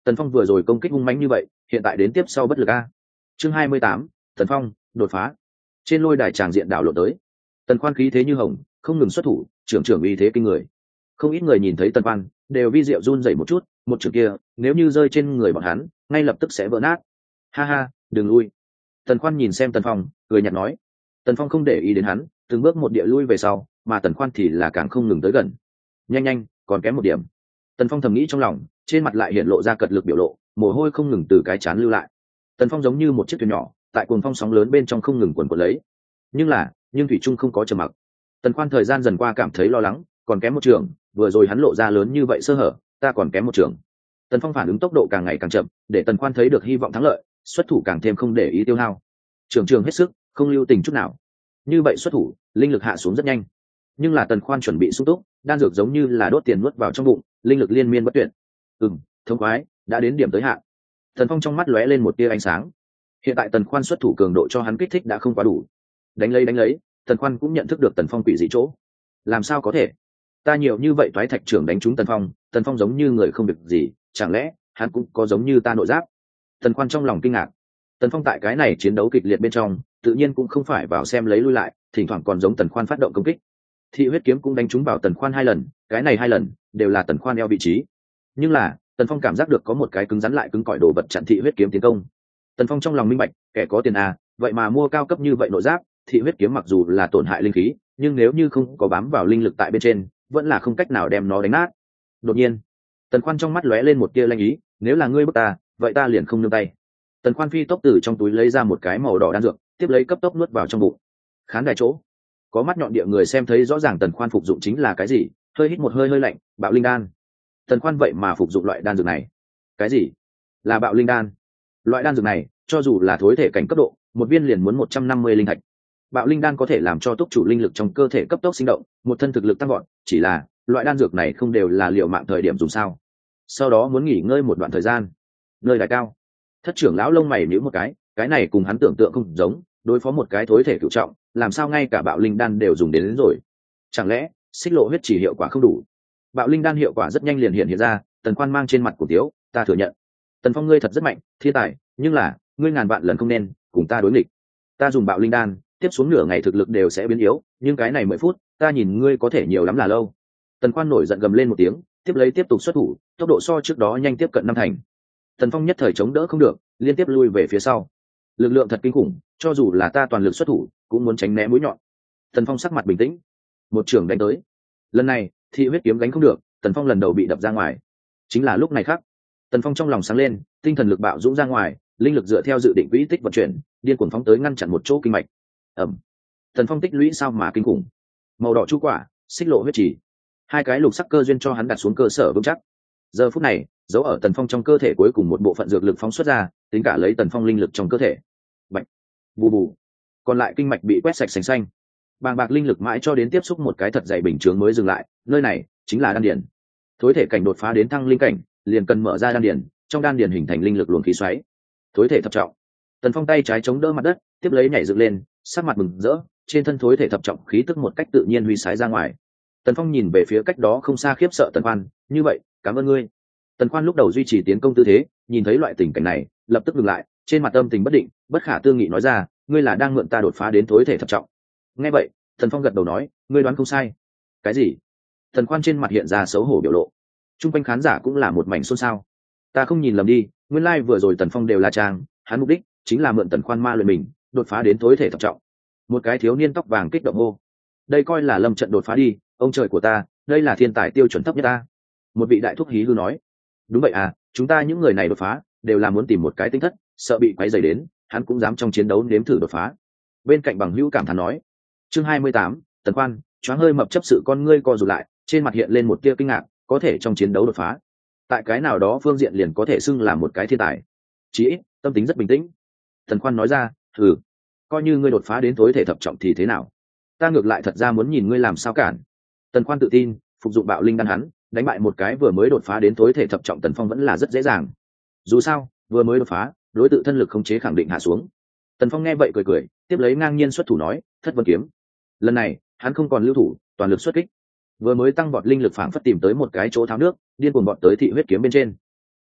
[SPEAKER 1] Tần Phong vừa rồi công kích hung mãnh như vậy, hiện tại đến tiếp sau bất lực a. Chương 28, Tần Phong đột phá. Trên lôi đài tràng diện đảo lộn tới. Tần Khoan khí thế như hồng, không ngừng xuất thủ, trưởng uy thế kinh người. Không ít người nhìn thấy Tần Khoan, đều vi diệu run rẩy một chút, một trường kia, nếu như rơi trên người bọn hắn, ngay lập tức sẽ vỡ nát. Ha ha, đừng lui. Tần Khoan nhìn xem Tần Phong, cười nhạt nói. Tần Phong không để ý đến hắn, từng bước một địa lui về sau, mà Tần Khoan thì là càng không ngừng tới gần. Nhanh, còn kém một điểm. Tần Phong thầm nghĩ trong lòng, trên mặt lại hiện lộ ra cật lực biểu lộ, mồ hôi không ngừng từ cái trán lưu lại. Tần Phong giống như một chiếc thuyền nhỏ, tại cuồng phong sóng lớn bên trong không ngừng quần quật lấy. Nhưng thủy trung không có trầm mặc. Tần Khoan thời gian dần qua cảm thấy lo lắng, còn kém một trường, vừa rồi hắn lộ ra lớn như vậy sơ hở, ta còn kém một trường. Tần Phong phản ứng tốc độ càng ngày càng chậm, để Tần Khoan thấy được hy vọng thắng lợi, xuất thủ càng thêm không để ý tiêu hao. Trường hết sức, không lưu tình chút nào. Như vậy xuất thủ, linh lực hạ xuống rất nhanh. Nhưng là Tần Khoan chuẩn bị sung túc, đan dược giống như là đốt tiền nuốt vào trong bụng, linh lực liên miên bất tuyệt. Thống khoái, đã đến điểm tới hạn. Tần Phong trong mắt lóe lên một tia ánh sáng. Hiện tại Tần Khoan xuất thủ cường độ cho hắn kích thích đã không quá đủ. Đánh lấy, Tần Khoan cũng nhận thức được Tần Phong quỷ dị chỗ. Làm sao có thể? Ta nhiều như vậy toái thạch trưởng đánh trúng Tần Phong giống như người không việc gì, chẳng lẽ hắn cũng có giống như ta nội giáp? Tần Khoan trong lòng kinh ngạc. Tần Phong tại cái này chiến đấu kịch liệt bên trong, tự nhiên cũng không phải vào xem lấy lui lại, thỉnh thoảng còn giống Tần Khoan phát động công kích. Thị huyết kiếm cũng đánh trúng vào Tần Khoan 2 lần, cái này 2 lần đều là Tần Khoan eo vị trí. Nhưng là Tần Phong cảm giác được có một cái cứng rắn lại cứng cỏi đồ vật chặn thị huyết kiếm tiến công. Tần Phong trong lòng minh bạch, kẻ có tiền à, vậy mà mua cao cấp như vậy nội giáp, thị huyết kiếm mặc dù là tổn hại linh khí, nhưng nếu như không có bám vào linh lực tại bên trên, vẫn là không cách nào đem nó đánh nát. Đột nhiên, Tần Khoan trong mắt lóe lên một tia lanh ý, nếu là ngươi bức ta, vậy ta liền không nương tay. Tần Khoan phi tốc từ trong túi lấy ra một cái màu đỏ đan dược, tiếp lấy cấp tốc nuốt vào trong bụng. Khán đài chỗ, có mắt nhọn địa người xem thấy rõ ràng Tần Khoan phục dụng chính là cái gì, hơi hít một hơi lạnh, bạo linh đan. Tần Khoan vậy mà phục dụng loại đan dược này. Cái gì? Là bạo linh đan. Loại đan dược này, cho dù là thối thể cảnh cấp độ, một viên liền muốn 150 linh thạch. Bạo linh đan có thể làm cho túc chủ linh lực trong cơ thể cấp tốc sinh động, một thân thực lực tăng gọn, chỉ là loại đan dược này không đều là liều mạng thời điểm dùng sao? Sau đó muốn nghỉ ngơi một đoạn thời gian. Nơi đài cao, thất trưởng lão lông mày nhíu một cái này cùng hắn tưởng tượng không giống, đối phó một cái thối thể cửu trọng, làm sao ngay cả bạo linh đan đều dùng đến rồi? Chẳng lẽ xích lộ huyết chỉ hiệu quả không đủ? Bạo linh đan hiệu quả rất nhanh liền hiện ra, Tần Khoan mang trên mặt của tiếu, ta thừa nhận. Tần Phong ngươi thật rất mạnh, thiên tài, nhưng là ngươi ngàn vạn lần không nên cùng ta đối nghịch. Ta dùng bạo linh đan, tiếp xuống nửa ngày thực lực đều sẽ biến yếu, nhưng cái này 10 phút, ta nhìn ngươi có thể nhiều lắm là lâu. Tần Khoan nổi giận gầm lên một tiếng, tiếp tục xuất thủ, tốc độ so trước đó nhanh tiếp cận 5 thành. Tần Phong nhất thời chống đỡ không được, liên tiếp lui về phía sau. Lực lượng thật kinh khủng, cho dù là ta toàn lực xuất thủ, cũng muốn tránh né mũi nhọn. Tần Phong sắc mặt bình tĩnh, một trường đánh tới. Lần này, thị huyết kiếm gánh không được, Tần Phong lần đầu bị đập ra ngoài. Chính là lúc này khác, Tần Phong trong lòng sáng lên, tinh thần lực bạo dũng ra ngoài, linh lực dựa theo dự định quỹ tích vận chuyển, điên cuồng phóng tới ngăn chặn một chỗ kinh mạch. Ầm. Tần Phong tích lũy sao mà kinh khủng. Màu đỏ chu quả, xích lộ huyết chỉ, hai cái lục sắc cơ duyên cho hắn đặt xuống cơ sở vững chắc. Giờ phút này, giấu ở Tần Phong trong cơ thể cuối cùng một bộ phận dược lực phóng xuất ra, tính cả lấy Tần Phong linh lực trong cơ thể. Bạch. Bù bù. Còn lại kinh mạch bị quét sạch sành xanh. Bàng bạc linh lực mãi cho đến tiếp xúc một cái thật dày bình chướng mới dừng lại, nơi này chính là đan điền. Thối thể cảnh đột phá đến thăng linh cảnh, liền cần mở ra đan điền, trong đan điền hình thành linh lực luồng khí xoáy. Thối thể thập trọng. Tần Phong tay trái chống đỡ mặt đất, tiếp lấy nhảy dựng lên, sắc mặt mừng rỡ, trên thân thối thể thập trọng khí tức một cách tự nhiên huy sái ra ngoài. Tần Phong nhìn về phía cách đó không xa khiếp sợ Tần Khoan, như vậy, cảm ơn ngươi. Tần Khoan lúc đầu duy trì tiến công tư thế, nhìn thấy loại tình cảnh này, lập tức ngừng lại, trên mặt âm tình bất định, bất khả tư nghị nói ra, ngươi là đang mượn ta đột phá đến thối thể thập trọng. Nghe vậy, Tần Phong gật đầu nói, ngươi đoán không sai. Cái gì? Tần Khoan trên mặt hiện ra xấu hổ biểu lộ. Trung quanh khán giả cũng là một mảnh xôn xao. Ta không nhìn lầm đi, nguyên lai vừa rồi Tần Phong đều là trang, hắn mục đích chính là mượn Tần Khoan ma luyện mình, đột phá đến thối thể thập trọng. Một cái thiếu niên tóc vàng kích động hô, đây coi là lâm trận đột phá đi, ông trời của ta, đây là thiên tài tiêu chuẩn thấp nhất ta. Một vị đại thúc hí hư nói, đúng vậy à, chúng ta những người này đột phá đều là muốn tìm một cái tinh thất, sợ bị quấy rầy đến, hắn cũng dám trong chiến đấu nếm thử đột phá. Bên cạnh bằng hữu cảm thán nói. Chương 28, Tần Khoan choáng hơi mập chấp sự con ngươi co rụt lại, trên mặt hiện lên một tia kinh ngạc, có thể trong chiến đấu đột phá, tại cái nào đó phương diện liền có thể xưng là một cái thiên tài. Chỉ ít tâm tính rất bình tĩnh. Tần Khoan nói ra, coi như ngươi đột phá đến tối thể thập trọng thì thế nào, ta ngược lại thật ra muốn nhìn ngươi làm sao cản. Tần Khoan tự tin, phục dụng bạo linh đan hắn đánh bại một cái vừa mới đột phá đến tối thể thập trọng Tần Phong vẫn là rất dễ dàng. Dù sao vừa mới đột phá, đối tự thân lực khống chế khẳng định hạ xuống. Tần Phong nghe vậy cười cười, tiếp lấy ngang nhiên xuất thủ nói, Thất Vân kiếm. Lần này hắn không còn lưu thủ, toàn lực xuất kích. Vừa mới tăng vọt linh lực phảng phất tìm tới một cái chỗ tháo nước, điên cuồng vọt tới thị huyết kiếm bên trên.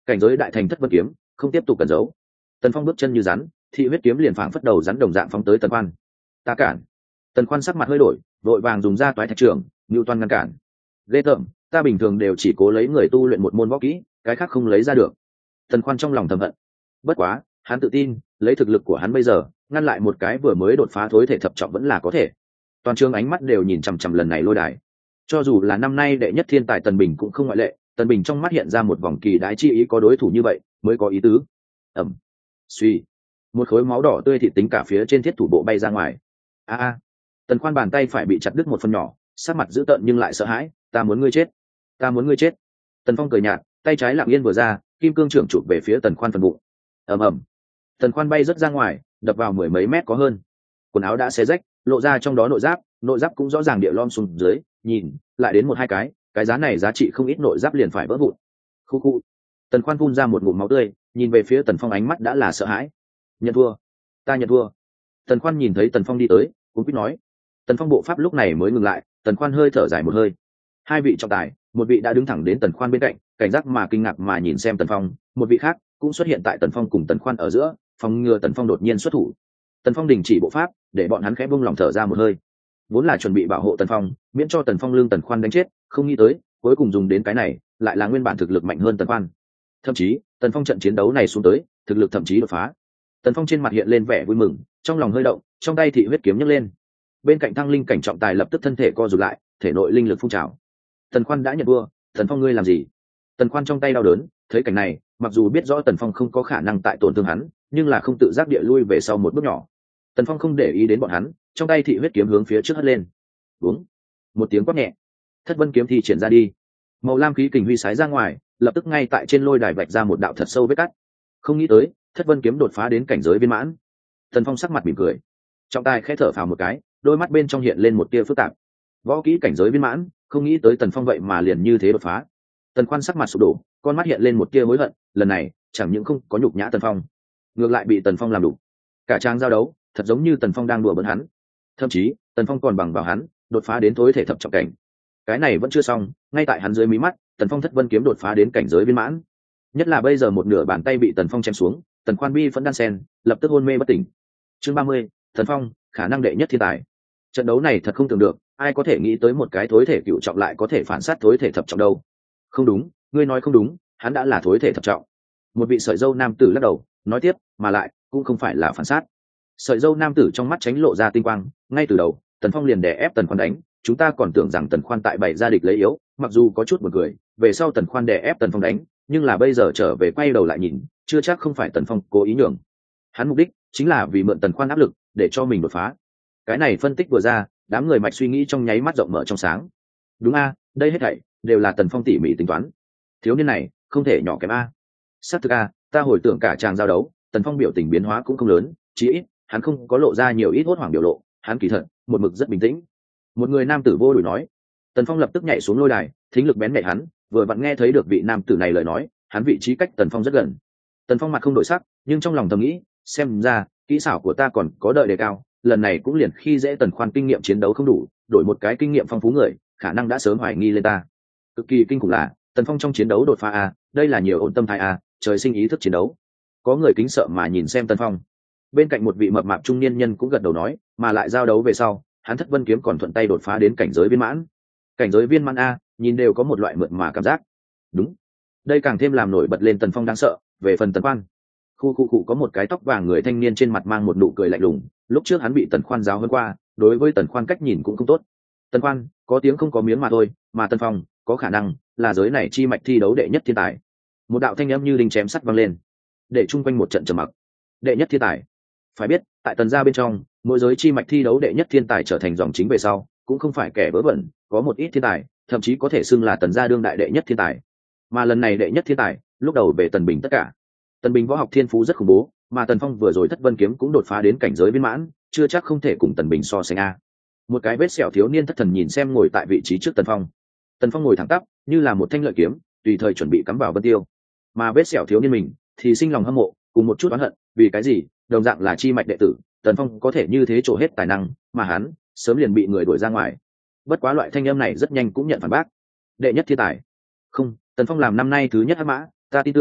[SPEAKER 1] cảnh giới đại thành thất vân kiếm không tiếp tục cẩn giấu. Tần Phong bước chân như rắn, thị huyết kiếm liền phảng phất đầu rắn đồng dạng phóng tới Tần Khoan. Ta cản. Tần Khoan sắc mặt hơi đổi, vội vàng dùng ra toái thạch trưởng, Nưu Toan ngăn cản. Ghê tởm, ta bình thường đều chỉ cố lấy người tu luyện một môn võ kỹ, cái khác không lấy ra được. Tần Khoan trong lòng thầm hận. Bất quá, hắn tự tin, lấy thực lực của hắn bây giờ, ngăn lại một cái vừa mới đột phá thối thể thập trọng vẫn là có thể. Toàn trường ánh mắt đều nhìn chằm chằm lần này lôi đài. Cho dù là năm nay đệ nhất thiên tài Tần Bình cũng không ngoại lệ, Tần Bình trong mắt hiện ra một vòng kỳ đái chi ý, có đối thủ như vậy mới có ý tứ. Ẩm. Suy. Một khối máu đỏ tươi thịt tính cả phía trên thiết thủ bộ bay ra ngoài. A. Tần Khoan bàn tay phải bị chặt đứt một phần nhỏ, sắc mặt dữ tợn nhưng lại sợ hãi. Ta muốn ngươi chết, ta muốn ngươi chết. Tần Phong cười nhạt, tay trái lặng yên vừa ra, kim cương trưởng chụp về phía Tần Khoan phần bụng. Ầm ầm. Tần Khoan bay rất ra ngoài, đập vào mười mấy mét có hơn. Quần áo đã xé rách, lộ ra trong đó nội giáp cũng rõ ràng địa lom xuống dưới, nhìn lại đến một hai cái giá này giá trị không ít, nội giáp liền phải vỡ vụn. Khu khu. Tần Khoan phun ra một ngụm máu tươi, nhìn về phía Tần Phong ánh mắt đã là sợ hãi. Nhận thua, ta nhận thua. Tần Khoan nhìn thấy Tần Phong đi tới, cũng biết nói. Tần Phong bộ pháp lúc này mới ngừng lại, Tần Khoan hơi thở dài một hơi. Hai vị trọng tài, một vị đã đứng thẳng đến Tần Khoan bên cạnh, cảnh giác mà kinh ngạc mà nhìn xem Tần Phong, một vị khác cũng xuất hiện tại Tần Phong cùng Tần Khoan ở giữa, phòng ngừa Tần Phong đột nhiên xuất thủ. Tần Phong đình chỉ bộ pháp, để bọn hắn khẽ buông lòng thở ra một hơi. Vốn là chuẩn bị bảo hộ Tần Phong, miễn cho Tần Phong lương Tần Khoan đánh chết, không nghĩ tới, cuối cùng dùng đến cái này, lại là nguyên bản thực lực mạnh hơn Tần Khoan. Thậm chí, Tần Phong trận chiến đấu này xuống tới, thực lực thậm chí đột phá. Tần Phong trên mặt hiện lên vẻ vui mừng, trong lòng hơi động, trong tay thị huyết kiếm nhấc lên. Bên cạnh Thăng Linh cảnh trọng tài lập tức thân thể co rụt lại, thể nội linh lực phun trào. Tần Khoan đã nhận vua, Tần Phong ngươi làm gì? Tần Khoan trong tay đau đớn, thấy cảnh này, mặc dù biết rõ Tần Phong không có khả năng tại tổn thương hắn, nhưng là không tự giác địa lui về sau một bước nhỏ. Tần Phong không để ý đến bọn hắn, trong tay thị huyết kiếm hướng phía trước hất lên. Uống. Một tiếng quát nhẹ, thất vân kiếm thi triển ra đi. Màu lam khí kình huy sái ra ngoài, lập tức ngay tại trên lôi đài vạch ra một đạo thật sâu vết cắt. Không nghĩ tới, thất vân kiếm đột phá đến cảnh giới viên mãn. Tần Phong sắc mặt mỉm cười, trọng tài khẽ thở phào một cái, đôi mắt bên trong hiện lên một tia phức tạp. Võ kỹ cảnh giới viên mãn, không nghĩ tới Tần Phong vậy mà liền như thế đột phá. Tần Khoan sắc mặt sụp đổ, con mắt hiện lên một tia hối hận, lần này chẳng những không có nhục nhã Tần Phong, ngược lại bị Tần Phong làm đủ. Cả trang giao đấu, thật giống như Tần Phong đang đùa bỡn hắn. Thậm chí, Tần Phong còn bằng vào hắn, đột phá đến thối thể thập trọng cảnh. Cái này vẫn chưa xong, ngay tại hắn dưới mí mắt, Tần Phong thất vân kiếm đột phá đến cảnh giới viên mãn. Nhất là bây giờ một nửa bàn tay bị Tần Phong chém xuống, Tần Khoan bi phẫn đan sen, lập tức hôn mê bất tỉnh. Chương 30, Tần Phong, khả năng đệ nhất thiên tài. Trận đấu này thật không tưởng được, ai có thể nghĩ tới một cái thối thể cựu trọng lại có thể phản sát thối thể thập trọng đâu? Không đúng, ngươi nói không đúng, hắn đã là thối thể thập trọng. Một vị sợi dâu nam tử lắc đầu, nói tiếp, mà lại cũng không phải là phản sát. Sợi dâu nam tử trong mắt tránh lộ ra tinh quang, ngay từ đầu, Tần Phong liền đè ép Tần Khoan đánh, chúng ta còn tưởng rằng Tần Khoan tại bảy gia địch lấy yếu, mặc dù có chút buồn cười, về sau Tần Khoan đè ép Tần Phong đánh, nhưng là bây giờ trở về quay đầu lại nhìn, chưa chắc không phải Tần Phong cố ý nhường. Hắn mục đích chính là vì mượn Tần Khoan áp lực, để cho mình đột phá. Cái này phân tích vừa ra, đám người mạch suy nghĩ trong nháy mắt rộng mở trong sáng. Đúng a, đây hết thảy đều là Tần Phong tỉ mỉ tính toán. Thiếu niên này không thể nhỏ kém a. Sát thực a, ta hồi tưởng cả tràng giao đấu, Tần Phong biểu tình biến hóa cũng không lớn, chỉ ít hắn không có lộ ra nhiều ít hốt hoảng biểu lộ, hắn kỳ thật một mực rất bình tĩnh. Một người nam tử vô đuổi nói. Tần Phong lập tức nhảy xuống lôi đài, thính lực bén nhạy hắn, vừa vặn nghe thấy được vị nam tử này lời nói, hắn vị trí cách Tần Phong rất gần. Tần Phong mặt không đổi sắc, nhưng trong lòng thầm nghĩ, xem ra kỹ xảo của ta còn có đợi đề cao, lần này cũng liền khi dễ Tần Khoan kinh nghiệm chiến đấu không đủ, đổi một cái kinh nghiệm phong phú người, khả năng đã sớm hoài nghi lên ta. Cực kỳ kinh khủng là, Tần Phong trong chiến đấu đột phá a, đây là nhiều ổn tâm thái a, trời sinh ý thức chiến đấu. Có người kính sợ mà nhìn xem Tần Phong. Bên cạnh một vị mập mạp trung niên nhân cũng gật đầu nói, mà lại giao đấu về sau, hắn thất vân kiếm còn thuận tay đột phá đến cảnh giới viên mãn. Cảnh giới viên mãn a, nhìn đều có một loại mượt mà cảm giác. Đúng, đây càng thêm làm nổi bật lên Tần Phong đáng sợ. Về phần Tần Khoan, khu có một cái tóc vàng người thanh niên trên mặt mang một nụ cười lạnh lùng, lúc trước hắn bị Tần Khoan giáo hơn qua, đối với Tần Khoan cách nhìn cũng không tốt. Tần Khoan có tiếng không có miếng mà thôi, mà Tần Phong có khả năng là giới này chi mạch thi đấu đệ nhất thiên tài. Một đạo thanh âm như đinh chém sắt vang lên, để chung quanh một trận trầm mặc. Đệ nhất thiên tài? Phải biết, tại Tần gia bên trong, mỗi giới chi mạch thi đấu đệ nhất thiên tài trở thành dòng chính về sau, cũng không phải kẻ vớ vẩn, có một ít thiên tài, thậm chí có thể xưng là Tần gia đương đại đệ nhất thiên tài. Mà lần này đệ nhất thiên tài, lúc đầu về Tần Bình tất cả. Tần Bình võ học thiên phú rất khủng bố, mà Tần Phong vừa rồi thất vân kiếm cũng đột phá đến cảnh giới viên mãn, chưa chắc không thể cùng Tần Bình so sánh a. Một cái vết sẹo thiếu niên thất thần nhìn xem ngồi tại vị trí trước Tần Phong. Tần Phong ngồi thẳng tắp, như là một thanh lợi kiếm, tùy thời chuẩn bị cắm vào vân tiêu. Mà vết sẹo thiếu niên mình thì sinh lòng hâm mộ, cùng một chút oán hận, vì cái gì, đồng dạng là chi mạch đệ tử, Tần Phong có thể như thế trổ hết tài năng, mà hắn sớm liền bị người đuổi ra ngoài. Bất quá loại thanh âm này rất nhanh cũng nhận phản bác. Đệ nhất thiên tài? Không, Tần Phong làm năm nay thứ nhất hắc mã, ta tin tưởng,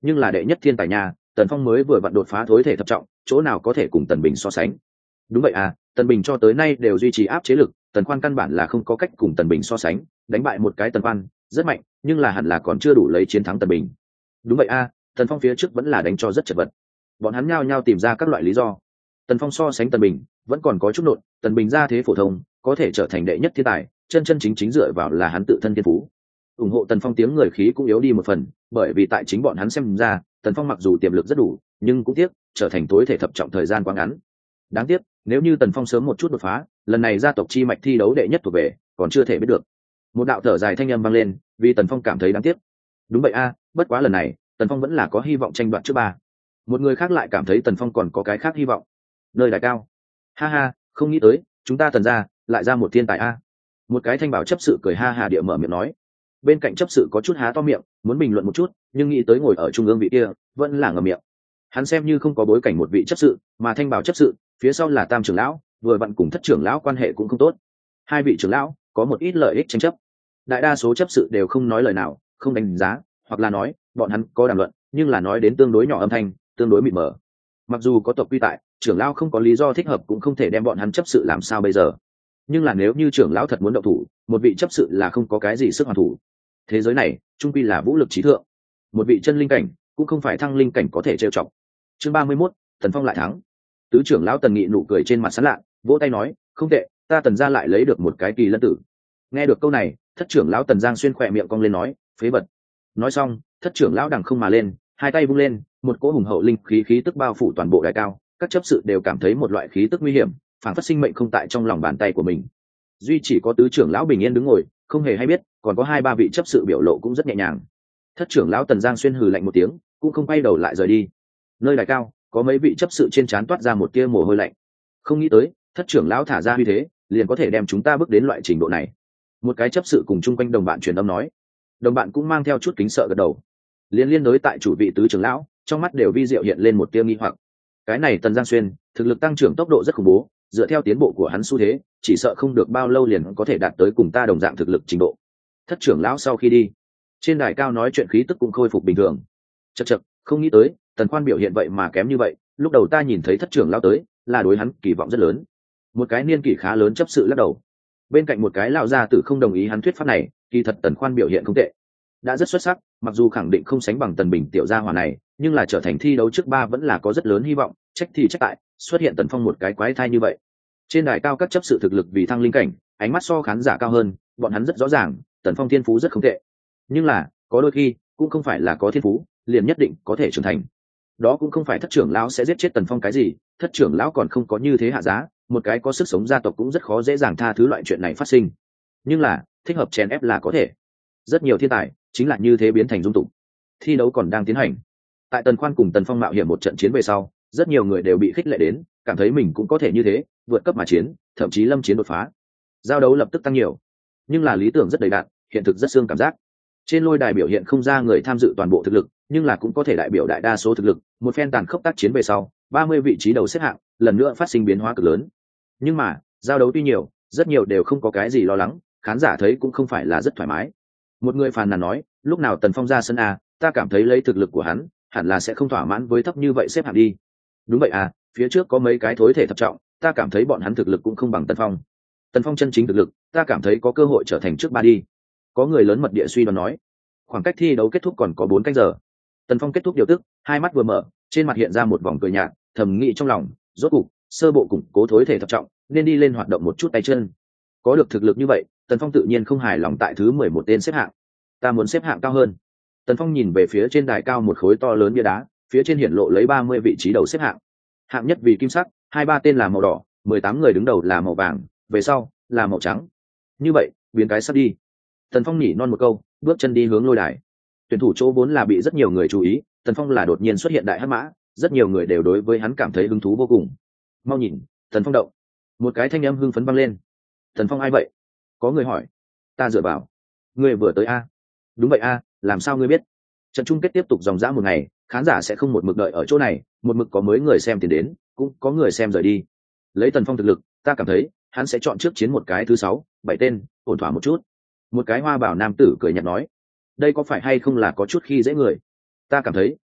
[SPEAKER 1] nhưng là đệ nhất thiên tài nhà, Tần Phong mới vừa vặn đột phá thối thể thập trọng, chỗ nào có thể cùng Tần Bình so sánh. Đúng vậy à, Tần Bình cho tới nay đều duy trì áp chế lực, Tần Khoan căn bản là không có cách cùng Tần Bình so sánh, đánh bại một cái Tần Khoan rất mạnh, nhưng là hẳn là còn chưa đủ lấy chiến thắng Tần Bình. Đúng vậy à, Tần Phong phía trước vẫn là đánh cho rất chật vật. Bọn hắn nhao nhao tìm ra các loại lý do. Tần Phong so sánh Tần Bình vẫn còn có chút nộn, Tần Bình ra thế phổ thông, có thể trở thành đệ nhất thiên tài, chân chân chính chính dựa vào là hắn tự thân thiên phú. Ủng hộ Tần Phong tiếng người khí cũng yếu đi một phần, bởi vì tại chính bọn hắn xem ra, Tần Phong mặc dù tiềm lực rất đủ, nhưng cũng tiếc trở thành tối thể thập trọng thời gian quá ngắn. Đáng tiếc, nếu như Tần Phong sớm một chút đột phá, lần này gia tộc chi mạch thi đấu đệ nhất thuộc về, còn chưa thể biết được. Một đạo thở dài thanh âm vang lên, vì Tần Phong cảm thấy đáng tiếc. Đúng vậy a, bất quá lần này, Tần Phong vẫn là có hy vọng tranh đoạt trước ba. Một người khác lại cảm thấy Tần Phong còn có cái khác hy vọng. Nơi đại cao. Ha ha, không nghĩ tới, chúng ta Tần gia lại ra một thiên tài a. Một cái thanh bảo chấp sự cười ha ha địa mở miệng nói. Bên cạnh chấp sự có chút há to miệng, muốn bình luận một chút, nhưng nghĩ tới ngồi ở trung ương vị kia, vẫn là ngậm miệng. Hắn xem như không có bối cảnh một vị chấp sự, mà thanh bảo chấp sự, phía sau là tam trưởng lão, vừa vặn cùng thất trưởng lão quan hệ cũng không tốt. Hai vị trưởng lão có một ít lợi ích tranh chấp. Đại đa số chấp sự đều không nói lời nào, không đánh giá, hoặc là nói, bọn hắn có đàm luận, nhưng là nói đến tương đối nhỏ âm thanh, tương đối mịt mờ. Mặc dù có tộc quy tại, trưởng lão không có lý do thích hợp cũng không thể đem bọn hắn chấp sự làm sao bây giờ. Nhưng là nếu như trưởng lão thật muốn động thủ, một vị chấp sự là không có cái gì sức hoàn thủ. Thế giới này, trung quy là vũ lực trí thượng. Một vị chân linh cảnh, cũng không phải thăng linh cảnh có thể trêu chọc. Chương 31, Tần Phong lại thắng. Tứ trưởng lão Tần Nghị nụ cười trên mặt sán lạ, vỗ tay nói, không tệ, ta Tần gia lại lấy được một cái kỳ lân tử. Nghe được câu này, thất trưởng lão Tần Giang xuyên khỏe miệng cong lên nói, phế vật. Nói xong, thất trưởng lão đằng không mà lên, hai tay vung lên, một cỗ hùng hậu linh khí tức bao phủ toàn bộ đại cao, các chấp sự đều cảm thấy một loại khí tức nguy hiểm, phản phất sinh mệnh không tại trong lòng bàn tay của mình. Duy chỉ có tứ trưởng lão bình yên đứng ngồi, không hề hay biết, còn có hai ba vị chấp sự biểu lộ cũng rất nhẹ nhàng. Thất trưởng lão Tần Giang xuyên hừ lạnh một tiếng, cũng không quay đầu lại rời đi. Nơi đại cao, có mấy vị chấp sự trên trán toát ra một tia mồ hôi lạnh. Không nghĩ tới, thất trưởng lão thả ra uy thế, liền có thể đem chúng ta bước đến loại trình độ này. Một cái chấp sự cùng chung quanh đồng bạn truyền âm nói. Đồng bạn cũng mang theo chút kính sợ gật đầu. Liên đối tại chủ vị tứ trưởng lão, trong mắt đều vi diệu hiện lên một tia nghi hoặc. Cái này Tần Giang xuyên, thực lực tăng trưởng tốc độ rất khủng bố, dựa theo tiến bộ của hắn xu thế, chỉ sợ không được bao lâu liền có thể đạt tới cùng ta đồng dạng thực lực trình độ. Thất trưởng lão sau khi đi, trên đài cao nói chuyện khí tức cũng khôi phục bình thường. Chậc chậc, không nghĩ tới, Tần Khoan biểu hiện vậy mà kém như vậy, lúc đầu ta nhìn thấy thất trưởng lão tới, là đối hắn kỳ vọng rất lớn. Một cái niên kỷ khá lớn chấp sự lắc đầu. Bên cạnh một cái lão gia tử không đồng ý hắn thuyết pháp này, kỳ thật Tần Khoan biểu hiện không tệ, đã rất xuất sắc, mặc dù khẳng định không sánh bằng Tần Bình tiểu gia hỏa này, nhưng là trở thành thi đấu trước ba vẫn là có rất lớn hy vọng, trách thì trách tại, xuất hiện Tần Phong một cái quái thai như vậy. Trên đài cao các chấp sự thực lực vì thăng linh cảnh, ánh mắt so khán giả cao hơn, bọn hắn rất rõ ràng, Tần Phong thiên phú rất không tệ. Nhưng là, có đôi khi, cũng không phải là có thiên phú, liền nhất định có thể trưởng thành. Đó cũng không phải thất trưởng lão sẽ giết chết Tần Phong cái gì, thất trưởng lão còn không có như thế hạ giá, một cái có sức sống gia tộc cũng rất khó dễ dàng tha thứ loại chuyện này phát sinh. Nhưng là, thích hợp chèn ép là có thể. Rất nhiều thiên tài, chính là như thế biến thành dung tục. Thi đấu còn đang tiến hành. Tại Tần Khoan cùng Tần Phong mạo hiểm một trận chiến về sau, rất nhiều người đều bị khích lệ đến, cảm thấy mình cũng có thể như thế, vượt cấp mà chiến, thậm chí lâm chiến đột phá. Giao đấu lập tức tăng nhiều, nhưng là lý tưởng rất đầy đặn, hiện thực rất xương cảm giác. Trên lôi đài biểu hiện không ra người tham dự toàn bộ thực lực, nhưng là cũng có thể đại biểu đại đa số thực lực. Một phen tàn khốc tác chiến về sau, 30 vị trí đầu xếp hạng, lần nữa phát sinh biến hóa cực lớn. Nhưng mà, giao đấu tuy nhiều, rất nhiều đều không có cái gì lo lắng, khán giả thấy cũng không phải là rất thoải mái. Một người phàn nàn nói, lúc nào Tần Phong ra sân a, ta cảm thấy lấy thực lực của hắn, hẳn là sẽ không thỏa mãn với thấp như vậy xếp hạng đi. Đúng vậy à, phía trước có mấy cái thối thể thập trọng, ta cảm thấy bọn hắn thực lực cũng không bằng Tần Phong. Tần Phong chân chính thực lực, ta cảm thấy có cơ hội trở thành trước ba đi. Có người lớn mật địa suy đoán nói. Khoảng cách thi đấu kết thúc còn có 4 canh giờ. Tần Phong kết thúc điều tức, hai mắt vừa mở, trên mặt hiện ra một vòng cười nhạt, thầm nghĩ trong lòng, rốt cục, sơ bộ củng cố thối thể thập trọng, nên đi lên hoạt động một chút tay chân. Có được thực lực như vậy, Tần Phong tự nhiên không hài lòng tại thứ 11 tên xếp hạng. Ta muốn xếp hạng cao hơn. Tần Phong nhìn về phía trên đài cao một khối to lớn bia đá, phía trên hiển lộ lấy 30 vị trí đầu xếp hạng. Hạng nhất vì kim sắc, 23 tên là màu đỏ, 18 người đứng đầu là màu vàng, về sau là màu trắng. Như vậy, biến cái sắp đi. Tần Phong nhỉ non một câu, bước chân đi hướng lôi đài. Tuyển thủ chỗ vốn là bị rất nhiều người chú ý, Tần Phong là đột nhiên xuất hiện đại hắc mã, rất nhiều người đều đối với hắn cảm thấy hứng thú vô cùng. Mau nhìn, Tần Phong động. Một cái thanh âm hưng phấn vang lên. Tần Phong ai vậy? Có người hỏi. Ta dựa vào. Ngươi vừa tới a? Đúng vậy a, làm sao ngươi biết? Trận chung kết tiếp tục dòng dã một ngày, khán giả sẽ không một mực đợi ở chỗ này, một mực có mới người xem tiền đến, cũng có người xem rời đi. Lấy Tần Phong thực lực, ta cảm thấy hắn sẽ chọn trước chiến một cái thứ 6, 7 tên, ổn thỏa một chút. Một cái hoa bảo nam tử cười nhạt nói, đây có phải hay không là có chút khi dễ người? Ta cảm thấy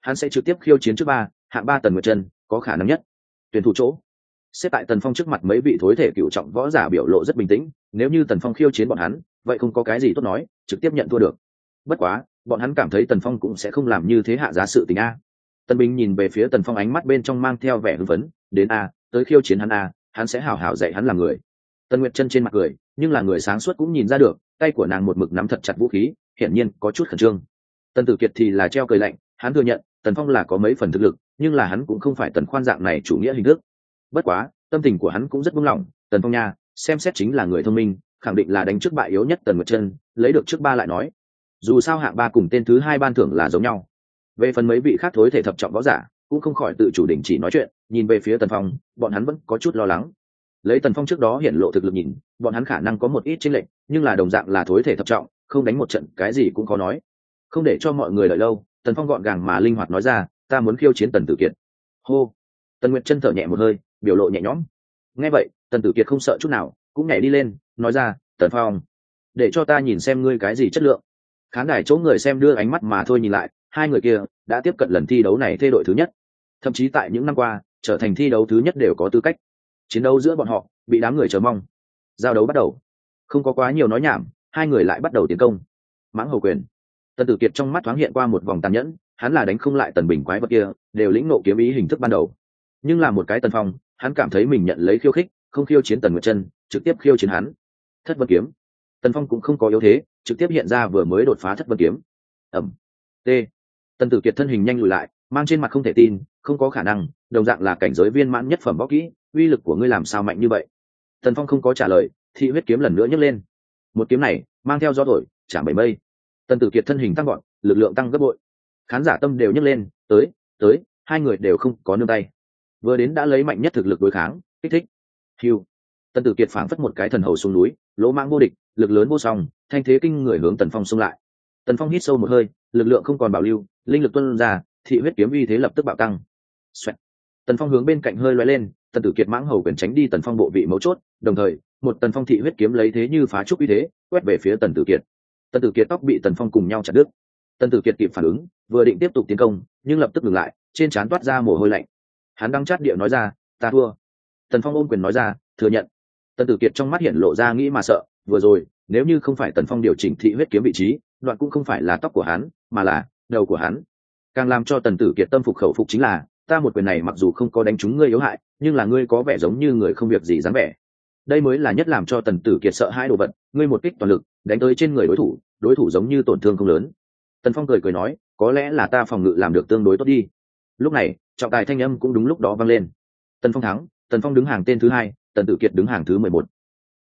[SPEAKER 1] hắn sẽ trực tiếp khiêu chiến trước ba, hạng ba Tần Nguyệt Chân có khả năng nhất. Tuyển thủ chỗ xếp tại Tần Phong trước mặt mấy vị thối thể cựu trọng võ giả biểu lộ rất bình tĩnh, nếu như Tần Phong khiêu chiến bọn hắn, vậy không có cái gì tốt nói, trực tiếp nhận thua được. Bất quá, bọn hắn cảm thấy Tần Phong cũng sẽ không làm như thế hạ giá sự tình a. Tần Bình nhìn về phía Tần Phong, ánh mắt bên trong mang theo vẻ hưng phấn, đến a, tới khiêu chiến hắn a, hắn sẽ hảo hảo dạy hắn làm người. Tần Nguyệt Chân trên mặt cười, nhưng là người sáng suốt cũng nhìn ra được, tay của nàng một mực nắm thật chặt vũ khí, hiển nhiên có chút khẩn trương. Tần Tử Kiệt thì là treo cười lạnh, hắn thừa nhận Tần Phong là có mấy phần thực lực, nhưng là hắn cũng không phải Tần Khoan dạng này chủ nghĩa hình thức. Bất quá, tâm tình của hắn cũng rất buông lỏng, Tần Phong nha, xem xét chính là người thông minh, khẳng định là đánh trước bại yếu nhất Tần Nguyệt Chân, lấy được trước ba lại nói. Dù sao hạng ba cùng tên thứ hai ban thưởng là giống nhau. Về phần mấy vị khác thối thể thập trọng võ giả, cũng không khỏi tự chủ đình chỉ nói chuyện, nhìn về phía Tần Phong, bọn hắn vẫn có chút lo lắng. Lấy Tần Phong trước đó hiện lộ thực lực nhìn, bọn hắn khả năng có một ít chênh lệch, nhưng là đồng dạng là thối thể thập trọng, không đánh một trận cái gì cũng khó nói. Không để cho mọi người đợi lâu, Tần Phong gọn gàng mà linh hoạt nói ra, ta muốn khiêu chiến Tần Tử Kiệt. Hô. Tần Nguyệt Chân thở nhẹ một hơi, biểu lộ nhẹ nhõm. Nghe vậy, Tần Tử Kiệt không sợ chút nào, cũng nhảy đi lên, nói ra, Tần Phong, để cho ta nhìn xem ngươi cái gì chất lượng. Khán đài chỗ người xem đưa ánh mắt mà thôi nhìn lại, hai người kia đã tiếp cận lần thi đấu này thê đội thứ nhất, thậm chí tại những năm qua trở thành thi đấu thứ nhất đều có tư cách. Chiến đấu giữa bọn họ bị đám người chờ mong. Giao đấu bắt đầu, không có quá nhiều nói nhảm, hai người lại bắt đầu tiến công. Mãng hầu quyền. Tần Tử Kiệt trong mắt thoáng hiện qua một vòng tàn nhẫn, hắn là đánh không lại Tần Bình quái vật kia, đều lĩnh ngộ kiếm ý hình thức ban đầu. Nhưng là một cái Tần Phong, hắn cảm thấy mình nhận lấy khiêu khích, không khiêu chiến Tần Nguyệt Chân, trực tiếp khiêu chiến hắn. Thất vân kiếm. Tần Phong cũng không có yếu thế, trực tiếp hiện ra vừa mới đột phá thất vân kiếm. Ẩm. T. Tần Tử Kiệt thân hình nhanh lùi lại, mang trên mặt không thể tin, không có khả năng, đồng dạng là cảnh giới viên mãn nhất phẩm võ kỹ, uy lực của ngươi làm sao mạnh như vậy? Tần Phong không có trả lời, thị huyết kiếm lần nữa nhấc lên. Một kiếm này mang theo gió thổi, chạm bảy mây. Tần Tử Kiệt thân hình tăng gọn, lực lượng tăng gấp bội. Khán giả tâm đều nhấc lên, tới, hai người đều không có nương tay. Vừa đến đã lấy mạnh nhất thực lực đối kháng, kích thích. Hưu. Tần Tử Kiệt phảng phất một cái thần hầu xuống núi, lỗ mãng vô địch, lực lớn vô song, thanh thế kinh người hướng Tần Phong xung lại. Tần Phong hít sâu một hơi, lực lượng không còn bảo lưu, linh lực tuôn ra, thị huyết kiếm uy thế lập tức bạo tăng. Xoẹt. Tần Phong hướng bên cạnh hơi lóe lên, Tần Tử Kiệt mãng hầu quyền tránh đi Tần Phong bộ vị mấu chốt, đồng thời, một Tần Phong thị huyết kiếm lấy thế như phá trúc uy thế, quét về phía Tần Tử Kiệt. Tần Tử Kiệt tóc bị Tần Phong cùng nhau chặt đứt. Tần Tử Kiệt kịp phản ứng, vừa định tiếp tục tiến công, nhưng lập tức dừng lại, trên trán toát ra mồ hôi lạnh. Hắn đắng chát địa nói ra, ta thua. Tần Phong ôm quyền nói ra, thừa nhận. Tần Tử Kiệt trong mắt hiện lộ ra nghĩ mà sợ, vừa rồi, nếu như không phải Tần Phong điều chỉnh thị huyết kiếm vị trí, đoạn cũng không phải là tóc của hắn, mà là đầu của hắn. Càng làm cho Tần Tử Kiệt tâm phục khẩu phục chính là, ta một quyền này mặc dù không có đánh trúng ngươi yếu hại, nhưng là ngươi có vẻ giống như người không việc gì dáng vẻ. Đây mới là nhất làm cho Tần Tử Kiệt sợ hãi đồ vật, ngươi một kích toàn lực, đánh tới trên người đối thủ giống như tổn thương không lớn. Tần Phong cười nói, có lẽ là ta phòng ngự làm được tương đối tốt đi. Lúc này, trọng tài thanh âm cũng đúng lúc đó vang lên. Tần Phong thắng, Tần Phong đứng hàng tên thứ hai, Tần Tử Kiệt đứng hàng thứ 11.